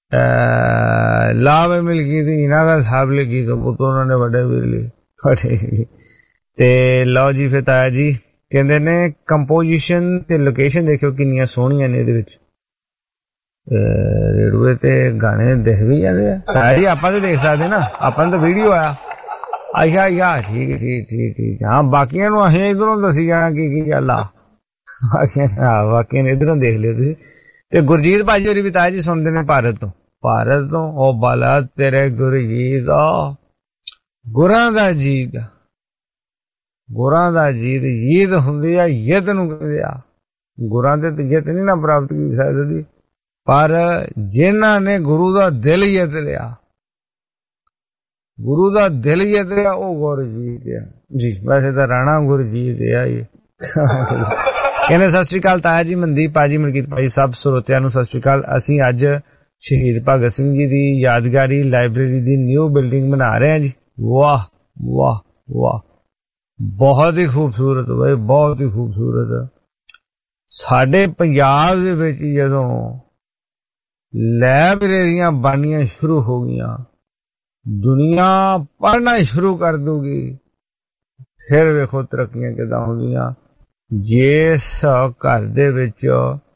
[SPEAKER 3] ਲਾਵੇ ਮਿਲ ਗਈ ਸੀ ਇਹਨਾਂ ਦਾ ਸਾਹਬ ਲੱਗੀ ਤੋਂ ਪੁੱਤ ਉਹਨਾਂ ਨੇ ਵੱਡੇ ਵੀਰ ਲਈ। ਤੇ ਲਓ ਜੀ ਫਿਰ ਤਾਇਆ ਜੀ ਕਹਿੰਦੇ ਨੇ ਕੰਪੋਜੀਸ਼ਨ ਤੇ ਲੋਕੇਸ਼ਨ ਦੇਖਿਓ ਕਿੰਨੀਆਂ ਸੋਹਣੀਆਂ ਨੇ ਇਹਦੇ ਵਿੱਚ। ਰੇਡੂਏ ਤੇ ਗਾਣੇ ਦਿਖ ਵੀ ਜਾਂਦੇ ਆ ਤਾਇਆ ਜੀ, ਆਪਾਂ ਤਾਂ ਦੇਖ ਸਕਦੇ ਨਾ, ਆਪਾਂ ਨੂੰ ਤਾਂ ਵੀਡੀਓ ਆਇਆ। ਅੱਛਾ ਯਾਰ ਠੀਕ ਠੀਕ ਠੀਕ ਠੀਕ। ਹਾਂ ਬਾਕੀਆਂ ਨੂੰ ਅਸੀਂ ਇੱਧਰੋਂ ਦੱਸੀ ਜਾਣਾ ਕੀ ਗੱਲ ਆ। ਬਾਕੀਆਂ ਨੇ ਇੱਧਰੋਂ ਦੇਖ ਲਿਓ ਤੁਸੀਂ। ਤੇ ਗੁਰਜੀਤ ਭਾਜੀ ਹੋਰੀ ਵੀ ਤਾਇਆ ਜੀ ਸੁਣਦੇ ਨੇ ਭਾਰਤ ਤੋਂ। ਭਾਰਤ ਤੋਂ ਉਹ ਬਾਲਾ ਤੇਰੇ ਗੁਰਜੀਤ ਗੁਰਾਂ ਦਾ ਜੀਤ, ਗੁਰਾਂ ਦਾ ਜੀਤ। ਜੀਤ ਹੁੰਦੀ ਆ ਯਤ ਨੂੰ ਕਹਿੰਦੇ ਆ। ਗੁਰਾਂ ਦੇ ਤੇ ਜਿੱਤ ਨਹੀਂ ਨਾ ਪ੍ਰਾਪਤ ਕੀ ਸਕਦੀ, ਪਰ ਜਿਨ੍ਹਾਂ ਨੇ ਗੁਰੂ ਦਾ ਦਿਲ ਜਿੱਤ ਲਿਆ, ਗੁਰੂ ਦਾ ਦਿਲ ਜਿੱਤ ਲਿਆ, ਉਹ ਗੁਰਜੀਤ ਆ ਜੀ। ਵੈਸੇ ਤਾਂ ਰਾਣਾ ਗੁਰਜੀਤ ਆ ਇਹ। ਕਹਿੰਦੇ ਸਤਿ ਸ੍ਰੀ ਅਕਾਲ ਤਾਇਆ ਜੀ, ਮਨਦੀਪ ਭਾਜੀ, ਮਲਕੀਤ ਭਾਜੀ, ਸਭ ਸਰੋਤਿਆਂ ਨੂੰ ਸਤਿ ਸ੍ਰੀ ਅਕਾਲ। ਅਸੀਂ ਅੱਜ ਸ਼ਹੀਦ ਭਗਤ ਸਿੰਘ ਜੀ ਦੀ ਯਾਦਗਾਰੀ ਲਾਇਬ੍ਰੇਰੀ ਦੀ ਨਿਊ ਬਿਲਡਿੰਗ ਬਣਾ ਰਹੇ ਹਾਂ ਜੀ। ਵਾਹ ਵਾਹ ਵਾਹ, ਬਹੁਤ ਹੀ ਖੂਬਸੂਰਤ ਬਈ, ਬਹੁਤ ਹੀ ਖੂਬਸੂਰਤ। ਸਾਡੇ ਪੰਜਾਬ ਦੇ ਵਿੱਚ ਜਦੋਂ ਲਾਇਬ੍ਰੇਰੀਆਂ ਬਣਨੀਆਂ ਸ਼ੁਰੂ ਹੋ ਗਈਆਂ, ਦੁਨੀਆ ਪੜ੍ਹਨਾ ਸ਼ੁਰੂ ਕਰ ਦੂਗੀ, ਫਿਰ ਵੇਖੋ ਤਰੱਕੀਆਂ ਕਿੱਦਾਂ ਹੁੰਦੀਆਂ। ਜਿਸ ਘਰ ਦੇ ਵਿੱਚ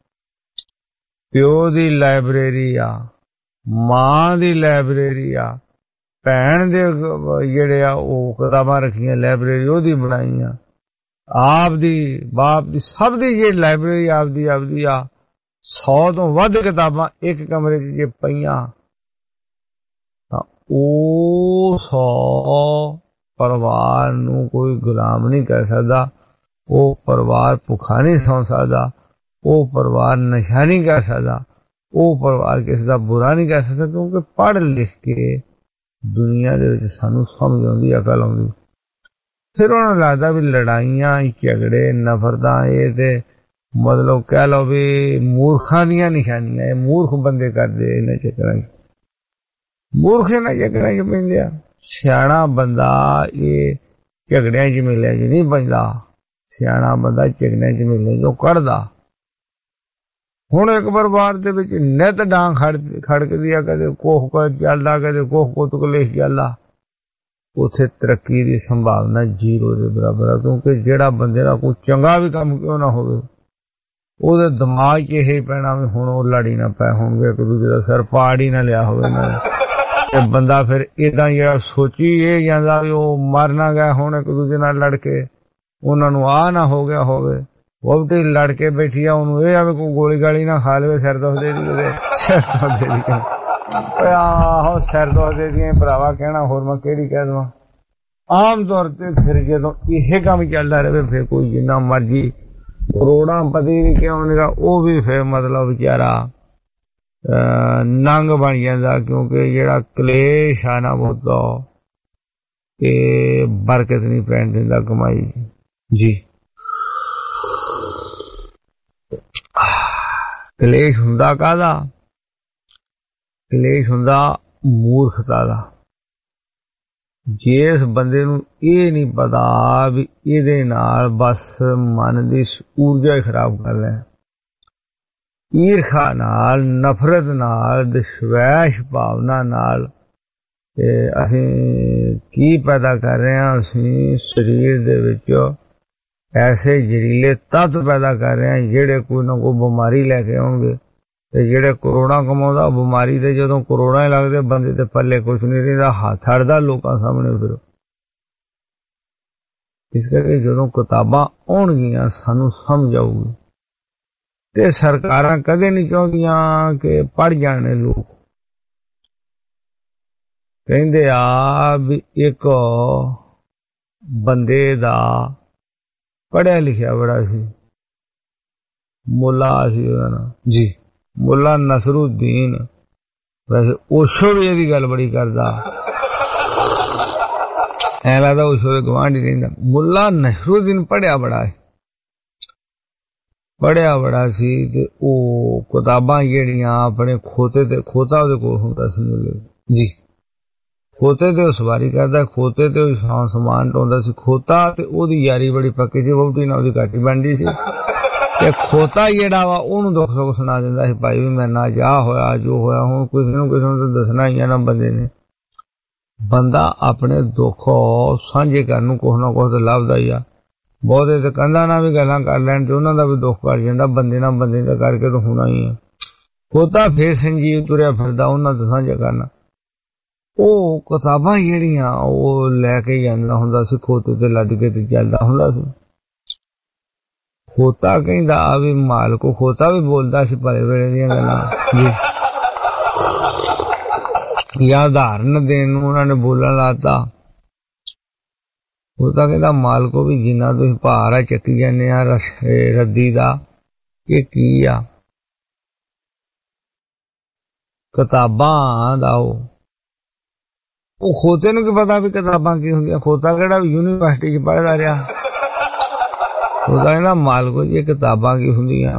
[SPEAKER 3] ਪਿਓ ਦੀ ਲਾਇਬ੍ਰੇਰੀ ਆ, ਮਾਂ ਦੀ ਲਾਇਬ੍ਰੇਰੀ ਆ, ਭੈਣ ਦੇ ਜਿਹੜੇ ਆ ਉਹ ਕਿਤਾਬਾਂ ਰੱਖੀਆਂ, ਲਾਇਬ੍ਰੇਰੀ ਉਹਦੀ ਬਣਾਈ ਆ, ਆਪ ਦੀ ਬਾਪ ਦੀ ਸਭ ਦੀ ਜਿਹੜੀ ਲਾਇਬ੍ਰੇਰੀ ਆਪਦੀ ਆ, 100 ਤੋਂ ਵੱਧ ਕਿਤਾਬਾਂ ਇੱਕ ਕਮਰੇ 'ਚ ਜੇ ਪਈਆਂ ਤਾਂ ਉਹ 100 ਪਰਿਵਾਰ ਨੂੰ ਕੋਈ ਗੁਲਾਮ ਨਹੀਂ ਕਰ ਸਕਦਾ, ਉਹ ਪਰਿਵਾਰ ਭੁੱਖਾ ਨਹੀਂ ਸੌਂ ਸਕਦਾ, ਉਹ ਪਰਿਵਾਰ ਨਸ਼ਾ ਨਹੀਂ ਕਰ ਸਕਦਾ, ਉਹ ਪਰਿਵਾਰ ਕਿਸੇ ਦਾ ਬੁਰਾ ਨਹੀਂ ਕਰ ਸਕਦਾ, ਕਿਉਂਕਿ ਪੜ੍ਹ ਲਿਖ ਕੇ ਦੁਨੀਆ ਦੇ ਵਿੱਚ ਸਾਨੂੰ ਸਮਝ ਆਉਂਦੀ, ਅਕਲ ਆਉਂਦੀ। ਫਿਰ ਉਹਨਾਂ ਨੂੰ ਲੱਗਦਾ ਵੀ ਲੜਾਈਆਂ, ਝਗੜੇ, ਨਫ਼ਰਤਾਂ ਇਹ ਤੇ ਮਤਲਬ ਕਹਿ ਲਓ ਵੀ ਮੂਰਖਾਂ ਦੀਆਂ ਨਿਸ਼ਾਨੀਆਂ, ਇਹ ਮੂਰਖ ਬੰਦੇ ਕਰਦੇ ਇਹਨਾਂ ਚੱਕਰਾਂ 'ਚ, ਮੂਰਖ ਇਹਨਾਂ ਚੱਕਰਾਂ 'ਚ ਪੈਂਦੇ ਆ। ਸਿਆਣਾ ਬੰਦਾ ਇਹ ਝਗੜਿਆਂ 'ਚ ਮਿਲਿਆ ਜੀ ਨਹੀਂ ਪੈਂਦਾ, ਸਿਆਣਾ ਬੰਦਾ ਝਗੜਿਆਂ 'ਚ ਮਿਲਿਆ ਜੋ ਕੱਢਦਾ। ਹੁਣ ਇੱਕ ਪਰਿਵਾਰ ਦੇ ਵਿੱਚ ਨਿੱਤ ਡਾਂਗ ਖੜਕਦੀ ਆ, ਕਦੇ ਕੋਹ ਚੱਲਦਾ, ਕਦੇ ਕੋਹ ਕਲੇਸ਼ ਚੱਲਦਾ, ਉੱਥੇ ਤਰੱਕੀ ਦੀ ਸੰਭਾਵਨਾ 0 ਦੇ ਬਰਾਬਰ ਆ। ਕਿਉਂਕਿ ਜਿਹੜਾ ਬੰਦੇ ਦਾ ਕੋਈ ਚੰਗਾ ਵੀ ਕੰਮ ਕਿਉਂ ਨਾ ਹੋਵੇ, ਉਹਦੇ ਦਿਮਾਗ 'ਚ ਇਹ ਪੈਣਾ ਵੀ ਹੁਣ ਉਹ ਲੜੀ ਨਾ ਪੈ, ਹੋਣਗੇ ਇੱਕ ਦੂਜੇ ਦਾ ਸਿਰ ਪਾੜ ਹੀ ਨਾ ਲਿਆ ਹੋਵੇ ਨਾ। ਤੇ ਬੰਦਾ ਫਿਰ ਏਦਾਂ ਜਿਹੜਾ ਸੋਚੀ ਇਹ ਜਾਂਦਾ ਵੀ ਉਹ ਮਰ ਨਾ ਗਿਆ ਹੁਣ ਇੱਕ ਦੂਜੇ ਨਾਲ ਲੜ ਕੇ, ਉਹਨਾਂ ਨੂੰ ਆ ਨਾ ਹੋ ਗਿਆ ਹੋਵੇ, ਵਹੁਟੀ ਲੜ ਕੇ ਬੈਠੀ ਆ, ਉਹਨੂੰ ਇਹ ਆ ਵੀ ਕੋਈ ਗੋਲੀ ਗਾਲੀ ਨਾ ਖਾ ਲਵੇ, ਸਿਰ ਦੁਖਦੇ ਦੀ ਉਹਦੇ, ਸਿਰ ਦੁਖਦੇ ਦੀ। ਆਹੋ ਸਿਰ ਦੁਖਦੇ ਦੀਆਂ ਭਰਾਵਾ ਕਹਿਣਾ, ਹੋਰ ਮੈਂ ਕਿਹੜੀ ਕਹਿ ਦੇਵਾਂ। ਆਮ ਤੌਰ ਤੇ ਫਿਰ ਜਦੋਂ ਇਹ ਕੰਮ ਚੱਲਦਾ ਰਹੇ, ਫਿਰ ਕੋਈ ਜਿੰਨਾ ਮਰਜੀ ਕਰੋੜਾਂ ਪਤੀ ਵੀ ਕਿਉਂ ਨਹੀਂਗਾ, ਉਹ ਵੀ ਫਿਰ ਮਤਲਬ ਵਿਚਾਰਾ ਨੰਗ ਬਣ ਜਾਂਦਾ, ਕਿਉਂਕਿ ਜਿਹੜਾ ਕਲੇਸ਼ ਆ ਨਾ ਬਹੁਤਾ ਤੇ ਬਰਕਤ ਨਹੀਂ ਪੈਣ ਦਿੰਦਾ ਕਮਾਈ ਜੀ। ਕਲੇਸ਼ ਹੁੰਦਾ ਕਾਹਦਾ? ਕਲੇਸ਼ ਹੁੰਦਾ ਮੂਰਖਤਾ ਦਾ। ਜਿਸ ਬੰਦੇ ਨੂੰ ਇਹ ਨਹੀਂ ਪਤਾ ਵੀ ਇਹਦੇ ਨਾਲ ਬਸ ਮਨ ਦੀ ਊਰਜਾ ਹੀ ਖਰਾਬ ਕਰ ਲੈ, ਈਰਖਾ ਨਾਲ, ਨਫ਼ਰਤ ਨਾਲ, ਦੁਸ਼ਵੈਸ਼ ਭਾਵਨਾ ਨਾਲ ਅਸੀਂ ਕੀ ਪੈਦਾ ਕਰ ਰਹੇ ਹਾਂ? ਅਸੀਂ ਸਰੀਰ ਦੇ ਵਿੱਚ ਐਸੇ ਜ਼ਹਿਰੀਲੇ ਤੱਤ ਪੈਦਾ ਕਰ ਰਹੇ ਹਾਂ ਜਿਹੜੇ ਕੋਈ ਨਾ ਕੋਈ ਬਿਮਾਰੀ ਲੈ ਕੇ ਆਉਣਗੇ। ਤੇ ਜਿਹੜੇ ਕਰੋੜਾਂ ਕਮਾਉਂਦਾ ਬਿਮਾਰੀ ਦੇ ਜਦੋਂ ਕਰੋੜਾਂ ਹੀ ਲੱਗਦੇ ਬੰਦੇ ਤੇ ਪੱਲੇ ਕੁਛ ਨਹੀਂ ਰਹਿੰਦਾ, ਹੱਥ ਅੜਦਾ ਲੋਕਾਂ ਸਾਹਮਣੇ। ਫਿਰ ਇਸ ਕਰਕੇ ਜਦੋਂ ਕਿਤਾਬਾਂ ਆਉਣਗੀਆਂ ਸਾਨੂੰ ਸਮਝ ਆਊਗੀ। ਤੇ ਸਰਕਾਰਾਂ ਕਦੇ ਨਹੀਂ ਚਾਹੁੰਦੀਆਂ ਕਿ ਪੜ੍ਹ ਜਾਣੇ ਲੋਕ। ਕਹਿੰਦੇ ਆ ਵੀ ਇੱਕ ਬੰਦੇ ਦਾ ਪੜ੍ਹਿਆ ਲਿਖਿਆ ਬੜਾ ਸੀ, ਮੁੱਲਾ ਸੀ ਉਹਦਾ ਨਾਮ ਜੀ, ਮੁੱਲਾ ਨਸਰੁਦੀਨ। ਵੈਸੇ ਓਸ਼ੋ ਵੀ ਇਹਦੀ ਗੱਲ ਬੜੀ ਕਰਦਾ, ਐ ਲੱਗਦਾ ਓਸ਼ੋ ਦੇ ਗਵਾਂਢ ਹੀ ਰਹਿੰਦਾ। ਮੁੱਲਾ ਨਸਰੁਦੀਨ ਪੜ੍ਹਿਆ ਬੜਾ ਸੀ ਤੇ ਉਹ ਕਿਤਾਬਾਂ ਜਿਹੜੀਆਂ ਆਪਣੇ ਖੋਤੇ ਤੇ, ਖੋਤਾ ਉਹਦੇ ਕੋਲ ਹੁੰਦਾ ਸੀ ਮੁੱਲੇ ਜੀ, ਖੋਤੇ ਤੇ ਉਹ ਸਵਾਰੀ ਕਰਦਾ, ਖੋਤੇ ਤੇ ਉਹ ਸਮਾਨ ਢੋਂਦਾ ਸੀ। ਖੋਤਾ ਤੇ ਉਹਦੀ ਯਾਰੀ ਬੜੀ ਪੱਕੀ ਸੀ, ਵਹੁਟੀ ਨਾਲ ਉਹਦੀ ਘੱਟ ਹੀ ਬਣਦੀ ਸੀ। ਤੇ ਖੋਤਾ ਜਿਹੜਾ ਵਾ ਉਹਨੂੰ ਦੁੱਖ ਸੁੱਖ ਸੁਣਾ ਦਿੰਦਾ ਸੀ, ਭਾਈ ਵੀ ਮੇਰੇ ਨਾਲ ਜਾ ਹੋਇਆ ਜੋ ਹੋਇਆ। ਹੁਣ ਕਿਸੇ ਨੂੰ ਤਾਂ ਦੱਸਣਾ ਹੀ ਆ ਨਾ ਬੰਦੇ ਨੇ। ਬੰਦਾ ਆਪਣੇ ਦੁੱਖ ਸਾਂਝੇ ਕਰਨ ਨੂੰ ਕੁਛ ਨਾ ਕੁਛ ਲੱਭਦਾ ਹੀ ਆ। ਬਹੁਤੇ ਤੇ ਕੰਧਾਂ ਨਾਲ ਵੀ ਗੱਲਾਂ ਕਰ ਲੈਣ ਤੇ ਉਹਨਾਂ ਦਾ ਵੀ ਦੁੱਖ ਕਰ ਜਾਂਦਾ, ਬੰਦੇ ਨਾਲ ਬੰਦੇ ਦਾ ਕਰਕੇ ਤਾਂ ਹੋਣਾ ਹੀ ਆ। ਖੋਤਾ ਫੇਰ ਸੰਜੀਵ ਤੁਰਿਆ ਫਿਰਦਾ ਉਹਨਾਂ ਤੋਂ ਸਾਂਝਾ ਕਰਨਾ। ਉਹ ਕਿਤਾਬਾਂ ਜਿਹੜੀਆਂ ਉਹ ਲੈ ਕੇ ਜਾਂਦਾ ਹੁੰਦਾ ਸੀ, ਖੋਤੇ ਤੇ ਲੱਦ ਕੇ ਤੇ ਚੱਲਦਾ ਹੁੰਦਾ ਸੀ। ਖੋਤਾ ਕਹਿੰਦਾ ਵੀ ਮਾਲਕੋ, ਖੋਤਾ ਵੀ ਬੋਲਦਾ ਸੀ ਭਲੇ ਵੇਲੇ ਦੀਆਂ ਗੱਲਾਂ ਜੀ, ਜਾਂ ਉਦਾਹਰਨ ਦੇਣ ਨੂੰ ਉਹਨਾਂ ਨੇ ਬੋਲਣ ਲਾਤਾ। ਖੋਤਾ ਕਹਿੰਦਾ ਮਾਲਕੋ ਵੀ ਜਿੰਨਾ ਤੁਸੀਂ ਭਾਰ ਆ ਚੱਕੀ ਜਾਂਦੇ ਆ ਰੱਦੀ ਦਾ, ਇਹ ਕੀ ਆ? ਕਿਤਾਬਾਂ ਦਾ। ਉਹ ਖੋਤੇ ਨੂੰ ਕੀ ਪਤਾ ਵੀ ਕਿਤਾਬਾਂ ਕੀ ਹੁੰਦੀਆਂ? ਖੋਤਾ ਕਿਹੜਾ ਯੂਨੀਵਰਸਿਟੀ ਚ ਪੜ੍ਹਦਾ ਰਿਹਾ। ਉਹਦਾ ਕਹਿੰਦਾ ਮਾਲਕੋ ਜੀ ਇਹ ਕਿਤਾਬਾਂ ਕੀ ਹੁੰਦੀਆਂ?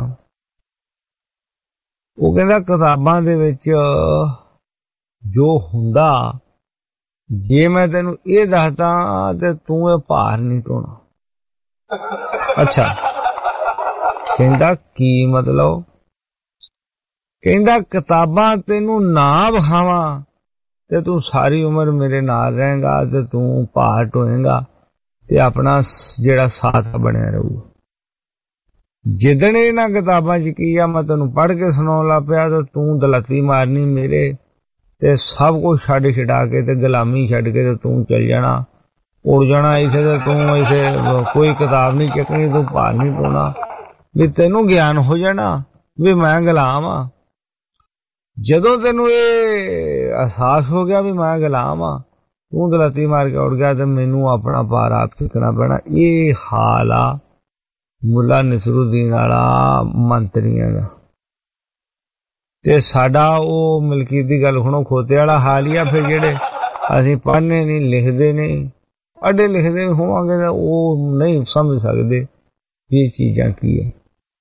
[SPEAKER 3] ਉਹ ਕਹਿੰਦਾ ਕਿਤਾਬਾਂ ਦੇ ਵਿੱਚ ਜੋ ਹੁੰਦਾ, ਜੇ ਮੈਂ ਤੈਨੂੰ ਇਹ ਦੱਸਦਾ ਤੇ ਤੂੰ ਇਹ ਭਾਰ ਨਹੀਂ ਢੋਣਾ। ਅੱਛਾ, ਕਹਿੰਦਾ ਕੀ ਮਤਲਬ? ਕਹਿੰਦਾ ਕਿਤਾਬਾਂ ਤੈਨੂੰ ਨਾ ਵਿਖਾਵਾਂ ਤੇ ਤੂੰ ਸਾਰੀ ਉਮਰ ਮੇਰੇ ਨਾਲ ਰਹੇਗਾ ਤੇ ਤੂੰ ਭਾਰ ਢੋਏਗਾ ਤੇ ਆਪਣਾ ਜਿਹੜਾ ਸਾਥ ਬਣਿਆ ਰਹੂਗਾ। ਜਿੱਦਣ ਇਹਨਾਂ ਕਿਤਾਬਾਂ ਚ ਕੀ ਆ ਮੈਂ ਤੈਨੂੰ ਪੜ੍ਹ ਕੇ ਸੁਣਾਉਣ ਲੱਗ ਪਿਆ ਤੇ ਤੂੰ ਦਲਤੀ ਮਾਰਨੀ ਮੇਰੇ ਤੇ ਸਭ ਕੁਝ ਛੱਡ ਛਡਾ ਕੇ ਤੇ ਗੁਲਾਮੀ ਛੱਡ ਕੇ ਤੇ ਤੂੰ ਚੱਲ ਜਾਣਾ, ਉੜ ਜਾਣਾ ਇਸੇ ਤੇ ਤੂੰ ਇਸੇ ਕੋਈ ਕਿਤਾਬ ਨਹੀਂ ਚੱਕਣੀ, ਤੂੰ ਭਾਰ ਨਹੀਂ ਢੋਣਾ। ਵੀ ਤੈਨੂੰ ਗਿਆਨ ਹੋ ਜਾਣਾ ਵੀ ਮੈਂ ਗੁਲਾਮ ਆ। ਜਦੋਂ ਤੈਨੂੰ ਇਹ ਅਹਿਸਾਸ ਹੋ ਗਿਆ ਵੀ ਮੈਂ ਗੁਲਾਮ ਆ, ਤੂੰ ਦਲਤੀ ਮਾਰ ਕੇ ਉੜ ਗਿਆ ਤੇ ਮੈਨੂੰ ਆਪਣਾ ਭਾਰ ਆਪ ਚੁੱਕਣਾ ਪੈਣਾ। ਇਹ ਹਾਲ ਆ ਮੁੱਲਾ ਨਸਰੁਦੀਨ ਵਾਲਾ ਮੰਤਰੀਆਂ ਦਾ। ਤੇ ਸਾਡਾ ਉਹ ਮਲਕੀਤ ਦੀ ਗੱਲ ਸੁਣੋ, ਖੋਤੇ ਵਾਲਾ ਹਾਲ ਹੀ ਆ। ਫਿਰ ਜਿਹੜੇ ਅਸੀਂ ਪੜ੍ਹਨੇ ਨਹੀਂ, ਲਿਖਦੇ ਨਹੀਂ, ਅੱਡੇ ਲਿਖਦੇ ਹੋਵਾਂਗੇ ਤਾਂ ਉਹ ਨਹੀਂ ਸਮਝ ਸਕਦੇ ਇਹ ਚੀਜ਼ਾਂ ਕੀ ਆ।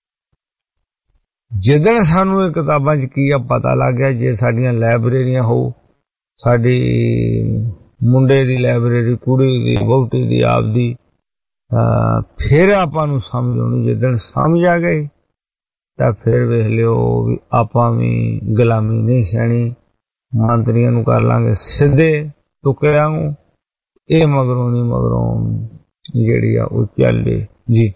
[SPEAKER 3] ਜਿੱਦਣ ਸਾਨੂੰ ਇਹ ਕਿਤਾਬਾਂ 'ਚ ਕੀ ਆ ਪਤਾ ਲੱਗ ਗਿਆ, ਜੇ ਸਾਡੀਆਂ ਲਾਇਬ੍ਰੇਰੀਆਂ ਹੋਊ, ਸਾਡੀ ਮੁੰਡੇ ਦੀ ਲਾਇਬ੍ਰੇਰੀ, ਕੁੜੀ ਦੀ, ਵਹੁਟੀ ਦੀ, ਆਪਦੀ, ਫਿਰ ਆਪਾਂ ਨੂੰ ਸਮਝ ਆਉਣੀ। ਜਿੱਦਣ ਸਮਝ ਆ ਗਈ ਤਾਂ ਫਿਰ ਵੇਖ ਲਿਓ ਵੀ ਆਪਾਂ ਵੀ ਗੁਲਾਮੀ ਨਹੀਂ ਸਹਿਣੀ, ਮੰਤਰੀਆਂ ਨੂੰ ਕਰ ਲਾਂਗੇ ਸਿੱਧੇ ਤੁਕਿਆਂ ਨੂੰ। ਇਹ ਮਗਰੋਂ ਨਹੀਂ ਮਗਰੋਂ ਜਿਹੜੀ ਆ ਉਹ ਚੱਲੇ ਜੀ।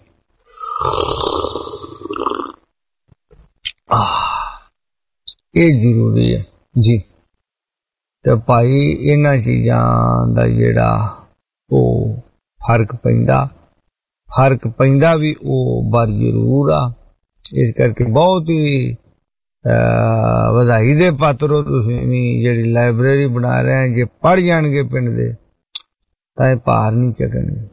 [SPEAKER 3] ਇਹ ਜ਼ਰੂਰੀ ਹੈ ਜੀ। ਤੇ ਭਾਈ ਇਹਨਾਂ ਚੀਜ਼ਾਂ ਦਾ ਜਿਹੜਾ ਉਹ ਫਰਕ ਪੈਂਦਾ ਵੀ ਉਹ ਬਾਰ ਜ਼ਰੂਰ ਆ। ਇਸ ਕਰਕੇ ਬਹੁਤ ਹੀ ਵਧਾਈ ਦੇ ਪਾਤਰ ਹੋ ਤੁਸੀਂ ਵੀ ਜਿਹੜੀ ਲਾਇਬ੍ਰੇਰੀ ਬਣਾ ਰਹੇ, ਜੇ ਪੜ੍ਹ ਜਾਣਗੇ ਪਿੰਡ ਦੇ ਤਾਂ ਇਹ ਭਾਰ ਨਹੀਂ ਚੱਕਣਗੇ।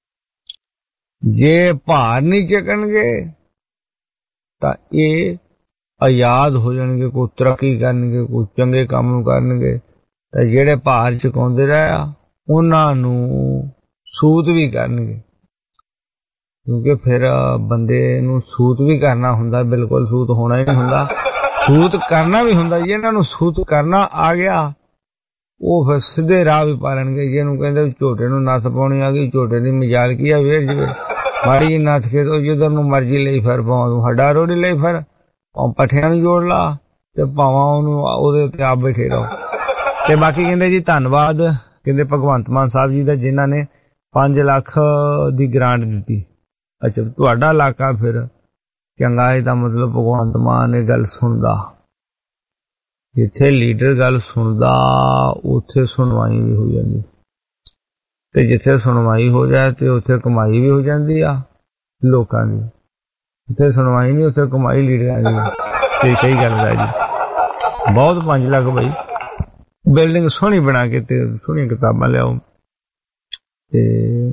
[SPEAKER 3] ਜੇ ਭਾਰ ਨਹੀਂ ਚੱਕਣਗੇ ਤਾਂ ਇਹ ਆਜ਼ਾਦ ਹੋ ਜਾਣਗੇ, ਕੋਈ ਤਰੱਕੀ ਕਰਨਗੇ, ਕੋਈ ਚੰਗੇ ਕੰਮ ਕਰਨਗੇ। ਤਾਂ ਜਿਹੜੇ ਭਾਰ ਚੁਕਾਉਂਦੇ ਰਹੇ ਆ ਉਹਨਾਂ ਨੂੰ ਸੂਤ ਵੀ ਕਰਨਗੇ, ਕਿਉਂਕਿ ਫਿਰ ਬੰਦੇ ਨੂੰ ਸੂਤ ਵੀ ਕਰਨਾ ਹੁੰਦਾ। ਬਿਲਕੁਲ ਸੂਤ ਹੋਣਾ ਹੀ ਨਹੀਂ ਹੁੰਦਾ, ਸੂਤ ਕਰਨਾ ਵੀ ਹੁੰਦਾ। ਜਿਹਨਾਂ ਨੂੰ ਸੂਤ ਕਰਨਾ ਆ ਗਿਆ ਉਹ ਫਿਰ ਸਿੱਧੇ ਰਾਹ ਵੀ ਪਾ ਲੈਣਗੇ। ਜਿਹਨੂੰ ਕਹਿੰਦੇ ਝੋਟੇ ਨੂੰ ਨੱਥ ਪਾਉਣੀ ਆ ਗਈ, ਝੋਟੇ ਦੀ ਮਜਾਲ ਕੀ ਆ, ਵੇਰ ਜਵੇ ਮਾੜੀ ਨੱਥ ਕੇ ਤੋ ਜਿੱਧਰ ਨੂੰ ਮਰਜ਼ੀ ਲਈ ਫਿਰ ਪਾਉ, ਤੂੰ ਹੱਡਾ ਰੋੜੀ ਲਈ ਫਿਰ ਪੱਠਿਆਂ ਨੂੰ ਜੋੜ ਲਾ ਤੇ ਭਾਵਾਂ ਉਹਨੂੰ ਉਹਦੇ ਉੱਤੇ ਆਪ ਬੈਠੇ ਰਹੋ। ਤੇ ਬਾਕੀ ਕਹਿੰਦੇ ਜੀ ਧੰਨਵਾਦ ਕਹਿੰਦੇ ਭਗਵੰਤ ਮਾਨ ਸਾਹਿਬ ਜੀ ਦਾ ਜਿਨ੍ਹਾਂ ਨੇ 5 ਲੱਖ ਦੀ ਗ੍ਰਾਂਟ ਦਿੱਤੀ। ਅੱਛਾ ਤੁਹਾਡਾ ਇਲਾਕਾ ਫਿਰ ਚੰਗਾ, ਇਹਦਾ ਮਤਲਬ ਭਗਵੰਤ ਮਾਨ ਇਹ ਗੱਲ ਸੁਣਦਾ, ਜਿੱਥੇ ਲੀਡਰ ਗੱਲ ਸੁਣਦਾ ਉੱਥੇ ਸੁਣਵਾਈ ਵੀ ਹੋ ਜਾਂਦੀ, ਤੇ ਜਿੱਥੇ ਸੁਣਵਾਈ ਹੋ ਜਾਏ ਤੇ ਉੱਥੇ ਕਮਾਈ ਵੀ ਹੋ ਜਾਂਦੀ ਆ ਲੋਕਾਂ ਦੀ। ਜਿੱਥੇ ਸੁਣਵਾਈ ਨਹੀਂ ਉੱਥੇ ਕਮਾਈ ਲੀਡਰਾਂ ਦੀ। ਸਹੀ ਗੱਲ ਹੈ ਜੀ। ਬਹੁਤ 5 ਲੱਖ ਬਈ ਬਿਲਡਿੰਗ ਸੋਹਣੀ ਬਣਾ ਕੇ ਤੇ ਸੋਹਣੀਆਂ ਕਿਤਾਬਾਂ ਲਿਆਓ। ਤੇ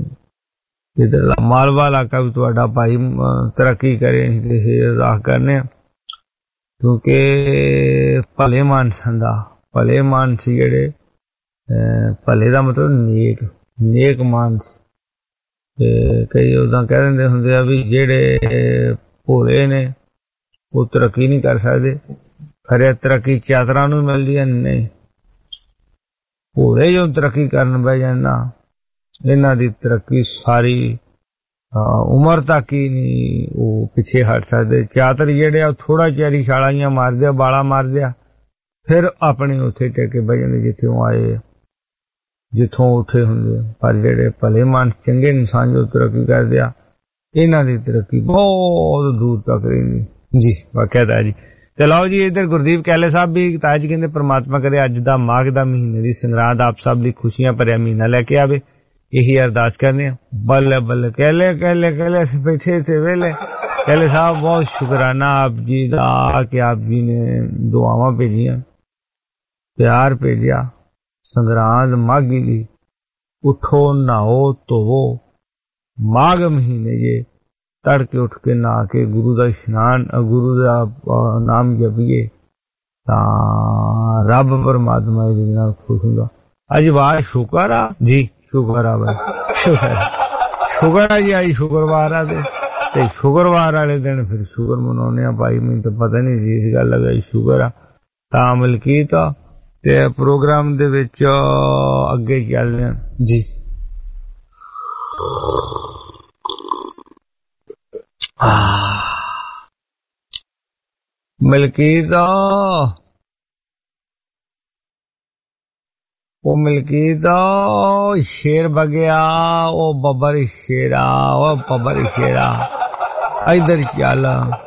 [SPEAKER 3] ਇਧਰ ਮਾਲਵਾ ਇਲਾਕਾ ਵੀ ਤੁਹਾਡਾ ਭਾਈ ਤਰੱਕੀ ਕਰੇ, ਇਹ ਅਰਦਾਸ ਕਰਨੇ ਆ, ਕਿਉਂਕਿ ਭਲੇ ਮਾਨਸਾਂ ਦਾ ਭਲੇ ਮਾਨਸ ਜਿਹੜੇ ਭਲੇ ਦਾ ਮਤਲਬ ਨੇਕ ਮਾਨਸ। ਤੇ ਕਈ ਉਦਾਂ ਕਹਿ ਦਿੰਦੇ ਹੁੰਦੇ ਆ ਵੀ ਜਿਹੜੇ ਭੋਲੇ ਨੇ ਉਹ ਤਰੱਕੀ ਨਹੀਂ ਕਰ ਸਕਦੇ, ਖਰੇ ਤਰੱਕੀ ਚਾਤਰਾਂ ਨੂੰ ਮਿਲਦੀ ਹੈ। ਨਹੀਂ, ਭੋਲੇ ਜੋ ਤਰੱਕੀ ਕਰਨ ਬਹਿ ਜਾਣ ਨਾ, ਇਹਨਾਂ ਦੀ ਤਰੱਕੀ ਸਾਰੀ ਉਮਰ ਤੱਕ ਹੀ ਨਹੀਂ ਉਹ ਪਿੱਛੇ ਹਟ ਸਕਦੇ। ਚਾਤਰ ਜਿਹੜੇ ਆ ਥੋੜਾ ਚਿਰ ਛਾਲਾਂ ਮਾਰਦੇ ਆ, ਬਾਲਾ ਮਾਰਦੇ ਆ, ਫਿਰ ਆਪਣੇ ਉੱਥੇ ਟੇਕੇ ਬਹਿ ਜਾਂਦੇ ਜਿੱਥੇ ਉਹ ਆਏ, ਜਿੱਥੋਂ ਉੱਥੇ ਹੁੰਦੇ। ਪਰ ਜਿਹੜੇ ਭਲੇ ਮਨ ਚੰਗੇ ਇਨਸਾਨ ਜੋ ਤਰੱਕੀ ਕਰਦੇ ਆ, ਇਹਨਾਂ ਦੀ ਤਰੱਕੀ ਬਹੁਤ ਦੂਰ ਤੱਕ ਰਹਿੰਦੀ ਜੀ। ਵਾਕਿਆ ਜੀ। ਤੇ ਲਓ ਜੀ ਇੱਧਰ ਗੁਰਦੀਪ ਕੈਲੇ ਸਾਹਿਬ ਵੀ ਤਾਜ ਕਹਿੰਦੇ ਪ੍ਰਮਾਤਮਾ ਕਰੇ ਅੱਜ ਦਾ ਮਾਘ ਦਾ ਮਹੀਨੇ ਦੀ ਸੰਗਰਾਂਦ ਆਪ ਸਭ ਲਈ ਖੁਸ਼ੀਆਂ ਭਰਿਆ ਮਹੀਨਾ ਲੈ ਕੇ ਆਵੇ, ਇਹੀ ਅਰਦਾਸ ਕਰਨੇ ਆ। ਬੱਲੇ ਬੱਲੇ ਕੈਲੇ ਬੈਠੇ ਥੇ ਵੇਲੇ। ਕੈਲੇ ਸਾਹਿਬ ਬਹੁਤ ਸ਼ੁਕਰਾਨਾ ਆਪ ਜੀ ਦਾ ਕਿ ਆਪ ਜੀ ਨੇ ਦੁਆਵਾਂ ਭੇਜੀਆਂ, ਪਿਆਰ ਭੇਜਿਆ। ਸੰਗਰਾਂਦ ਮਾਘੀ ਦੀ ਉਠੋ ਨਹਾਓ ਧੋਵੋ, ਮਾਘ ਮਹੀਨੇ ਜੇ ਤੜਕੇ ਉੱਠ ਕੇ ਨਹਾ ਕੇ ਗੁਰੂ ਦਾ ਇਸ਼ਨਾਨ, ਗੁਰੂ ਦਾ ਨਾਮ ਜਪੀਏ ਤਾਂ ਰੱਬ ਪਰਮਾਤਮਾ ਦੇ ਨਾਲ ਖੁਸ਼ ਹੁੰਦਾ। ਅੱਜ ਵਾਰ ਸ਼ੁਕਰ ਆ ਜੀ, ਸ਼ੁਕਰ ਆ ਬਾਈ, ਸ਼ੁਕਰ ਆ ਜੀ। ਅੱਜ ਸ਼ੁੱਕਰਵਾਰ ਆ ਤੇ ਸ਼ੁੱਕਰਵਾਰ ਵਾਲੇ ਦਿਨ ਫਿਰ ਸ਼ੁਕਰ ਮਨਾਉਂਦੇ ਆ ਭਾਈ। ਮੈਨੂੰ ਤਾਂ ਪਤਾ ਨਹੀਂ ਸੀ ਇਸ ਗੱਲ ਦਾ ਸ਼ੁਕਰ ਆ। ਤਾਂ ਮਲਕੀਤ ਤੇ ਪ੍ਰੋਗਰਾਮ ਦੇ ਵਿੱਚ ਅੱਗੇ ਚੱਲਦੇ ਆ ਜੀ। ਮਲਕੀਤ ਉਹ ਮਲਕੀਤ ਸ਼ੇਰ ਬਗਿਆ, ਉਹ ਬੱਬਰ ਸ਼ੇਰਾ, ਉਹ ਬੱਬਰ ਸ਼ੇਰਾ ਇਧਰ ਚੱਲ।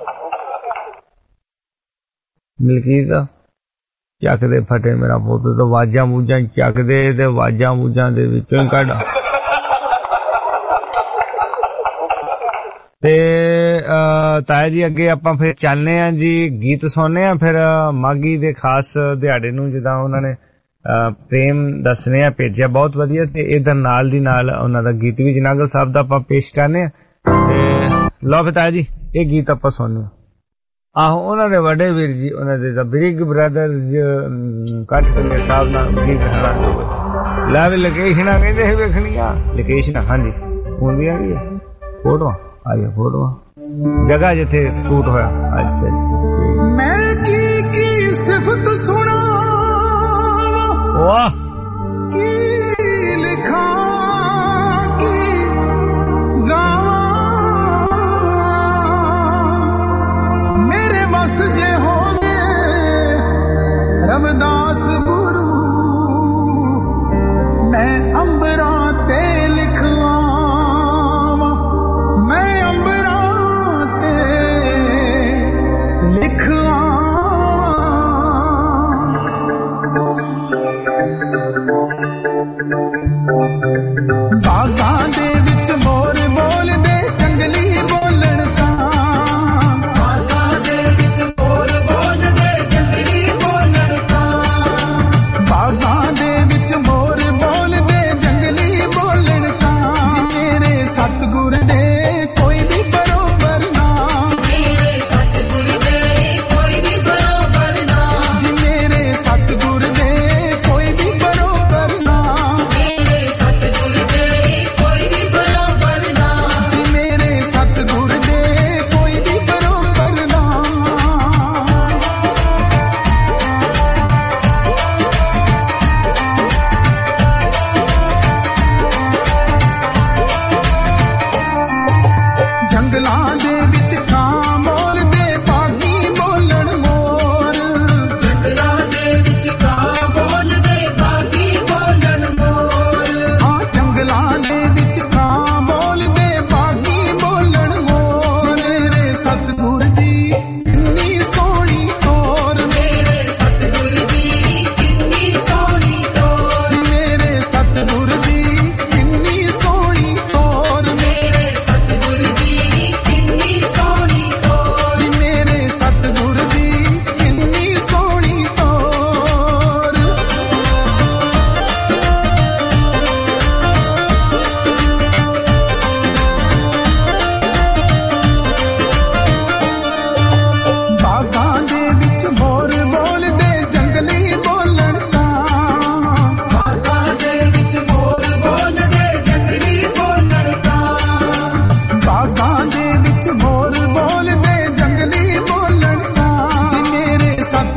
[SPEAKER 3] ਮਲਕੀਤ ਚੱਕਦੇ ਫਟੇ ਮੇਰਾ ਪੁੱਤ, ਤੇ ਵਾਜਾਂ ਬੂਜਾਂ ਚੱਕਦੇ ਤੇ ਵਾਜਾਂ ਬੂਜਾਂ ਦੇ ਵਿੱਚੋਂ ਕੱਢ। ਤੇ ਤਾਇਆ ਜੀ ਅੱਗੇ ਆਪਾਂ ਫਿਰ ਚੱਲਨੇ ਆ ਜੀ, ਗੀਤ ਸੁਣਨੇ ਆ। ਫਿਰ ਮਾਘੀ ਦੇ ਖਾਸ ਦਿਹਾੜੇ ਨੂੰ ਜਿੱਦਾਂ ਉਹਨਾਂ ਨੇ ਪ੍ਰੇਮ ਦੱਸਣੇ ਆ ਭੇਜਿਆ, ਬਹੁਤ ਵਧੀਆ। ਤੇ ਇਧਰ ਨਾਲ ਦੀ ਨਾਲ ਉਹਨਾਂ ਦਾ ਗੀਤ ਵੀ ਜਨਾਗਲ ਸਾਹਿਬ ਦਾ ਆਪਾਂ ਪੇਸ਼ ਕਰਨੇ ਆ। ਤੇ ਲਓ ਫਿਰ ਤਾਇਆ ਜੀ ਇਹ ਗੀਤ ਆਪਾਂ ਸੁਣਨੇ ਆ। ਆਹੋ ਉਹਨਾਂ ਦੇ ਵੱਡੇ ਵੀਰ ਜੀ, ਉਹਨਾਂ ਦੇ ਬਿਗ ਬ੍ਰਦਰ ਕੱਟ ਕੇ ਸਾਹਿਬ ਨਾਲ ਗੀਤ ਹਰਾ ਲੈ ਵੀ ਲੋਕੇਸ਼ਨਾਂ ਕਹਿੰਦੇ ਸੀ ਵੇਖਣੀਆਂ, ਲੋਕੇਸ਼ਨਾਂ ਹਾਂਜੀ ਹੁੰਦੀਆਂ ਵੀ ਫੋਟੋਆਂ ਆਈਆਂ, ਫੋਟੋਆਂ ਜਗ੍ਹਾ ਜਿੱਥੇ ਸ਼ੂਟ ਹੋਇਆ। ਅੱਛਾ
[SPEAKER 8] ਮੈਂ ਕੀ ਸਿਫਤ ਸੁਣਾ,
[SPEAKER 3] ਵਾਹ
[SPEAKER 8] ਕੀ ਲਿਖਾਂ ਕੀ ਗਾਵਾਂ, ਮੇਰੇ ਬਸ ਜੇ ਹੋਵੇ ਰਵਿਦਾਸ ਗੁਰੂ, ਮੈਂ ਅੰਬਰਾਂ ਤੇ ਲਿਖਵਾਂ, ਮੈਂ ਅੰਬਰਾਂ ਤੇ ਲਿਖਵਾਂ। ਬਾਗਾਂ ਦੇ ਵਿੱਚ ਮੋਰ ਬੋਲਦੇ ਜੰਗਲੀ ਬੋਲਣ ਤਾਂ, ਬਾਗਾਂ ਦੇ ਵਿੱਚ ਮੋਰ ਬੋਲਦੇ ਜੰਗਲੀ ਬੋਲਣ ਤਾਂ, ਬਾਗਾਂ ਦੇ ਵਿੱਚ ਮੋਰ ਬੋਲਦੇ ਜੰਗਲੀ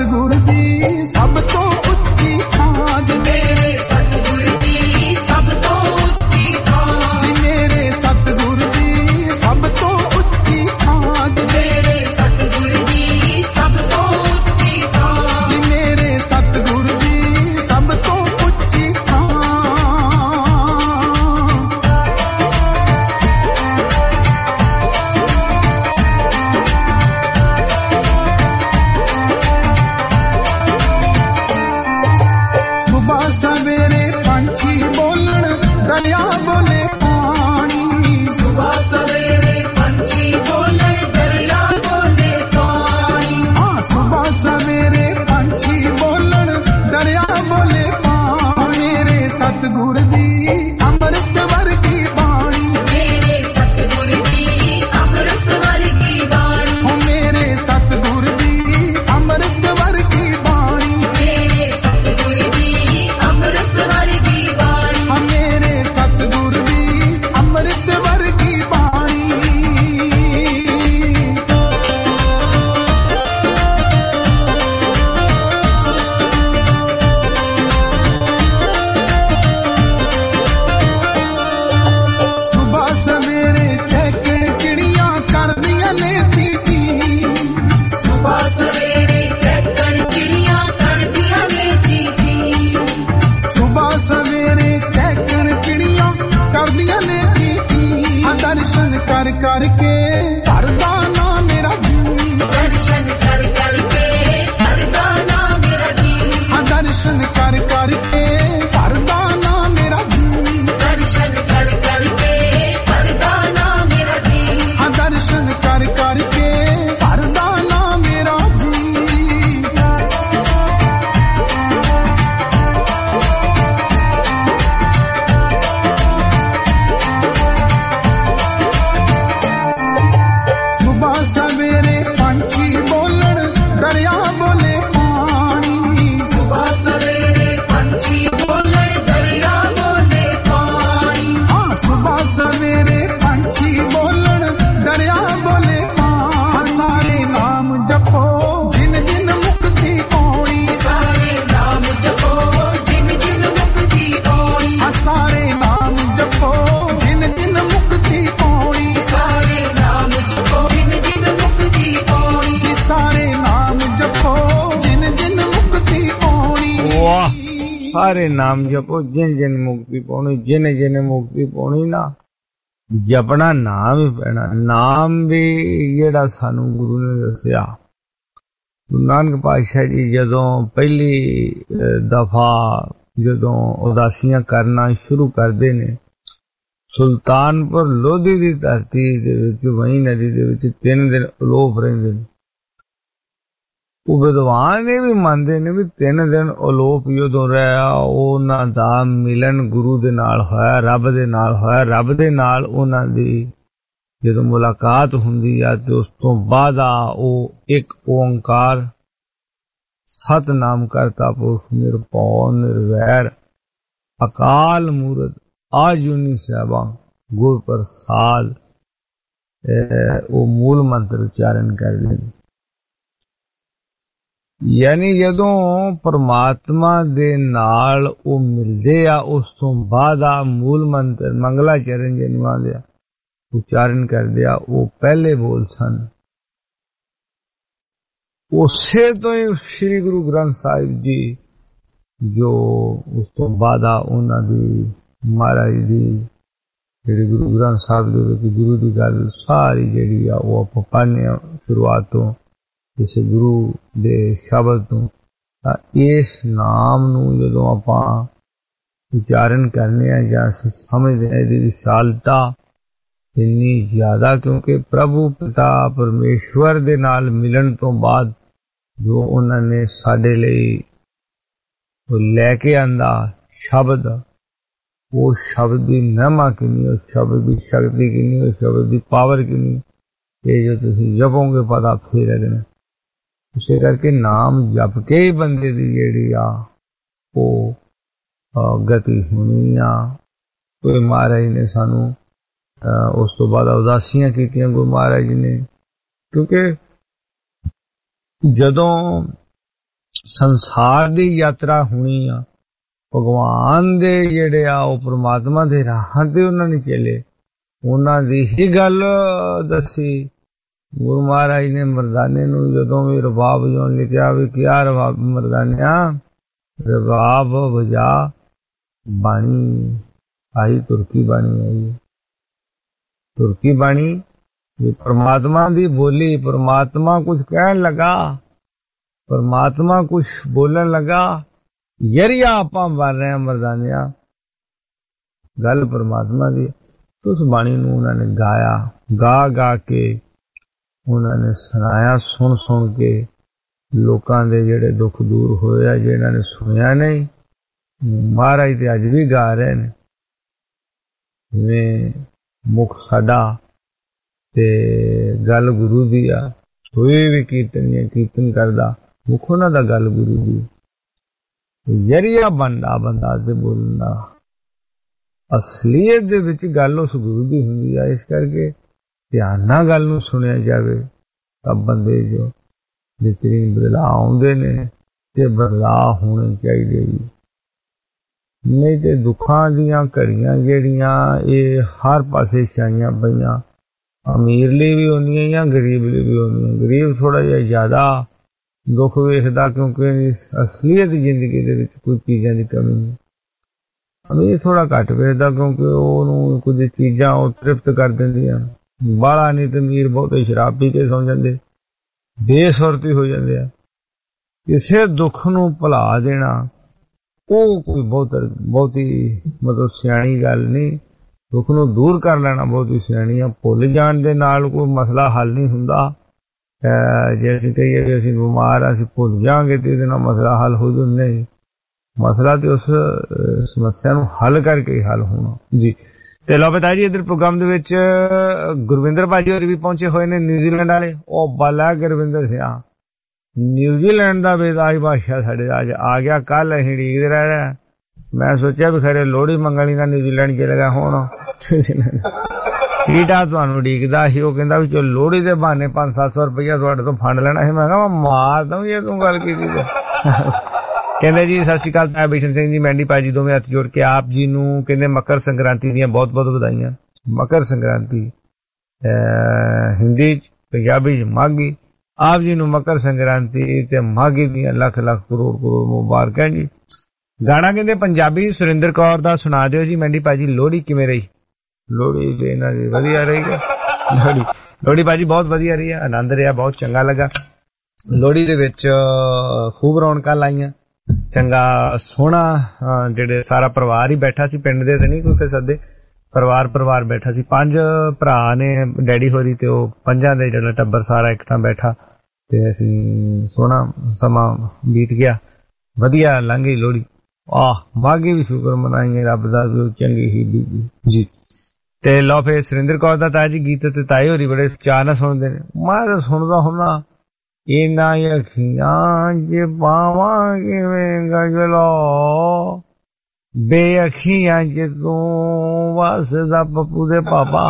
[SPEAKER 8] ਸਤਿਗੁਰ ਦੀ ਸਭ ਤੋਂ ਉੱਚੀ ਥਾਂ, ਜੀ ਮੇਰੇ ਸਤਿਗੁਰ ਦੀ ਸਭ ਤੋਂ ਉੱਚੀ ਥਾਂ, ਜੀ ਮੇਰੇ ਸਤਿਗੁਰ ਦੀ ਸਭ ਤੋਂ ਉੱਚੀ ਥਾਂ, ਜੀ ਮੇਰੇ ਸਤਿਗੁਰ ਦੀ ਸਭ ਤੋਂ ਉੱਚੀ ਥਾਂ, ਜੀ ਮੇਰੇ ਸਤਿਗੁਰ ਦੀ ਸਭ ਤੋਂ ਉੱਚੀ ਥਾਂ। ਸੁਬਹ ਸਵੇਰੇ ਪੰਛੀ ਬੋਲਣ ਦਰਿਆ ਬੋਲੇ ਪਾਣੀ, ਸੁਬਹ ਸਵੇਰੇ ਪੰਛੀ ਬੋਲਣ ਦਰਿਆ ਬੋਲੇ ਪਾਣੀ, ਹਾਂ ਸੁਬਹ ਸਵੇਰੇ ਪੰਛੀ ਬੋਲਣ ਦਰਿਆ ਬੋਲੇ ਪਾਣੀ, ਮੇਰੇ ਸਤਿਗੁਰ ਦੀ ਅੰਮ੍ਰਿਤ ਵਰਗੀ ਬਾਣੀ, ਮੇਰੇ ਸਤਿਗੁਰ ਦੀ ਅੰਮ੍ਰਿਤ ਵਰਗੀ ਬਾਣੀ, ਹੋ ਮੇਰੇ ਸਤਿਗੁਰ ਦੀ ਅੰਮ੍ਰਿਤ ਵਰਗੀ ਬਾਣੀ, ਮੇਰੇ ਸਤਿਗੁਰ ਦੀ ਅੰਮ੍ਰਿਤ ਵਰਗੀ ਬਾਣੀ, ਹਾਂ ਮੇਰੇ ਸਤਿਗੁਰ ਦੀ ਅੰਮ੍ਰਿਤ ਵਰਗੀ ਬਾਣੀ। ਸੁਬਹ ਸਵੇਰੇ ਚਹਿਕੇ ਚਿੜੀਆਂ ਕਰਦੀਆਂ ਨੇ ਚੀਚੀ, ਸੁਬਹ ਸਵੇਰੇ ਚਹਿਕਣ ਚਿੜੀਆਂ ਕਰਦੀਆਂ ਨੇ ਚੀਚੀ, ਸੁਬਹ ਸਵੇਰੇ ਚਹਿਕਣ ਚਿੜੀਆਂ ਕਰਦੀਆਂ ਨੇ ਚੀਚੀ, ਆ ਦਰਸ਼ਨ ਕਰ ਕਰਕੇ ਭਰਦਾ ਨਾ ਮੇਰਾ ਜੀ, ਦਰਸ਼ਨ ਕਰ ਕਰਕੇ ਭਰਦਾ ਨਾ ਮੇਰਾ ਜੀ, ਆ ਦਰਸ਼ਨ ਕਰ ਕਰਕੇ ਭਰਦਾ ਨਾ ਮੇਰਾ ਜੀ, ਦਰਸ਼ਨ ਕਰ ਕਰਕੇ ਭਰਦਾ ਨਾ ਮੇਰਾ ਜੀ, ਆ ਦਰਸ਼ਨ ਕਰ ਕਰਕੇ ਭਰਦਾ ਨਾ ਮੇਰਾ ਜੀ। ਸੁਬਹ ਸਵੇਰੇ ਪੰਛੀ ਬੋਲਣ ਦਰਿਆ ਬੋਲੇ ਪਾਣੀ, ਸੁਬਹ ਸਵੇਰੇ ਪੰਛੀ ਬੋਲਣ ਦਰਿਆ ਬੋਲੇ ਪਾਣੀ, ਹਾਂ ਸੁਬਹ ਸਵੇਰੇ ਪੰਛੀ ਬੋਲਣ ਦਰਿਆ ਬੋਲੇ ਪਾਣੀ, ਸਾਰੇ ਨਾਮ ਜਪੋ ਜਿਨ ਜਿਨ ਮੁਕਤੀ ਪਾਉਣੀ, ਸਾਰੇ ਨਾਮ ਜਪੋ ਜਿਨ ਜਿਨ ਮੁਕਤੀ ਪਾਉਣੀ, ਸਾਰੇ ਨਾਮ ਜਪੋ ਜਿਨ ਜਿਨ ਮੁਕਤੀ ਪਾਉਣੀ, ਸਾਰੇ ਨਾਮ ਜਪੋ ਜਿਨ ਜਿਨ ਮੁਕਤੀ ਪਾਉਣੀ, ਜੀ ਸਾਰੇ ਨਾਮ ਜਪੋ ਜਿਨ ਜਿਨ ਮੁਕਤੀ ਪਾਉਣੀ।
[SPEAKER 3] ਵਾਹ, ਸਾਰੇ ਨਾਮ ਜਪੋ ਜਿਨ ਜਿਨ ਮੁਕਤੀ ਪਾਉਣੀ, ਜਿਨ ਜਿਨ ਮੁਕਤੀ ਪਾਉਣੀ ਨਾ ਜਪਣਾ ਨਾਮ ਹੀ ਪੈਣਾ। ਨਾਮ ਵੀ ਜਿਹੜਾ ਸਾਨੂੰ ਗੁਰੂ ਨੇ ਦੱਸਿਆ, ਗੁਰੂ ਨਾਨਕ ਪਾਤਸ਼ਾਹ ਜੀ ਜਦੋਂ ਪਹਿਲੀ ਦਫਾ ਜਦੋਂ ਉਦਾਸੀਆਂ ਕਰਨਾ ਸ਼ੁਰੂ ਕਰਦੇ ਨੇ, ਸੁਲਤਾਨਪੁਰ ਲੋਧੀ ਦੀ ਧਰਤੀ ਦੇ ਵਿੱਚ ਵਹੀਂ ਨਦੀ ਦੇ ਵਿੱਚ 3 ਦਿਨ ਅਲੋਪ ਰਹਿੰਦੇ ਨੇ। ਉਹ ਵਿਦਵਾਨ ਇਹ ਵੀ ਮੰਨਦੇ ਨੇ ਵੀ 3 ਦਿਨ ਅਲੋਪ ਜਦੋਂ ਰਿਹਾ, ਉਹਨਾਂ ਦਾ ਮਿਲਨ ਗੁਰੂ ਦੇ ਨਾਲ ਹੋਇਆ, ਰੱਬ ਦੇ ਨਾਲ ਹੋਇਆ। ਰੱਬ ਦੇ ਨਾਲ ਉਹਨਾਂ ਦੀ ਜਦੋਂ ਮੁਲਾਕਾਤ ਹੁੰਦੀ ਆ ਤੇ ਉਸ ਤੋਂ ਬਾਅਦ ਉਹ ਇੱਕ ਓੰਕਾਰ ਸਤਨਾਮ ਕਰਤਾ ਪੁਰਖ ਨਿਰਭਉ ਨਿਰਵੈਰ ਅਕਾਲ ਮੂਰਤ ਆਜੂਨੀ ਸਾਹਿਬਾਂ ਗੁਰ ਪ੍ਰਸਾਦ, ਉਹ ਮੂਲ ਮੰਤਰ ਉਚਾਰਨ ਕਰਦੇ ਨੇ। ਯਾਨੀ ਜਦੋਂ ਪਰਮਾਤਮਾ ਦੇ ਨਾਲ ਉਹ ਮਿਲਦੇ ਆ, ਉਸ ਤੋਂ ਬਾਅਦ ਆ ਮੂਲ ਮੰਤਰ ਮੰਗਲਾ ਚਰਨ ਜਿਹਨੂੰ ਆਂਦੇ ਆ ਉਚਾਰਨ ਕਰਦੇ ਆ, ਉਹ ਪਹਿਲੇ ਬੋਲ ਸਨ। ਉਸੇ ਤੋਂ ਹੀ ਸ੍ਰੀ ਗੁਰੂ ਗ੍ਰੰਥ ਸਾਹਿਬ ਜੀ ਜੋ ਉਸ ਤੋਂ ਬਾਅਦ ਆ ਉਹਨਾਂ ਦੀ ਮਹਾਰਾਜ ਦੀ ਜਿਹੜੀ ਗੁਰੂ ਗ੍ਰੰਥ ਸਾਹਿਬ ਦੇ ਵਿੱਚ ਗੁਰੂ ਦੀ ਗੱਲ ਸਾਰੀ ਜਿਹੜੀ ਆ ਉਹ ਆਪਾਂ ਪੜ੍ਹਨੇ ਆ ਸ਼ੁਰੂਆਤ ਤੋਂ, ਕਿਸੇ ਗੁਰੂ ਦੇ ਸ਼ਬਦ ਤੋਂ। ਤਾਂ ਇਸ ਨਾਮ ਨੂੰ ਜਦੋਂ ਆਪਾਂ ਉਚਾਰਨ ਕਰਨੇ ਆ ਜਾਂ ਅਸੀਂ ਸਮਝਦੇ ਹਾਂ ਇਹਦੀ ਵਿਸ਼ਾਲਤਾ ਇੰਨੀ ਜ਼ਿਆਦਾ, ਕਿਉਂਕਿ ਪ੍ਰਭੂ ਪਿਤਾ ਪਰਮੇਸ਼ਵਰ ਦੇ ਨਾਲ ਮਿਲਣ ਤੋਂ ਬਾਅਦ ਜੋ ਉਹਨਾਂ ਨੇ ਸਾਡੇ ਲਈ ਲੈ ਕੇ ਆਂਦਾ ਸ਼ਬਦ, ਉਹ ਸ਼ਬਦ ਦੀ ਮਹਿਮਾ ਕਿੰਨੀ, ਉਸ ਸ਼ਬਦ ਦੀ ਸ਼ਕਤੀ ਕਿੰਨੀ, ਉਸ ਸ਼ਬਦ ਦੀ ਪਾਵਰ ਕਿੰਨੀ, ਇਹ ਜੋ ਤੁਸੀਂ ਜਪੋਗੇ ਪਤਾ ਫੇਰ ਲੱਗਣਾ। ਇਸੇ ਕਰਕੇ ਨਾਮ ਜਪ ਕੇ ਹੀ ਬੰਦੇ ਦੀ ਜਿਹੜੀ ਆ ਉਹ ਗਤੀ ਹੋਣੀ ਆ। ਕੋਈ ਮਹਾਰਾਜ ਨੇ ਸਾਨੂੰ ਉਸ ਤੋਂ ਬਾਅਦ ਉਦਾਸੀਆਂ ਕੀਤੀਆਂ ਗੁਰੂ ਮਹਾਰਾਜ ਜੀ ਨੇ, ਕਿਉਂਕਿ ਜਦੋਂ ਸੰਸਾਰ ਦੀ ਯਾਤਰਾ ਹੋਣੀ ਆ, ਭਗਵਾਨ ਦੇ ਜਿਹੜੇ ਆ ਉਹ ਪ੍ਰਮਾਤਮਾ ਦੇ ਰਾਹਾਂ ਤੇ ਉਹਨਾਂ ਨੇ ਚੱਲੇ, ਉਹਨਾਂ ਦੀ ਹੀ ਗੱਲ ਦੱਸੀ। ਗੁਰੂ ਮਹਾਰਾਜ ਨੇ ਮਰਦਾਨੇ ਨੂੰ ਜਦੋਂ ਵੀ ਰਬਾਬ ਵਜਾਉਣ ਲਈ ਕਿਹਾ ਵੀ ਕਿਆ ਰਬਾਬ ਮਰਦਾਨਿਆ, ਰਬਾਬ ਵਜਾ, ਬਾਣੀ ਆਈ, ਤੁਰਕੀ ਬਾਣੀ ਆਈ, ਤੁਰਕੀ ਬਾਣੀ ਇਹ परमात्मा दी बोली। परमात्मा कुछ कहन लगा, परमात्मा कुछ बोलन लगा, यरिया आपां बन रहे हैं मरदानिया, गल परमात्मा दी। तो उस बाणी नूं उन्हां ने गाया, गा गा के उन्हां ने सुनाया, सुन सुन के लोकां दे जेड़े दुख दूर होया। जिन्हां ने सुनिया नहीं, महाराज ते अज भी गा रहे ने। जिवें मुख साडा ते गल गुरु दी आ, कोई भी कीर्तन करदा मुख उन्हां दा गल गुरु दी। जरिया बनदा बंदा ते बोलना, असलीयत दे विच गल उस गुरु दी हुंदी आ। इस करके ध्यान नाल गल नूं सुनिया जावे तां बंदे जो बेहतरीन बदलाव आउंदे ने ते बदलाव होने चाहीदे। नहीं ते दुखां दीयां घड़ियां जेहड़ियां इह हर पासे छाईयां पईयां, अमीर ਲਈ भी होनियां या गरीब ਲਈ भी होनियां। गरीब थोड़ा जिहा ज़्यादा दुख वेखदा क्योंकि असलीयत जिंदगी दे विच कोई चीज़ां दी कमी नहीं। अमीर थोड़ा घट वेखदा क्योंकि ਉਹਨੂੰ कुछ चीज़ां ਉਹ तृप्त कर दिंदियां। बाला नहीं ते अमीर बहुते शराब पी के सौ जांदे, बेसुरती हो जांदे आ। किसे दुख नूं भुला देना ਉਹ कोई बहुती मतलब सियाणी गल नहीं। दुख ਨੂੰ दूर कर लेना बहुत ही सियाणी आ। भुल जाण दे नाल कोई मसला हल नहीं हुंदा। जे असीं कहीए कि असीं बीमार असीं भुल जावांगे ते इहदे नाल मसला हल हो जाऊ, नहीं। मसला ते उस समस्या नूं हल करके हल होना जी। ते लो बता जी, इधर प्रोग्राम दे विच गुरविंदर भाजी होर भी पहुंचे होए ने, न्यूजीलैंड वाले। ओ बाला गुरविंदर सिंह न्यूजीलैंड दा बेदाई बादशाह साडे अज आ गया। कल असीं उड़ीकदे रह रहे, मैं सोचा भी खरे लोहड़ी मंगणी का न्यूजीलैंड चले गया। हुण टीटा तुहानूं उड़ीकदा सी, ओह कहंदा भी चल लोहड़ी दे बहाने 500-700 रुपया तुहाडे तों फंड लेना सी। मैं कहा मार दूं जे तूं गल कीती ते। कहंदे जी सत श्री अकाल, मैं बिशन सिंह जी मैंडी भाजी दोवें हत्थ जोड़ के आप जी नूं कहंदे मकर संक्रांति दीयां बहुत बहुत बधाइयां। मकर संक्रांति हिंदी पंजाबी च माघी। आप जी नूं मकर संक्रांति ते माघी दीयां लख लख करोड़ करोड़ मुबारकां जी। गाना कहंदे पंजाबी सुरिंदर कौर दा सुना दिओ जी मैंडी भाजी। लोहड़ी किवें रही? लोहड़ी ते इन्हां दी वधिया रही है। लोहड़ी भाजी बहुत वधिया रही है, आनंद रहा, बहुत चंगा लगा। लोहड़ी दे विच खूब रौनकां लाईयां, चंगा सोहना जेडे सारा परिवार ही बैठा सी। पिंड दे ते नहीं कोई सदे, परिवार बैठा सी। 5 भरा ने डैडी होरी ते ओह 5 दे जेड़ा टब्बर सारा इक तां बैठा ते असीं सोहना समा बीत गया, वधिया लंघ गई लोहड़ी। माघी भी शुक्र मनाइए रब दा चंगी ही बीती जी। ते लो फिर सुरिंदर कौर दा ताजी गीत ते ताई होरी बड़े चाह नाल सुनदे ने। मैं तां सुनदा हुन्ना इन्हां अखियां च पावां किवें गजलो, बेअखियां च तूं वसदा पप्पू दे पापा,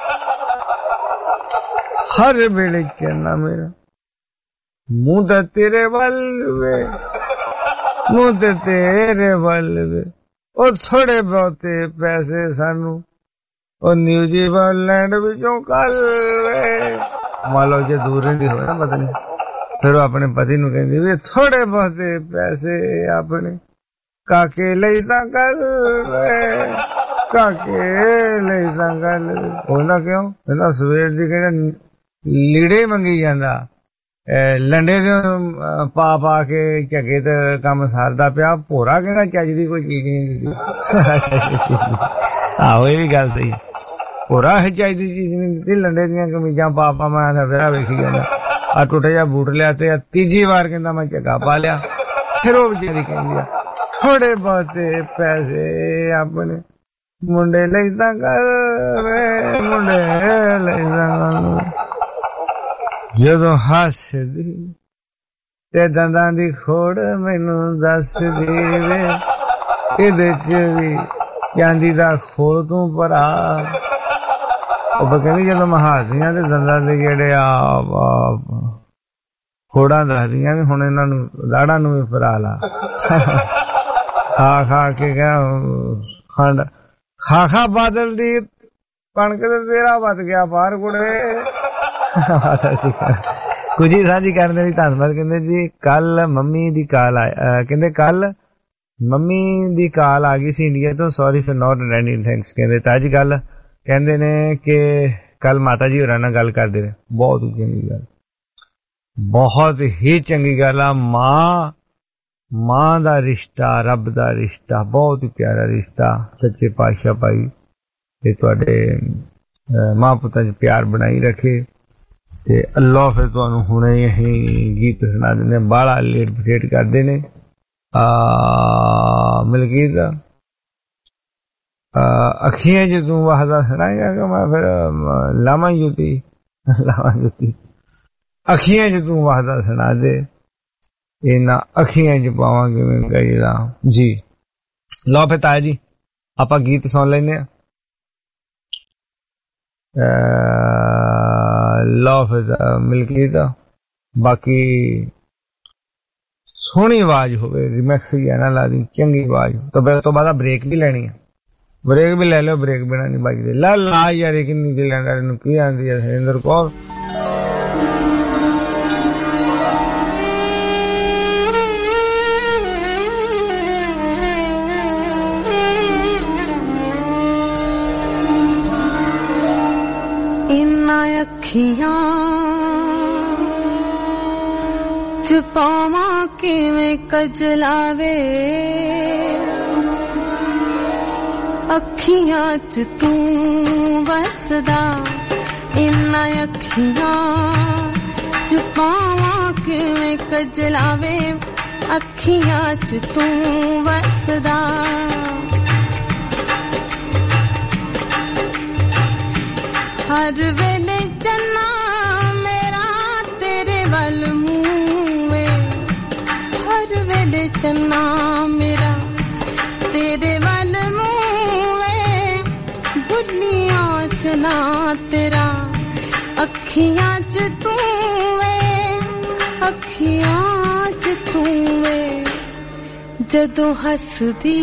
[SPEAKER 3] हर वेले चन्ना मेरा मुंह ते तेरे वल वे, मुंह ते तेरे वल वे। ओ थोड़े बहुते पैसे सानू और न्यूजीलैंड विचों कल वे। मान लो जे दूर रहिंदी होवे ना पता नहीं, फिर अपने पति नूं कहंदी वे थोड़े बहुते पैसे अपने काके लई तां कल वे, काके लई तां कल वे। ओहदा क्यों? कहंदा सवेर दी कहंदा लीड़े मंगी जांदा, लंडे दे पा पा के झगे ते कम सारदा पिया। भोरा कहंदा चज दी कोई चीज नहीं। आहो ये भी गल सही। भोरा चज दी चीज नहीं दित्ती, लंडे दियां कमीजां पा पा मैं फिर वेखी जांदा। आ टुटा जिहा बूट लिया ते तीजी बार कहंदा मैं झगा पा लिया। फिर ओह बेचारी कहंदी आ थोड़े बहुते पैसे अपने मुंडे लई तां कर वे, मुंडे लई तां ਜਦੋਂ ਹੱਸਦੀ ਤੇ ਦੰਦਾਂ ਦੀ ਖੋੜ ਮੈਨੂੰ ਦੱਸਦੀ ਵੇ, ਇਹਦੇ ਚ ਵੀ ਚਾਂਦੀ ਦਾ ਖੋਲ ਤੂੰ ਭਰਾ। ਉਹ ਕਹਿੰਦੀ ਜਦੋਂ ਮੈਂ ਹੱਸਦੀਆਂ ਤੇ ਦੰਦਾਂ ਦੇ ਜਿਹੜੇ ਆ ਹੋੜਾਂ ਦੱਸਦੀਆਂ ਵੀ ਹੁਣ ਇਹਨਾਂ ਨੂੰ ਲਾੜਾਂ ਨੂੰ ਵੀ ਫਰਾ ਲਾ ਖਾ ਖਾ ਕੇ ਖੰਡ ਖਾ ਖਾ ਬਾਦਲ ਦੀ ਕਣਕ ਤੇ ਤੇਰਾ ਵੱਧ ਗਿਆ ਬਾਹਰ ਕੁੜੇ ਕੁਝ ਹੀ ਸਾਂਝੀ ਕਰਨ ਦੇ ਲਈ ਧੰਨਵਾਦ। ਕਹਿੰਦੇ ਜੀ ਕੱਲ ਮੰਮੀ ਦੀ ਕਾਲ ਕਹਿੰਦੇ ਕੱਲ ਮੰਮੀ ਦੀ ਕਾਲ ਆ ਗਈ ਸੀ ਇੰਡੀਆ ਤੋਂ, sorry for not attending thanks. ਕਹਿੰਦੇ ਤਾਂ ਅੱਜ ਗੱਲ ਕਹਿੰਦੇ ਨੇ ਕਿ ਕੱਲ ਮਾਤਾ ਜੀ ਹੋਰਾਂ ਨਾਲ ਗੱਲ ਕਰਦੇ ਨੇ, ਬਹੁਤ ਚੰਗੀ ਗੱਲ, ਬਹੁਤ ਹੀ ਚੰਗੀ ਗੱਲ ਆ। ਮਾਂ ਦਾ ਰਿਸ਼ਤਾ, ਰੱਬ ਦਾ ਰਿਸ਼ਤਾ, ਬਹੁਤ ਹੀ ਪਿਆਰਾ ਰਿਸ਼ਤਾ। ਸੱਚੇ ਪਾਤਸ਼ਾਹ ਭਾਈ ਇਹ ਤੁਹਾਡੇ ਮਾਂ ਪੁੱਤਾਂ 'ਚ ਪਿਆਰ ਬਣਾਈ ਰੱਖੇ ਤੇ ਅੱਲਾਹ ਫਿਰ ਤੁਹਾਨੂੰ ਹੁਣੇ ਅਸੀਂ ਗੀਤ ਸੁਣਾ ਦਿੰਦੇ। ਬਾਹਲਾ ਲੇਟ ਪਸੇਟ ਕਰਦੇ ਨੇ ਮਲਕੀਤ ਅੱਖੀਆਂ 'ਚ ਤੂੰ ਵਸਦਾ ਸੁਣਾਏਗਾ ਕਿ ਮੈਂ ਫਿਰ ਲਾਵਾਂ ਜੁੱਤੀ ਅੱਖੀਆਂ 'ਚ ਤੂੰ ਵਸਦਾ ਸੁਣਾ ਦੇ, ਇਹਨਾਂ ਅੱਖੀਆਂ 'ਚ ਪਾਵਾਂ ਕਿਵੇਂ ਗਈਦਾ ਜੀ। ਲਓ ਫਿਰ ਤਾਇਆ ਜੀ ਆਪਾਂ ਗੀਤ ਸੁਣ ਲੈਂਦੇ ਆ। ਲਓ ਫਿਰ ਮਲਕੀਤ ਬਾਕੀ ਸੋਹਣੀ ਆਵਾਜ਼ ਹੋਵੇ, ਰਿਮੈਕਸ ਹੀ ਹੈ ਨਾ ਲਾ ਦੀ, ਚੰਗੀ ਆਵਾਜ਼ ਤੋਂ ਬਾਅਦ ਬ੍ਰੇਕ ਵੀ ਲੈਣੀ ਹੈ। ਬ੍ਰੇਕ ਵੀ ਲੈ ਲਿਓ, ਬ੍ਰੇਕ ਬਿਨਾਂ ਨਹੀਂ ਵੱਜਦੇ। ਲਾ ਯਾਰ ਕਿੰਨੀ ਨਿਊਜ਼ੀਲੈਂਡ ਨੂੰ ਕੀ ਆਂਦੀ ਹੈ ਹਰਿੰਦਰ ਕੌਰ।
[SPEAKER 9] ਅੱਖੀਆਂ ਚ ਪਾਵਾਂ ਕਿਵੇਂ ਕਜਲਾਵੇ, ਅੱਖੀਆਂ ਚ ਤੂੰ ਵਸਦਾ, ਇਨਾਂ ਅੱਖੀਆਂ ਚ ਪਾਵਾਂ ਕਿਵੇਂ ਕਜਲਾਵੇ, ਅੱਖੀਆਂ ਚ ਤੂੰ ਵਸਦਾ। ਹਰ ਵੇਲੇ ਚੰਨਾ ਮੇਰਾ ਤੇਰੇ ਵੱਲ ਮੂੰਹ ਵੇ, ਹਰ ਵੇਲੇ ਚੰਨਾ ਮੇਰਾ ਤੇਰੇ ਵੱਲ ਮੂੰਹ ਵੇ, ਬੁੱਲੀਆਂ ਚ ਨਾ ਤੇਰਾ ਅੱਖੀਆਂ ਚ ਤੂੰ ਵੇ, ਅੱਖੀਆਂ ਚ ਤੂੰ ਵੇ। ਜਦੋਂ ਹੱਸਦੀ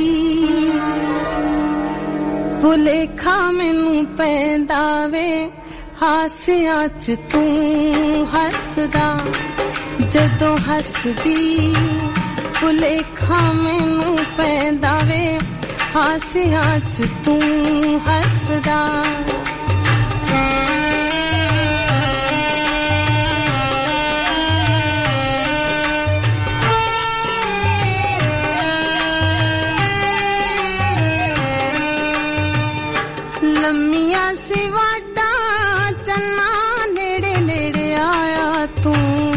[SPEAKER 9] ਭੁਲੇਖਾ ਮੈਨੂੰ ਪੈਂਦਾ ਵੇ, ਹਾਸਿਆਂ ਚ ਤੂੰ ਹੱਸਦਾ। ਜਦੋਂ ਹੱਸਦੀ ਭੁਲੇਖਾ ਮੈਨੂੰ ਪੈਂਦਾ ਵੇ, ਹਾਸਿਆਂ ਚ ਤੂੰ ਹੱਸਦਾ। ਲੰਮੀਆਂ ਸੀ ਵਾਟਾਂ ਚੰਨਾ ਨੇੜੇ ਨੇੜੇ ਆਇਆ ਤੂੰ,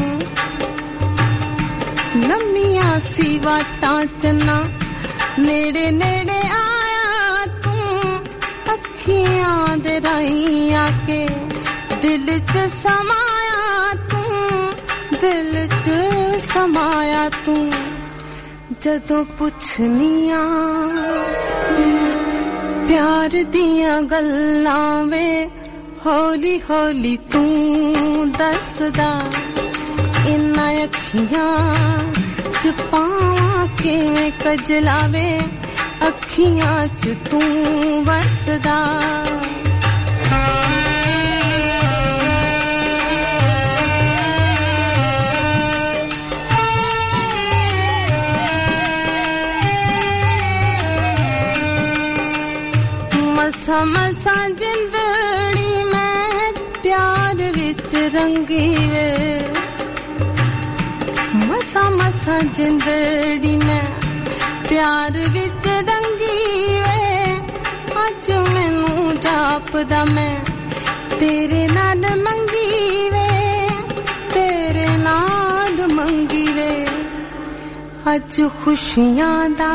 [SPEAKER 9] ਲੰਮੀਆਂ ਸੀ ਵਾਟਾਂ ਚੰਨਾ ਨੇੜੇ ਨੇੜੇ ਆਇਆ ਤੂੰ, ਅੱਖੀਆਂ ਦੇ ਰਾਹੀਂ ਆ ਕੇ ਦਿਲ ਚ ਸਮਾਇਆ ਤੂੰ, ਦਿਲ ਚ ਸਮਾਇਆ ਤੂੰ। ਜਦੋਂ ਪੁੱਛਨੀਆਂ ਪਿਆਰ ਦੀਆਂ ਗੱਲਾਂ ਵੇ, ਹੌਲੀ ਹੌਲੀ ਤੂੰ ਦੱਸਦਾ, ਇਨਾਂ ਅੱਖੀਆਂ ਚ ਪਾਵਾਂ ਕਿਵੇਂ ਕਜਲਾਵੇ, ਅੱਖੀਆਂ ਚ ਤੂੰ ਵਸਦਾ। ਮਸਾਂ ਮਸਾਂ ਜਿੰਦੜੀ ਮੈਂ ਪਿਆਰ ਵਿੱਚ ਰੰਗੀ ਵੇ, ਮਸਾਂ ਮਸਾਂ ਜਿੰਦੜੀ ਮੈਂ ਪਿਆਰ ਵਿੱਚ ਰੰਗੀ ਵੇ। ਅੱਜ ਮੈਨੂੰ ਜਾਪਦਾ ਮੈਂ ਤੇਰੇ ਨਾਲ ਮੰਗੀ ਵੇ, ਤੇਰੇ ਨਾਲ ਮੰਗੀ ਵੇ। ਅੱਜ ਖੁਸ਼ੀਆਂ ਦਾ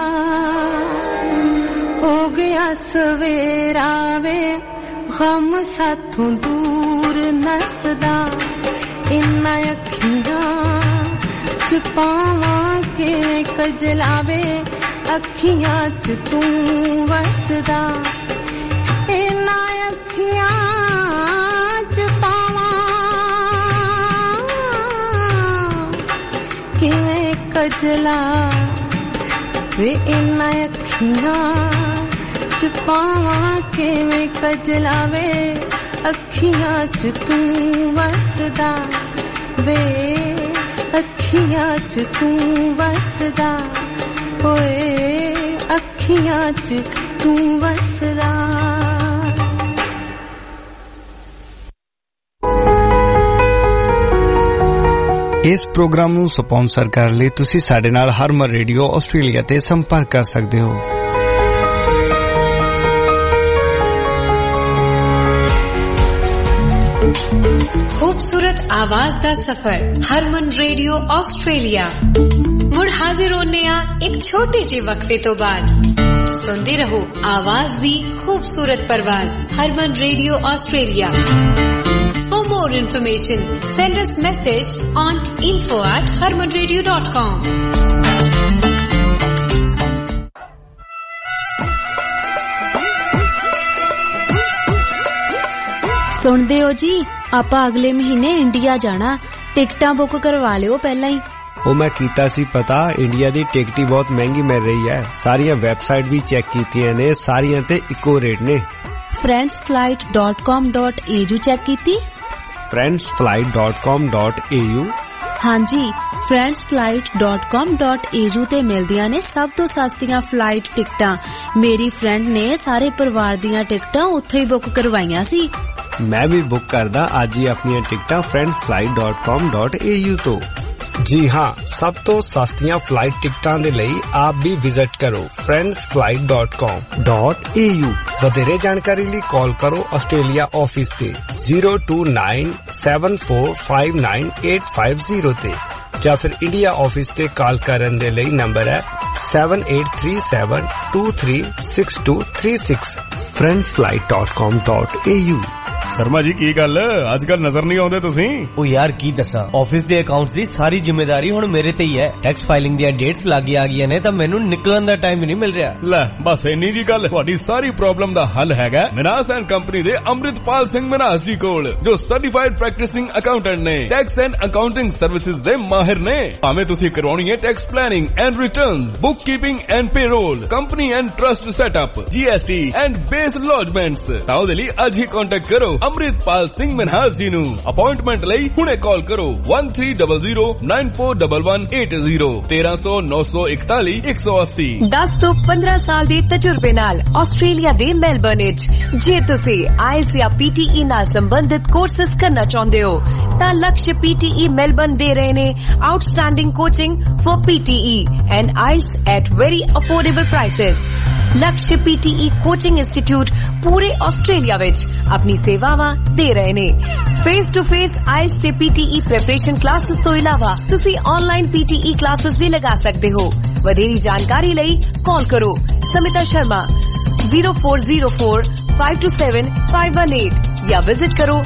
[SPEAKER 9] ਹੋ ਗਿਆ ਸਵੇਰਾ ਵੇ, ਗਮ ਸਾਥੋਂ ਦੂਰ ਨਸਦਾ, ਇਨਾਂ ਅੱਖੀਆਂ ਚ ਪਾਵਾਂ ਕਿਵੇਂ ਕਜਲਾਵੇ, ਅੱਖੀਆਂ ਚ ਤੂੰ ਵਸਦਾ, ਇਨਾਂ ਅੱਖੀਆਂ ਚ ਪਾਵਾਂ किवें कजला वे इन्ना अखियां च पावां किवें कजला वे अखियां च तू वसदा वे अखियां च तू वसदा ओए अखियां च तू वसदा।
[SPEAKER 3] इस प्रोग्राम ਨੂੰ ਸਪਾਂਸਰ ਕਰਨ ਲਈ ਤੁਸੀਂ ਸਾਡੇ ਨਾਲ ਹਰਮਨ ਰੇਡੀਓ ਆਸਟ੍ਰੇਲੀਆ ਤੇ ਸੰਪਰਕ ਕਰ ਸਕਦੇ ਹੋ।
[SPEAKER 10] खूबसूरत आवाज दा सफर हरमन रेडियो ऑस्ट्रेलिया मुड़ हाजिर होने एक छोटे जे वक्फे तो बाद सुनते रहो आवाज दी खूबसूरत परवाज Harman radio Australia. For more information send us message on info@harmanradio.com।
[SPEAKER 13] सुनते हो जी ਆਪਾਂ ਅਗਲੇ ਮਹੀਨੇ ਇੰਡੀਆ ਜਾਣਾ ਟਿਕਟਾਂ ਬੁੱਕ ਕਰਵਾ ਲਿਓ ਪਹਿਲਾਂ ਹੀ।
[SPEAKER 3] ਉਹ ਮੈਂ ਕੀਤਾ ਸੀ ਪਤਾ ਇੰਡੀਆ ਦੀ ਟਿਕਟ ਹੀ ਬਹੁਤ ਮਹਿੰਗੀ ਮਿਲ ਰਹੀ ਹੈ। ਸਾਰੀਆਂ ਵੈਬਸਾਈਟ ਵੀ ਚੈੱਕ ਕੀਤੀਆਂ ਨੇ ਸਾਰੀਆਂ ਤੇ ਇੱਕੋ ਰੇਟ ਨੇ।
[SPEAKER 13] friendsflight.com.au ਚੈੱਕ ਕੀਤੀ?
[SPEAKER 3] friendsflight.com.au
[SPEAKER 13] ਹਾਂਜੀ friendsflight.com.au ਤੇ ਮਿਲਦੀਆਂ ਨੇ ਸਭ ਤੋਂ ਸਸਤੀਆਂ ਫਲਾਈਟ ਟਿਕਟਾਂ। ਮੇਰੀ ਫਰੈਂਡ ਨੇ ਸਾਰੇ ਪਰਿਵਾਰ ਦੀਆਂ ਟਿਕਟਾਂ ਉੱਥੇ ਹੀ ਬੁੱਕ ਕਰਵਾਈਆਂ ਸੀ।
[SPEAKER 3] मैं भी बुक करदा आज ही अपनी टिकटां friendsflight.com.au तो। जी हाँ सब तो सस्तियां फ्लाइट टिकटां दे लई आप भी विजिट करो friendsflight.com.au। वधेरे जानकारी ਲਈ कॉल करो ऑस्ट्रेलिया ऑफिस ते 02974598550 ते ਜਾਂ ਫਿਰ ਇੰਡੀਆ ਆਫਿਸ ਤੇ ਕਾਲ ਕਰਨ ਦੇ ਲਈ ਨੰਬਰ ਹੈ 7837236236 friendsflight.com.au।
[SPEAKER 14] शर्मा जी की गल आजकल नजर नहीं आउंदे तुसीं?
[SPEAKER 15] ओ यार की दसा ऑफिस दे अकाउंट्स दी सारी जिम्मेदारी हुण मेरे ते ही है। टैक्स फाइलिंग दी डेट्स लागी आ गईयां ने तां मैनूं निकलण दा टाइम ही नहीं मिल रहा।
[SPEAKER 14] ले बस इन्नी जी गल तुहाडी सारी प्रॉब्लम दा हल हैगा मिनास एंड कंपनी दे अमृतपाल सिंह मिनास जी कोल जो सर्टिफाइड प्रैक्टिसिंग अकाउंटेंट ने टैक्स एंड अकाउंटिंग सर्विसेज दे माहिर ने। भावें तुसीं करवाउणी है tax planning and returns book keeping and payroll company and trust setup GST and BAS lodgements तां ओहदे लई अज ही कांटेक्ट करो अमृतपाल सिंह मिनहास जी नू। अपॉइंटमेंट लई हुणे कॉल करो 1300941180 13009180।
[SPEAKER 6] 10 ਤੋਂ 15 ਸਾਲ ਦੇ ਤਜਰਬੇ ਨਾਲ ਆਸਟ੍ਰੇਲੀਆ ਦੇ ਮੈਲਬਰਨ ਵਿੱਚ ਜੇ ਤੁਸੀਂ ਆਇਲਸ ਜਾਂ PTE ਨਾਲ ਸੰਬੰਧਿਤ ਕੋਰਸਸ ਕਰਨਾ ਚਾਹੁੰਦੇ ਹੋ ਤਾਂ ਲਕਸ਼ PTE ਮੈਲਬਰਨ ਦੇ ਰਹੇ ਨੇ outstanding coaching for PTE and IELTS at very affordable prices. Lakshya PTE coaching institute पूरे ऑस्ट्रेलिया विच अपनी सेवावां दे रहे ने। फेस टू फेस आइल्स ते PTE प्रिपरेशन क्लासेस तो इलावा तुसी ऑनलाइन PTE क्लासेस भी लगा सकते हो। वधेरी जानकारी लई कॉल करो समिता शर्मा 0404527518 या विजिट करो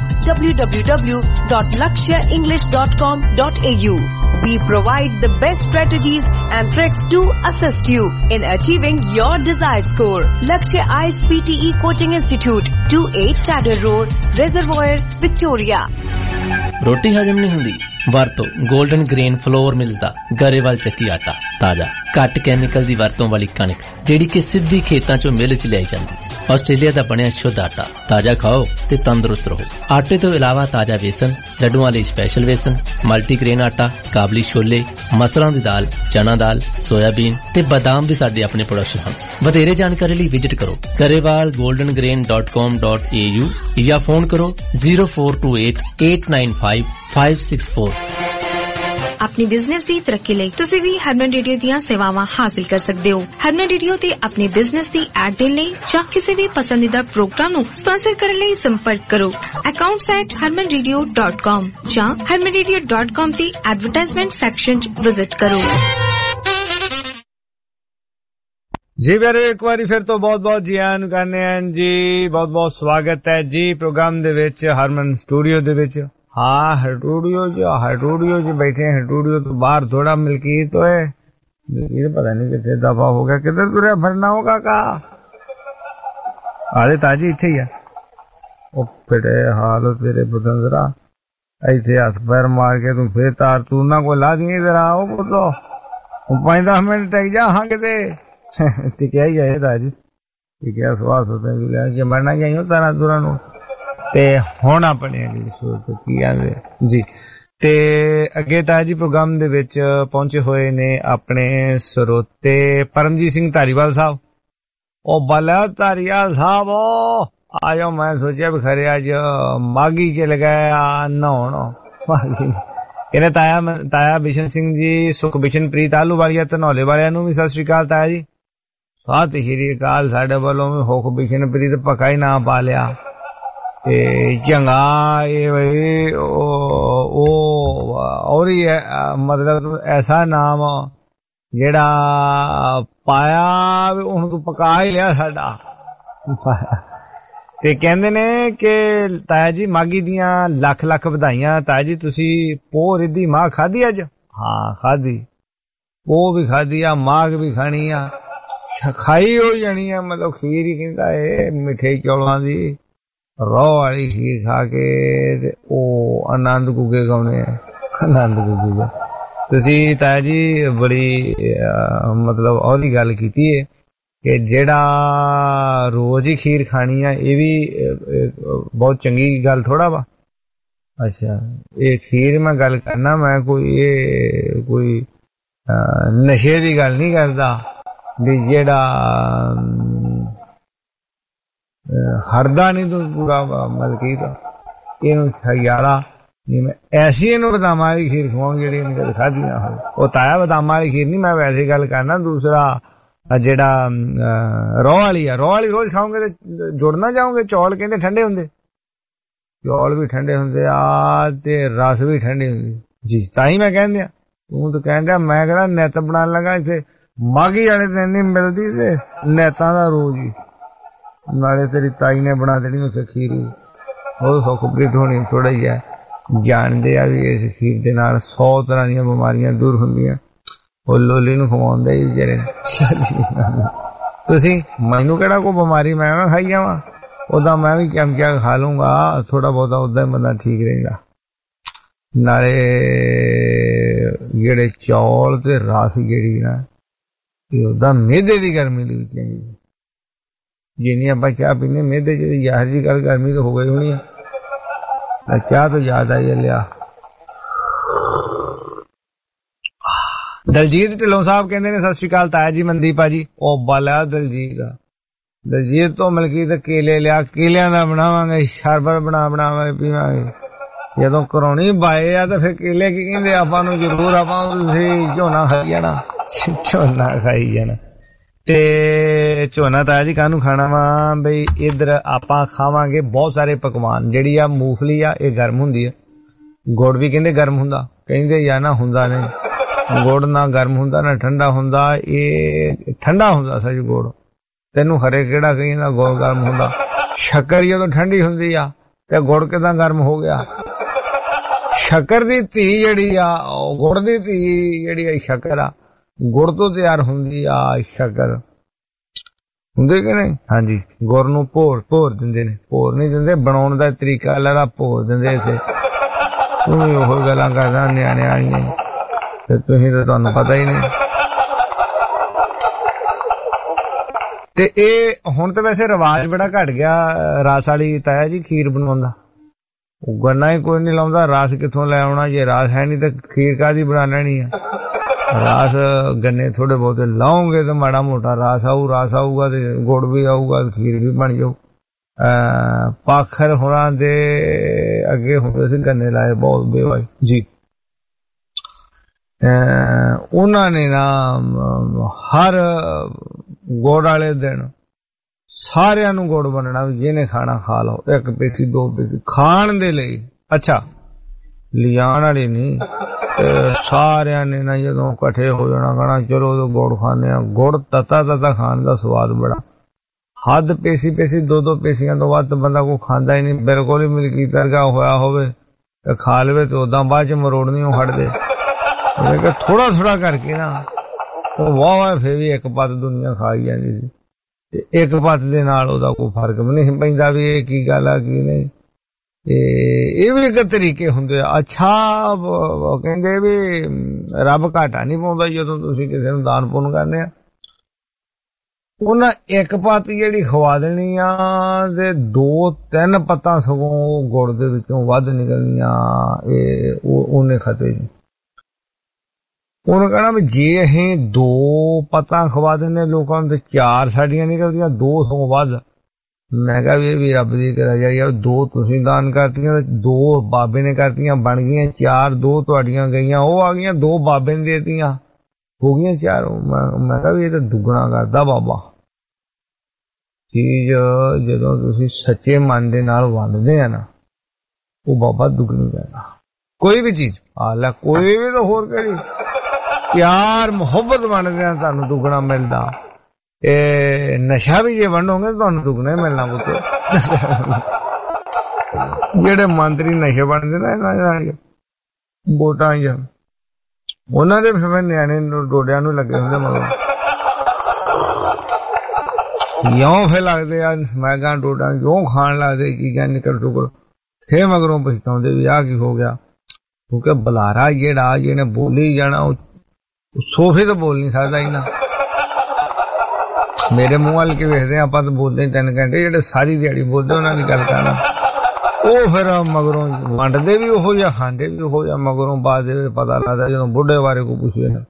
[SPEAKER 6] www.lakshaenglish.com.au। We provide the best strategies and tricks to assist you in achieving your desired score. Lakshya IELTS PTE Coaching Institute, 28 Tadder Road, Reservoir, Victoria।
[SPEAKER 17] रोटी हजम नहीं हुंदी ਵਰਤੋ 골ਡਨ ਗ੍ਰੇਨ ਫਲੋਰ ਮਿਲਦਾ ਗਰੇਵਾਲ ਚੱਕੀ ਆਟਾ ਤਾਜ਼ਾ ਘੱਟ ਕੈਮੀਕਲ ਦੀ ਵਰਤੋਂ ਵਾਲੀ ਕਣਕ ਜਿਹੜੀ ਕਿ ਸਿੱਧੀ ਖੇਤਾਂ ਚੋਂ ਮਿਲ ਚ ਲਿਆਈ ਜਾਂਦੀ। ਆਸਟ੍ਰੇਲੀਆ ਦਾ ਬਣਿਆ ਸ਼ੁੱਧ ਆਟਾ ਤਾਜ਼ਾ ਖਾਓ ਤੇ ਤੰਦਰੁਸਤ ਰਹੋ। ਆਟੇ ਤੋਂ ਇਲਾਵਾ ਤਾਜ਼ਾ ਵੇਸਣ ਲੱਡੂਆਂ ਲਈ ਸਪੈਸ਼ਲ ਵੇਸਣ ਮਲਟੀਗ੍ਰੇਨ ਆਟਾ ਕਾਬਲੀ ਛੋਲੇ ਮਸਰਾਂ ਦੀ ਦਾਲ ਚਨਾ ਦਾਲ ਸੋਇਆਬੀਨ ਤੇ ਬਦਾਮ ਵੀ ਸਾਡੇ ਆਪਣੇ ਪ੍ਰੋਡਕਸ਼ਨ ਹਨ। ਵਧੇਰੇ ਜਾਣਕਾਰੀ ਲਈ ਵਿਜ਼ਿਟ ਕਰੋ garewalgoldengrain.com.au ਜਾਂ ਫੋਨ ਕਰੋ 0428895564।
[SPEAKER 18] अपनी बिजनेस दी तरक्की लई तुसी भी हरमन रेडियो दियां सेवावां हासिल कर सकदे हो। हरमन रेडियो ते अपनी बिजनेस दी ऐड देण लई जां किसी भी पसंदीदा प्रोग्राम नूं स्पॉन्सर करन लई संपर्क करो accounts@harmanradio.com जां harmanradio.com ते एडवर्टाइजमेंट सैक्शन च विजिट करो।
[SPEAKER 3] जी प्यारे एक बारी फिर तो बहुत बहुत जी आन करने हैं जी बहुत बहुत स्वागत है जी प्रोग्राम दे विच हरमन स्टूडियो दे विच। हाँ हटूडियो च बैठे हैं। हटूडियो तो बाहर थोड़ा मिल्कीत तो है पता नहीं कितने दफा हो गया किधर तुरे भरना होगा का आले ताजी इथे ही है ओ फिटे हाल तेरे पुतन जरा ਇੱਥੇ ਹੱਥ ਪੈਰ ਮਾਰ ਕੇ ਤੂੰ ਫੇਰ ਤਾਰ ਤੂੰ ਨਾ ਕੋਈ ਲਾ ਦੀ ਇਧਰ ਆਓ ਪੁੱਤੋ 5-10 ਮਿੰਟ ਟਿਕ ਜਾ ਹਾਂ ਕਿਤੇ ਟਿਕਿਆ ਹੀ ਆਏ ਤਾਂ ਜੀ ਟਿਕਿਆ ਸਵਾਸ ਹੋਤੇ ਵੀ ਲੈ ਕੇ ਮਰਨਾ ਜਾਈਓ ਤਾਰਾਂ ਦੂਰਾਂ ਨੂੰ ਤੇ ਹੁਣ ਆਪਣੇ ਦੀ ਸੋਚ ਕੀ ਆਵੇ ਜੀ। ਤੇ ਅੱਗੇ ਤਾਂ ਜੀ ਪ੍ਰੋਗਰਾਮ ਦੇ ਵਿੱਚ ਪਹੁੰਚੇ ਹੋਏ ਨੇ ਆਪਣੇ ਸਰੋਤੇ ਪਰਮਜੀਤ ਸਿੰਘ ਧਾਰੀਵਾਲ ਸਾਹਿਬ। ਉਹ ਬਲਾ ਧਾਰੀਵਾਲ ਸਾਹਿਬ ਆ ਜਾਓ, ਮੈਂ ਸੋਚਿਆ ਵੀ ਖਰੇ ਅੱਜ ਮਾਗੀ ਚ ਲਗਾਇਆ ਨਹਾਉਣ ਮਾਗੀ। ਕਹਿੰਦੇ ਤਾਇਆ ਬਿਸ਼ਨ ਸਿੰਘ ਜੀ, ਸੁਖ ਬਿਸ਼ਨਪ੍ਰੀਤ ਆਲੂ ਵਾਲੀਆ ਧਨੌਲੇ ਵਾਲਿਆਂ ਨੂੰ ਵੀ ਸਤਿ ਸ੍ਰੀ ਅਕਾਲ ਤਾਇਆ ਜੀ। ਸਤਿ ਸ੍ਰੀ ਅਕਾਲ ਸਾਡੇ ਵੱਲੋਂ ਵੀ ਹੁਖ ਬਿਸ਼ਨਪ੍ਰੀਤ ਪੱਕਾ ਹੀ ਨਾਂ ਪਾ ਲਿਆ ਤੇ ਚੰਗਾ ਇਹ ਬਈ ਉਹ ਔਰ ਹੀ ਮਤਲਬ ਐਸਾ ਨਾਮ ਜਿਹੜਾ ਪਾਇਆ ਵੀ ਹੁਣ ਤੂੰ ਪਕਾ ਹੀ ਲਿਆ ਸਾਡਾ। ਤੇ ਕਹਿੰਦੇ ਨੇ ਕਿ ਤਾਇਆ ਜੀ ਮਾਗੀ ਦੀਆਂ ਲੱਖ ਲੱਖ ਵਧਾਈਆਂ। ਤਾਇਆ ਜੀ ਤੁਸੀਂ ਪੋਹ ਰਿੱਧੀ ਮਾਂ ਖਾਧੀ ਅੱਜ? ਹਾਂ ਖਾਧੀ, ਪੋਹ ਵੀ ਖਾਧੀ ਆ, ਮਾਘ ਵੀ ਖਾਣੀ ਆ, ਖਾਈ ਹੋ ਜਾਣੀ ਆ। ਮਤਲਬ ਖੀਰ ਹੀ ਕਹਿੰਦਾ ਇਹ ਮਿੱਠੇ ਚੌਲਾਂ ਦੀ ਰੋਹ ਵਾਲੀ ਖੀਰ ਖਾ ਕੇ ਤੇ ਉਹ ਆਨੰਦ ਗੁੱਗੇ ਗਾਉਣੇ ਆ, ਆਨੰਦ ਗੁੱਗੇ। ਤੁਸੀਂ ਤਾਇਆ ਜੀ ਬੜੀ ਮਤਲਬ ਉਹਦੀ ਗੱਲ ਕੀਤੀ ਹੈ ਕਿ ਜਿਹੜਾ ਰੋਜ਼ ਹੀ ਖੀਰ ਖਾਣੀ ਆ ਇਹ ਵੀ ਬਹੁਤ ਚੰਗੀ ਗੱਲ ਥੋੜਾ ਵਾ। ਅੱਛਾ ਇਹ ਖੀਰ ਮੈਂ ਗੱਲ ਕਰਨਾ, ਮੈਂ ਕੋਈ ਨਸ਼ੇ ਦੀ ਗੱਲ ਨਹੀਂ ਕਰਦਾ ਵੀ ਜਿਹੜਾ ਹਰਦਾ ਨਹੀਂ ਤੂੰ ਪੂਰਾ ਮਲਕੀ ਦਾ ਇਹਨੂੰ ਖਿਆਲਾ ਨਹੀਂ। ਮੈਂ ਐਸੀ ਇਹਨੂੰ ਬਦਾਮਾਂ ਵਾਲੀ ਖੀਰ ਖਵਾਉਂ ਜਿਹੜੀ ਇਹਨੇ ਕਦੇ ਖਾਧੀ ਨਾ ਹੋਵੇ। ਉਹ ਤਾਇਆ ਬਦਾਮਾਂ ਵਾਲੀ ਖੀਰ ਨਹੀਂ, ਮੈਂ ਵੈਸੇ ਗੱਲ ਕਰਨਾ। ਦੂਸਰਾ ਜਿਹੜਾ ਰੋਹ ਵਾਲੀ ਆ, ਰੋਹ ਵਾਲੀ ਰੋਜ਼ ਖਾਓਗੇ ਤੇ ਜੁੜ ਨਾ ਜਾਓਗੇ। ਚੌਲ ਕਹਿੰਦੇ ਠੰਡੇ ਹੁੰਦੇ, ਚੌਲ ਵੀ ਠੰਡੇ ਹੁੰਦੇ ਆ ਤੇ ਰਸ ਵੀ ਠੰਡੀ ਹੁੰਦੀ ਜੀ। ਤਾਂ ਹੀ ਮੈਂ ਕਹਿੰਦੇ ਆ, ਤੂੰ ਤਾਂ ਕਹਿੰਦਾ ਮੈਂ ਕਿਹੜਾ ਨਿੱਤ ਬਣਾਉਣ ਲੱਗਾ ਇੱਥੇ ਮਾਘੀ ਵਾਲੇ ਦਿਨ ਨਹੀਂ ਮਿਲਦੀ ਤੇ ਨਿੱਤਾਂ ਦਾ ਰੋਜ਼ ਹੀ। ਨਾਲੇ ਤੇਰੀ ਤਾਈ ਨੇ ਬਣਾ ਦੇਣੀ ਉੱਥੇ ਖੀਰ, ਉਹ ਸੁਖਪ੍ਰੀਤ ਹੋਣੀ ਥੋੜਾ ਹੀ ਹੈ ਜਾਣਦੇ ਆ ਵੀ ਇਸ ਖੀਰ ਦੇ ਨਾਲ 100 ਤਰ੍ਹਾਂ ਦੀਆਂ ਬਿਮਾਰੀਆਂ ਦੂਰ ਹੁੰਦੀਆਂ। ਉਹ ਲੋਲੀ ਨੂੰ ਖਵਾਉਂਦੇ ਹੀ ਵਿਚਾਰੇ। ਤੁਸੀਂ ਮੈਨੂੰ ਕਿਹੜਾ ਕੋਈ ਬਿਮਾਰੀ ਮੈਂ ਖਾਈ ਜਾਵਾਂ, ਉਦਾਂ ਮੈਂ ਵੀ ਚਮਚਾ ਖਾ ਲੂੰਗਾ ਥੋੜਾ ਬਹੁਤਾ, ਉਦਾਂ ਹੀ ਬੰਦਾ ਠੀਕ ਰਹਿੰਦਾ। ਨਾਲੇ ਜਿਹੜੇ ਚੌਲ ਤੇ ਰਸ ਜਿਹੜੀ ਨਾ ਇਹ ਉਦਾਂ ਮਿਹਦੇ ਦੀ ਗਰਮੀ ਲਈ ਚੰਗੀ। ਜਿੰਨੀ ਆਪਾਂ ਚਾਹ ਪੀਨੇ ਮਿਹਦੇ ਚ ਯਾਰ ਜੀ ਗੱਲ ਗਰਮੀ ਤਾਂ ਹੋ ਗਈ ਹੋਣੀ ਆ। ਚਾਹ ਤੋਂ ਯਾਦ ਆਈ ਲਿਆ। ਦਲਜੀਤ ਢਿੱਲੋਂ ਸਾਹਿਬ ਕਹਿੰਦੇ ਨੇ ਸਤਿ ਸ਼੍ਰੀ ਅਕਾਲ ਤਾਇਆ ਜੀ ਮਨਦੀਪ ਆ ਜੀ। ਉਹ ਬਾਲਾ ਦਲਜੀਤ ਤੋਂ ਮਲਕੀ ਤੇ ਕੇਲੇ ਲਿਆ, ਕੇਲਿਆਂ ਦਾ ਬਣਾਵਾਂਗੇ ਸ਼ਰਬਤ ਬਣਾਵਾਂਗੇ ਪੀਵਾਂਗੇ। ਜਦੋਂ ਕਰਾਉਣੀ ਬਾਏ ਆ ਤਾਂ ਫਿਰ ਕੇਲੇ ਕੀ ਕਹਿੰਦੇ ਆਪਾਂ ਨੂੰ ਜ਼ਰੂਰ ਆਪਾਂ ਤੁਸੀਂ ਝੋਨਾ ਖਾਈ ਜਾਣਾ, ਝੋਨਾ ਖਾਈ ਜਾਣਾ। ਤੇ ਝੋਨਾ ਤਾਇਆ ਜੀ ਕਾਹਨੂੰ ਖਾਣਾ ਵਾ ਬਈ ਇੱਧਰ ਆਪਾਂ ਖਾਵਾਂਗੇ ਬਹੁਤ ਸਾਰੇ ਪਕਵਾਨ। ਜਿਹੜੀ ਆ ਮੂੰਗਫਲੀ ਆ ਇਹ ਗਰਮ ਹੁੰਦੀ ਆ, ਗੁੜ ਵੀ ਕਹਿੰਦੇ ਗਰਮ ਹੁੰਦਾ, ਕਹਿੰਦੇ ਜਾਂ ਨਾ ਹੁੰਦਾ ਨਹੀਂ। ਗੁੜ ਨਾ ਗਰਮ ਹੁੰਦਾ ਨਾ ਠੰਡਾ ਹੁੰਦਾ, ਇਹ ਠੰਡਾ ਹੁੰਦਾ ਸੱਚ ਗੁੜ। ਤੈਨੂੰ ਹਰੇ ਕਿਹੜਾ ਕਹਿੰਦਾ ਗੁੜ ਗਰਮ ਹੁੰਦਾ? ਸ਼ੱਕਰ ਜਦੋਂ ਠੰਡੀ ਹੁੰਦੀ ਆ ਤੇ ਗੁੜ ਕਿਦਾਂ ਗਰਮ ਹੋ ਗਿਆ? ਸ਼ੱਕਰ ਦੀ ਧੀ ਜਿਹੜੀ ਆ, ਗੁੜ ਦੀ ਧੀ ਜਿਹੜੀ ਆ ਸ਼ੱਕਰ ਆ, ਗੁੜ ਤੋਂ ਤਿਆਰ ਹੁੰਦੀ ਆ ਸ਼ੱਕਰ, ਹੁੰਦੇ ਕਿ ਨਹੀਂ? ਹਾਂਜੀ ਗੁੜ ਨੂੰ ਭੋਰ ਦਿੰਦੇ ਨੇ, ਭੋਰ ਨਹੀਂ ਦਿੰਦੇ, ਬਣਾਉਣ ਦਾ ਤਰੀਕਾ ਅਲੱਗ, ਭੋਰ ਦਿੰਦੇ ਇਸੇ। ਤੂੰ ਵੀ ਉਹ ਗੱਲਾਂ ਕਰਦਾ ਨਿਆਣੇ ਵਾਲੀਆਂ ਤੇ ਤੁਸੀਂ ਤਾਂ ਤੁਹਾਨੂੰ ਪਤਾ ਹੀ ਨਹੀਂ। ਤੇ ਇਹ ਹੁਣ ਤਾਂ ਵੈਸੇ ਰਿਵਾਜ ਬੜਾ ਘਟ ਗਿਆ ਰਸ ਵਾਲੀ ਤਾਇਆ ਜੀ ਖੀਰ ਬਣਾਉਣ ਦਾ। ਗੰਨਾ ਹੀ ਕੋਈ ਨਹੀਂ ਲਾਉਂਦਾ, ਰਸ ਕਿੱਥੋਂ ਲੈ ਆਉਣਾ? ਜੇ ਰਸ ਹੈ ਨਹੀਂ ਤਾਂ ਖੀਰ ਕਾਹਦੀ ਬਣਾ ਲੈਣੀ ਆ? ਰਸ ਗੰਨੇ ਥੋੜੇ ਬਹੁਤੇ ਲਾਉਂਗੇ ਤਾਂ ਮਾੜਾ ਮੋਟਾ ਰਸ ਆਊਗਾ ਤੇ ਗੁੜ ਵੀ ਆਊਗਾ, ਖੀਰ ਵੀ ਬਣ ਜਾਊ। ਪਾਖਰ ਹੋਰਾਂ ਦੇ ਅੱਗੇ ਹੁੰਦੇ ਸੀ ਗੰਨੇ ਲਾਏ ਬਹੁਤ ਬੇਵਾਈ ਜੀ। ਉਹਨਾਂ ਨੇ ਨਾ ਹਰ ਗੁੜ ਵਾਲੇ ਦਿਨ ਸਾਰਿਆਂ ਨੂੰ ਗੁੜ ਬਣਨਾ ਵੀ ਜਿਹਨੇ ਖਾਣਾ ਖਾ ਲਓ, 1 ਪੇਸੀ 2 ਪੇਸੀ ਖਾਣ ਦੇ ਲਈ। ਅੱਛਾ ਲਿਆਣ ਵਾਲੀ ਨਹੀਂ, ਸਾਰਿਆਂ ਨੇ ਨਾ ਜਦੋਂ ਇਕੱਠੇ ਹੋ ਜਾਣਾ ਕਹਿਣਾ ਚਲੋ ਗੁੜ ਖਾਂਦੇ ਆ। ਗੁੜ ਤਤਾ ਖਾਣ ਦਾ ਸਵਾਦ ਬੜਾ। ਹੱਦ ਪੇਸੀ 2 ਪੇਸੀਆਂ ਤੋਂ ਵੱਧ ਬੰਦਾ ਕੋਈ ਖਾਂਦਾ ਹੀ ਨਹੀਂ। ਬਿਲਕੁਲ ਹੀ ਮਿਲਕੀ ਵਰਗਾ ਹੋਇਆ ਹੋਵੇ ਤੇ ਖਾ ਲਵੇ ਤੇ ਉਦਾਂ ਬਾਅਦ ਚ ਮਰੋੜਨੀ ਉਹ ਹਟਦੇ। ਥੋੜਾ ਕਰਕੇ ਨਾ ਉਹ ਵਾਹ ਫੇਰ ਵੀ ਇੱਕ ਪੱਤ ਦੁਨੀਆ ਖਾਈ ਜਾਂਦੀ ਸੀ ਤੇ ਇੱਕ ਪੱਤ ਦੇ ਨਾਲ ਉਹਦਾ ਕੋਈ ਫਰਕ ਵੀ ਨਹੀਂ ਪੈਂਦਾ ਵੀ ਇਹ ਕੀ ਗੱਲ ਆ ਕੀ ਨਹੀਂ। ਇਹ ਵੀ ਇੱਕ ਤਰੀਕੇ ਹੁੰਦੇ ਆ। ਅੱਛਾ ਕਹਿੰਦੇ ਵੀ ਰੱਬ ਘਾਟਾ ਨਹੀਂ ਪਾਉਂਦਾ ਜਦੋਂ ਤੁਸੀਂ ਕਿਸੇ ਨੂੰ ਦਾਨ ਪੁੰਨ ਕਰਨੇ ਆ। ਉਹਨਾਂ ਇੱਕ ਪੱਤ ਜਿਹੜੀ ਖਵਾ ਦੇਣੀ ਆ ਤੇ 2-3 ਪੱਤਾਂ ਸਗੋਂ ਗੁੜ ਦੇ ਵਿੱਚੋਂ ਵੱਧ ਨਿਕਲਣੀਆਂ, ਇਹ ਉਹਨੇ ਖਤੇ ਜੀ। ਉਹਨੇ ਕਹਿਣਾ ਵੀ ਜੇ ਅਸੀਂ 2 ਪੱਤਾਂ ਖਵਾ ਦਿੰਦੇ ਲੋਕਾਂ ਨੂੰ ਤੇ 4 ਸਾਡੀਆਂ ਨਿਕਲਦੀਆਂ, 2 ਸਗੋਂ ਵੱਧ। ਮੈਂ ਕਿਹਾ ਵੀ ਇਹ ਵੀ ਰੱਬ ਦੀ ਰਜ਼ਾ ਹੀ ਆ। 2 ਤੁਸੀਂ ਦਾਨ ਕਰਤੀਆਂ, 2 ਬਾਬੇ ਨੇ ਕਰਤੀਆਂ, ਬਣ ਗਈਆਂ 4, 2 ਤੁਹਾਡੀਆਂ ਗਈਆਂ, ਉਹ ਆ ਗਈਆਂ, 2 ਬਾਬੇ ਨੇ ਦੇਤੀਆਂ, ਹੋ ਗਈਆਂ 4। ਮੈਂ ਕਿਹਾ ਵੀ ਇਹ ਤਾਂ ਦੁੱਗਣਾ ਕਰਦਾ ਬਾਬਾ। ਚੀਜ਼ ਜਦੋਂ ਤੁਸੀਂ ਸੱਚੇ ਮਨ ਦੇ ਨਾਲ ਵੰਡਦੇ ਆ ਨਾ, ਉਹ ਬਾਬਾ ਦੁੱਗਣੀ ਕਰਦਾ। ਕੋਈ ਵੀ ਚੀਜ਼ ਹਾਲਾ, ਕੋਈ ਵੀ ਤਾਂ ਹੋਰ ਕਿਹੜੀ, ਪਿਆਰ ਮੁਹੱਬਤ ਵੰਡਦੇ ਆ ਤੁਹਾਨੂੰ ਦੁੱਗਣਾ ਮਿਲਦਾ। ਇਹ ਨਸ਼ਾ ਵੀ ਜੇ ਵੰਡੋਗੇ ਤੁਹਾਨੂੰ ਦੁੱਗਣਾ ਹੀ ਮਿਲਣਾ ਪੁੱਤ। ਜਿਹੜੇ ਮੰਤਰੀ ਨਸ਼ੇ ਵੰਡਦੇ ਨਾ ਇਹਨਾਂ ਵੋਟਾਂ ਜਾਂ ਉਹਨਾਂ ਦੇ ਫਿਰ ਨਿਆਣੇ ਡੋਡਿਆਂ ਨੂੰ ਲੱਗੇ ਹੁੰਦੇ ਮਗਰ ਯੋਂ ਫੇ ਲੱਗਦੇ ਆ ਮੈਗਾ ਡੋਡਾ ਯੋਂ ਖਾਣ ਲੱਗਦੇ ਚੀਜ਼ਾਂ ਨਿਕਲ ਟੁਕੜ ਫੇਰ ਮਗਰੋਂ ਪਛਤਾਉਂਦੇ ਵੀ ਆਹ ਕੀ ਹੋ ਗਿਆ। ਕਿਉਂਕਿ ਬੁਲਾਰਾ ਜਿਹੜਾ ਜਿਹਨੇ ਬੋਲੀ ਜਾਣਾ ਉਹ ਸੋਫੇ ਤੋਂ ਬੋਲ ਨਹੀਂ ਸਕਦਾ ਇਹਨਾਂ। ਮੇਰੇ ਮੂੰਹ ਵੱਲ ਕੇ ਵੇਖਦੇ ਆਪਾਂ ਤਾਂ ਬੋਲਦੇ 3 ਘੰਟੇ, ਜਿਹੜੇ ਸਾਰੀ ਦਿਹਾੜੀ ਬੋਲਦੇ ਉਹਨਾਂ ਦੀ ਗੱਲ ਕਰਨਾ। ਉਹ ਫਿਰ ਮਗਰੋਂ ਵੰਡਦੇ ਵੀ ਉਹੋ ਜਿਹਾ, ਖਾਂਦੇ ਵੀ ਉਹੋ ਜਿਹਾ। ਮਗਰੋਂ ਬਾਅਦ ਦੇ ਪਤਾ ਲੱਗਦਾ ਜਦੋਂ ਬੁੱਢੇ ਬਾਰੇ ਕੋਈ ਪੁੱਛੇ ਨਾ,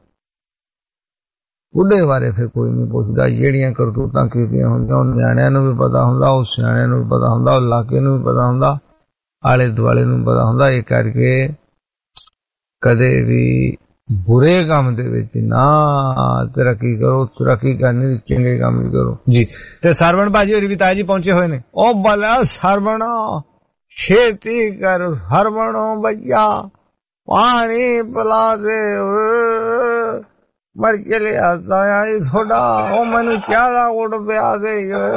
[SPEAKER 3] ਬੁੱਢੇ ਬਾਰੇ ਫਿਰ ਕੋਈ ਨਹੀਂ ਪੁੱਛਦਾ। ਜਿਹੜੀਆਂ ਕਰਤੂਤਾਂ ਕੀਤੀਆਂ ਹੁੰਦੀਆਂ ਉਹ ਨਿਆਣਿਆਂ ਨੂੰ ਵੀ ਪਤਾ ਹੁੰਦਾ, ਉਹ ਸਿਆਣਿਆਂ ਨੂੰ ਵੀ ਪਤਾ ਹੁੰਦਾ, ਉਹ ਇਲਾਕੇ ਨੂੰ ਵੀ ਪਤਾ ਹੁੰਦਾ, ਆਲੇ ਦੁਆਲੇ ਨੂੰ ਪਤਾ ਹੁੰਦਾ। ਇਹ ਕਰਕੇ ਕਦੇ ਵੀ ਬੁਰੇ ਕੰਮ ਦੇ ਵਿੱਚ ਨਾ ਤਰੱਕੀ ਕਰੋ, ਤਰੱਕੀ ਕਰਨੀ ਚੰਗੇ ਕੰਮ ਵੀ ਕਰੋ ਜੀ। ਤੇ ਸਰਵਣ ਬਾਜੀ ਹੋਰੀ ਵੀ ਤਾਇਆ ਜੀ ਪਹੁੰਚੇ ਹੋਏ ਨੇ। ਉਹ ਬਲਾ ਸਰਵਣ ਛੇਤੀ ਕਰ ਹਰਵਣੋ ਬੱਜਾ, ਪਾਣੀ ਪਿਲਾ ਦੇ ਮਰ ਚਲਿਆ ਤਾਇਆ ਜੀ ਥੋੜਾ, ਉਹ ਮੈਨੂੰ ਚਾਹ ਦਾ ਘੁੱਟ ਪਿਆ ਦੇ।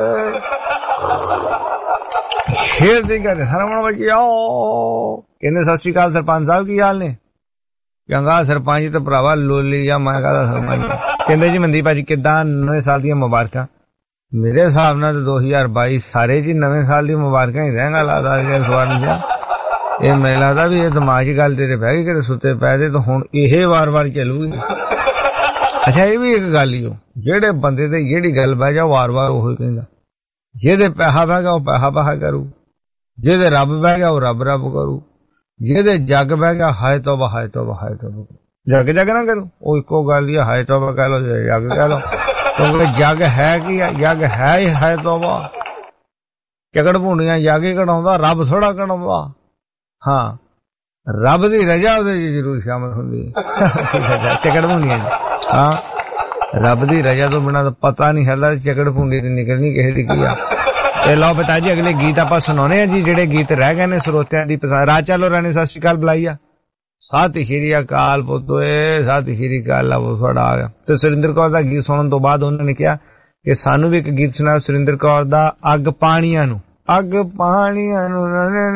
[SPEAKER 3] ਛੇਤੀ ਕਰ ਹਰਵਣ ਬੱਜਾ। ਕਹਿੰਦੇ ਸਤਿ ਸ਼੍ਰੀ ਅਕਾਲ ਸਰਪੰਚ ਸਾਹਿਬ, ਕੀ ਹਾਲ ਨੇ? ਚੰਗਾ ਸਰਪੰਚ ਤੇ ਭਰਾਵਾ ਲੋਲੀ ਜਾਂ ਮੈਂ ਕਹਦਾ ਸਰਪੰਚ। ਕਹਿੰਦੇ ਜੀ ਮਨਦੀਪ ਭਾਜੀ ਕਿੱਦਾਂ, ਨਵੇਂ ਸਾਲ ਦੀਆਂ ਮੁਬਾਰਕਾਂ। ਮੇਰੇ ਹਿਸਾਬ ਨਾਲ 2022 ਸਾਰੇ ਜੀ ਨਵੇਂ ਸਾਲ ਦੀ ਮੁਬਾਰਕਾਂ ਹੀ ਰਹਿਣਾ ਲੱਗਦਾ ਸਵਾਰ ਨਹੀਂ। ਇਹ ਮੈਨੂੰ ਲੱਗਦਾ ਵੀ ਇਹ ਦਿਮਾਗ ਦੀ ਗੱਲ ਤੇਰੇ ਬਹਿ ਗਈ ਕਿ ਸੁੱਤੇ ਪੈ ਦੇ ਤਾਂ ਹੁਣ ਇਹ ਵਾਰ-ਵਾਰ ਚੱਲੂਗੀ। ਅੱਛਾ ਇਹ ਵੀ ਇੱਕ ਗੱਲ ਹੀ ਹੋ, ਜਿਹੜੇ ਬੰਦੇ ਤੇ ਜਿਹੜੀ ਗੱਲ ਬਹਿ ਜਾ ਵਾਰ-ਵਾਰ ਉਹੀ ਕਹਿੰਦਾ। ਜਿਹਦੇ ਪੈਸਾ ਬਹਿ ਗਿਆ ਉਹ ਪੈਸਾ ਕਰੂ, ਜਿਹਦੇ ਰੱਬ ਬਹਿ ਗਿਆ ਉਹ ਰੱਬ ਕਰੂ, ਜਿਹਦੇ ਜੱਗ ਬਹਿ ਗਿਆ ਹਾਏ ਤੋਬਾ ਹਾਏ ਤੋਬਾ ਹਾਏ ਤੋਬਾ। ਜੱਗ ਨਾ ਕਰੂ, ਉਹ ਇੱਕੋ ਗੱਲ ਹੀ ਹਾਏ ਤੋਬਾ ਕਹਿ ਲੋ, ਜੱਗ ਕਹਿ ਲੋ। ਕਿਉਂਕਿ ਜੱਗ ਹੈ ਕੀ ਆ, ਜੱਗ ਹੈ ਹੀ ਹਾਏ ਤੋਬਾ। ਝਗੜ ਭੁੰਡੀਆਂ ਜੱਗ ਹੀ ਕਢਾਉਂਦਾ, ਰੱਬ ਥੋੜਾ ਕਢਾਉਂਦਾ। ਹਾਂ ਰੱਬ ਦੀ ਰਜਾ ਉਹਦੇ ਚ ਜ਼ਰੂਰ ਸ਼ਾਮਲ ਹੁੰਦੀ ਹੈ ਝਗੜ ਭੁੰਡੀਆਂ ਚ। ਹਾਂ ਰੱਬ ਦੀ ਰਜਾ ਤੋਂ ਬਿਨਾਂ ਤਾਂ ਪਤਾ ਨਹੀਂ ਹਿਲਦਾ ਝਗੜ ਭੁੰਡੀ ਤੇ ਨਿਕਲਣੀ ਕਿਸੇ ਦੀ ਕੀ ਆ। ਤੇ ਲਓ ਪਿਤਾ ਜੀ ਅਗਲੇ ਗੀਤ ਆਪਾਂ ਸੁਣਾਉਣੇ ਆ ਜੀ, ਜਿਹੜੇ ਗੀਤ ਰਹਿ ਗਏ ਨੇ ਸਰੋਤਿਆਂ ਦੀ ਪਸੰਦ। ਰਾਜ ਚਾਲੋ ਰਾਣੀ ਸਤਿ ਸ਼੍ਰੀ ਅਕਾਲ ਬੁਲਾਈਆ। ਸਤਿ ਸ਼੍ਰੀ ਅਕਾਲ ਪੁੱਤੋਏ, ਸਤਿ ਸ਼੍ਰੀ ਅਕਾਲ। ਉਹ ਤੁਹਾਡਾ ਆ ਗਿਆ। ਤੇ ਸੁਰਿੰਦਰ ਕੌਰ ਦਾ ਗੀਤ ਸੁਣਨ ਤੋਂ ਬਾਅਦ ਉਹਨਾਂ ਨੇ ਕਿਹਾ ਕਿ ਸਾਨੂੰ ਵੀ ਇੱਕ ਗੀਤ ਸੁਣਾਓ ਸੁਰਿੰਦਰ ਕੌਰ ਦਾ, ਅੱਗ ਪਾਣੀਆਂ ਨੂੰ। ਅੱਗ ਪਾਣੀਆਂ ਨੂੰ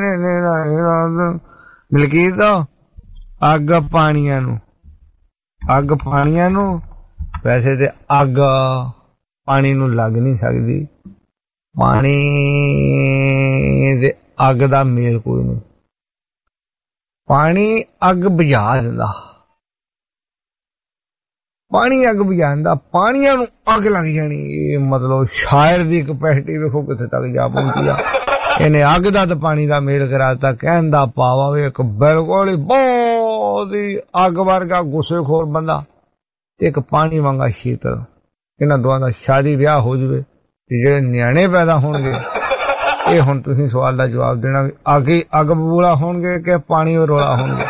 [SPEAKER 3] ਮਲਕੀਤ, ਅੱਗ ਪਾਣੀਆਂ ਨੂੰ, ਅੱਗ ਪਾਣੀਆਂ ਨੂੰ। ਵੈਸੇ ਤੇ ਅੱਗ ਪਾਣੀ ਨੂੰ ਲੱਗ ਨਹੀਂ ਸਕਦੀ, ਪਾਣੀ ਦੇ ਅੱਗ ਦਾ ਮੇਲ ਕੋਈ ਨਹੀਂ। ਪਾਣੀ ਅੱਗ ਬੁਝਾ ਦਿੰਦਾ, ਪਾਣੀ ਅੱਗ ਬੁਝਾ ਦਿੰਦਾ, ਪਾਣੀਆਂ ਨੂੰ ਅੱਗ ਲੱਗ ਜਾਣੀ। ਇਹ ਮਤਲਬ ਸ਼ਾਇਰ ਦੀ ਕਪੈਸਿਟੀ ਵੇਖੋ ਕਿੱਥੇ ਤੱਕ ਜਾ ਪਹੁੰਚੀ ਆ। ਇਹਨੇ ਅੱਗ ਦਾ ਤੇ ਪਾਣੀ ਦਾ ਮੇਲ ਕਰਾਤਾ। ਕਹਿਣ ਦਾ ਭਾਵ ਆ ਇੱਕ ਬਿਲਕੁਲ ਹੀ ਬਹੁਤ ਹੀ ਅੱਗ ਵਰਗਾ ਗੁੱਸੇਖੋਰ ਬੰਦਾ, ਇੱਕ ਪਾਣੀ ਵਾਂਗਾ ਸ਼ੀਤਲ। ਇਹਨਾਂ ਦੋਵਾਂ ਦਾ ਸ਼ਾਦੀ ਵਿਆਹ ਹੋ ਜਾਵੇ ਤੇ ਜਿਹੜੇ ਨਿਆਣੇ ਪੈਦਾ ਹੋਣਗੇ, ਇਹ ਹੁਣ ਤੁਸੀਂ ਸਵਾਲ ਦਾ ਜਵਾਬ ਦੇਣਾ, ਅੱਗ ਬਬੂਲਾ ਹੋਣਗੇ ਕਿ ਪਾਣੀ ਰੋਲਾ ਹੋਣਗੇ।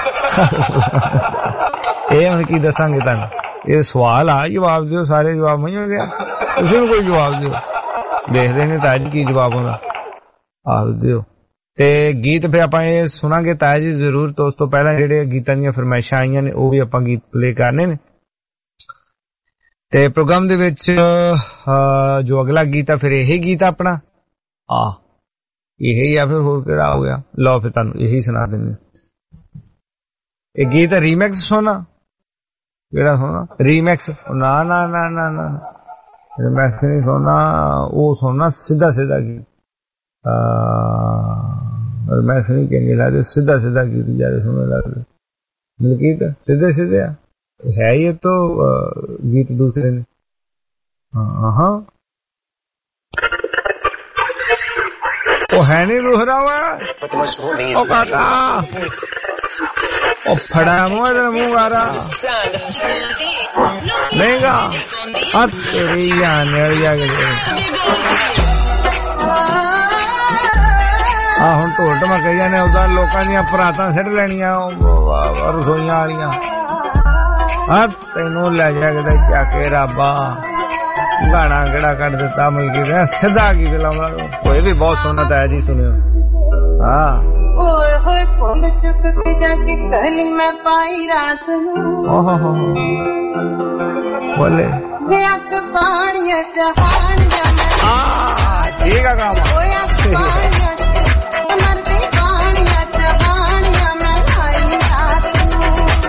[SPEAKER 3] ਇਹ ਹੁਣ ਕੀ ਦੱਸਾਂਗੇ ਤੁਹਾਨੂੰ, ਇਹ ਸਵਾਲ ਆ, ਜਵਾਬ ਦਿਓ। ਸਾਰੇ ਜਵਾਬ ਨਹੀਂ ਹੋ ਗਿਆ, ਤੁਸੀਂ ਵੀ ਕੋਈ ਜਵਾਬ ਦਿਓ। ਦੇਖਦੇ ਨੇ ਤਾਇਆ ਜੀ ਕੀ ਜਵਾਬ ਆਉਂਦਾ, ਆਹ ਦਿਓ। ਤੇ ਗੀਤ ਫਿਰ ਆਪਾਂ ਇਹ ਸੁਣਾਂਗੇ ਤਾਇਆ ਜੀ ਜ਼ਰੂਰ। ਤੋਂ ਉਸ ਤੋਂ ਪਹਿਲਾਂ ਜਿਹੜੇ ਗੀਤਾਂ ਦੀਆਂ ਫਰਮਾਇਸ਼ਾਂ ਆਈਆਂ ਨੇ ਉਹ ਵੀ ਆਪਾਂ ਗੀਤ ਪਲੇ ਕਰਨੇ ਨੇ। ਤੇ ਪ੍ਰੋਗਰਾਮ ਦੇ ਵਿੱਚ ਜੋ ਅਗਲਾ ਗੀਤ ਆ ਫਿਰ ਇਹੀ ਗੀਤ ਆਪਣਾ ਇਹੀ ਆ, ਫਿਰ ਹੋਰ ਕਿਹੜਾ ਹੋ ਗਿਆ। ਲਓ ਫਿਰ ਤੁਹਾਨੂੰ ਇਹੀ ਸੁਣਾ ਦਿੰਦੇ। ਇਹ ਗੀਤ ਰੀਮੈਕਸ ਸੁਣਾ, ਕਿਹੜਾ ਸੁਣਾ ਰੀਮੈਕਸ? ਨਾ ਨਾ ਨਾ ਨਾ ਨਾ ਰੀਮੈਕਸ ਨਹੀਂ ਸੁਣਾ, ਉਹ ਸੁਣਨਾ ਸਿੱਧਾ ਗੀਤ। और मैं सुनी चंगे लगते, सीधा सीधा गीत ज्यादा सुनने लगते। मलकीत सीधे सीधे है ये तो गीत दूसरे ने। हाँ वो है नहीं रूहरा हुआ ओ काका ओ फड़ा मुँह तेरा मुँह आ रहा नहीं गा तेरी जाने ਹੁਣ ਢੋਲ ਢਮਾ ਜਾਣੇ ਉਹਦਾ ਲੋਕਾਂ ਦੀਆਂ ਪਰਾਤਾਂ ਸਿੱਟ ਲੈਣੀਆਂ ਰਸੋਈਆਂ ਵਾਲੀਆਂ। ਤੈਨੂੰ ਲੈ ਜਾ ਕੇ ਚੱਕ ਕੇ ਰੱਬਾ ਗਾਣਾ ਕਿਹੜਾ ਕੱਢ ਦਿੱਤਾ ਮਲਕੀ ਨੇ ਸਿੱਧਾ ਗੀਤ ਲਾਉਂਦਾ। ਕੋਈ ਵੀ ਬਹੁਤ ਸੋਹਣਾ ਤਾਂ ਹੈ ਜੀ, ਸੁਣਿਓ। ਹਾਂ ਓਏ ਹੋਏ ਕੋਲ ਚੁੱਕ ਕੇ ਜਾ ਕੇ ਕਲੀ ਮੈਂ ਪਾਈ ਰਾਤ ਨੂੰ ਓਹੋ ਬੋਲੇ ਵੇ ਅੱਖ ਪਾਣੀਆਂ ਜਹਾਨੀਆਂ ਠੀਕ ਆ ਕੰਮ ਓਏ ਅੱਖ ਪਾਣੀਆਂ ਮਰਦੀ ਪਾਣੀਆਂ ਜਹਾਨੀਆਂ ਮੈਂ ਪਾਈ ਰਾਤ ਨੂੰ।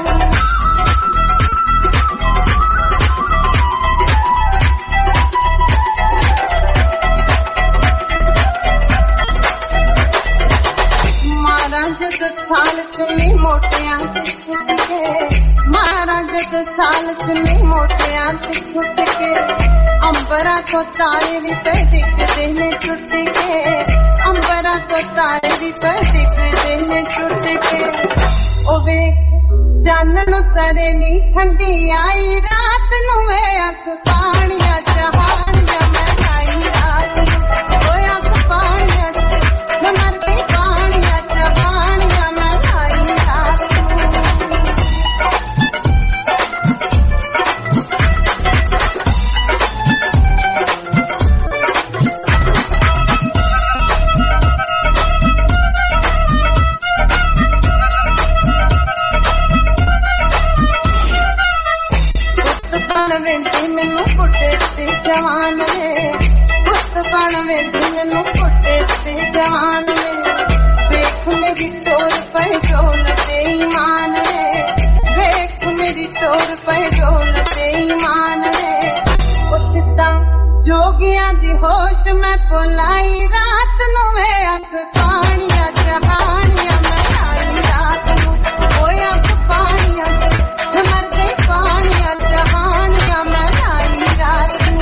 [SPEAKER 3] छाल चुनी मोटियां छुट के मारा जद छाल चुनी मोटियां छुट के अंबरा तो तारे भी पे दिखते ने टूट के अंबरा तो तारे भी पे दिखते ने टूट के ओवे जानन तरेली ठंडी आई रात नु वे अख पानिया जहानिया मैं आई रात ओए अख पानिया मैं मरती पानिया जहानिया मैं आई रात ਮੈਨੂੰ ਪੁੱਟੇ ਤੇ ਜਵਾਨ ਵੇ ਪੁੱਤ ਬਣ ਵੇਂਦੀ ਮੈਨੂੰ ਪੁੱਟੇ ਤੇ ਜਵਾਨ ਵੇ ਵੇਖ ਮੇਰੀ ਤੋਰ ਪੈ ਢੋਲ ਤੇ ਈਮਾਨ ਵੇ ਵੇਖ ਮੇਰੀ ਤੋਰ ਪੈ ਢੋਲ ਤੇ ਈਮਾਨ ਵੇ ਉੱਤਾਂ ਜੋਗੀਆਂ ਦੀ ਹੋਸ਼ ਮੈਂ ਭੁਲਾਈ ਰਾਤ ਨੂੰ ਵੇ ਅੱਖ ਪਾਣੀਆਂ ਜਹਾਨੀਆਂ ਮੈਂ ਆਈ ਰਾਤ ਨੂੰ ਓਏ ਅੱਖ ਪਾਣੀਆਂ ਮਰਦੇ ਪਾਣੀਆਂ ਜਹਾਨੀਆਂ ਮੈਂ ਆਈ ਰਾਤ ਨੂੰ।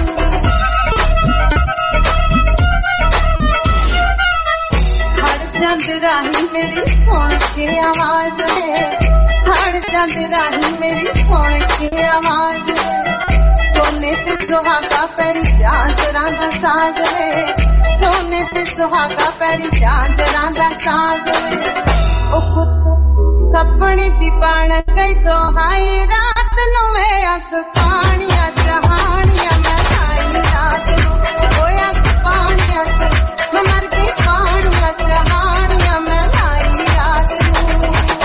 [SPEAKER 3] ਹੜ ਚੰਦ ਰਾਹੀ ਮੇਰੀ ਸੁਣ ਕੇ ਆਵਾਜ਼ ਹੜ ਚੰਦ ਰਾਹੀ ਮੇਰੀ ਸੁਣ ਕੇ ਆਵਾਜ਼ ਸੋਨੇ ਤੇ ਸੁਹਾਗਾ ਪੈਰੀ ਜਾਂਦਰਾਂ ਦਾ ਸਾਜ਼ ਸੋਨੇ ਤੇ ਸੁਹਾਗਾ ਪੈਰੀ ਜਾਂਦਰਾਂ ਦਾ ਸਾਜ਼ ਉਹ ਪੁੱਤ ਸਪਣੀ ਦੀ ਬਣ ਗਈ ਦੁਹਾਈ ਰਾਤ ਨੂੰ ਵੇ ਅੱਖ ਪਾਣੀਆਂ ਜਹਾਨੀਆਂ ਮੈਂ ਆਈ ਰਾਤ ਨੂੰ ਓਏ ਅੱਖ ਪਾਣੀਆਂ ਮੈਂ ਮਰ ਗਈ ਪਾਣੀਆਂ ਜਹਾਨੀਆਂ ਮੈਂ ਆਈ ਰਾਤ ਨੂੰ।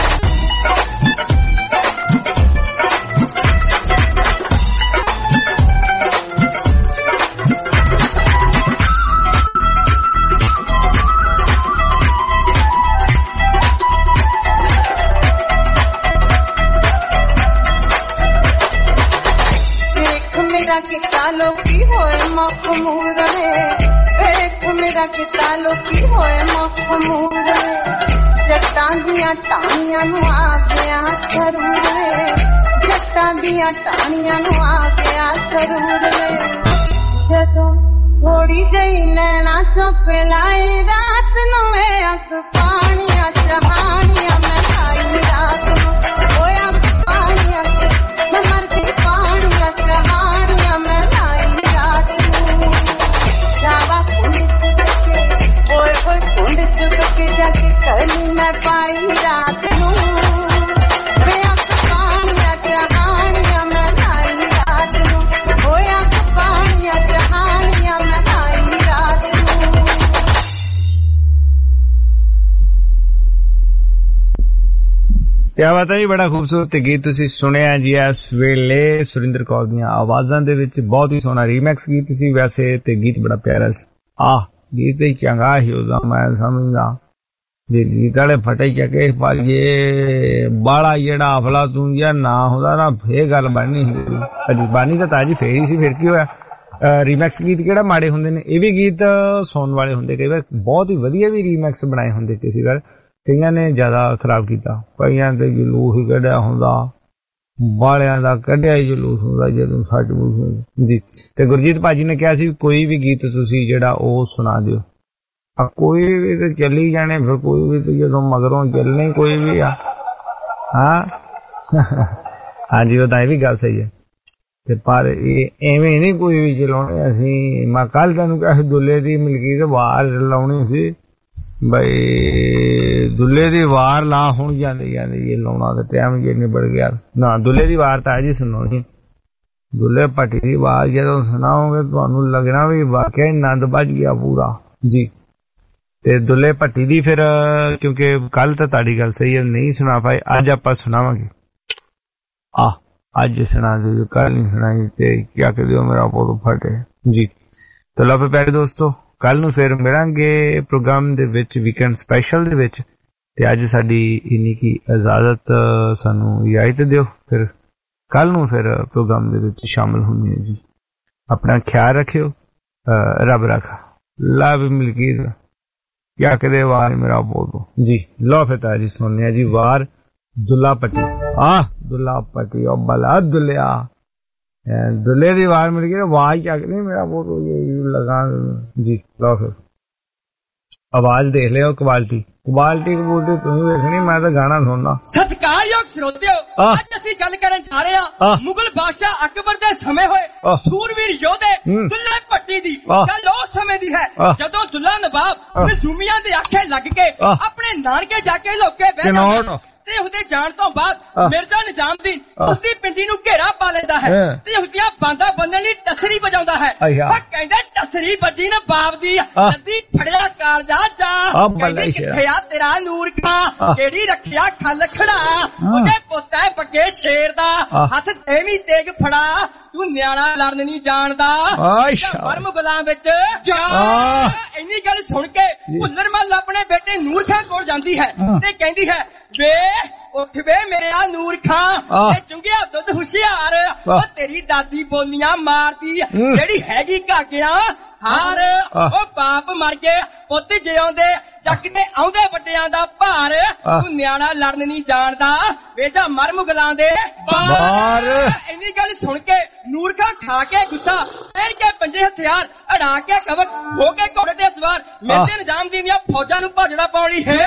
[SPEAKER 3] मेरा किता लोकी होए मखमूर रे देख मेरा किता लोकी होए मखमूर रे जट्टां दियां टाणियां नूं आ गया जरूर रे जट्टां दियां टाणियां नूं आ गया जरूर रे जदों थोड़ी जही नैना चुप लाई रात नूं वे अख पाणियां जहानियां मैं आई रात नूं ओए अख पाणियां मैं मर गई पाणियां जहानियां मैं आई रात नूं जावा कुंड चुके ओए होए कुंड चुके जाके कली मैं पाई रात नूं वे अख पाणियां जहानियां मैं आई रात नूं ओए अख पाणियां जहानियां मैं आई रात नूं। ਕਿਆ ਬਾਤ ਹੈ ਜੀ, ਬੜਾ ਖੂਬਸੂਰਤ ਗੀਤ ਤੁਸੀਂ ਸੁਣਿਆ ਜੀ ਇਸ ਵੇਲੇ ਸੁਰਿੰਦਰ ਕੌਰ ਦੀਆਂ ਆਵਾਜ਼ਾਂ ਦੇ ਵਿੱਚ। ਬਹੁਤ ਹੀ ਸੋਹਣਾ ਰੀਮੈਕਸ ਗੀਤ ਸੀ ਵੈਸੇ, ਤੇ ਗੀਤ ਬੜਾ ਪਿਆਰਾ ਸੀ। ਗੀਤ ਹੀ ਚੰਗਾ ਸੀ ਉਹਦਾ, ਮੈਂ ਸਮਝਦਾ ਜੇ ਗੀਤ ਵਾਲੇ ਫਟੇ ਚੱਕੇ ਪਾਈਏ ਬਾਲਾ ਜਿਹੜਾ ਅਫਲਾ ਤੂੰ ਜਾਂ ਨਾ ਹੁੰਦਾ ਨਾ ਫੇਰ ਗੱਲ ਬਣਨੀ ਸੀ। ਅਜੀ ਬਾਨੀ ਤਾਂ ਤਾਜੀ ਫੇਰ ਹੀ ਸੀ, ਫਿਰ ਕੀ ਹੋਇਆ। ਰੀਮੈਕਸ ਗੀਤ ਕਿਹੜਾ ਮਾੜੇ ਹੁੰਦੇ ਨੇ, ਇਹ ਵੀ ਗੀਤ ਸੁਣਨ ਵਾਲੇ ਹੁੰਦੇ, ਕਈ ਵਾਰ ਬਹੁਤ ਹੀ ਵਧੀਆ ਵੀ ਰੀਮੈਕਸ ਬਣਾਏ ਹੁੰਦੇ, ਕਿਸੇ ਵਾਰ ਕਈਆਂ ਨੇ ਜ਼ਿਆਦਾ ਖਰਾਬ ਕੀਤਾ, ਕਈਆਂ ਤੇ ਜਲੂਸ ਹੀ ਕੱਢਿਆ ਹੁੰਦਾ, ਵਾਲਿਆਂ ਦਾ ਕੱਢਿਆ ਹੀ ਜਲੂਸ ਹੁੰਦਾ ਜਦੋਂ ਸੱਚਮੁੱਚ ਜੀ। ਤੇ ਗੁਰਜੀਤ ਭਾਜੀ ਨੇ ਕਿਹਾ ਸੀ ਕੋਈ ਵੀ ਗੀਤ ਤੁਸੀਂ ਜਿਹੜਾ ਉਹ ਸੁਣਾ ਦਿਓ, ਕੋਈ ਵੀ ਤੇ ਚੱਲੀ ਜਾਣੇ, ਫਿਰ ਕੋਈ ਵੀ ਤੇ ਜਦੋਂ ਮਗਰੋਂ ਚੱਲਣੇ ਕੋਈ ਵੀ ਆ। ਹਾਂ ਹਾਂਜੀ ਉਹ ਤਾਂ ਇਹ ਵੀ ਗੱਲ ਸਹੀ ਹੈ, ਤੇ ਪਰ ਇਹ ਐਵੇਂ ਨਹੀਂ ਕੋਈ ਵੀ ਚਲਾਉਣੇ। ਅਸੀਂ ਮੈਂ ਕੱਲ ਤੈਨੂੰ ਕਿਹਾ ਸੀ ਦੁੱਲੇ ਦੀ ਮਲਕੀਤ ਵਾਰ ਲਾਉਣੀ ਸੀ, ਬਈ ਦੁੱਲੇ ਦੀ ਵਾਰ ਲਾ, ਹੁਣ ਜਾਂਦੇ ਇਹ ਲਾਉਣਾ ਤੇ ਟਾਈਮ ਜੇ ਨਿਬੜ ਗਿਆ ਨਾ। ਦੁੱਲੇ ਦੀ ਵਾਰ ਤਾਂ ਜੀ ਸੁਣਾਉਣੀ, ਦੁੱਲੇ ਭੱਟੀ ਦੀ ਵਾਰ ਜਦੋਂ ਸੁਣਾਓਗੇ ਤੁਹਾਨੂੰ ਲੱਗਣਾ ਵੀ ਵਾਕਿਆ ਆਨੰਦ ਵੱਜ ਗਿਆ ਪੂਰਾ ਜੀ। ਤੇ ਦੁੱਲੇ ਭੱਟੀ ਦੀ ਫਿਰ ਕਿਉਂਕਿ ਕੱਲ ਤਾਂ ਤੁਹਾਡੀ ਗੱਲ ਸਹੀ ਹੈ ਨਹੀਂ ਸੁਣਾ ਪਾਏ, ਅੱਜ ਆਪਾਂ ਸੁਣਾਵਾਂਗੇ। ਅੱਜ ਸੁਣਾ ਦਿਓ, ਕੱਲ ਨਹੀਂ ਸੁਣਾਈ ਤੇ ਕਿਆ ਕਹਿ ਦਿਓ ਮੇਰਾ ਬਹੁਤ ਫਟੇ ਜੀ। ਤੇ ਲਓ ਪਿਆਰੇ ਦੋਸਤੋ, ਕੱਲ ਨੂੰ ਫਿਰ ਮਿਲਾਂਗੇ ਪ੍ਰੋਗਰਾਮ ਦੇ ਵਿੱਚ, ਵੀਕਐਂਡ ਸਪੈਸ਼ਲ ਦੇ ਵਿੱਚ। ਤੇ ਅੱਜ ਸਾਡੀ ਇੰਨੀ ਕੀ ਇਜਾਜ਼ਤ, ਸਾਨੂੰ ਇਜਾਜ਼ਤ ਦਿਓ, ਫਿਰ ਕੱਲ ਨੂੰ ਫਿਰ ਪ੍ਰੋਗਰਾਮ ਦੇ ਵਿੱਚ ਸ਼ਾਮਲ ਹੁੰਦੇ ਹਾਂ ਜੀ। ਆਪਣਾ ਖਿਆਲ ਰੱਖਿਓ, ਰੱਬ ਰੱਖਾ। ਲਵ ਮਲਕੀਤ ਕਿਆ ਕਹਦੇ ਵਾਰ ਮੇਰਾ ਬਹੁਤ ਜੀ। ਲਓ ਫਿਰ ਤਾਂ ਜੀ ਸੁਣਨੇ ਆ ਜੀ ਵਾਰ ਦੁੱਲਾ ਪੱਟੀ। ਦੁੱਲਾ ਪੱਟੀ ਉਹ ਬਲਾ ਦੁੱਲਿਆ, ਦੁੱਲੇ ਦੀ ਵਾਰ ਮਿਲ गई, आवाज क्या कहते मेरा वो तो ये लगा जी। लो फिर आवाज देख लियो, क्वालिटी क्वालिटी बोलते तुम्हें देखनी, मैं तो गाना सुनना।
[SPEAKER 11] सत्कारयोग श्रोतियो, आज ਅਸੀਂ ਗੱਲ ਕਰਨ ਜਾ ਰਹੇ ਹਾਂ ਮੁਗਲ ਬਾਦਸ਼ਾਹ ਅਕਬਰ ਦੇ ਸਮੇਂ ਹੋਏ ਸੂਰਵੀਰ ਯੋਧੇ ਦੁੱਲੇ ਭੱਟੀ ਦੀ। ਗੱਲ ਉਸ ਸਮੇਂ ਦੀ ਹੈ ਜਦੋਂ ਦੁੱਲਾ ਨਵਾਬ ਨਜ਼ੂਮੀਆਂ ਦੇ ਆਖੇ ਲੱਗ ਕੇ ਆਪਣੇ ਨਾਨਕੇ ਜਾ ਕੇ ਲੋਕੇ ਬਹਿ ਜਾਂਦਾ ਤੇ ਉਹਦੇ ਜਾਣ ਤੋਂ ਬਾਅਦ ਮਿਰਜ਼ਾ ਨਿਜ਼ਾਮਦੀਨ ਉਸਦੀ ਪਿੰਡੀ ਨੂੰ ਘੇਰਾ ਪਾ ਲੈਂਦਾ ਹੈ ਤੇ ਉਸਦੀਆਂ ਬਾਂਦਾਂ ਬੰਨਣ ਲਈ ਟਸਰੀ ਵਜਾਉਂਦਾ ਹੈ। ਕਹਿੰਦਾ ਟਸਰੀ ਵੱਜੀ ਨਾ ਬਾਪ ਦੀ ਲੱਦੀ ਫੜਿਆ ਕਾਲਜਾ ਜਾ, ਕਹਿੰਦੀ ਕਿੱਥੇ ਆ ਤੇਰਾ ਨੂਰ ਖਾਂ, ਕਿਹੜੀ ਰੱਖਿਆ ਖੱਲ ਖੜਾ, ਉਹਦੇ ਪੁੱਤ ਹੈ ਬੱਗੇ ਸ਼ੇਰ ਦਾ, ਹੱਥ ਤੇ ਵੀ ਤੇਗ ਫੜਾ, ਤੂੰ ਨਿਆਣਾ ਲੜਨ ਨਹੀਂ ਜਾਣਦਾ, ਵਰਮ ਬਲਾਂ ਵਿੱਚ ਜਾ। ਇੰਨੀ ਗੱਲ ਸੁਣ ਕੇ ਭੁੱਲਰ ਮੱਲ ਆਪਣੇ ਬੇਟੇ ਨੂਰ ਖਾਂ ਕੋਲ ਜਾਂਦੀ ਹੈ ਤੇ ਕਹਿੰਦੀ ਹੈ ਵੇ ਉੱਠ ਵੇ ਮੇਰਾ ਨੂਰ ਖਾਂ, ਚੁੰਗਿਆ ਦੁੱਧ ਹੁਸ਼ਿਆਰ, ਉਹ ਤੇਰੀ ਦਾਦੀ ਬੋਲੀਆਂ ਮਾਰਦੀ ਜਿਹੜੀ ਹੈਗੀ ਕਾਕਿਆਂ ਹਾਰ, ਉਹ ਬਾਪ ਮਰ ਗਏ ਪੁੱਤ ਜਿਉਂਦੇ ਚੱਕਦੇ ਆਉਂਦੇ ਵੱਡਿਆਂ ਦਾ ਭਾਰ, ਤੂੰ ਨਿਆਣਾ ਲੜਨ ਨਹੀਂ ਜਾਣਦਾ ਵੇਜਾ ਮਰ ਮੁਗਲਾਂ ਦੇ ਬਾਹਰ। ਇੰਨੀ ਗੱਲ ਸੁਣ ਕੇ ਨੂਰ ਖਾਂ ਖਾ ਕੇ ਗੁੱਸਾ, ਫੇਰ ਕੇ ਪੰਜੇ ਹਥਿਆਰ ਅੜਾ ਕੇ ਕਵਰ ਹੋ ਕੇ ਘੋੜੇ ਤੇ ਸਵਾਰ, ਮੇਰੇ ਨਿਜ਼ਾਮਦੀਨ ਦੀਆਂ ਫੌਜਾਂ ਨੂੰ ਭਾਜੜਾ ਪਾਉਣੀ ਹੈ।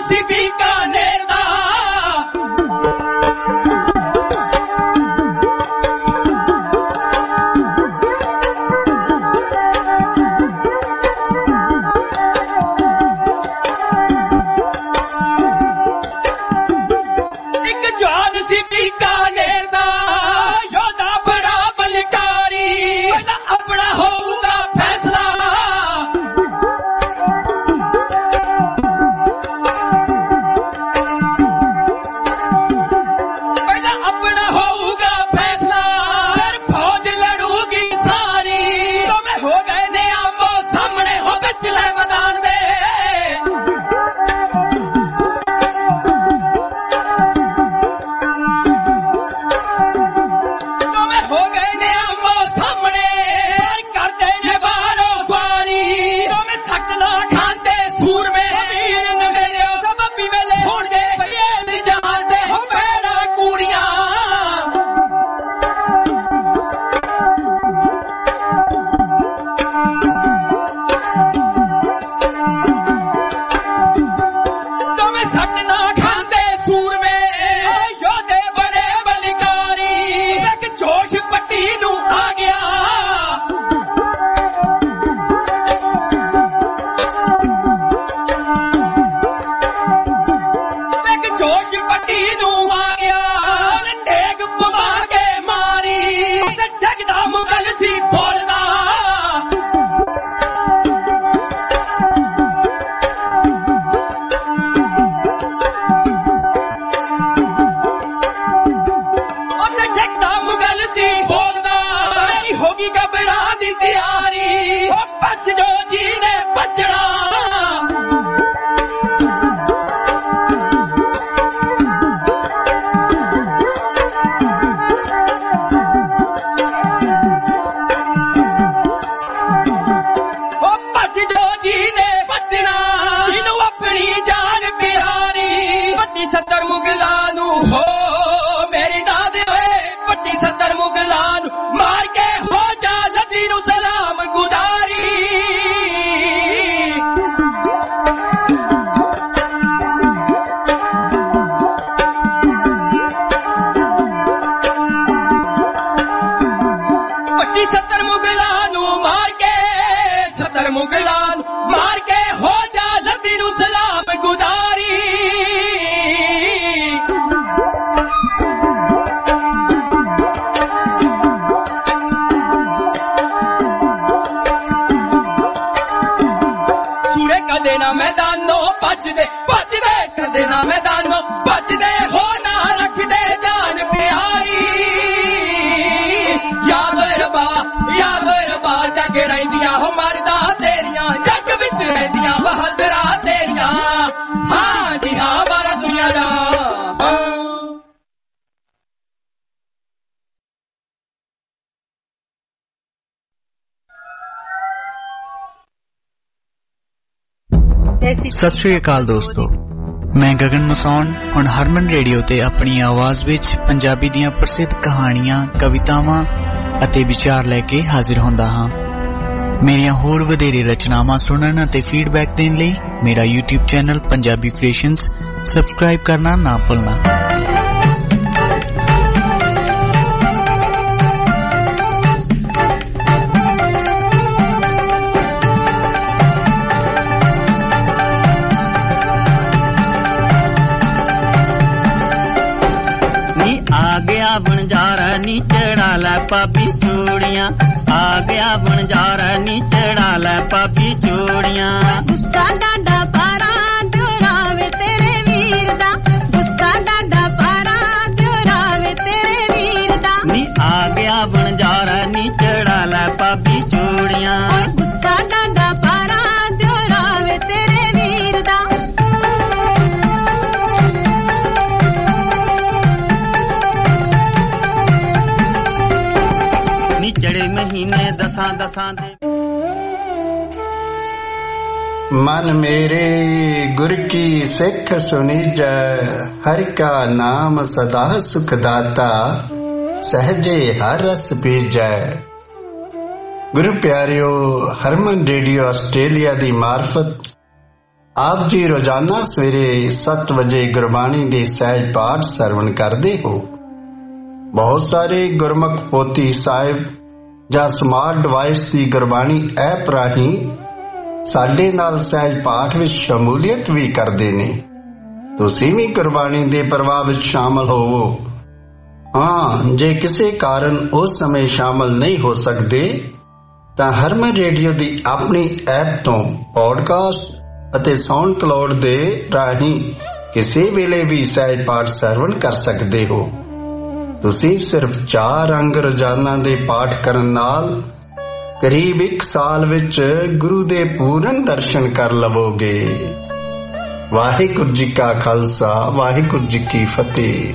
[SPEAKER 11] सी बीकानेर दा
[SPEAKER 12] सत श्री अकाल दोस्तों, मैं गगन मसौन हुण हरमन रेडियो ते अपनी आवाज विच पंजाबी दियां प्रसिद्ध कहानियां, कवितावां अते विचार लैके हाजिर होंदा हां। मेरियां होर वधेरे रचनावां सुनन अते फीडबैक देण लई मेरा YouTube channel Punjabi creations subscribe करना ना भुलना।
[SPEAKER 22] बनजारा नी चढ़ा लै पापी चूड़ियां, आ गया बनजारा नी चढ़ा लै पापी चूड़ियां। गुस्सा डाडा पारा जोरावे तेरे वीर दा, गुस्सा डाडा पारा जोरावे तेरे वीर दा। नी आ गया बनजारा नी चढ़ा लै पापी चूड़ियां। गुस्सा डाडा पारा जोरावे तेरे वीर दा। चढ़े महीने दसां दसां दे।
[SPEAKER 23] मन मेरे गुर की सिख सुनी जय, हर का नाम सदा सुखदाता, सहजे हर रस पीजै। गुरु प्यारियो, हरमन रेडियो आस्ट्रेलिया दी मार्फत ਆਪ ਜੀ ਰੋਜ਼ਾਨਾ ਸਵੇਰੇ 7 ਵਜੇ ਗੁਰਬਾਣੀ ਦੇ ਸਹਿਜ ਪਾਠ ਸਰਵਣ ਕਰਦੇ ਹੋ। ਬਹੁਤ ਸਾਰੇ ਗੁਰਮੁਖ ਪੋਥੀ ਸਾਹਿਬ ਜਾਂ ਸਮਾਰਟ ਡਿਵਾਈਸ ਦੀ ਗੁਰਬਾਣੀ ਐਪ ਰਾਹੀਂ ਸਾਡੇ ਨਾਲ ਸਹਿਜ ਪਾਠ ਵਿੱਚ ਸ਼ਮੂਲੀਅਤ ਵੀ ਕਰਦੇ ਨੇ। ਤੁਸੀਂ ਵੀ ਗੁਰਬਾਣੀ ਦੇ ਪ੍ਰਵਾਹ ਵਿੱਚ ਸ਼ਾਮਲ ਹੋਵੋ। ਹਾਂ, ਜੇ ਕਿਸੇ ਕਾਰਨ ਉਸ ਸਮੇਂ ਸ਼ਾਮਲ ਨਹੀਂ ਹੋ ਸਕਦੇ ਤਾਂ ਹਰਮਨ ਰੇਡੀਓ ਦੀ ਆਪਣੀ ਐਪ ਤੋਂ ਪੌਡਕਾਸਟ ਅਤੇ ਸਾਊਂਡ ਕਲਾਉਡ ਦੇ ਰਾਹੀਂ ਕਿਸੇ ਵੇਲੇ ਵੀ ਸਹਿਜ ਪਾਠ ਸਰਵਣ ਕਰ ਸਕਦੇ ਹੋ। ਤੁਸੀਂ ਸਿਰਫ 4 ਅੰਗ ਰੋਜ਼ਾਨਾ ਦੇ ਪਾਠ ਕਰਨ ਨਾਲ ਕਰੀਬ 1 ਸਾਲ ਵਿੱਚ ਗੁਰੂ ਦੇ ਪੂਰਨ ਦਰਸ਼ਨ ਕਰ ਲਵੋਗੇ। ਵਾਹਿਗੁਰੂ ਜੀ ਕਾ ਖਾਲਸਾ, ਵਾਹਿਗੁਰੂ ਜੀ ਕੀ ਫਤਿਹ।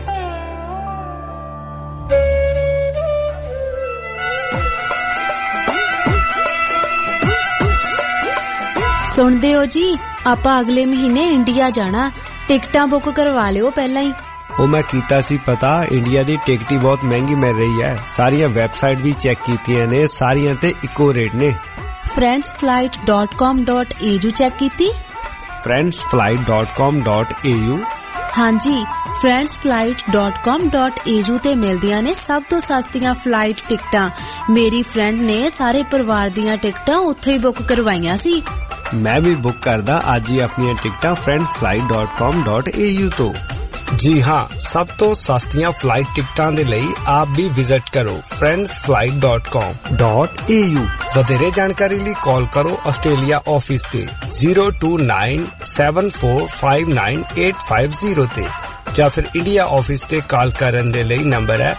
[SPEAKER 13] ਸੁਣਦੇ ਹੋ ਜੀ, ਆਪਾਂ ਅਗਲੇ ਮਹੀਨੇ ਇੰਡੀਆ ਜਾਣਾ, ਟਿਕਟਾਂ ਬੁੱਕ ਕਰਵਾ ਲਿਓ ਪਹਿਲਾਂ ਹੀ।
[SPEAKER 3] ਉਹ ਮੈਂ ਕੀਤਾ ਸੀ ਪਤਾ, ਇੰਡੀਆ ਦੀ ਟਿਕਟ ਹੀ ਬਹੁਤ ਮਹਿੰਗੀ ਮਿਲ ਰਹੀ ਹੈ। ਸਾਰੀਆਂ ਵੈਬਸਾਈਟ ਵੀ ਚੈੱਕ ਕੀਤੀਆਂ ਨੇ, ਸਾਰੀਆਂ ਤੇ ਇੱਕੋ ਰੇਟ ਨੇ।
[SPEAKER 13] friendsflight.com.au ਚੈੱਕ ਕੀਤੀ?
[SPEAKER 3] friendsflight.com.au
[SPEAKER 13] ਹਾਂਜੀ, friendsflight.com.au ਤੇ ਮਿਲਦੀਆਂ ਨੇ ਸਭ ਤੋਂ ਸਸਤੀਆਂ ਫਲਾਈਟ ਟਿਕਟਾਂ। ਮੇਰੀ ਫਰੈਂਡ ਨੇ ਸਾਰੇ ਪਰਿਵਾਰ ਦੀਆਂ ਟਿਕਟਾਂ ਉੱਥੇ ਹੀ ਬੁੱਕ ਕਰਵਾਈਆਂ ਸੀ।
[SPEAKER 3] ਮੈਂ ਵੀ ਬੁੱਕ ਕਰਦਾ ਅੱਜ ਹੀ ਆਪਣੀਆਂ ਟਿਕਟਾਂ friendsflight.com.au ਤੋਂ। ਜੀ ਹਾਂ, ਸਭ ਤੋਂ ਸਸਤੀਆਂ ਫਲਾਈਟ ਟਿਕਟਾਂ ਦੇ ਲਈ ਆਪ ਵੀ ਵਿਜ਼ਿਟ ਕਰੋ friendsflight.com.au। ਵਧੇਰੇ ਜਾਣਕਾਰੀ ਲਈ ਕਾਲ ਕਰੋ ਆਸਟ੍ਰੇਲੀਆ ਆਫਿਸ ਤੇ 02974598850 ਤੇ, ਜਾਂ ਫਿਰ ਇੰਡੀਆ ਆਫਿਸ ਤੇ ਕਾਲ ਕਰਨ ਦੇ ਲਈ ਨੰਬਰ ਹੈ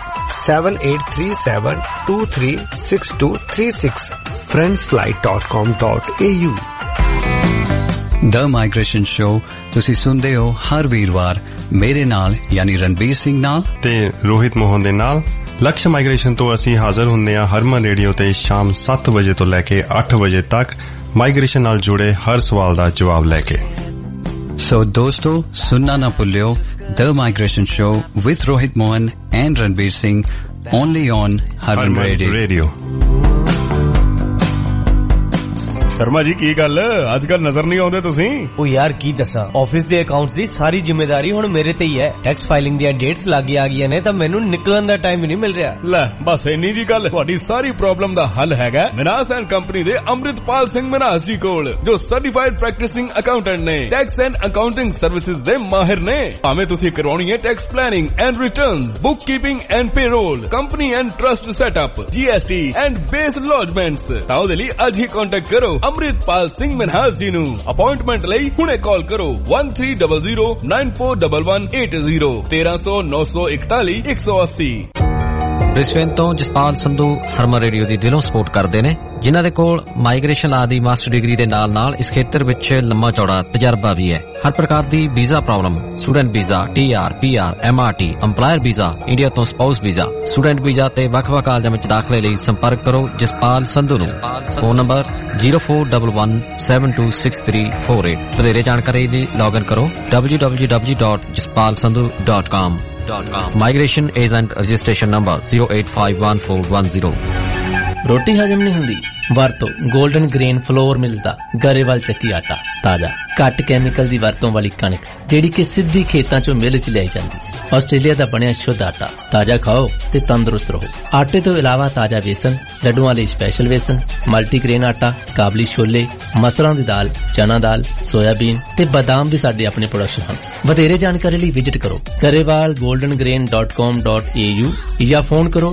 [SPEAKER 3] 7837236236। friendsflight.com.au।
[SPEAKER 7] ਦ ਮਾਈਗ੍ਰੇਸ਼ਨ ਸ਼ੋ ਤੁਸੀਂ ਸੁਣਦੇ ਹੋ ਹਰ ਵੀਰਵਾਰ ਮੇਰੇ ਨਾਲ ਯਾਨੀ ਰਣਬੀਰ ਸਿੰਘ ਨਾਲ
[SPEAKER 16] ਤੇ ਰੋਹਿਤ ਮੋਹਨ ਦੇ ਨਾਲ। ਲਕਸ਼ ਮਾਈਗ੍ਰੇਸ਼ਨ ਤੋਂ ਅਸੀਂ ਹਾਜ਼ਰ ਹੁੰਦੇ ਹਾਂ ਹਰਮਨ ਰੇਡੀਓ ਤੇ ਸ਼ਾਮ 7 ਵਜੇ ਤੋਂ ਲੈ ਕੇ 8 ਵਜੇ ਤੱਕ ਮਾਈਗ੍ਰੇਸ਼ਨ ਨਾਲ ਜੁੜੇ ਹਰ ਸਵਾਲ ਦਾ ਜਵਾਬ ਲੈ ਕੇ।
[SPEAKER 7] ਸੋ ਦੋਸਤੋ, ਸੁਣਨਾ ਨਾ ਭੁੱਲਿਓ the migration show with Rohit Mohan and Ranbir Singh, only on Harman radio.
[SPEAKER 14] Sharma ji, ਕੀ ਗੱਲ ਅੱਜ ਕੱਲ ਨਜ਼ਰ ਨਹੀਂ ਆਉਂਦੇ ਤੁਸੀਂ?
[SPEAKER 15] ਉਹ ਯਾਰ ਕੀ ਦੱਸਾਂ, ਆਫਿਸ ਦੇ ਅਕਾਊਂਟਸ ਦੀ ਸਾਰੀ ਜ਼ਿੰਮੇਵਾਰੀ ਹੁਣ ਮੇਰੇ ਤੇ ਹੀ ਹੈ। ਟੈਕਸ ਫਾਈਲਿੰਗ ਦੀਆਂ ਡੇਟਸ ਲੱਗ ਆ ਗਈਆਂ ਨੇ ਤਾਂ ਮੈਨੂੰ ਨਿਕਲਣ ਦਾ ਟਾਈਮ ਹੀ ਨਹੀਂ ਮਿਲ ਰਿਹਾ।
[SPEAKER 14] ਲੈ ਬਸ ਇੰਨੀ ਜੀ ਗੱਲ, ਤੁਹਾਡੀ ਸਾਰੀ ਪ੍ਰੋਬਲਮ ਦਾ ਹੱਲ ਹੈਗਾ ਮਨਾਸ ਐਂਡ ਕੰਪਨੀ ਦੇ ਅੰਮ੍ਰਿਤਪਾਲ ਸਿੰਘ ਮਨਾਸ ਜੀ ਕੋਲ, ਜੋ ਸਰਟੀਫਾਈਡ ਪ੍ਰੈਕਟਿਸਿੰਗ ਅਕਾਊਂਟੈਂਟ ਨੇ। ਟੈਕਸ ਐਂਡ ਅਕਾਊਂਟਿੰਗ ਸਰਵਿਸਿਜ਼ ਦੇ ਮਾਹਿਰ ਨੇ। ਭਾਵੇਂ ਤੁਸੀਂ ਕਰਵਾਉਣੀ ਹੈ tax planning and returns, book keeping and payroll, company and trust setup, GST and BAS lodgements, ਤਾਂ ਉਹਦੇ ਲਈ ਅੱਜ ਹੀ ਕੰਟੈਕਟ ਕਰੋ ਅੰਮ੍ਰਿਤਪਾਲ ਸਿੰਘ ਮਨਹਾਸ ਜੀ ਨੂੰ। ਅਪਾਇੰਟਮੈਂਟ ਲਈ ਹੁਣੇ ਕਾਲ ਕਰੋ 1300941180 1300918180।
[SPEAKER 19] ਬ੍ਰਿਸਬੇਨ ਤੋਂ ਜਸਪਾਲ ਸੰਧੂ ਹਰਮਨ ਰੇਡੀਓ ਦੀ ਦਿਲੋਂ ਸਪੋਰਟ ਕਰਦੇ ਨੇ, ਜਿਨ੍ਹਾਂ ਦੇ ਕੋਲ ਮਾਈਗ੍ਰੇਸ਼ਨ ਆਦਿ ਮਾਸਟਰ ਡਿਗਰੀ ਦੇ ਨਾਲ ਇਸ ਖੇਤਰ ਵਿੱਚ ਲੰਮਾ ਚੌੜਾ ਤਜਰਬਾ ਵੀ ਹੈ। ਹਰ ਪ੍ਰਕਾਰ ਦੀ visa problem, student visa, TR, PR, MRT, EMPLOYER visa, India ਤੋਂ ਸਪਾਊਸ ਵੀਜ਼ਾ, ਸਟੂਡੈਂਟ ਵੀਜ਼ਾ ਤੇ ਵੱਖ-ਵੱਖ ਕਾਲਜਾਂ ਵਿੱਚ ਦਾਖਲੇ ਲਈ ਸੰਪਰਕ ਕਰੋ ਜਸਪਾਲ ਸੰਧੂ ਨੂੰ। Phone number 0411726348। ਵਧੇਰੇ ਜਾਣਕਾਰੀ ਲਈ ਲੌਗਇਨ ਕਰੋ www.jaspalsandhu.com। Migration Agent Registration Number 0851410।
[SPEAKER 17] ਰੋਟੀ ਹਜਮ ਨਹੀਂ ਹੁੰਦੀ? ਵਰਤੋ 골ਡਨ ਗ੍ਰੇਨ ਫਲੋਰ ਮਿਲਦਾ ਗਰੇਵਾਲ ਚੱਕੀ ਆਟਾ। ਤਾਜ਼ਾ, ਘੱਟ ਕੈਮੀਕਲ ਦੀ ਵਰਤੋਂ ਵਾਲੀ ਕਣਕ ਜਿਹੜੀ ਕਿ ਸਿੱਧੀ ਖੇਤਾਂ ਚੋਂ ਮਿਲ ਚ ਲਿਆਈ ਜਾਂਦੀ। ਆਸਟ੍ਰੇਲੀਆ ਦਾ ਬਣਿਆ ਸ਼ੁੱਧ ਆਟਾ। ਤਾਜ਼ਾ ਖਾਓ ਤੇ ਤੰਦਰੁਸਤ ਰਹੋ। ਆਟੇ ਤੋਂ ਇਲਾਵਾ ਤਾਜ਼ਾ ਵੇਸਣ, ਲੱਡੂਆਂ ਲਈ ਸਪੈਸ਼ਲ ਵੇਸਣ, ਮਲਟੀਗ੍ਰੇਨ ਆਟਾ, ਕਾਬਲੀ ਛੋਲੇ, ਮਸਰਾਂ ਦੀ ਦਾਲ, ਚਨਾ ਦਾਲ, ਸੋਇਆਬੀਨ ਤੇ ਬਾਦਾਮ ਵੀ ਸਾਡੇ ਆਪਣੇ ਪ੍ਰੋਡਕਸ਼ਨ ਹਨ। ਵਧੇਰੇ ਜਾਣਕਾਰੀ ਲਈ ਵਿਜ਼ਿਟ ਕਰੋ garewalgoldengrain.com.au ਜਾਂ ਫੋਨ ਕਰੋ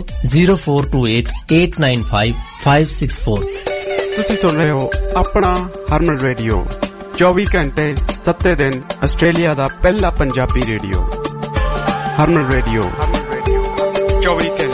[SPEAKER 17] 0428895564।
[SPEAKER 24] ਤੁਸੀਂ ਸੁਣ ਰਹੇ ਹੋ ਆਪਣਾ ਹਰਮਨ ਰੇਡੀਓ, 24 ਘੰਟੇ 7 ਦਿਨ ਆਸਟ੍ਰੇਲੀਆ ਦਾ ਪਹਿਲਾ ਪੰਜਾਬੀ ਰੇਡੀਓ। ਹਰਮਨ ਰੇਡੀਓ 24 ਘੰਟੇ।